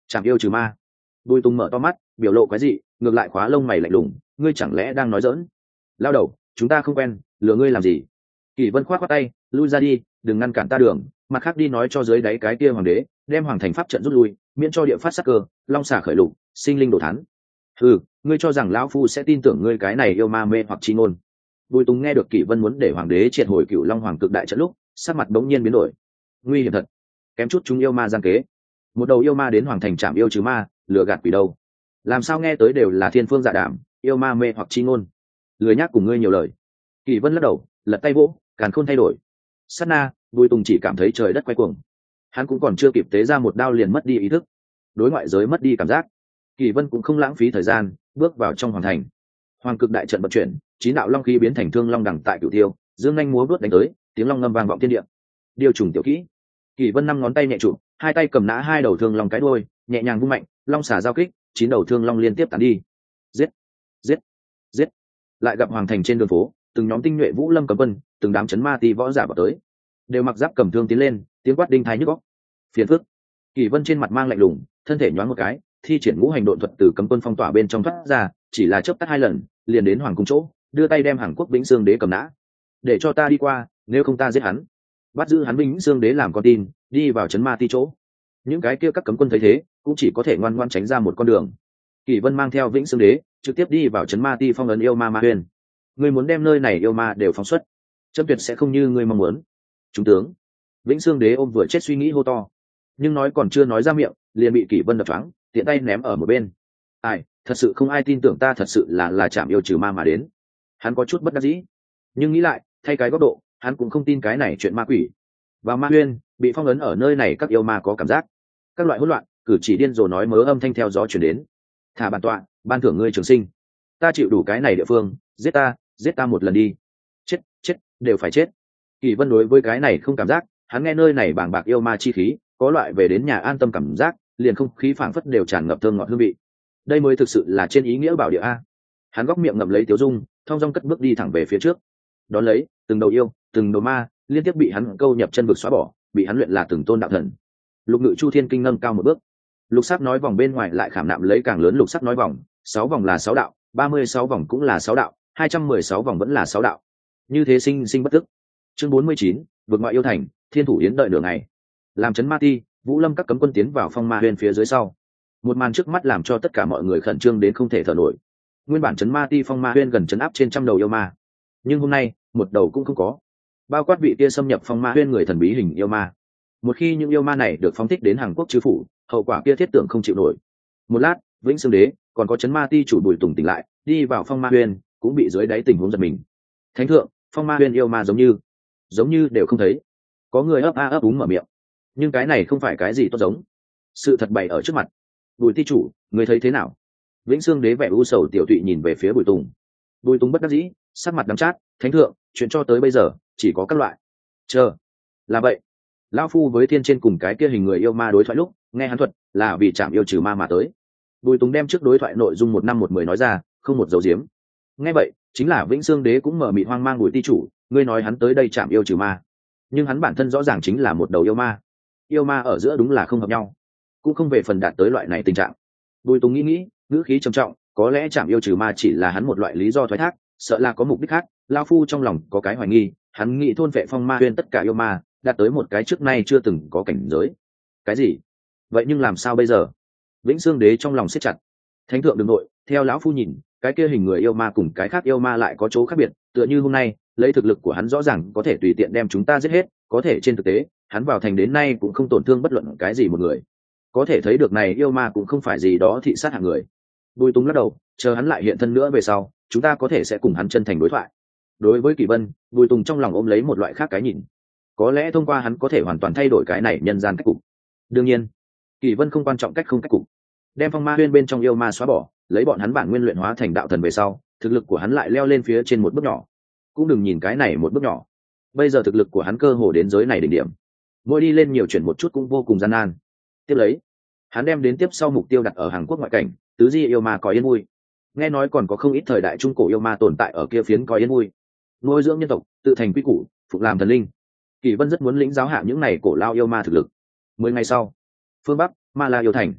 Chạm yêu trừ ma. Bùi Tùng mở to mắt, biểu lộ cái gì, ngược lại khóa lông mày lạnh lùng, ngươi chẳng lẽ đang nói dỡn? Lao đầu, chúng ta không quen, lừa ngươi làm gì? Kỷ Vân khoát khoát tay, lui ra đi, đừng ngăn cản ta đường, mặt khác đi nói cho dưới đáy cái kia hoàng đế, đem hoàng thành pháp trận rút lui, miễn cho địa phát sắc cơ, long xả khởi lục, sinh linh đổ thán. Ừ, ngươi cho rằng lão phu sẽ tin tưởng ngươi cái này yêu ma mê hoặc chi ngôn? Bùi Tùng nghe được Kỷ Vân muốn để hoàng đế triệt hồi Cửu Long Hoàng cực đại trận lúc, sắc mặt bỗng nhiên biến đổi. Nguy hiểm thật, kém chút chúng yêu ma gian kế. Một đầu yêu ma đến hoàng thành chạm yêu trừ ma, lừa gạt quỷ đâu? Làm sao nghe tới đều là thiên phương dạ đảm, yêu ma mê hoặc chi ngôn. Lười nhác cùng ngươi nhiều lời. Kỷ Vân lắc đầu, lật tay vỗ, càn khôn thay đổi. Sát na, Bùi Tùng chỉ cảm thấy trời đất quay cuồng. Hắn cũng còn chưa kịp tế ra một đao liền mất đi ý thức, đối ngoại giới mất đi cảm giác. Kỷ Vân cũng không lãng phí thời gian, bước vào trong hoàng thành. Hoàng cực đại trận vận chuyển, chín đạo long khí biến thành thương long đằng tại cửu tiêu, dương nhanh múa bước đánh tới, tiếng long ngâm vang vọng thiên địa. Điều trùng tiểu kỹ. Kỷ Vân năm ngón tay nhẹ chụp, hai tay cầm nã hai đầu thương long cái đuôi, nhẹ nhàng vung mạnh, long xả giao kích, chín đầu thương long liên tiếp tản đi. Giết, giết, giết. Lại gặp hoàng thành trên đường phố, từng nhóm tinh nhuệ vũ lâm cầm quân, từng đám chấn ma ti võ giả vào tới, đều mặc giáp cầm thương tiến lên, tiếng quát đinh thái nhức óc. Phiền phức. Kỷ Vân trên mặt mang lạnh lùng, thân thể nhoáng một cái, thi triển ngũ hành độn thuật từ cấm quân phong tỏa bên trong thoát ra, chỉ là chớp tắt hai lần, liền đến hoàng cung chỗ, đưa tay đem Hàn Quốc Vĩnh Xương Đế cầm nã. Để cho ta đi qua, nếu không ta giết hắn. Bắt giữ hắn Vĩnh Xương Đế làm con tin, đi vào chấn ma ti chỗ. Những cái kia các cấm quân thấy thế, cũng chỉ có thể ngoan ngoãn tránh ra một con đường. Kỷ Vân mang theo Vĩnh Xương Đế, trực tiếp đi vào chấn ma ti phong ấn yêu ma Ma Huyền. Ngươi muốn đem nơi này yêu ma đều phóng xuất, chấm tuyệt sẽ không như ngươi mong muốn. Trung tướng. Vĩnh Xương Đế ôm vừa chết suy nghĩ hô to, nhưng nói còn chưa nói ra miệng, liền bị Kỷ Vân đập choáng, tiện tay ném ở một bên. Ai, thật sự không ai tin tưởng ta thật sự là là chạm yêu trừ ma mà đến. Hắn có chút bất đắc dĩ, nhưng nghĩ lại, thay cái góc độ, hắn cũng không tin cái này chuyện ma quỷ. Và Ma Huyên bị phong ấn ở nơi này, các yêu ma có cảm giác, các loại hỗn loạn, cử chỉ điên rồ nói mớ âm thanh theo gió chuyển đến. Thả bản tọa, ban thưởng ngươi trường sinh. Ta chịu đủ cái này địa phương, giết ta, giết ta một lần đi. Chết, chết, đều phải chết. Kỷ Vân đối với cái này không cảm giác, hắn nghe nơi này bàng bạc yêu ma chi khí, có loại về đến nhà an tâm cảm giác, liền không khí phảng phất đều tràn ngập thơm ngọt hương vị. Đây mới thực sự là trên ý nghĩa bảo địa a. Hắn góc miệng ngậm lấy tiếu dung, thong dong cất bước đi thẳng về phía trước. Đón lấy, từng đầu yêu, từng đầu ma, liên tiếp bị hắn câu nhập chân vực xóa bỏ, bị hắn luyện là từng tôn đạo thần. Lục ngự chu thiên kinh nâng cao một bước. Lục sắc nói vòng bên ngoài lại khảm nạm lấy càng lớn lục sắc nói vòng, sáu vòng là sáu đạo, ba mươi sáu vòng cũng là sáu đạo, hai trăm mười sáu vòng vẫn là sáu đạo. Như thế sinh sinh bất tức. Chương bốn mươi chín, vượt ngoại yêu thành, thiên thủ yến đợi nửa ngày. Làm chấn ma ti, Vũ Lâm các cấm quân tiến vào phong ma huyền phía dưới sau. Một màn trước mắt làm cho tất cả mọi người khẩn trương đến không thể thở nổi. Nguyên bản chấn ma ti phong ma huyền gần chấn áp trên trăm đầu yêu ma, nhưng hôm nay một đầu cũng không có. Bao quát vị kia xâm nhập phong ma huyền người thần bí hình yêu ma. Một khi những yêu ma này được phóng thích đến Hàn Quốc chư phủ, hậu quả kia thiết tưởng không chịu nổi. Một lát, Vĩnh Xương Đế còn có chấn ma ti chủ Bùi Tùng tỉnh lại, đi vào phong ma huyền, cũng bị dưới đáy tình huống giật mình. Thánh thượng, phong ma huyền yêu ma giống như giống như đều không thấy. Có người ấp a ấp úng mở miệng, nhưng cái này không phải cái gì tốt giống. Sự thật bày ở trước mặt. Bùi ti chủ, người thấy thế nào? Vĩnh Xương Đế vẻ u sầu tiểu tụy nhìn về phía Bùi Tùng. Bùi Tùng bất đắc dĩ, sắc mặt đắng chát, thánh thượng, chuyện cho tới bây giờ chỉ có các loại chờ. Là vậy, lão phu với thiên trên cùng cái kia hình người yêu ma đối thoại lúc nghe hắn thuật là vì chạm yêu trừ ma mà tới. Bùi Tùng đem trước đối thoại nội dung một năm một mười nói ra, không một dấu diếm. Nghe vậy, chính là Vĩnh Xương Đế cũng mở mịt hoang mang. Bùi ti chủ, ngươi nói hắn tới đây chạm yêu trừ ma, nhưng hắn bản thân rõ ràng chính là một đầu yêu ma. Yêu ma ở giữa đúng là không hợp nhau, cũng không về phần đạt tới loại này tình trạng. Bùi Tùng nghĩ nghĩ, ngữ khí trầm trọng, có lẽ chạm yêu trừ ma chỉ là hắn một loại lý do thoái thác, sợ là có mục đích khác. Lao phu trong lòng có cái hoài nghi, hắn nghĩ thôn vệ phong ma huyên tất cả yêu ma, đạt tới một cái trước nay chưa từng có cảnh giới. Cái gì? Vậy nhưng làm sao bây giờ? Vĩnh Xương Đế trong lòng siết chặt. Thánh thượng đừng nội, theo lão phu nhìn, cái kia hình người yêu ma cùng cái khác yêu ma lại có chỗ khác biệt. Tựa như hôm nay, lấy thực lực của hắn rõ ràng có thể tùy tiện đem chúng ta giết hết, có thể trên thực tế hắn vào thành đến nay cũng không tổn thương bất luận cái gì một người. Có thể thấy được này yêu ma cũng không phải gì đó thị sát hạng người. Bùi Tùng lắc đầu, chờ hắn lại hiện thân nữa về sau, chúng ta có thể sẽ cùng hắn chân thành đối thoại. Đối với Kỷ Vân, Bùi Tùng trong lòng ôm lấy một loại khác cái nhìn. Có lẽ thông qua hắn có thể hoàn toàn thay đổi cái này nhân gian cách cục. Đương nhiên, Kỷ Vân không quan trọng cách không cách cục. Đem phong ma huyên bên trong yêu ma xóa bỏ, lấy bọn hắn bản nguyên luyện hóa thành đạo thần về sau, thực lực của hắn lại leo lên phía trên một bước nhỏ. Cũng đừng nhìn cái này một bước nhỏ. Bây giờ thực lực của hắn cơ hồ đến giới này đỉnh điểm. Mỗi đi lên nhiều chuyển một chút cũng vô cùng gian nan. Tiếp lấy, hắn đem đến tiếp sau mục tiêu đặt ở Hàn Quốc ngoại cảnh, tứ di yêu ma có yên vui. Nghe nói còn có không ít thời đại trung cổ yêu ma tồn tại ở kia phiến có yên vui, nuôi dưỡng nhân tộc, tự thành quy củ, phục làm thần linh. Kỷ Vân rất muốn lĩnh giáo hạ những này cổ lao yêu ma thực lực. Mười ngày sau, phương Bắc, Ma La yêu thành.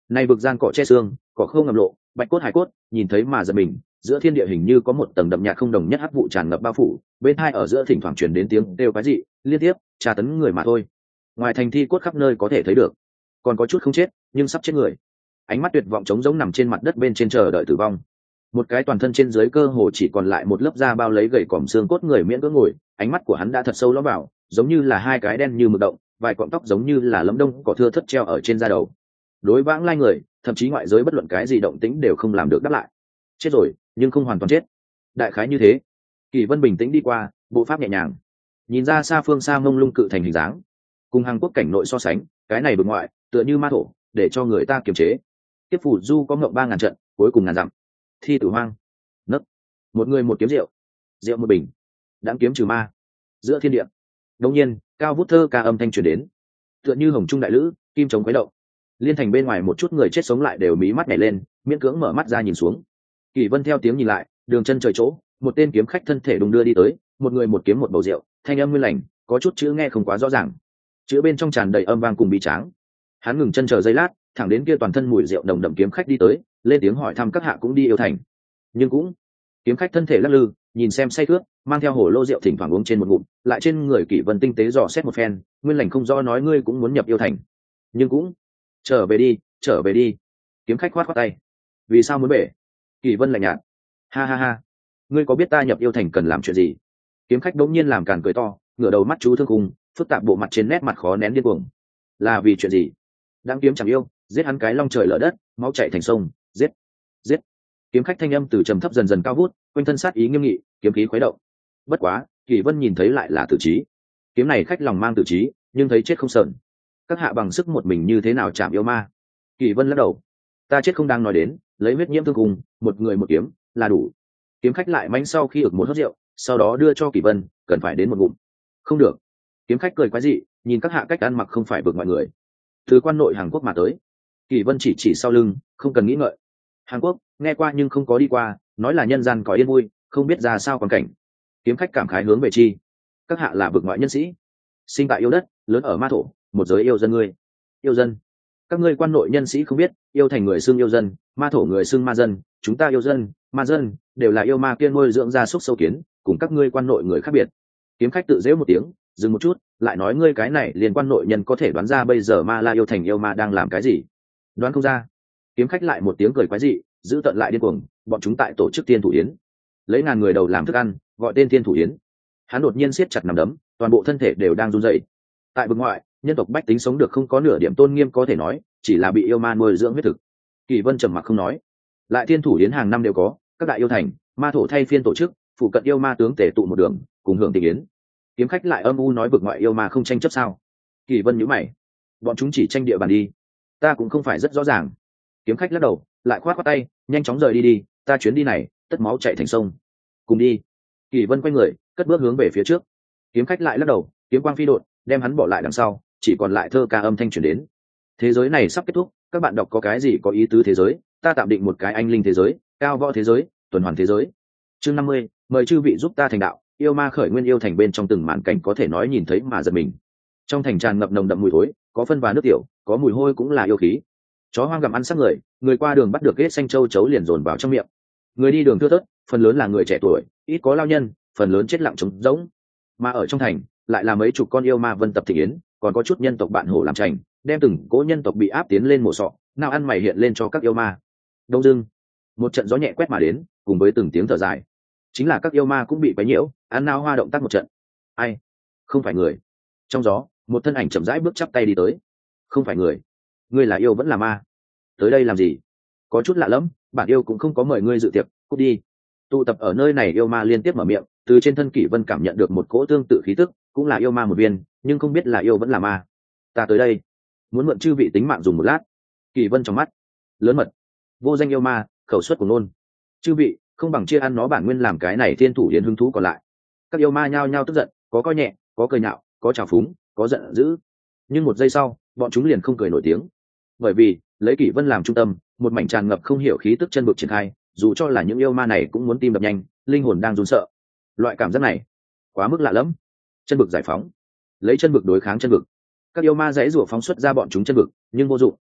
Này vực gian cỏ che xương, cỏ khô ngầm lộ, bạch cốt hải cốt, nhìn thấy mà giật mình, giữa thiên địa hình như có một tầng đậm nhạt không đồng nhất hắc vụ tràn ngập bao phủ, bên hai ở giữa thỉnh thoảng truyền đến tiếng kêu cái gì, liên tiếp, tra tấn người mà thôi. Ngoài thành thi cốt khắp nơi có thể thấy được, còn có chút không chết, nhưng sắp chết người. Ánh mắt tuyệt vọng trống rỗng nằm trên mặt đất bên trên chờ đợi tử vong. Một cái toàn thân trên dưới cơ hồ chỉ còn lại một lớp da bao lấy gầy còm xương cốt người miễn cưỡng ngồi, ánh mắt của hắn đã thật sâu lõm vào, giống như là hai cái đen như mực động, vài cọng tóc giống như là lấm đông cỏ thưa thất treo ở trên da đầu. Đối vãng lai người, thậm chí ngoại giới bất luận cái gì động tĩnh đều không làm được đáp lại. Chết rồi, nhưng không hoàn toàn chết. Đại khái như thế. Kỳ Vân bình tĩnh đi qua, bộ pháp nhẹ nhàng, nhìn ra xa phương xa mông lung cự thành hình dáng, cùng Hàn Quốc cảnh nội so sánh, cái này bực ngoại tựa như ma thổ, để cho người ta kiềm chế. Tiếp phủ du có ngộng ba ngàn trận, cuối cùng ngàn dặm. Thi tử hoang, nấc, một người một kiếm rượu, rượu một bình, đãng kiếm trừ ma. Giữa thiên địa, đột nhiên, cao vút thơ ca âm thanh truyền đến, tựa như hồng trung đại lữ, kim trống quấy động. Liên thành bên ngoài một chút người chết sống lại đều mí mắt nhảy lên, miễn cưỡng mở mắt ra nhìn xuống. Kỳ Vân theo tiếng nhìn lại, đường chân trời chỗ, một tên kiếm khách thân thể đung đưa đi tới, một người một kiếm một bầu rượu, thanh âm nguyên lành, có chút chữ nghe không quá rõ ràng, chữ bên trong tràn đầy âm vang cùng bi tráng. Hắn ngừng chân chờ giây lát, thẳng đến kia toàn thân mùi rượu nồng đậm kiếm khách đi tới, lên tiếng hỏi thăm các hạ cũng đi yêu thành. Nhưng cũng, kiếm khách thân thể lắc lư, nhìn xem say cướp, mang theo hồ lô rượu thỉnh thoảng uống trên một ngụm, lại trên người Kỷ Vân tinh tế dò xét một phen, nguyên lành không rõ nói ngươi cũng muốn nhập yêu thành. Nhưng cũng, trở về đi, trở về đi. Kiếm khách khoát khoát tay. Vì sao muốn bể? Kỷ Vân lạnh nhạt. Ha ha ha, ngươi có biết ta nhập yêu thành cần làm chuyện gì? Kiếm khách đống nhiên làm càn cười to, ngửa đầu mắt chú thương khung, phức tạp bộ mặt trên nét mặt khó nén điên cuồng. Là vì chuyện gì? Đang kiếm chẳng yêu, giết hắn cái long trời lở đất, máu chảy thành sông, giết, giết. Kiếm khách thanh âm từ trầm thấp dần dần cao vút, quanh thân sát ý nghiêm nghị, kiếm khí khuấy động. Bất quá, Kỷ Vân nhìn thấy lại là tử trí. Kiếm này khách lòng mang tử trí, nhưng thấy chết không sờn. Các hạ bằng sức một mình như thế nào chạm yêu ma? Kỷ Vân lắc đầu. Ta chết không đang nói đến, lấy huyết nhiễm thương cùng, một người một kiếm là đủ. Kiếm khách lại mánh sau khi ực một hớp rượu, sau đó đưa cho Kỷ Vân, cần phải đến một ngụm. Không được. Kiếm khách cười quái dị, nhìn các hạ cách ăn mặc không phải vượt mọi người. Từ quan nội Hàn Quốc mà tới. Kỷ Vân chỉ chỉ sau lưng, không cần nghĩ ngợi. Hàn Quốc, nghe qua nhưng không có đi qua, nói là nhân gian có yên vui, không biết ra sao quan cảnh. Kiếm khách cảm khái hướng về chi. Các hạ là vực ngoại nhân sĩ, sinh tại yêu đất, lớn ở ma thổ, một giới yêu dân ngươi. Yêu dân? Các ngươi quan nội nhân sĩ không biết, yêu thành người xưng yêu dân, ma thổ người xưng ma dân, chúng ta yêu dân, ma dân, đều là yêu ma kia nuôi dưỡng gia súc sâu kiến, cùng các ngươi quan nội người khác biệt. Kiếm khách tự giễu một tiếng, dừng một chút, lại nói ngươi cái này liên quan nội nhân có thể đoán ra bây giờ ma la yêu thành yêu ma đang làm cái gì? Đoán không ra. Kiếm khách lại một tiếng cười quái dị, giữ tận lại điên cuồng, bọn chúng tại tổ chức tiên thủ yến, lấy ngàn người đầu làm thức ăn, gọi tên tiên thủ yến. Hắn đột nhiên siết chặt nắm đấm, toàn bộ thân thể đều đang run rẩy. Tại vực ngoại, nhân tộc bách tính sống được không có nửa điểm tôn nghiêm có thể nói, chỉ là bị yêu ma nuôi dưỡng huyết thực. Kỳ Vân trầm mặc không nói. Lại tiên thủ yến hàng năm đều có, các đại yêu thành, ma thổ thay phiên tổ chức, phụ cận yêu ma tướng tề tụ một đường, cùng hưởng tình yến. Kiếm khách lại âm u nói vực ngoại yêu ma không tranh chấp sao? Kỳ Vân nhíu mày. Bọn chúng chỉ tranh địa bàn đi. Ta cũng không phải rất rõ ràng. Kiếm khách lắc đầu, lại khoát khoát tay, nhanh chóng rời đi đi, ta chuyến đi này, tất máu chảy thành sông. Cùng đi. Kỳ Vân quay người, cất bước hướng về phía trước. Kiếm khách lại lắc đầu, kiếm quang phi đột, đem hắn bỏ lại đằng sau, chỉ còn lại thơ ca âm thanh truyền đến. Thế giới này sắp kết thúc, các bạn đọc có cái gì có ý tứ thế giới, ta tạm định một cái anh linh thế giới, cao võ thế giới, tuần hoàn thế giới. Chương năm mươi, mời chư vị giúp ta thành đạo. Yêu ma khởi nguyên yêu thành bên trong từng màn cảnh có thể nói nhìn thấy mà giật mình. Trong thành tràn ngập nồng đậm mùi thối, có phân và nước tiểu, có mùi hôi cũng là yêu khí. Chó hoang gặm ăn xác người, người qua đường bắt được ghét xanh châu chấu liền dồn vào trong miệng. Người đi đường thưa thớt, phần lớn là người trẻ tuổi, ít có lao nhân, phần lớn chết lặng trống rỗng. Mà ở trong thành, lại là mấy chục con yêu ma vân tập thị yến, còn có chút nhân tộc bạn hổ làm chành, đem từng cỗ nhân tộc bị áp tiến lên mổ sọ, nào ăn mày hiện lên cho các yêu ma. Đông dưng, một trận gió nhẹ quét mà đến, cùng với từng tiếng thở dài. Chính là các yêu ma cũng bị quấy nhiễu, ăn nao hoa động tác một trận. Ai? Không phải người. Trong gió, một thân ảnh chậm rãi bước chắp tay đi tới. Không phải người. Ngươi là yêu vẫn là ma? Tới đây làm gì? Có chút lạ lẫm, bản yêu cũng không có mời ngươi dự tiệc, cút đi. Tụ tập ở nơi này yêu ma liên tiếp mở miệng, từ trên thân Kỷ Vân cảm nhận được một cỗ tương tự khí tức, cũng là yêu ma một viên, nhưng không biết là yêu vẫn là ma. Ta tới đây, muốn mượn chư vị tính mạng dùng một lát. Kỷ Vân trong mắt lớn mật, vô danh yêu ma, khẩu suất của nôn. Chư vị, không bằng chia ăn nó bản nguyên làm cái này thiên thủ yến hứng thú còn lại. Các yêu ma nhao nhao tức giận, có coi nhẹ, có cười nhạo, có trào phúng, có giận dữ. Nhưng một giây sau, bọn chúng liền không cười nổi tiếng, bởi vì lấy Kỷ Vân làm trung tâm, một mảnh tràn ngập không hiểu khí tức chân vực triển khai, dù cho là những yêu ma này cũng muốn tim đập nhanh, linh hồn đang run sợ. Loại cảm giác này quá mức lạ lẫm. Chân vực giải phóng, lấy chân vực đối kháng chân vực. Các yêu ma dãy rủa phóng xuất ra bọn chúng chân vực, nhưng vô dụng.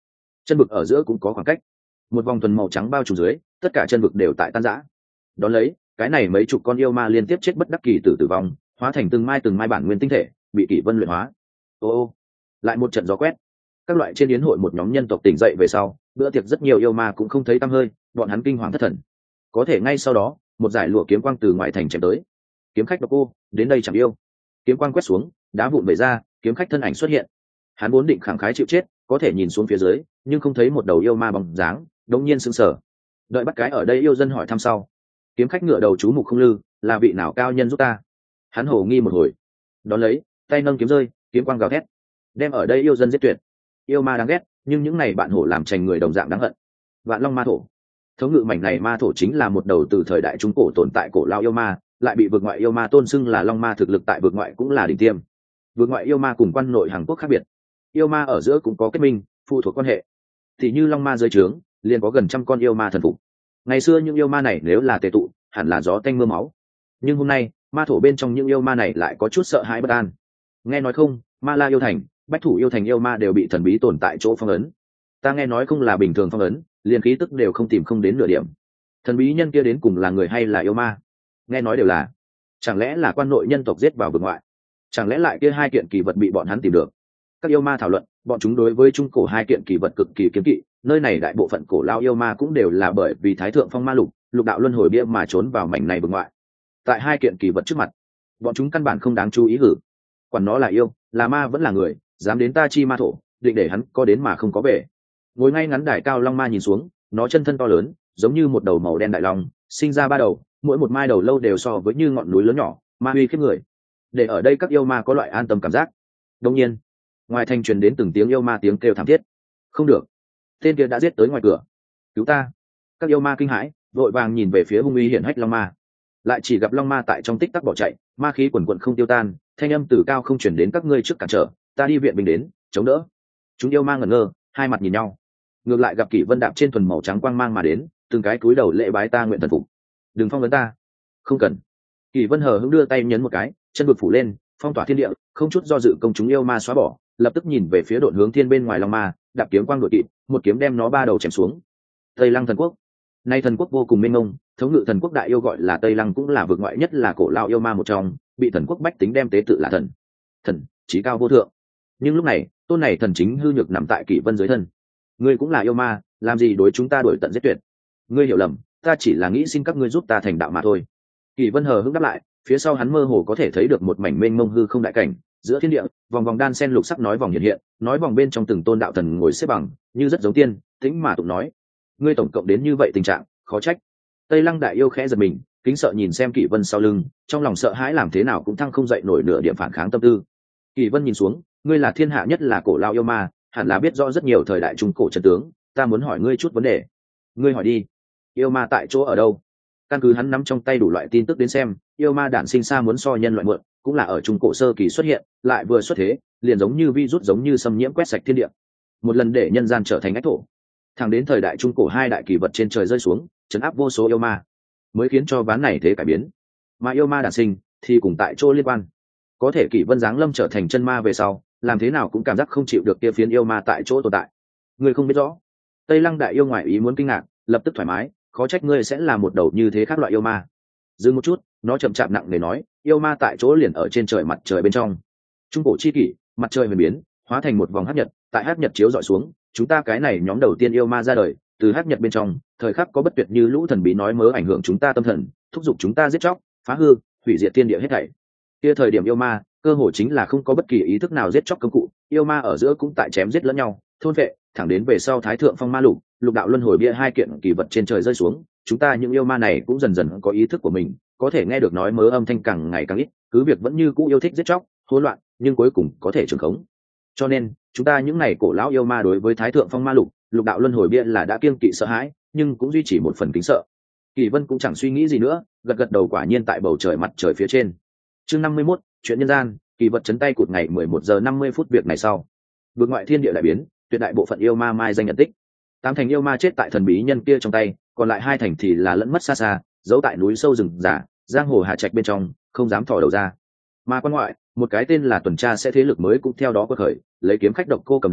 chân vực ở giữa cũng có khoảng cách, một vòng thuần màu trắng bao trùm dưới, tất cả chân vực đều tại tan rã. Đón lấy cái này mấy chục con yêu ma liên tiếp chết bất đắc kỳ tử tử vong, hóa thành từng mai từng mai bản nguyên tinh thể bị kỷ vân luyện hóa. Ô ô, lại một trận gió quét, các loại trên yến hội một nhóm nhân tộc tỉnh dậy về sau, bữa tiệc rất nhiều yêu ma cũng không thấy tăm hơi, bọn hắn kinh hoàng thất thần. Có thể ngay sau đó một giải lụa kiếm quang từ ngoại thành chém tới. Kiếm khách độc cô đến đây chẳng yêu. Kiếm quang quét xuống, đá vụn vẩy ra, kiếm khách thân ảnh xuất hiện. Hắn vốn định khẳng khái chịu chết, có thể nhìn xuống phía dưới nhưng không thấy một đầu yêu ma bóng dáng, đống nhiên sững sờ. Đợi bắt cái ở đây yêu dân hỏi thăm sau, kiếm khách ngựa đầu chú mục không lư, là vị nào cao nhân giúp ta? Hắn hổ nghi một hồi, đón lấy tay nâng kiếm rơi, kiếm quang gào thét, đem ở đây yêu dân giết tuyệt. Yêu ma đáng ghét, nhưng những này bạn hổ làm trành người đồng dạng đáng hận. Vạn Long ma thổ, thống ngự mảnh này ma thổ chính là một đầu từ thời đại trung cổ tồn tại cổ lao yêu ma, lại bị vượt ngoại yêu ma tôn xưng là long ma, thực lực tại vượt ngoại cũng là đỉnh tiêm. Vượt ngoại yêu ma cùng quan nội Hàn Quốc khác biệt, yêu ma ở giữa cũng có kết minh, phụ thuộc quan hệ. Thì như long ma dưới trướng liền có gần trăm con yêu ma thần phục. Ngày xưa những yêu ma này nếu là tề tụ, hẳn là gió tanh mưa máu, nhưng hôm nay ma thổ bên trong những yêu ma này lại có chút sợ hãi bất an. Nghe nói không, Ma La yêu thành, Bách Thủ yêu thành yêu ma đều bị thần bí tồn tại chỗ phong ấn. Ta nghe nói không là bình thường phong ấn, liền khí tức đều không tìm không đến nửa điểm. Thần bí nhân kia đến cùng là người hay là yêu ma? Nghe nói đều là. Chẳng lẽ là quan nội nhân tộc giết vào vực ngoại? Chẳng lẽ lại kia hai kiện kỳ vật bị bọn hắn tìm được? Các yêu ma thảo luận, bọn chúng đối với trung cổ hai kiện kỳ vật cực kỳ kiêng kỵ, nơi này đại bộ phận cổ lao yêu ma cũng đều là bởi vì thái thượng phong ma lục, lục đạo luân hồi bia mà trốn vào mảnh này vực ngoại. Tại hai kiện kỳ vật trước mặt, bọn chúng căn bản không đáng chú ý hử. Quản nó là yêu, là ma vẫn là người, dám đến ta chi ma thổ, định để hắn có đến mà không có về. Ngồi ngay ngắn đài cao long ma nhìn xuống, nó chân thân to lớn, giống như một đầu màu đen đại long, sinh ra ba đầu, mỗi một mai đầu lâu đều so với như ngọn núi lớn nhỏ, ma uy khiếp người. Để ở đây các yêu ma có loại an tâm cảm giác. Đương nhiên, ngoài thành truyền đến từng tiếng yêu ma tiếng kêu thảm thiết. Không được, tên kia đã giết tới ngoài cửa, cứu ta! Các yêu ma kinh hãi, vội vàng nhìn về phía hung uy hiển hách long ma. Lại chỉ gặp long ma tại trong tích tắc bỏ chạy, ma khí quần quần không tiêu tan, thanh âm từ cao không chuyển đến các ngươi trước cản trở, ta đi viện binh đến chống đỡ. Chúng yêu ma ngẩn ngơ, hai mặt nhìn nhau. Ngược lại gặp Kỷ Vân đạp trên thuần màu trắng quang mang mà đến, từng cái cúi đầu lễ bái ta nguyện thần phục. Đừng phong vấn ta, không cần. Kỷ Vân hờ hững đưa tay nhấn một cái, chân vực phủ lên, phong tỏa thiên địa, không chút do dự công chúng yêu ma xóa bỏ, lập tức nhìn về phía độn hướng thiên bên ngoài long ma, đạp kiếm quang đội kỵ, một kiếm đem nó ba đầu chém xuống. Tây Lăng thần quốc, nay thần quốc vô cùng mênh mông, thống ngự thần quốc đại yêu gọi là Tây Lăng cũng là vực ngoại nhất là cổ lao yêu ma một trong, bị thần quốc bách tính đem tế tự là thần, thần chí cao vô thượng. Nhưng lúc này tôn này thần chính hư nhược nằm tại Kỷ Vân dưới thân. Ngươi cũng là yêu ma, làm gì đối chúng ta đuổi tận giết tuyệt? Ngươi hiểu lầm, ta chỉ là nghĩ xin các ngươi giúp ta thành đạo mà thôi. Kỷ Vân hờ hững đáp lại, phía sau hắn mơ hồ có thể thấy được một mảnh mênh mông hư không đại cảnh, giữa thiên địa vòng vòng đan sen lục sắc nói vòng hiện hiện, nói vòng bên trong từng tôn đạo thần ngồi xếp bằng, như rất giống tiên tĩnh mà tụng nói. Ngươi tổng cộng đến như vậy tình trạng, khó trách. Tây Lăng đại yêu khẽ giật mình, kính sợ nhìn xem Kỷ Vân sau lưng, trong lòng sợ hãi làm thế nào cũng thăng không dậy nổi nửa điểm phản kháng tâm tư. Kỷ Vân nhìn xuống, ngươi là thiên hạ nhất là cổ lao yêu ma, hẳn là biết rõ rất nhiều thời đại trung cổ chân tướng, ta muốn hỏi ngươi chút vấn đề. Ngươi hỏi đi. Yêu ma tại chỗ ở đâu? Căn cứ hắn nắm trong tay đủ loại tin tức đến xem, yêu ma đản sinh xa muốn so nhân loại muộn, cũng là ở trung cổ sơ kỳ xuất hiện, lại vừa xuất thế, liền giống như virus giống như xâm nhiễm quét sạch thiên địa, một lần để nhân gian trở thành ách thổ. Thẳng đến thời đại trung cổ hai đại kỳ vật trên trời rơi xuống, chấn áp vô số yêu ma, mới khiến cho ván này thế cải biến. Mà yêu ma đản sinh thì cùng tại chỗ liên quan. Có thể Kỷ Vân giáng lâm trở thành chân ma về sau, làm thế nào cũng cảm giác không chịu được kia phiến yêu ma tại chỗ tồn tại. Ngươi không biết rõ. Tây Lăng đại yêu ngoại ý muốn kinh ngạc, lập tức thoải mái, khó trách ngươi sẽ là một đầu như thế khác loại yêu ma. Dừng một chút, nó chậm chạp nặng nề nói, yêu ma tại chỗ liền ở trên trời mặt trời bên trong. Trung cổ chi kỷ, mặt trời huyền biến, hóa thành một vòng hắc nhật, tại hắc nhật chiếu dọi xuống, chúng ta cái này nhóm đầu tiên yêu ma ra đời, từ hắc nhật bên trong, thời khắc có bất tuyệt như lũ thần bí nói mớ ảnh hưởng chúng ta tâm thần, thúc giục chúng ta giết chóc, phá hư, hủy diệt thiên địa hết thảy. Kia thời điểm yêu ma, cơ hội chính là không có bất kỳ ý thức nào giết chóc công cụ, yêu ma ở giữa cũng tại chém giết lẫn nhau, thôn vệ, thẳng đến về sau thái thượng phong ma lục, lục đạo luân hồi bia hai kiện kỳ vật trên trời rơi xuống, chúng ta những yêu ma này cũng dần dần có ý thức của mình, có thể nghe được nói mớ âm thanh càng ngày càng ít, cứ việc vẫn như cũ yêu thích giết chóc, hỗn loạn, nhưng cuối cùng có thể trường khống. Cho nên, chúng ta những này cổ lão yêu ma đối với thái thượng phong ma lục, lục đạo luân hồi bia là đã kiêng kỵ sợ hãi, nhưng cũng duy trì một phần kính sợ. Kỳ Vân cũng chẳng suy nghĩ gì nữa, gật gật đầu, quả nhiên tại bầu trời mặt trời phía trên. Chương năm mươi mốt, chuyện nhân gian, kỳ vật chấn tay cụt ngày mười một giờ năm mươi phút việc này sau. Vượt ngoại thiên địa đại biến, tuyệt đại bộ phận yêu ma mai danh nhận tích. Tám thành yêu ma chết tại thần bí nhân kia trong tay, còn lại hai thành thì là lẫn mất xa xa, giấu tại núi sâu rừng già, giang hồ hà trạch bên trong, không dám thò đầu ra. Mà quan ngoại, một cái tên là tuần tra sẽ thế lực mới cũng theo đó quật khởi, lấy kiếm khách độc cô cầm đầu,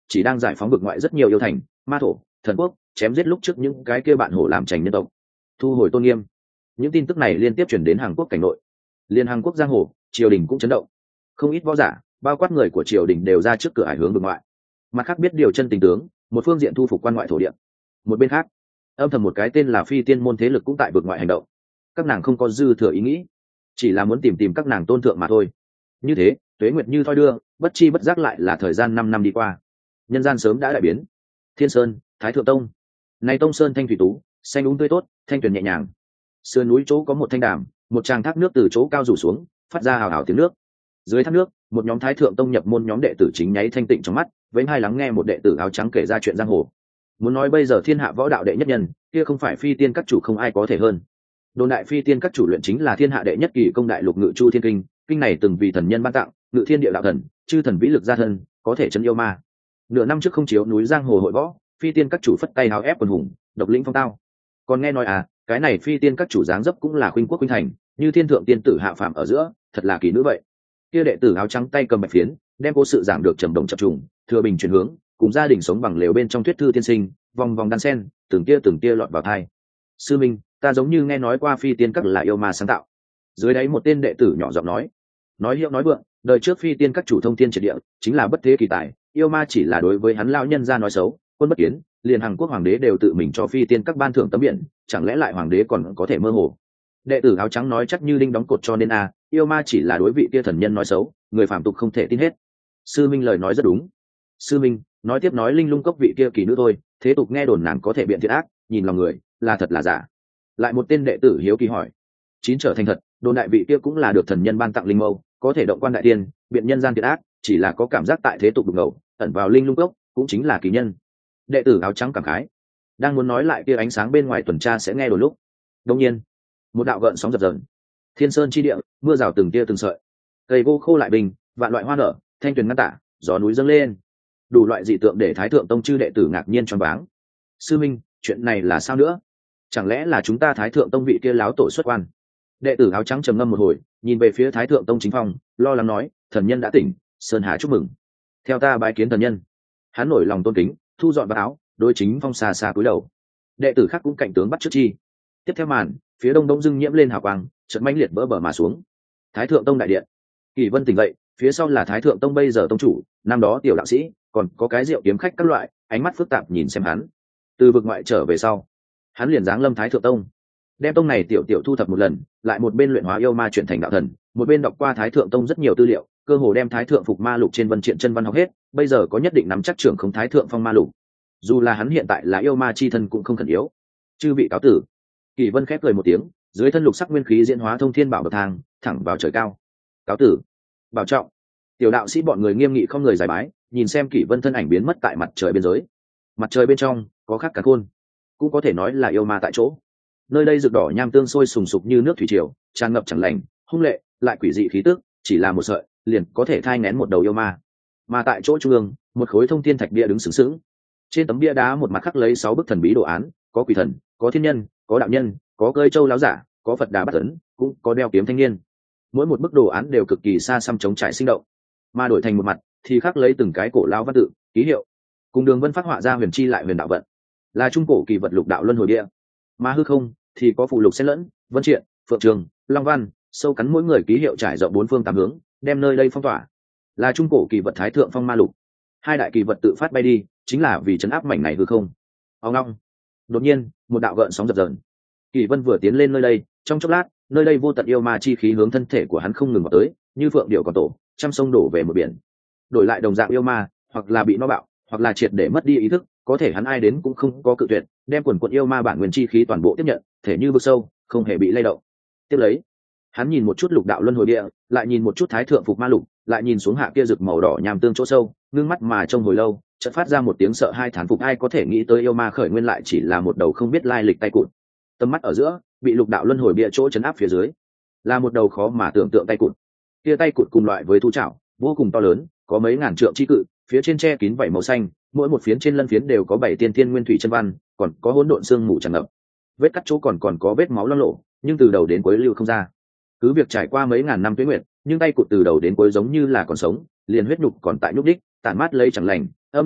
chỉ đang giải phóng vực ngoại rất nhiều yêu thành, ma thổ, thần quốc, chém giết lúc trước những cái kia bạn hổ làm trành nhân tộc, thu hồi tôn nghiêm. Những tin tức này liên tiếp chuyển đến Hàn Quốc cảnh nội, liên Hàn Quốc giang hồ, triều đình cũng chấn động, không ít võ giả, bao quát người của triều đình đều ra trước cửa ải hướng vực ngoại. Mặt khác biết điều chân tình tướng, một phương diện thu phục quan ngoại thổ địa, một bên khác âm thầm một cái tên là Phi Tiên môn thế lực cũng tại vực ngoại hành động. Các nàng không có dư thừa ý nghĩ, chỉ là muốn tìm tìm các nàng tôn thượng mà thôi. Như thế tuế nguyệt như thoi đưa, bất chi bất giác lại là thời gian năm năm đi qua. Nhân gian sớm đã đại biến. Thiên Sơn, Thái Thượng Tông. Này tông sơn thanh thủy tú, xanh úng tươi tốt, thanh tuyền nhẹ nhàng. Sườn núi chỗ có một thanh đàm, một tràng thác nước từ chỗ cao rủ xuống, phát ra hào hào tiếng nước. Dưới thác nước, một nhóm Thái Thượng Tông nhập môn nhóm đệ tử chính nháy thanh tịnh trong mắt, với hai lắng nghe một đệ tử áo trắng kể ra chuyện giang hồ. Muốn nói bây giờ thiên hạ võ đạo đệ nhất nhân, kia không phải Phi Tiên các chủ không ai có thể hơn. Đồn đại Phi Tiên các chủ luyện chính là thiên hạ đệ nhất kỳ công đại lục ngự chu thiên kinh, kinh này từng vì thần nhân ban tặng, ngự thiên địa đạo thần, chư thần vĩ lực gia thân, có thể chấn yêu ma. Nửa năm trước không chiếu núi giang hồ hội võ, Phi Tiên các chủ phất tay háo ép quần hùng, độc lĩnh phong tao. Còn nghe nói à, cái này Phi Tiên các chủ dáng dấp cũng là khuynh quốc khuynh thành, như thiên thượng tiên tử hạ phàm ở giữa, thật là kỳ nữ vậy. Kia đệ tử áo trắng tay cầm bạch phiến, đem cố sự giảng được trầm đồng chập trùng, thừa bình chuyển hướng, cùng gia đình sống bằng lều bên trong thuyết thư tiên sinh, vòng vòng đan sen, từng tia từng tia lọt vào thai. Sư minh, ta giống như nghe nói qua Phi Tiên các là yêu ma sáng tạo. Dưới đáy một tên đệ tử nhỏ giọng nói, nói hiệu nói vượng, đời trước Phi Tiên các chủ thông thiên triệt địa, chính là bất thế kỳ tài, yêu ma chỉ là đối với hắn lão nhân ra nói xấu, quân bất kiến, liền Hàn Quốc hoàng đế đều tự mình cho Phi Tiên các ban thưởng tấm biển, chẳng lẽ lại hoàng đế còn có thể mơ hồ. Đệ tử áo trắng nói chắc như đinh đóng cột, cho nên a à, yêu ma chỉ là đối vị kia thần nhân nói xấu, người phàm tục không thể tin hết. Sư minh lời nói rất đúng. Sư minh nói tiếp, nói linh lung cốc vị kia kỳ nữ thôi, thế tục nghe đồn nàng có thể biện thiện ác, nhìn lòng người, là thật là giả. Lại một tên đệ tử hiếu kỳ hỏi. Chín trở thành thật, đồn đại vị kia cũng là được thần nhân ban tặng linh mâu, có thể động quan đại tiên, biện nhân gian thiện ác, chỉ là có cảm giác tại thế tục đục ngầu, ẩn vào linh lung cốc, cũng chính là kỳ nhân. Đệ tử áo trắng cảm khái, đang muốn nói lại kia ánh sáng bên ngoài tuần tra sẽ nghe đồn lúc, đột nhiên một đạo gợn sóng dập dờn. Thiên sơn chi địa, mưa rào từng tia từng sợi, cây gỗ khô lại bình, vạn loại hoa nở, thanh tuyền ngăn tả, gió núi dâng lên, đủ loại dị tượng để Thái Thượng Tông chư đệ tử ngạc nhiên choáng váng. Sư minh, chuyện này là sao nữa? Chẳng lẽ là chúng ta Thái Thượng Tông vị kia láo tổ xuất quan? Đệ tử áo trắng trầm ngâm một hồi, nhìn về phía Thái Thượng Tông chính phong, lo lắng nói, thần nhân đã tỉnh, sơn hà chúc mừng. Theo ta bái kiến thần nhân. Hắn nổi lòng tôn kính, thu dọn vào áo, đối chính phong xa xa cúi đầu. Đệ tử khác cũng cảnh tướng bắt trước chi. Tiếp theo màn, phía đông đông dưng nhiễm lên hào quang, chợt mãnh liệt vỡ bờ mà xuống. Thái Thượng Tông đại điện. Kỳ Vân tỉnh dậy, phía sau là Thái Thượng Tông bây giờ tông chủ, năm đó tiểu đạo sĩ, còn có cái rượu kiếm khách các loại, ánh mắt phức tạp nhìn xem hắn. Từ vực ngoại trở về sau, hắn liền giáng lâm Thái Thượng Tông, đem tông này tiểu tiểu thu thập một lần, lại một bên luyện hóa yêu ma chuyển thành đạo thần, một bên đọc qua Thái Thượng Tông rất nhiều tư liệu, cơ hồ đem Thái Thượng Phục Ma Lục trên Vân Triện chân văn học hết, bây giờ có nhất định nắm chắc trưởng không Thái Thượng Phong Ma Lục. Dù là hắn hiện tại là yêu ma chi thân cũng không khẩn yếu. Chư vị cáo tử. Kỳ Vân khép cười một tiếng, dưới thân lục sắc nguyên khí diễn hóa thông thiên bảo bậc thang, thẳng vào trời cao. Cáo tử. Bảo trọng. Tiểu đạo sĩ bọn người nghiêm nghị không người giải bái, nhìn xem Kỷ Vân thân ảnh biến mất tại mặt trời biên giới. Mặt trời bên trong có khắc cả khôn, cũng có thể nói là yêu ma tại chỗ. Nơi đây rực đỏ nham tương sôi sùng sục như nước thủy triều, tràn ngập chẳng lành, hung lệ, lại quỷ dị khí tức, chỉ là một sợi, liền có thể thai nghén một đầu yêu ma. Mà tại chỗ trung ương, một khối thông thiên thạch bia đứng sừng sững. Trên tấm bia đá một mặt khắc lấy sáu bức thần bí đồ án, có quỷ thần, có thiên nhân, có đạo nhân, có cơi châu láo giả, có Phật Đà Bát Ấn, cũng có đeo kiếm thanh niên. Mỗi một bức đồ án đều cực kỳ xa xăm trống trải sinh động, mà đổi thành một mặt thì khắc lấy từng cái cổ lao văn tự, ký hiệu, cùng đường vân phát họa ra huyền chi lại huyền đạo vận, là trung cổ kỳ vật lục đạo luân hồi địa. Mà hư không thì có phụ lục xen lẫn, vân triện, phượng trường, long văn, sâu cắn mỗi người ký hiệu trải rộng bốn phương tám hướng, đem nơi đây phong tỏa, là trung cổ kỳ vật Thái Thượng Phong Ma Lục. Hai đại kỳ vật tự phát bay đi, chính là vì chấn áp mảnh này hư không. Ông long, đột nhiên một đạo gợn sóng dập dờn. Kỳ Vân vừa tiến lên nơi đây, trong chốc lát, nơi đây vô tận yêu ma chi khí hướng thân thể của hắn không ngừng vào tới, như phượng điệu còn tổ, trăm sông đổ về một biển. Đổi lại đồng dạng yêu ma, hoặc là bị nó bạo, hoặc là triệt để mất đi ý thức, có thể hắn ai đến cũng không có cự tuyệt, đem quần quần yêu ma bản nguyên chi khí toàn bộ tiếp nhận, thể như vực sâu, không hề bị lay động. Tiếp lấy, hắn nhìn một chút lục đạo luân hồi địa, lại nhìn một chút Thái Thượng Phục Ma Lục, lại nhìn xuống hạ kia rực màu đỏ nhàm tương chỗ sâu, ngưng mắt mà trông hồi lâu, chợt phát ra một tiếng sợ hai thán phục. Ai có thể nghĩ tới yêu ma khởi nguyên lại chỉ là một đầu không biết lai lịch tay cụt. Tầm mắt ở giữa, bị lục đạo luân hồi bia chỗ chấn áp phía dưới, là một đầu khó mà tưởng tượng tay cụt. Kia tay cụt cùng loại với thu chảo, vô cùng to lớn, có mấy ngàn trượng chi cự, phía trên che kín vảy màu xanh, mỗi một phiến trên lân phiến đều có bảy tiên thiên nguyên thủy chân văn, còn có hỗn độn xương mù tràn ngập. Vết cắt chỗ còn còn có vết máu loang lổ, nhưng từ đầu đến cuối lưu không ra. Cứ việc trải qua mấy ngàn năm tuế nguyệt, nhưng tay cụt từ đầu đến cuối giống như là còn sống, liền huyết nhục còn tại nhúc đích, tản mát lấy chẳng lành, âm lệ,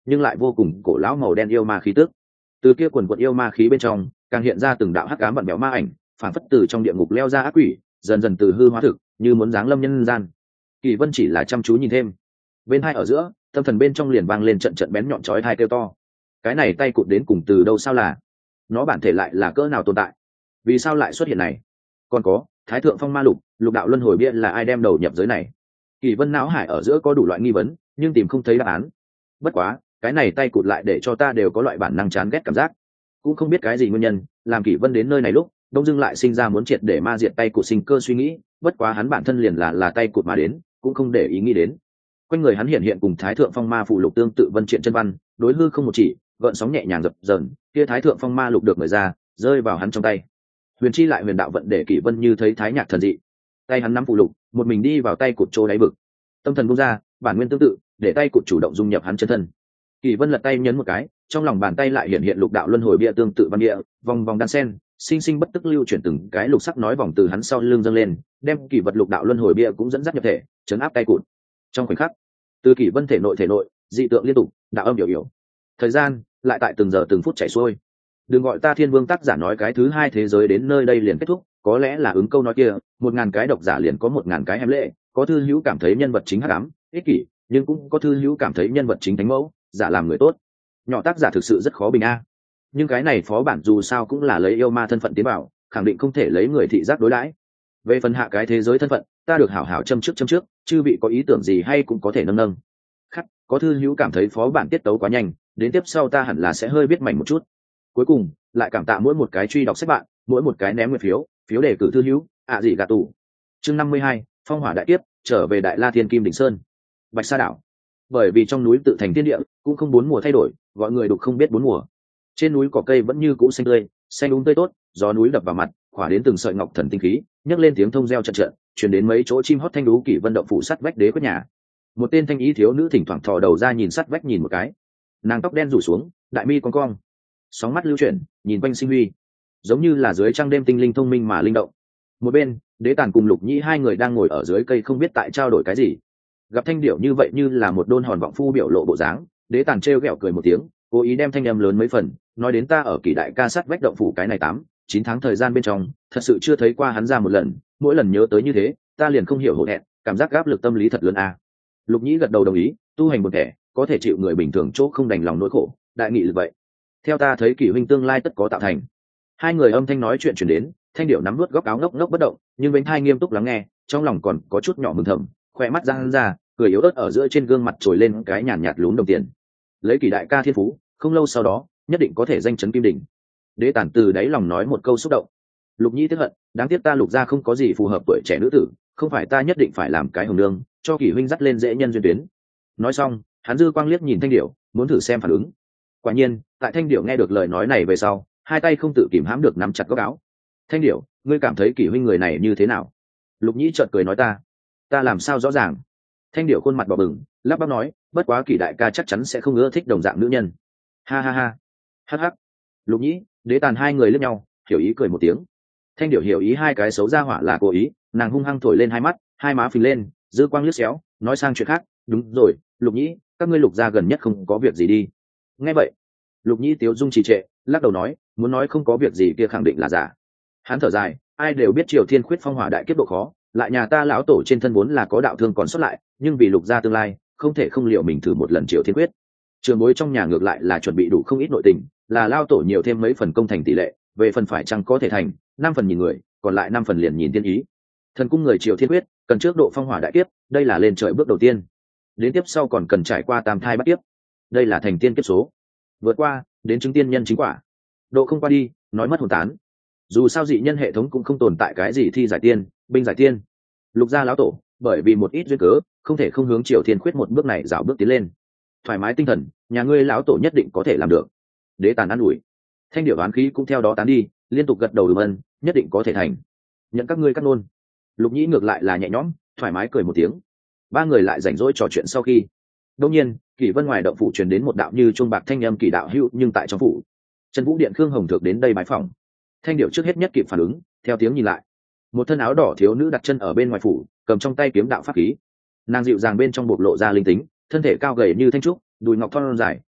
nhưng lại vô cùng cổ lão màu đen yêu ma khí tức. Từ kia quần quần yêu ma khí bên trong càng hiện ra từng đạo hắc ám vặn vẹo ma ảnh, phản phất từ trong địa ngục leo ra ác quỷ, dần dần từ hư hóa thực, như muốn giáng lâm nhân gian. Kỳ Vân chỉ là chăm chú nhìn thêm, bên hai ở giữa tâm thần bên trong liền vang lên trận trận bén nhọn chói tai kêu to. Cái này tay cụt đến cùng từ đâu sao là? Nó bản thể lại là cỡ nào tồn tại? Vì sao lại xuất hiện này? Còn có Thái Thượng Phong Ma Lục, Lục Đạo Luân Hồi Bia là ai đem đầu nhập giới này? Kỳ Vân não hải ở giữa có đủ loại nghi vấn, nhưng tìm không thấy đáp án. Bất quá, cái này tay cụt lại để cho ta đều có loại bản năng chán ghét cảm giác. Cũng không biết cái gì nguyên nhân, làm Kỳ Vân đến nơi này lúc, Đông Dương lại sinh ra muốn triệt để ma diệt tay cụt sinh cơ suy nghĩ, bất quá hắn bản thân liền là là tay cụt mà đến, cũng không để ý nghĩ đến. Quanh người hắn hiện hiện cùng Thái Thượng Phong Ma phụ lục tương tự vân triện chân văn, đối hư không một chỉ, gợn sóng nhẹ nhàng dập dờn, kia Thái Thượng Phong Ma lục được mở ra, rơi vào hắn trong tay. Huyền chi lại huyền đạo vận để Kỷ Vân như thấy thái nhạc thần dị. Tay hắn nắm phụ lục, một mình đi vào tay cụt chỗ đáy vực. Tâm thần buông ra, bản nguyên tương tự, để tay cụt chủ động dung nhập hắn chân thân. Kỷ Vân lật tay nhấn một cái, trong lòng bàn tay lại hiện hiện lục đạo luân hồi bia tương tự văn địa, vòng vòng đan sen, sinh sinh bất tức lưu chuyển từng cái lục sắc nói vòng từ hắn sau lưng dâng lên, đem kỷ vật lục đạo luân hồi bia cũng dẫn dắt nhập thể, chấn áp tay cụt. Trong khoảnh khắc, từ Kỷ Vân thể nội thể nội, dị tượng liên tục, đạo âm điều hiểu. Thời gian lại tại từng giờ từng phút chảy xuôi. Đừng gọi ta Thiên Vương tác giả nói cái thứ hai thế giới đến nơi đây liền kết thúc, có lẽ là ứng câu nói kia, một ngàn cái độc giả liền có một ngàn cái em lệ, có thư hữu cảm thấy nhân vật chính hắc ám, ích kỷ, nhưng cũng có thư hữu cảm thấy nhân vật chính thánh mẫu, giả làm người tốt. Nhỏ tác giả thực sự rất khó bình a. Nhưng cái này phó bản dù sao cũng là lấy yêu ma thân phận tiến vào, khẳng định không thể lấy người thị giác đối đãi. Về phần hạ cái thế giới thân phận, ta được hảo hảo châm trước châm trước, chư vị có ý tưởng gì hay cũng có thể nâng nâng. Khắc, có thư hữu cảm thấy phó bản tiết tấu quá nhanh, đến tiếp sau ta hẳn là sẽ hơi biết mảnh một chút. Cuối cùng lại cảm tạ mỗi một cái truy đọc sách bạn, mỗi một cái ném nguyện phiếu phiếu đề cử thư hữu ạ à gì gà tủ. Chương năm mươi hai, phong hỏa đại kiếp, trở về Đại La Thiên Kim Đỉnh Sơn. Bạch Sa đảo. Bởi vì trong núi tự thành thiên địa, cũng không bốn mùa thay đổi, gọi người đục không biết bốn mùa. Trên núi cỏ cây vẫn như cũ xanh tươi, xanh đúng tươi tốt, gió núi đập vào mặt, khỏa đến từng sợi ngọc thần tinh khí, nhấc lên tiếng thông reo trận trận, truyền đến mấy chỗ chim hót thanh đú Kỷ Vân động phủ sắt vách đế quyết nhà. Một tên thanh ý thiếu nữ thỉnh thoảng thò đầu ra nhìn sắt vách nhìn một cái, nàng tóc đen rủ xuống, đại mi cong cong, sóng mắt lưu chuyển, nhìn quanh sinh huy, giống như là dưới trăng đêm tinh linh thông minh mà linh động. Một bên, Đế Tản cùng Lục Nhĩ hai người đang ngồi ở dưới cây không biết tại trao đổi cái gì. Gặp Thanh Điểu như vậy như là một đôn hòn vọng phu biểu lộ bộ dáng, Đế Tản trêu ghẹo cười một tiếng, cố ý đem thanh âm lớn mấy phần, nói đến ta ở Kỷ đại ca sát vách động phủ cái này tám, chín tháng thời gian bên trong, thật sự chưa thấy qua hắn ra một lần, mỗi lần nhớ tới như thế, ta liền không hiểu hổ thẹn, cảm giác áp lực tâm lý thật lớn a. À. Lục Nhĩ gật đầu đồng ý, tu hành một thể, có thể chịu người bình thường chỗ không đành lòng nỗi khổ, đại nghị lực vậy. Theo ta thấy Kỷ huynh tương lai tất có tạo thành. Hai người âm thanh nói chuyện truyền đến, Thanh Điểu nắm nuốt góc áo ngốc ngốc bất động, nhưng bên hai nghiêm túc lắng nghe, trong lòng còn có chút nhỏ mừng thầm, khỏe mắt răng ra, cười yếu ớt ở giữa trên gương mặt trồi lên cái nhàn nhạt lún đồng tiền. Lấy Kỷ đại ca thiên phú, không lâu sau đó, nhất định có thể danh chấn kim đỉnh. Đế Tản từ đáy lòng nói một câu xúc động. Lục Nhĩ tức hận, đáng tiếc ta Lục gia không có gì phù hợp tuổi trẻ nữ tử, không phải ta nhất định phải làm cái hồng nương, cho Kỷ huynh dắt lên dễ nhân duyên tuyến. Nói xong, hắn dư quang liếc nhìn Thanh Điểu, muốn thử xem phản ứng. Quả nhiên, tại Thanh Điểu nghe được lời nói này về sau, hai tay không tự kìm hãm được nắm chặt góc áo. Thanh Điểu, ngươi cảm thấy Kỷ huynh người này như thế nào? Lục Nhĩ chợt cười nói ta, ta làm sao rõ ràng? Thanh Điểu khuôn mặt đỏ bừng, lắp bắp nói, bất quá Kỷ đại ca chắc chắn sẽ không ưa thích đồng dạng nữ nhân. Ha ha ha, hắc hắc. Lục Nhĩ, Đế Tản hai người liếc nhau, hiểu ý cười một tiếng. Thanh Điểu hiểu ý hai cái xấu ra hỏa là cố ý, nàng hung hăng thổi lên hai mắt, hai má phình lên, dư quang liếc xéo, nói sang chuyện khác, đúng rồi, Lục Nhĩ, các ngươi Lục gia gần nhất không có việc gì đi? Nghe vậy, Lục Nhĩ tiếu dung trì trệ, lắc đầu nói, muốn nói không có việc gì kia khẳng định là giả. Hắn thở dài, ai đều biết Triều Thiên khuyết phong hỏa đại kiếp độ khó, lại nhà ta lão tổ trên thân vốn là có đạo thương còn xuất lại, nhưng vì Lục gia tương lai, không thể không liệu mình thử một lần Triều Thiên khuyết. Trường bối trong nhà ngược lại là chuẩn bị đủ không ít nội tình, là lao tổ nhiều thêm mấy phần công thành tỷ lệ, về phần phải chăng có thể thành, năm phần nhìn người, còn lại năm phần liền nhìn tiên ý. Thần cung người Triều Thiên khuyết, cần trước độ phong hỏa đại kiếp, đây là lên trời bước đầu tiên. Đến tiếp sau còn cần trải qua tam thai bắt kiếp, đây là thành tiên kiếp số. Vượt qua, đến chứng tiên nhân chính quả. Độ không qua đi, nói mất hồn tán. Dù sao dị nhân hệ thống cũng không tồn tại cái gì thi giải tiên, binh giải tiên. Lục gia lão tổ, bởi vì một ít duyên cớ, không thể không hướng Triều Thiên khuyết một bước này dạo bước tiến lên. Thoải mái tinh thần, nhà ngươi lão tổ nhất định có thể làm được. Đế Tản an ủi. Thanh Điểu oán khí cũng theo đó tán đi, liên tục gật đầu ừm ân, nhất định có thể thành. Nhận các ngươi cắt nôn. Lục Nhĩ ngược lại là nhẹ nhõm, thoải mái cười một tiếng. Ba người lại rảnh rỗi trò chuyện sau khi. Đương nhiên, Kỷ Vân ngoài động phủ truyền đến một đạo như chuông bạc thanh âm kỳ đạo hữu, nhưng tại trong phủ, Trần Vũ Điện Khương Hồng Thược đến đây bái phỏng. Thanh Điểu trước hết nhất kịp phản ứng, theo tiếng nhìn lại, một thân áo đỏ thiếu nữ đặt chân ở bên ngoài phủ, cầm trong tay kiếm đạo pháp khí. Nàng dịu dàng bên trong bộc lộ ra linh tính, thân thể cao gầy như thanh trúc, đùi ngọc thon dài,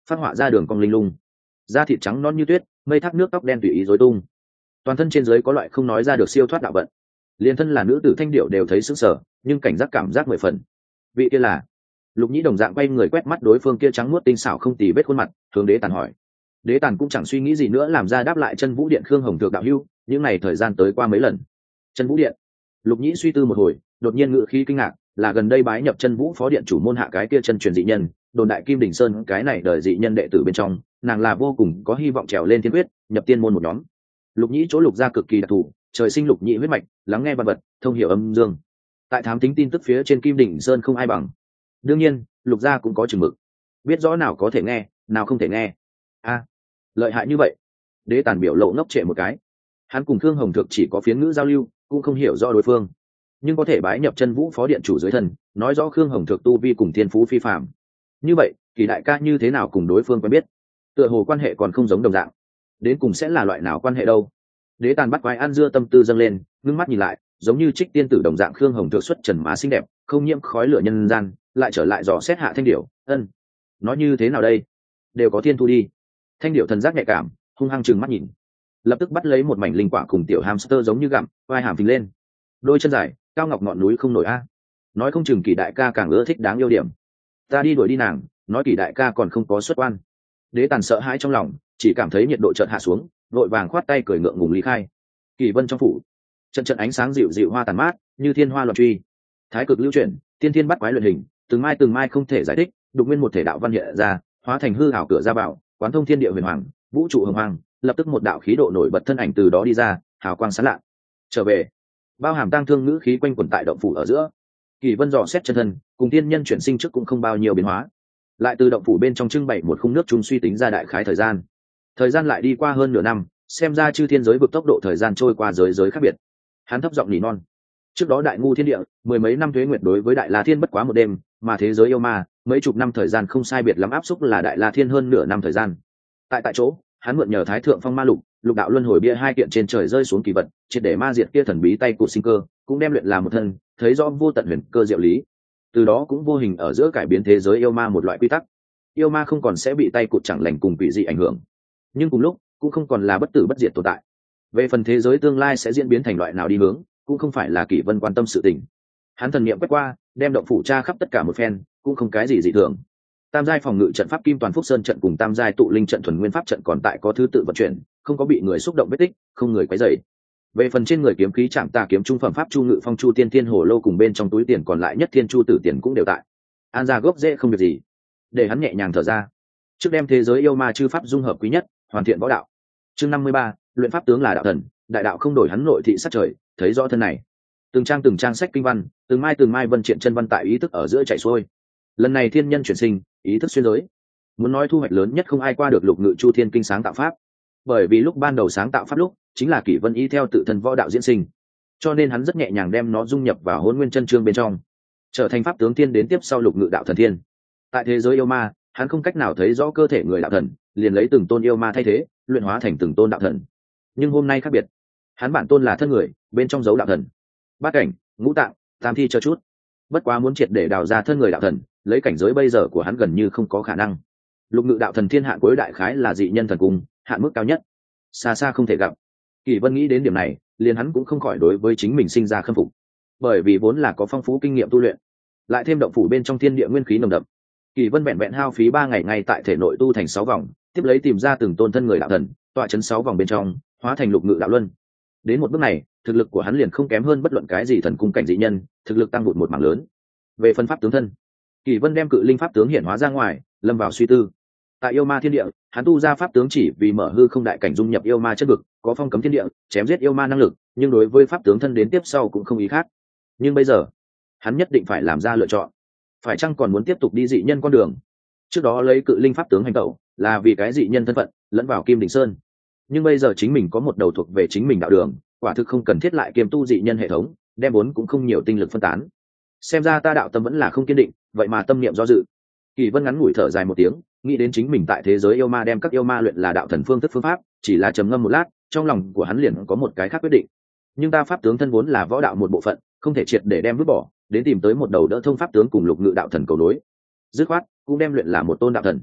phát họa ra đường cong linh lung, da thịt trắng non như tuyết, mây thác nước tóc đen tùy ý rối tung, toàn thân trên dưới có loại không nói ra được siêu thoát đạo vận. Liên thân là nữ tử Thanh Điệu đều thấy sững sờ, nhưng cảnh giác cảm giác mười phần. Vị kia là? Lục Nhĩ đồng dạng quay người quét mắt đối phương kia trắng muốt tinh xảo không tì vết khuôn mặt, hướng Đế Tàn hỏi. Đế Tàn cũng chẳng suy nghĩ gì nữa làm ra đáp lại. Chân Vũ Điện Khương Hồng Thượng đạo hữu, những ngày thời gian tới qua mấy lần. Chân Vũ Điện. Lục Nhĩ suy tư một hồi, đột nhiên ngự khí kinh ngạc, là gần đây bái nhập Chân Vũ phó điện chủ môn hạ cái kia chân truyền dị nhân, đồn đại Kim Đỉnh Sơn cái này đời dị nhân đệ tử bên trong, nàng là vô cùng có hy vọng trèo lên thiên quyết, nhập tiên môn một nhóm. Lục Nhĩ chỗ Lục gia cực kỳ đặc thù, trời sinh Lục Nhĩ huyết mạch, lắng nghe văn vật, thông hiểu âm dương. Tại thám tính tin tức phía trên Kim Đỉnh Sơn không ai bằng. Đương nhiên, Lục gia cũng có chừng mực, biết rõ nào có thể nghe, nào không thể nghe. A, lợi hại như vậy. Đế Tàn biểu lộ ngốc trệ một cái. Hắn cùng Khương Hồng Thượng chỉ có phiến ngữ giao lưu, cũng không hiểu rõ đối phương, nhưng có thể bái nhập Chân Vũ phó điện chủ dưới thân, nói rõ Khương Hồng Thượng tu vi cùng thiên phú phi phàm. Như vậy, Kỳ đại ca như thế nào cùng đối phương quen biết? Tựa hồ quan hệ còn không giống đồng dạng, đến cùng sẽ là loại nào quan hệ đâu? Đế Tàn bắt quái ăn dưa tâm tư dâng lên, ngưng mắt nhìn lại, giống như trích tiên tử đồng dạng Khương Hồng Thượng xuất trần má xinh đẹp, không nhiễm khói lửa nhân gian, lại trở lại dò xét hạ Thanh Điểu. Ân, nói như thế nào đây? Đều có thiên thu đi. Thanh Điểu thần giác nhạy cảm, hung hăng chừng mắt nhìn, lập tức bắt lấy một mảnh linh quả cùng tiểu hamster giống như gặm, vai hàm phình lên, đôi chân dài, cao ngọc ngọn núi không nổi a. Nói không chừng Kỳ đại ca càng ưa thích đáng yêu điểm. Ta đi đuổi đi nàng, nói Kỳ đại ca còn không có xuất quan. Đế Tàn sợ hãi trong lòng, chỉ cảm thấy nhiệt độ chợt hạ xuống, vội vàng khoát tay cười ngượng ngùng lý khai. Kỳ Vân trong phủ, trận trận ánh sáng dịu dịu hoa tàn mát, như thiên hoa loạn truy. Thái cực lưu chuyển, tiên thiên bắt quái luyện hình, từng mai từng mai không thể giải thích, đục nguyên một thể đạo văn hiện ra, hóa thành hư ảo cửa ra bảo, quán thông thiên địa huyền hoàng, vũ trụ hồng hoàng, lập tức một đạo khí độ nổi bật thân ảnh từ đó đi ra, hào quang sáng lạ. Trở về. Bao hàm tang thương ngữ khí quanh quẩn tại động phủ ở giữa. Kỳ Vân dò xét chân thân, cùng tiên nhân chuyển sinh trước cũng không bao nhiêu biến hóa, lại từ động phủ bên trong trưng bày một khung nước chung suy tính ra đại khái thời gian. Thời gian lại đi qua hơn nửa năm, xem ra chư thiên giới vực tốc độ thời gian trôi qua giới giới khác biệt. Hắn thấp giọng nỉ non. Trước đó đại ngu thiên địa, mười mấy năm tuế nguyệt đối với đại la thiên bất quá một đêm, mà thế giới yêu ma, mấy chục năm thời gian không sai biệt lắm áp xúc là đại la thiên hơn nửa năm thời gian. Tại tại chỗ, hắn mượn nhờ thái thượng phong ma lục, lục đạo luân hồi bia hai kiện trên trời rơi xuống kỳ vật, triệt để ma diệt kia thần bí tay của sinh cơ, cũng đem luyện làm một thân, thấy rõ vô tận huyền cơ diệu lý. Từ đó cũng vô hình ở giữa cải biến thế giới yêu ma một loại quy tắc. Yêu ma không còn sẽ bị tay cụt chẳng lành cùng quỷ dị ảnh hưởng, nhưng cùng lúc cũng không còn là bất tử bất diệt tồn tại. Về phần thế giới tương lai sẽ diễn biến thành loại nào đi hướng, cũng không phải là Kỷ Vân quan tâm sự tình. Hắn thần niệm quét qua, đem động phủ tra khắp tất cả một phen, cũng không cái gì dị thường. Tam giai phòng ngự trận pháp Kim Toàn Phúc Sơn trận cùng tam giai tụ linh trận thuần nguyên pháp trận còn tại có thứ tự vận chuyển, không có bị người xúc động vết tích, không người quấy rầy. Về phần trên người kiếm khí chạm tà kiếm trung phẩm pháp chu ngự phong chu tiên thiên hồ lô cùng bên trong túi tiền còn lại nhất thiên chu tử tiền cũng đều tại. An ra gốc dễ không việc gì, để hắn nhẹ nhàng thở ra. Trước đem thế giới yêu ma chư pháp dung hợp quý nhất, hoàn thiện võ đạo. Chương năm mươi ba, luyện pháp tướng là đạo thần, đại đạo không đổi hắn nội thị sát trời, thấy rõ thân này. Từng trang từng trang sách kinh văn, từng mai từng mai vân triện chân văn tại ý thức ở giữa chạy xuôi. Lần này thiên nhân chuyển sinh, ý thức xuyên giới. Muốn nói thu hoạch lớn nhất không ai qua được lục ngự chu thiên kinh sáng tạo pháp. Bởi vì lúc ban đầu sáng tạo pháp lúc, chính là Kỷ Vân ý theo tự thân võ đạo diễn sinh, cho nên hắn rất nhẹ nhàng đem nó dung nhập vào Hỗn Nguyên chân chương bên trong, trở thành pháp tướng thiên đến tiếp sau lục ngự đạo thần thiên. Tại thế giới yêu ma, hắn không cách nào thấy rõ cơ thể người đạo thần, liền lấy từng tôn yêu ma thay thế, luyện hóa thành từng tôn đạo thần. Nhưng hôm nay khác biệt, hắn bản tôn là thân người, bên trong dấu đạo thần, bát cảnh, ngũ tạng, tam thi cho chút. Bất quá muốn triệt để đào ra thân người đạo thần, lấy cảnh giới bây giờ của hắn gần như không có khả năng. Lục ngự đạo thần thiên hạn cuối đại khái là dị nhân thần cung, hạn mức cao nhất, xa xa không thể gặp. Kỷ Vân nghĩ đến điểm này, liền hắn cũng không khỏi đối với chính mình sinh ra khâm phục, bởi vì vốn là có phong phú kinh nghiệm tu luyện, lại thêm động phủ bên trong thiên địa nguyên khí nồng đậm. Kỷ Vân vẹn vẹn hao phí ba ngày ngay tại thể nội tu thành sáu vòng, tiếp lấy tìm ra từng tôn thân người đạo thần, tọa chấn sáu vòng bên trong, hóa thành lục ngự đạo luân. Đến một bước này, thực lực của hắn liền không kém hơn bất luận cái gì thần cung cảnh dị nhân, thực lực tăng vụt một mảng lớn. Về phân pháp tướng thân, Kỷ Vân đem cự linh pháp tướng hiện hóa ra ngoài, lâm vào suy tư. Tại yêu ma thiên địa, hắn tu ra pháp tướng chỉ vì mở hư không đại cảnh dung nhập yêu ma chất vực, có phong cấm thiên địa, chém giết yêu ma năng lực, nhưng đối với pháp tướng thân đến tiếp sau cũng không ý khác. Nhưng bây giờ, hắn nhất định phải làm ra lựa chọn. Phải chăng còn muốn tiếp tục đi dị nhân con đường? Trước đó lấy cự linh pháp tướng hành tẩu, là vì cái dị nhân thân phận, lẫn vào Kim Đỉnh Sơn. Nhưng bây giờ chính mình có một đầu thuộc về chính mình đạo đường, quả thực không cần thiết lại kiêm tu dị nhân hệ thống, đem vốn cũng không nhiều tinh lực phân tán. Xem ra ta đạo tâm vẫn là không kiên định, vậy mà tâm niệm do dự. Kỳ Vân ngắn ngủi thở dài một tiếng, nghĩ đến chính mình tại thế giới yêu ma đem các yêu ma luyện là đạo thần phương thức phương pháp, chỉ là trầm ngâm một lát, trong lòng của hắn liền có một cái khác quyết định. Nhưng ta pháp tướng thân vốn là võ đạo một bộ phận, không thể triệt để đem vứt bỏ, đến tìm tới một đầu đỡ thông pháp tướng cùng lục ngự đạo thần cầu nối. Dứt khoát cũng đem luyện là một tôn đạo thần.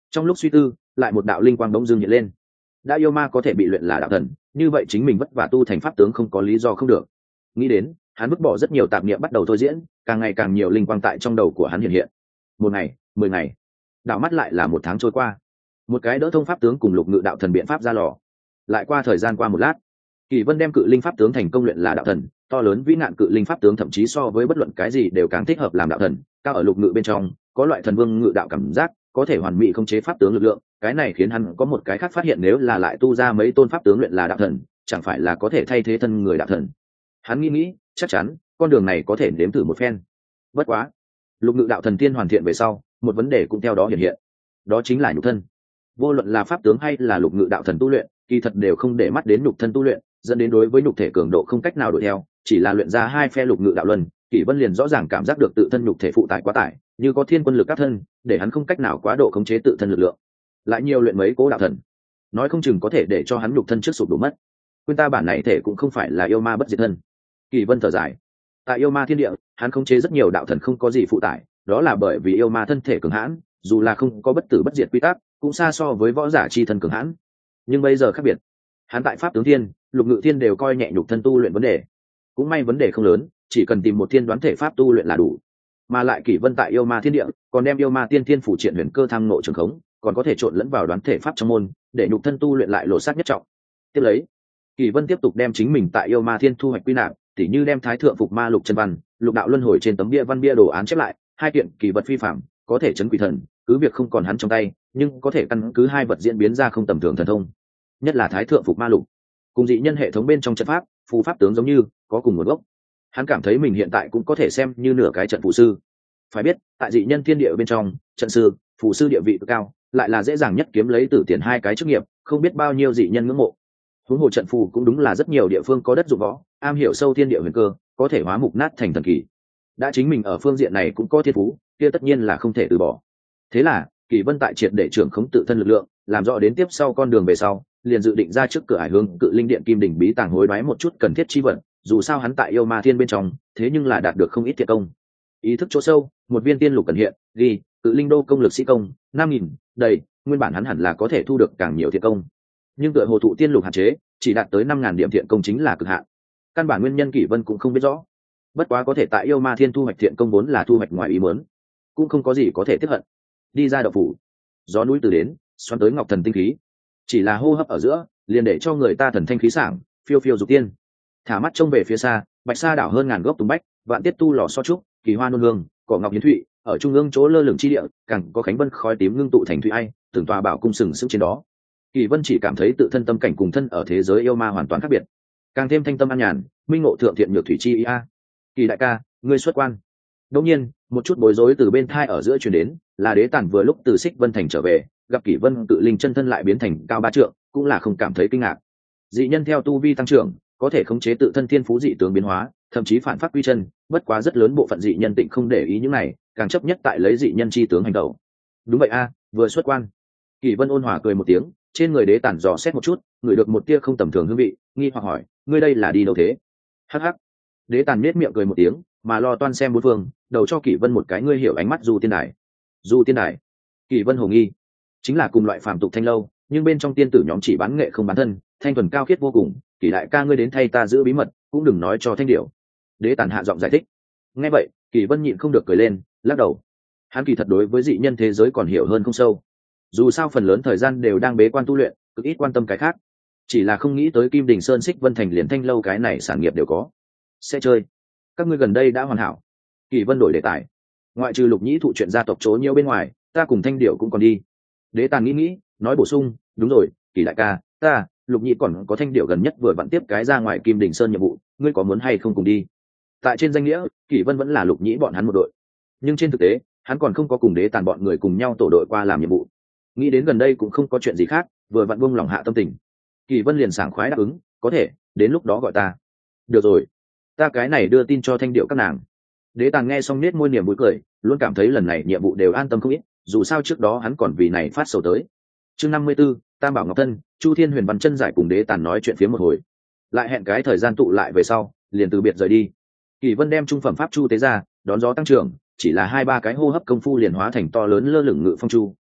Trong lúc suy tư, lại một đạo linh quang bỗng dưng hiện lên. Đã yêu ma có thể bị luyện là đạo thần, như vậy chính mình vất vả tu thành pháp tướng không có lý do không được. Nghĩ đến, hắn vứt bỏ rất nhiều tạp niệm bắt đầu thôi diễn, càng ngày càng nhiều linh quang tại trong đầu của hắn hiện hiện. Một ngày, mười ngày, đạo mắt lại là một tháng trôi qua. Một cái đỡ thông pháp tướng cùng lục ngự đạo thần biện pháp ra lò. Lại qua thời gian qua một lát, Kỳ Vân đem cự linh pháp tướng thành công luyện là đạo thần, to lớn vĩ nạn cự linh pháp tướng thậm chí so với bất luận cái gì đều càng thích hợp làm đạo thần, cao ở lục ngự bên trong, có loại thần vương ngự đạo cảm giác, có thể hoàn mỹ khống chế pháp tướng lực lượng, cái này khiến hắn có một cái khác phát hiện, nếu là lại tu ra mấy tôn pháp tướng luyện là đạo thần, chẳng phải là có thể thay thế thân người đạo thần. Hắn nghĩ nghĩ, chắc chắn con đường này có thể nếm thử một phen. Bất quá, lục ngự đạo thần tiên hoàn thiện về sau, một vấn đề cũng theo đó hiện hiện. Đó chính là nhục thân. Vô luận là pháp tướng hay là lục ngự đạo thần tu luyện, kỳ thật đều không để mắt đến nhục thân tu luyện, dẫn đến đối với nhục thể cường độ không cách nào đuổi theo, chỉ là luyện ra hai phe lục ngự đạo luân, Kỷ Vân liền rõ ràng cảm giác được tự thân nhục thể phụ tải quá tải, như có thiên quân lực các thân, để hắn không cách nào quá độ khống chế tự thân lực lượng. Lại nhiều luyện mấy cố đạo thần, nói không chừng có thể để cho hắn nhục thân trước sụp đổ mất. Quyên ta bản này thể cũng không phải là yêu ma bất diệt thân. Kỷ Vân thở dài, tại yêu ma thiên địa, hắn khống chế rất nhiều đạo thần không có gì phụ tải, đó là bởi vì yêu ma thân thể cường hãn, dù là không có bất tử bất diệt quy tắc, cũng xa so với võ giả chi thân cường hãn. Nhưng bây giờ khác biệt, hắn tại pháp tướng thiên, lục ngự thiên đều coi nhẹ nhục thân tu luyện vấn đề. Cũng may vấn đề không lớn, chỉ cần tìm một thiên đoán thể pháp tu luyện là đủ. Mà lại Kỷ Vân tại yêu ma thiên địa, còn đem yêu ma tiên thiên phủ triện huyền cơ tham ngộ trường khống, còn có thể trộn lẫn vào đoán thể pháp trong môn, để nhục thân tu luyện lại lộ sát nhất trọng. Tiếp lấy, Kỷ Vân tiếp tục đem chính mình tại yêu ma thiên thu hoạch quy nạp, tỉ như đem thái thượng phục ma lục chân văn, lục đạo luân hồi trên tấm bia văn bia đồ án chép lại, hai kiện kỳ vật phi phạm, có thể chấn quỷ thần, cứ việc không còn hắn trong tay, nhưng có thể căn cứ hai vật diễn biến ra không tầm thường thần thông. Nhất là thái thượng phục ma lục, cùng dị nhân hệ thống bên trong trận pháp, phù pháp tướng giống như có cùng nguồn gốc. Hắn cảm thấy mình hiện tại cũng có thể xem như nửa cái trận phù sư. Phải biết, tại dị nhân thiên địa bên trong, trận sư, phù sư địa vị cực cao, lại là dễ dàng nhất kiếm lấy tử tiền hai cái chức nghiệp, không biết bao nhiêu dị nhân ngưỡng mộ. Huống hồ trận phù cũng đúng là rất nhiều địa phương có đất dụng võ, am hiểu sâu thiên địa huyền cơ, có thể hóa mục nát thành thần kỳ. Đã chính mình ở phương diện này cũng có thiên phú, kia tất nhiên là không thể từ bỏ. Thế là, Kỷ Vân tại triệt để trưởng khống tự thân lực lượng, làm rõ đến tiếp sau con đường về sau, liền dự định ra trước cửa hải hướng cự linh điện kim đỉnh bí tàng hối đoái một chút cần thiết chi vật, dù sao hắn tại yêu ma thiên bên trong, thế nhưng là đạt được không ít thiệt công. Ý thức chỗ sâu, một viên tiên lục cần hiện, ghi, cự linh đô công lực sĩ công, năm nghìn, đầy, nguyên bản hắn hẳn là có thể thu được càng nhiều thiện công. Nhưng tựa hồ thụ tiên lục hạn chế, chỉ đạt tới năm ngàn điểm thiện công chính là cực hạn. Căn bản nguyên nhân Kỷ Vân cũng không biết rõ. Bất quá có thể tại yêu ma thiên thu hoạch thiện công vốn là thu hoạch ngoài ý muốn, cũng không có gì có thể tiếp hận. Đi ra đậu phủ, gió núi từ đến, xoắn tới ngọc thần tinh khí, chỉ là hô hấp ở giữa, liền để cho người ta thần thanh khí sảng, phiêu phiêu dục tiên. Thả mắt trông về phía xa, bạch sa đảo hơn ngàn gốc tùng bách, vạn tiết tu lò so trúc, kỳ hoa nôn hương, cỏ ngọc hiến thụy, ở trung ương chỗ lơ lửng chi địa, càng có khánh vân khói tím ngưng tụ thành thụy ai, từng tòa bảo cung sừng sững trên đó. Kỳ Vân chỉ cảm thấy tự thân tâm cảnh cùng thân ở thế giới yêu ma hoàn toàn khác biệt, càng thêm thanh tâm an nhàn, minh ngộ thượng thiện nhược thủy chi a. Kỳ đại ca, ngươi xuất quan. Đột nhiên, một chút bối rối từ bên thai ở giữa truyền đến, là Đế Tản vừa lúc từ Xích Vân thành trở về, gặp Kỷ Vân tự linh chân thân lại biến thành cao ba trượng, cũng là không cảm thấy kinh ngạc. Dị nhân theo tu vi tăng trưởng, có thể khống chế tự thân thiên phú dị tướng biến hóa, thậm chí phản phát quy chân, bất quá rất lớn bộ phận dị nhân tịnh không để ý những này, càng chấp nhất tại lấy dị nhân chi tướng hành động. Đúng vậy a, vừa xuất quan. Kỷ Vân ôn hòa cười một tiếng, trên người Đế Tản dò xét một chút, ngửi được một tia không tầm thường hương vị, nghi hoặc hỏi, ngươi đây là đi đâu thế? Hắc hắc. Đế Tản nhếch miệng cười một tiếng, mà lo toan xem bốn phương, đầu cho Kỷ Vân một cái ngươi hiểu ánh mắt du tiên đài. Du tiên đài. Kỷ Vân hồ nghi, chính là cùng loại phàm tục thanh lâu, nhưng bên trong tiên tử nhóm chỉ bán nghệ không bán thân, thanh thuần cao khiết vô cùng. Kỷ đại ca ngươi đến thay ta giữ bí mật, cũng đừng nói cho Thanh Điểu. Đế Tản hạ giọng giải thích. Nghe vậy, Kỷ Vân nhịn không được cười lên, lắc đầu. Hắn kỳ thật đối với dị nhân thế giới còn hiểu hơn không sâu. Dù sao phần lớn thời gian đều đang bế quan tu luyện, cực ít quan tâm cái khác. Chỉ là không nghĩ tới Kim Đình Sơn Xích Vân Thành liền thanh lâu cái này sản nghiệp đều có. Sẽ chơi. Các ngươi gần đây đã hoàn hảo. Kỷ Vân đổi đề tài. Ngoại trừ Lục Nhĩ thụ chuyện gia tộc chố nhiều bên ngoài, ta cùng Thanh Điểu cũng còn đi. Đế Tản nghĩ nghĩ, nói bổ sung, đúng rồi, Kỷ đại ca, ta, Lục Nhĩ còn có Thanh Điểu gần nhất vừa vặn tiếp cái ra ngoài Kim Đình Sơn nhiệm vụ, ngươi có muốn hay không cùng đi? Tại trên danh nghĩa, Kỷ Vân vẫn là Lục Nhĩ bọn hắn một đội, nhưng trên thực tế, hắn còn không có cùng Đế Tản bọn người cùng nhau tổ đội qua làm nhiệm vụ. Nghĩ đến gần đây cũng không có chuyện gì khác, vừa vặn buông lòng hạ tâm tình. Kỷ Vân liền sảng khoái đáp ứng, có thể, đến lúc đó gọi ta. Được rồi, ta cái này đưa tin cho Thanh Điệu các nàng. Đế Tản nghe xong nết môi niềm vui cười, luôn cảm thấy lần này nhiệm vụ đều an tâm không ít, dù sao trước đó hắn còn vì này phát sầu tới. Chương năm mươi b ố, Tam Bảo Ngọc Thân, Chu Thiên Huyền Văn Chân giải cùng Đế Tản nói chuyện phía một hồi, lại hẹn cái thời gian tụ lại về sau, liền từ biệt rời đi. Kỷ Vân đem trung phẩm pháp chu tế ra, đón gió tăng trưởng, chỉ là hai ba cái hô hấp công phu liền hóa thành to lớn lơ lửng ngự phong chu,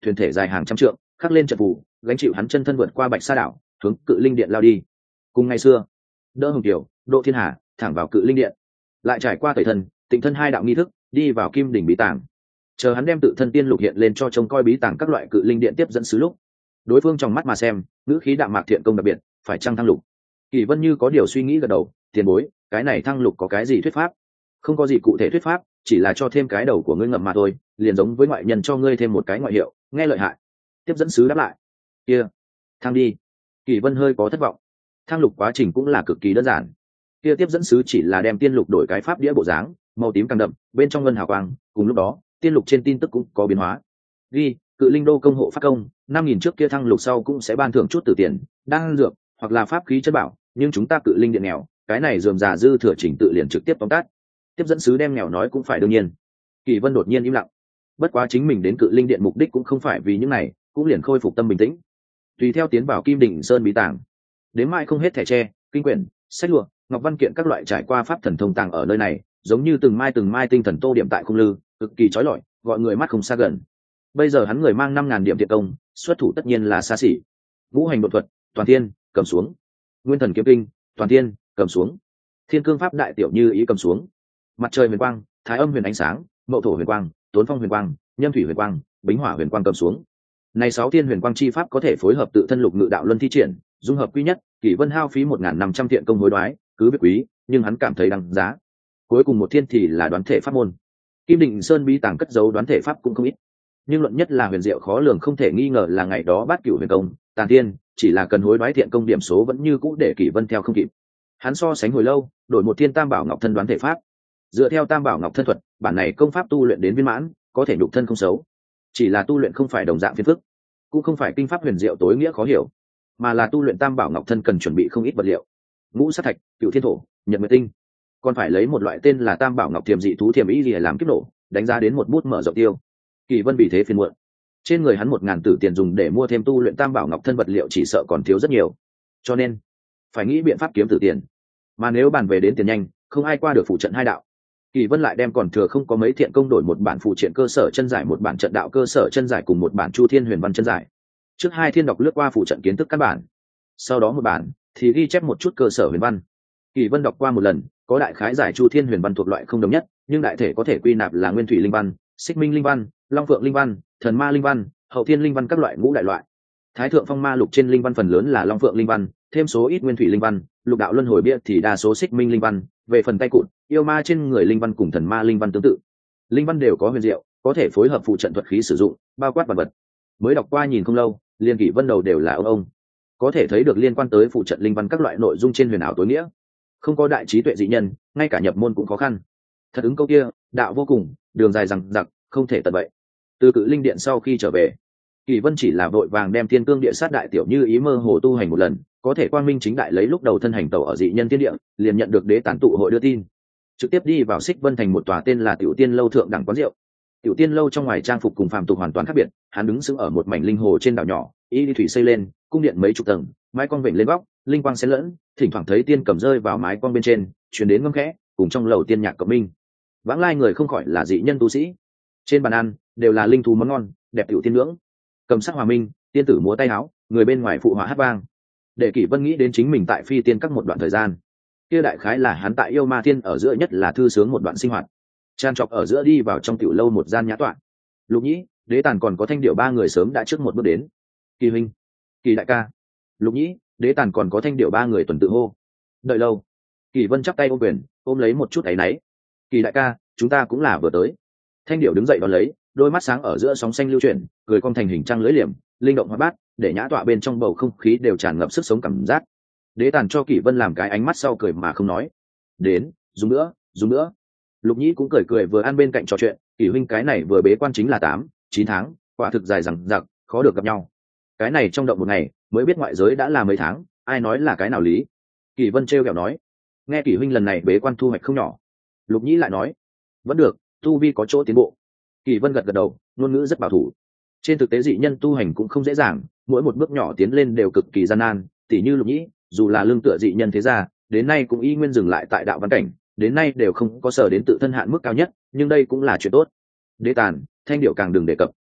thuyền thể dài hàng trăm trượng khắc lên trận phù gánh chịu hắn chân thân vượt qua bạch sa đảo hướng cự linh điện lao đi. Cùng ngày xưa đỡ hồng kiều độ thiên hà thẳng vào cự linh điện, lại trải qua tẩy thân tịnh thân hai đạo nghi thức đi vào kim đỉnh bí tàng. Chờ hắn đem tự thân tiên lục hiện lên cho trông coi bí tàng các loại cự linh điện tiếp dẫn sứ lúc, đối phương trong mắt mà xem ngữ khí đạm mạc thiện công đặc biệt, phải chăng thăng lục? Kỳ Vân như có điều suy nghĩ gật đầu, tiền bối, cái này thăng lục có cái gì thuyết pháp? Không có gì cụ thể thuyết pháp, chỉ là cho thêm cái đầu của ngươi ngậm mà thôi, liền giống với ngoại nhân cho ngươi thêm một cái ngoại hiệu, nghe lợi hại. Tiếp dẫn sứ đáp lại, kia, thăng đi. Kỳ Vân hơi có thất vọng. Thăng lục quá trình cũng là cực kỳ đơn giản. Kia tiếp dẫn sứ chỉ là đem tiên lục đổi cái pháp đĩa bộ dáng, màu tím càng đậm, bên trong ngân hào quang, cùng lúc đó, tiên lục trên tin tức cũng có biến hóa. Ghi, cự linh đô công hộ phát công, năm nghìn trước kia thăng lục sau cũng sẽ ban thưởng chút từ tiền, đan dược, hoặc là pháp khí chất bảo, nhưng chúng ta cự linh điện nghèo, cái này rườm rà dư thừa chỉnh tự liền trực tiếp tóm tắt. Tiếp dẫn sứ đem nghèo nói cũng phải đương nhiên. Kỳ Vân đột nhiên im lặng. Bất quá chính mình đến cự linh điện mục đích cũng không phải vì những này, cũng liền khôi phục tâm bình tĩnh. Tùy theo tiến vào Kim Đỉnh Sơn bí tàng, đến mai không hết thẻ tre, kinh quyển, sách lụa, ngọc văn kiện các loại trải qua pháp thần thông tàng ở nơi này, giống như từng mai từng mai tinh thần tô điểm tại khung lư, cực kỳ chói lọi, gọi người mắt không xa gần. Bây giờ hắn người mang năm ngàn điểm thiện công, xuất thủ tất nhiên là xa xỉ. Ngũ hành độ thuật, toàn thiên, cầm xuống. Nguyên thần kiếm kinh, toàn thiên, cầm xuống. Thiên cương pháp đại tiểu như ý cầm xuống. Mặt trời huyền quang, thái âm huyền ánh sáng, mậu thổ huyền quang, tốn phong huyền quang, nhâm thủy huyền quang, bính hỏa huyền quang cầm xuống. Này sáu thiên huyền quang chi pháp có thể phối hợp tự thân lục ngự đạo luân thi triển, dung hợp quy nhất. Kỷ Vân hao phí một nghìn năm trăm thiện công hối đoái, cứ việc quý, nhưng hắn cảm thấy đáng giá. Cuối cùng một thiên thì là đoán thể pháp môn. Kim Định Sơn bí tàng cất giấu đoán thể pháp cũng không ít, nhưng luận nhất là huyền diệu khó lường không thể nghi ngờ là ngày đó bát cửu huyền công, tàn thiên, chỉ là cần hối đoái thiện công điểm số vẫn như cũ để Kỷ Vân theo không kịp. Hắn so sánh hồi lâu, đổi một thiên tam bảo ngọc thân đoán thể pháp. Dựa theo tam bảo ngọc thân thuật, bản này công pháp tu luyện đến viên mãn, có thể nhục thân không xấu. Chỉ là tu luyện không phải đồng dạng phiền phức, cũng không phải kinh pháp huyền diệu tối nghĩa khó hiểu, mà là tu luyện tam bảo ngọc thân cần chuẩn bị không ít vật liệu. Ngũ sát thạch, cửu thiên thổ, nhật nguyệt tinh, còn phải lấy một loại tên là tam bảo ngọc thiềm dị thú thiềm ý để làm kiếp nổ, đánh giá đến một bút mở rộng tiêu. Kỳ Vân vì thế phiền muộn. Trên người hắn một ngàn tử tiền dùng để mua thêm tu luyện tam bảo ngọc thân vật liệu chỉ sợ còn thiếu rất nhiều, cho nên phải nghĩ biện pháp kiếm tử tiền. Mà nếu bàn về đến tiền nhanh, không ai qua được phụ trận hai đạo. Kỳ Vân lại đem còn thừa không có mấy thiện công đổi một bản phụ triện cơ sở chân giải, một bản trận đạo cơ sở chân giải cùng một bản Chu Thiên Huyền Văn chân giải. Trước hai thiên đọc lướt qua phụ trận kiến thức căn bản, sau đó một bản thì ghi chép một chút cơ sở huyền văn. Kỳ Vân đọc qua một lần, có đại khái giải Chu Thiên Huyền Văn thuộc loại không đồng nhất, nhưng đại thể có thể quy nạp là Nguyên Thủy Linh Văn, Xích Minh Linh Văn, Long Phượng Linh Văn, Thần Ma Linh Văn, Hậu Thiên Linh Văn các loại ngũ đại loại. Thái thượng phong ma lục trên linh văn phần lớn là Long Phượng Linh Văn, thêm số ít Nguyên Thủy Linh Văn, lục đạo luân hồi bia thì đa số Xích Minh Linh Văn. Về phần tay cụt, yêu ma trên người linh văn cùng Thần Ma Linh Văn tương tự. Linh văn đều có huyền diệu, có thể phối hợp phụ trận thuật khí sử dụng, bao quát vật vật. Mới đọc qua nhìn không lâu, liên Kỷ Vân đầu đều là ông ông. Có thể thấy được liên quan tới phụ trận linh văn các loại nội dung trên huyền ảo tối nghĩa. Không có đại trí tuệ dị nhân, ngay cả nhập môn cũng khó khăn. Thật ứng câu kia, đạo vô cùng, đường dài rằng giặc, không thể tận vậy. Từ cự linh điện sau khi trở về, Kỳ Vân chỉ là vội vàng đem thiên cương địa sát đại tiểu như ý mơ hồ tu hành một lần, có thể quang minh chính đại lấy lúc đầu thân hành tẩu ở dị nhân thiên địa, liền nhận được đế tán tụ hội đưa tin, trực tiếp đi vào Xích Vân thành một tòa tên là Tiểu Tiên lâu thượng đẳng quán rượu. Tiểu Tiên lâu trong ngoài trang phục cùng phàm tục hoàn toàn khác biệt, hắn đứng sững ở một mảnh linh hồ trên đảo nhỏ, y đi thủy xây lên, cung điện mấy chục tầng, mái cong vểnh lên góc, linh quang xen lẫn, thỉnh thoảng thấy tiên cầm rơi vào mái cong bên trên, truyền đến ngâm khẽ, cùng trong lầu tiên nhạc cộng minh. Vãng lai người không khỏi là dị nhân tu sĩ. Trên bàn ăn đều là linh thú món ngon, đẹp tiểu tiên ngưỡng. Cầm sắc hòa minh, tiên tử múa tay áo, người bên ngoài phụ họa hát vang. Để Kỷ Vân nghĩ đến chính mình tại phi tiên các một đoạn thời gian, kia đại khái là hắn tại yêu ma tiên ở giữa nhất là thư sướng một đoạn sinh hoạt. Chan trọc ở giữa đi vào trong tiểu lâu một gian nhã tọa. Lục Nhĩ, Đế Tàn còn có Thanh Điểu ba người sớm đã trước một bước đến. Kỳ huynh, Kỳ đại ca. Lục Nhĩ, Đế Tàn còn có Thanh Điểu ba người tuần tự hô. Đợi lâu. Kỳ Vân chắp tay ôm quyền, ôm lấy một chút áy náy. Kỳ đại ca, chúng ta cũng là vừa tới. Thanh Điểu đứng dậy đón lấy, đôi mắt sáng ở giữa sóng xanh lưu chuyển, cười cong thành hình trăng lưỡi liềm, linh động hoạt bát, để nhã tọa bên trong bầu không khí đều tràn ngập sức sống cảm giác. Đế Tàn cho Kỷ Vân làm cái ánh mắt sau cười mà không nói. Đến, dùng nữa, dùng nữa. Lục Nhĩ cũng cười cười vừa ăn bên cạnh trò chuyện, Kỷ huynh cái này vừa bế quan chính là tám, chín tháng, quả thực dài dằng dặc, khó được gặp nhau. Cái này trong động một ngày, mới biết ngoại giới đã là mấy tháng, ai nói là cái nào lý. Kỷ Vân trêu ghẹo nói, nghe Kỷ huynh lần này bế quan thu hoạch không nhỏ. Lục Nhĩ lại nói, vẫn được, tu vi có chỗ tiến bộ. Kỷ Vân gật gật đầu, ngôn ngữ rất bảo thủ. Trên thực tế dị nhân tu hành cũng không dễ dàng, mỗi một bước nhỏ tiến lên đều cực kỳ gian nan, tỉ như Lục Nhĩ, dù là lương tựa dị nhân thế gia, đến nay cũng y nguyên dừng lại tại đạo văn cảnh, đến nay đều không có sở đến tự thân hạn mức cao nhất, nhưng đây cũng là chuyện tốt. Đế Tàn, Thanh Điểu càng đừng đề cập.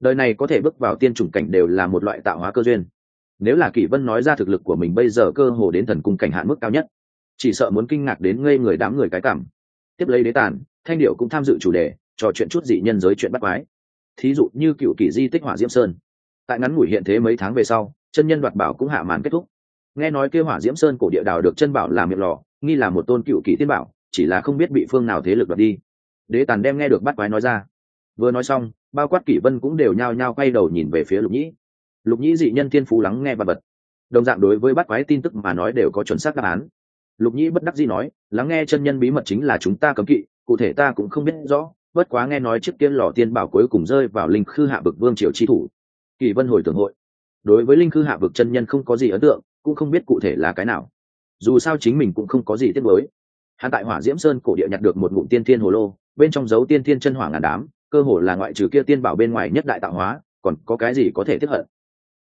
đời này có thể bước vào tiên chủng cảnh đều là một loại tạo hóa cơ duyên. Nếu là Kỷ Vân nói ra thực lực của mình bây giờ cơ hồ đến thần cung cảnh hạn mức cao nhất, chỉ sợ muốn kinh ngạc đến ngây người đám người cái cảm. Tiếp lấy đế tàn, Thanh Điệu cũng tham dự chủ đề, trò chuyện chút dị nhân giới chuyện bắt quái. Thí dụ như cựu kỷ di tích Hỏa Diễm Sơn. Tại ngắn ngủi hiện thế mấy tháng về sau, chân nhân đoạt bảo cũng hạ màn kết thúc. Nghe nói kêu Hỏa Diễm Sơn cổ địa đào được chân bảo làm miệng lò, nghi là một tôn cựu kỷ tiên bảo, chỉ là không biết bị phương nào thế lực đoạt đi. Đế tàn đem nghe được bắt quái nói ra. Vừa nói xong, bao quát Kỷ Vân cũng đều nhao nhao quay đầu nhìn về phía Lục Nhĩ. Lục Nhĩ dị nhân thiên phú lắng nghe và bật. Đồng dạng đối với bắt quái tin tức mà nói đều có chuẩn xác đáp án. Lục Nhĩ bất đắc dĩ nói, lắng nghe chân nhân bí mật chính là chúng ta cấm kỵ, cụ thể ta cũng không biết rõ, bất quá nghe nói chiếc kia lò tiên bảo cuối cùng rơi vào linh khư hạ vực vương triều chi thủ. Kỷ Vân hồi tưởng hội, đối với linh khư hạ vực chân nhân không có gì ấn tượng, cũng không biết cụ thể là cái nào. Dù sao chính mình cũng không có gì tiếc nuối. Hắn tại Hỏa Diễm Sơn cổ địa nhặt được một ngụm tiên thiên hồ lô, bên trong giấu tiên thiên chân hỏa ngàn đám, cơ hồ là ngoại trừ kia tiên bảo bên ngoài nhất đại tạo hóa, còn có cái gì có thể tiếc hận.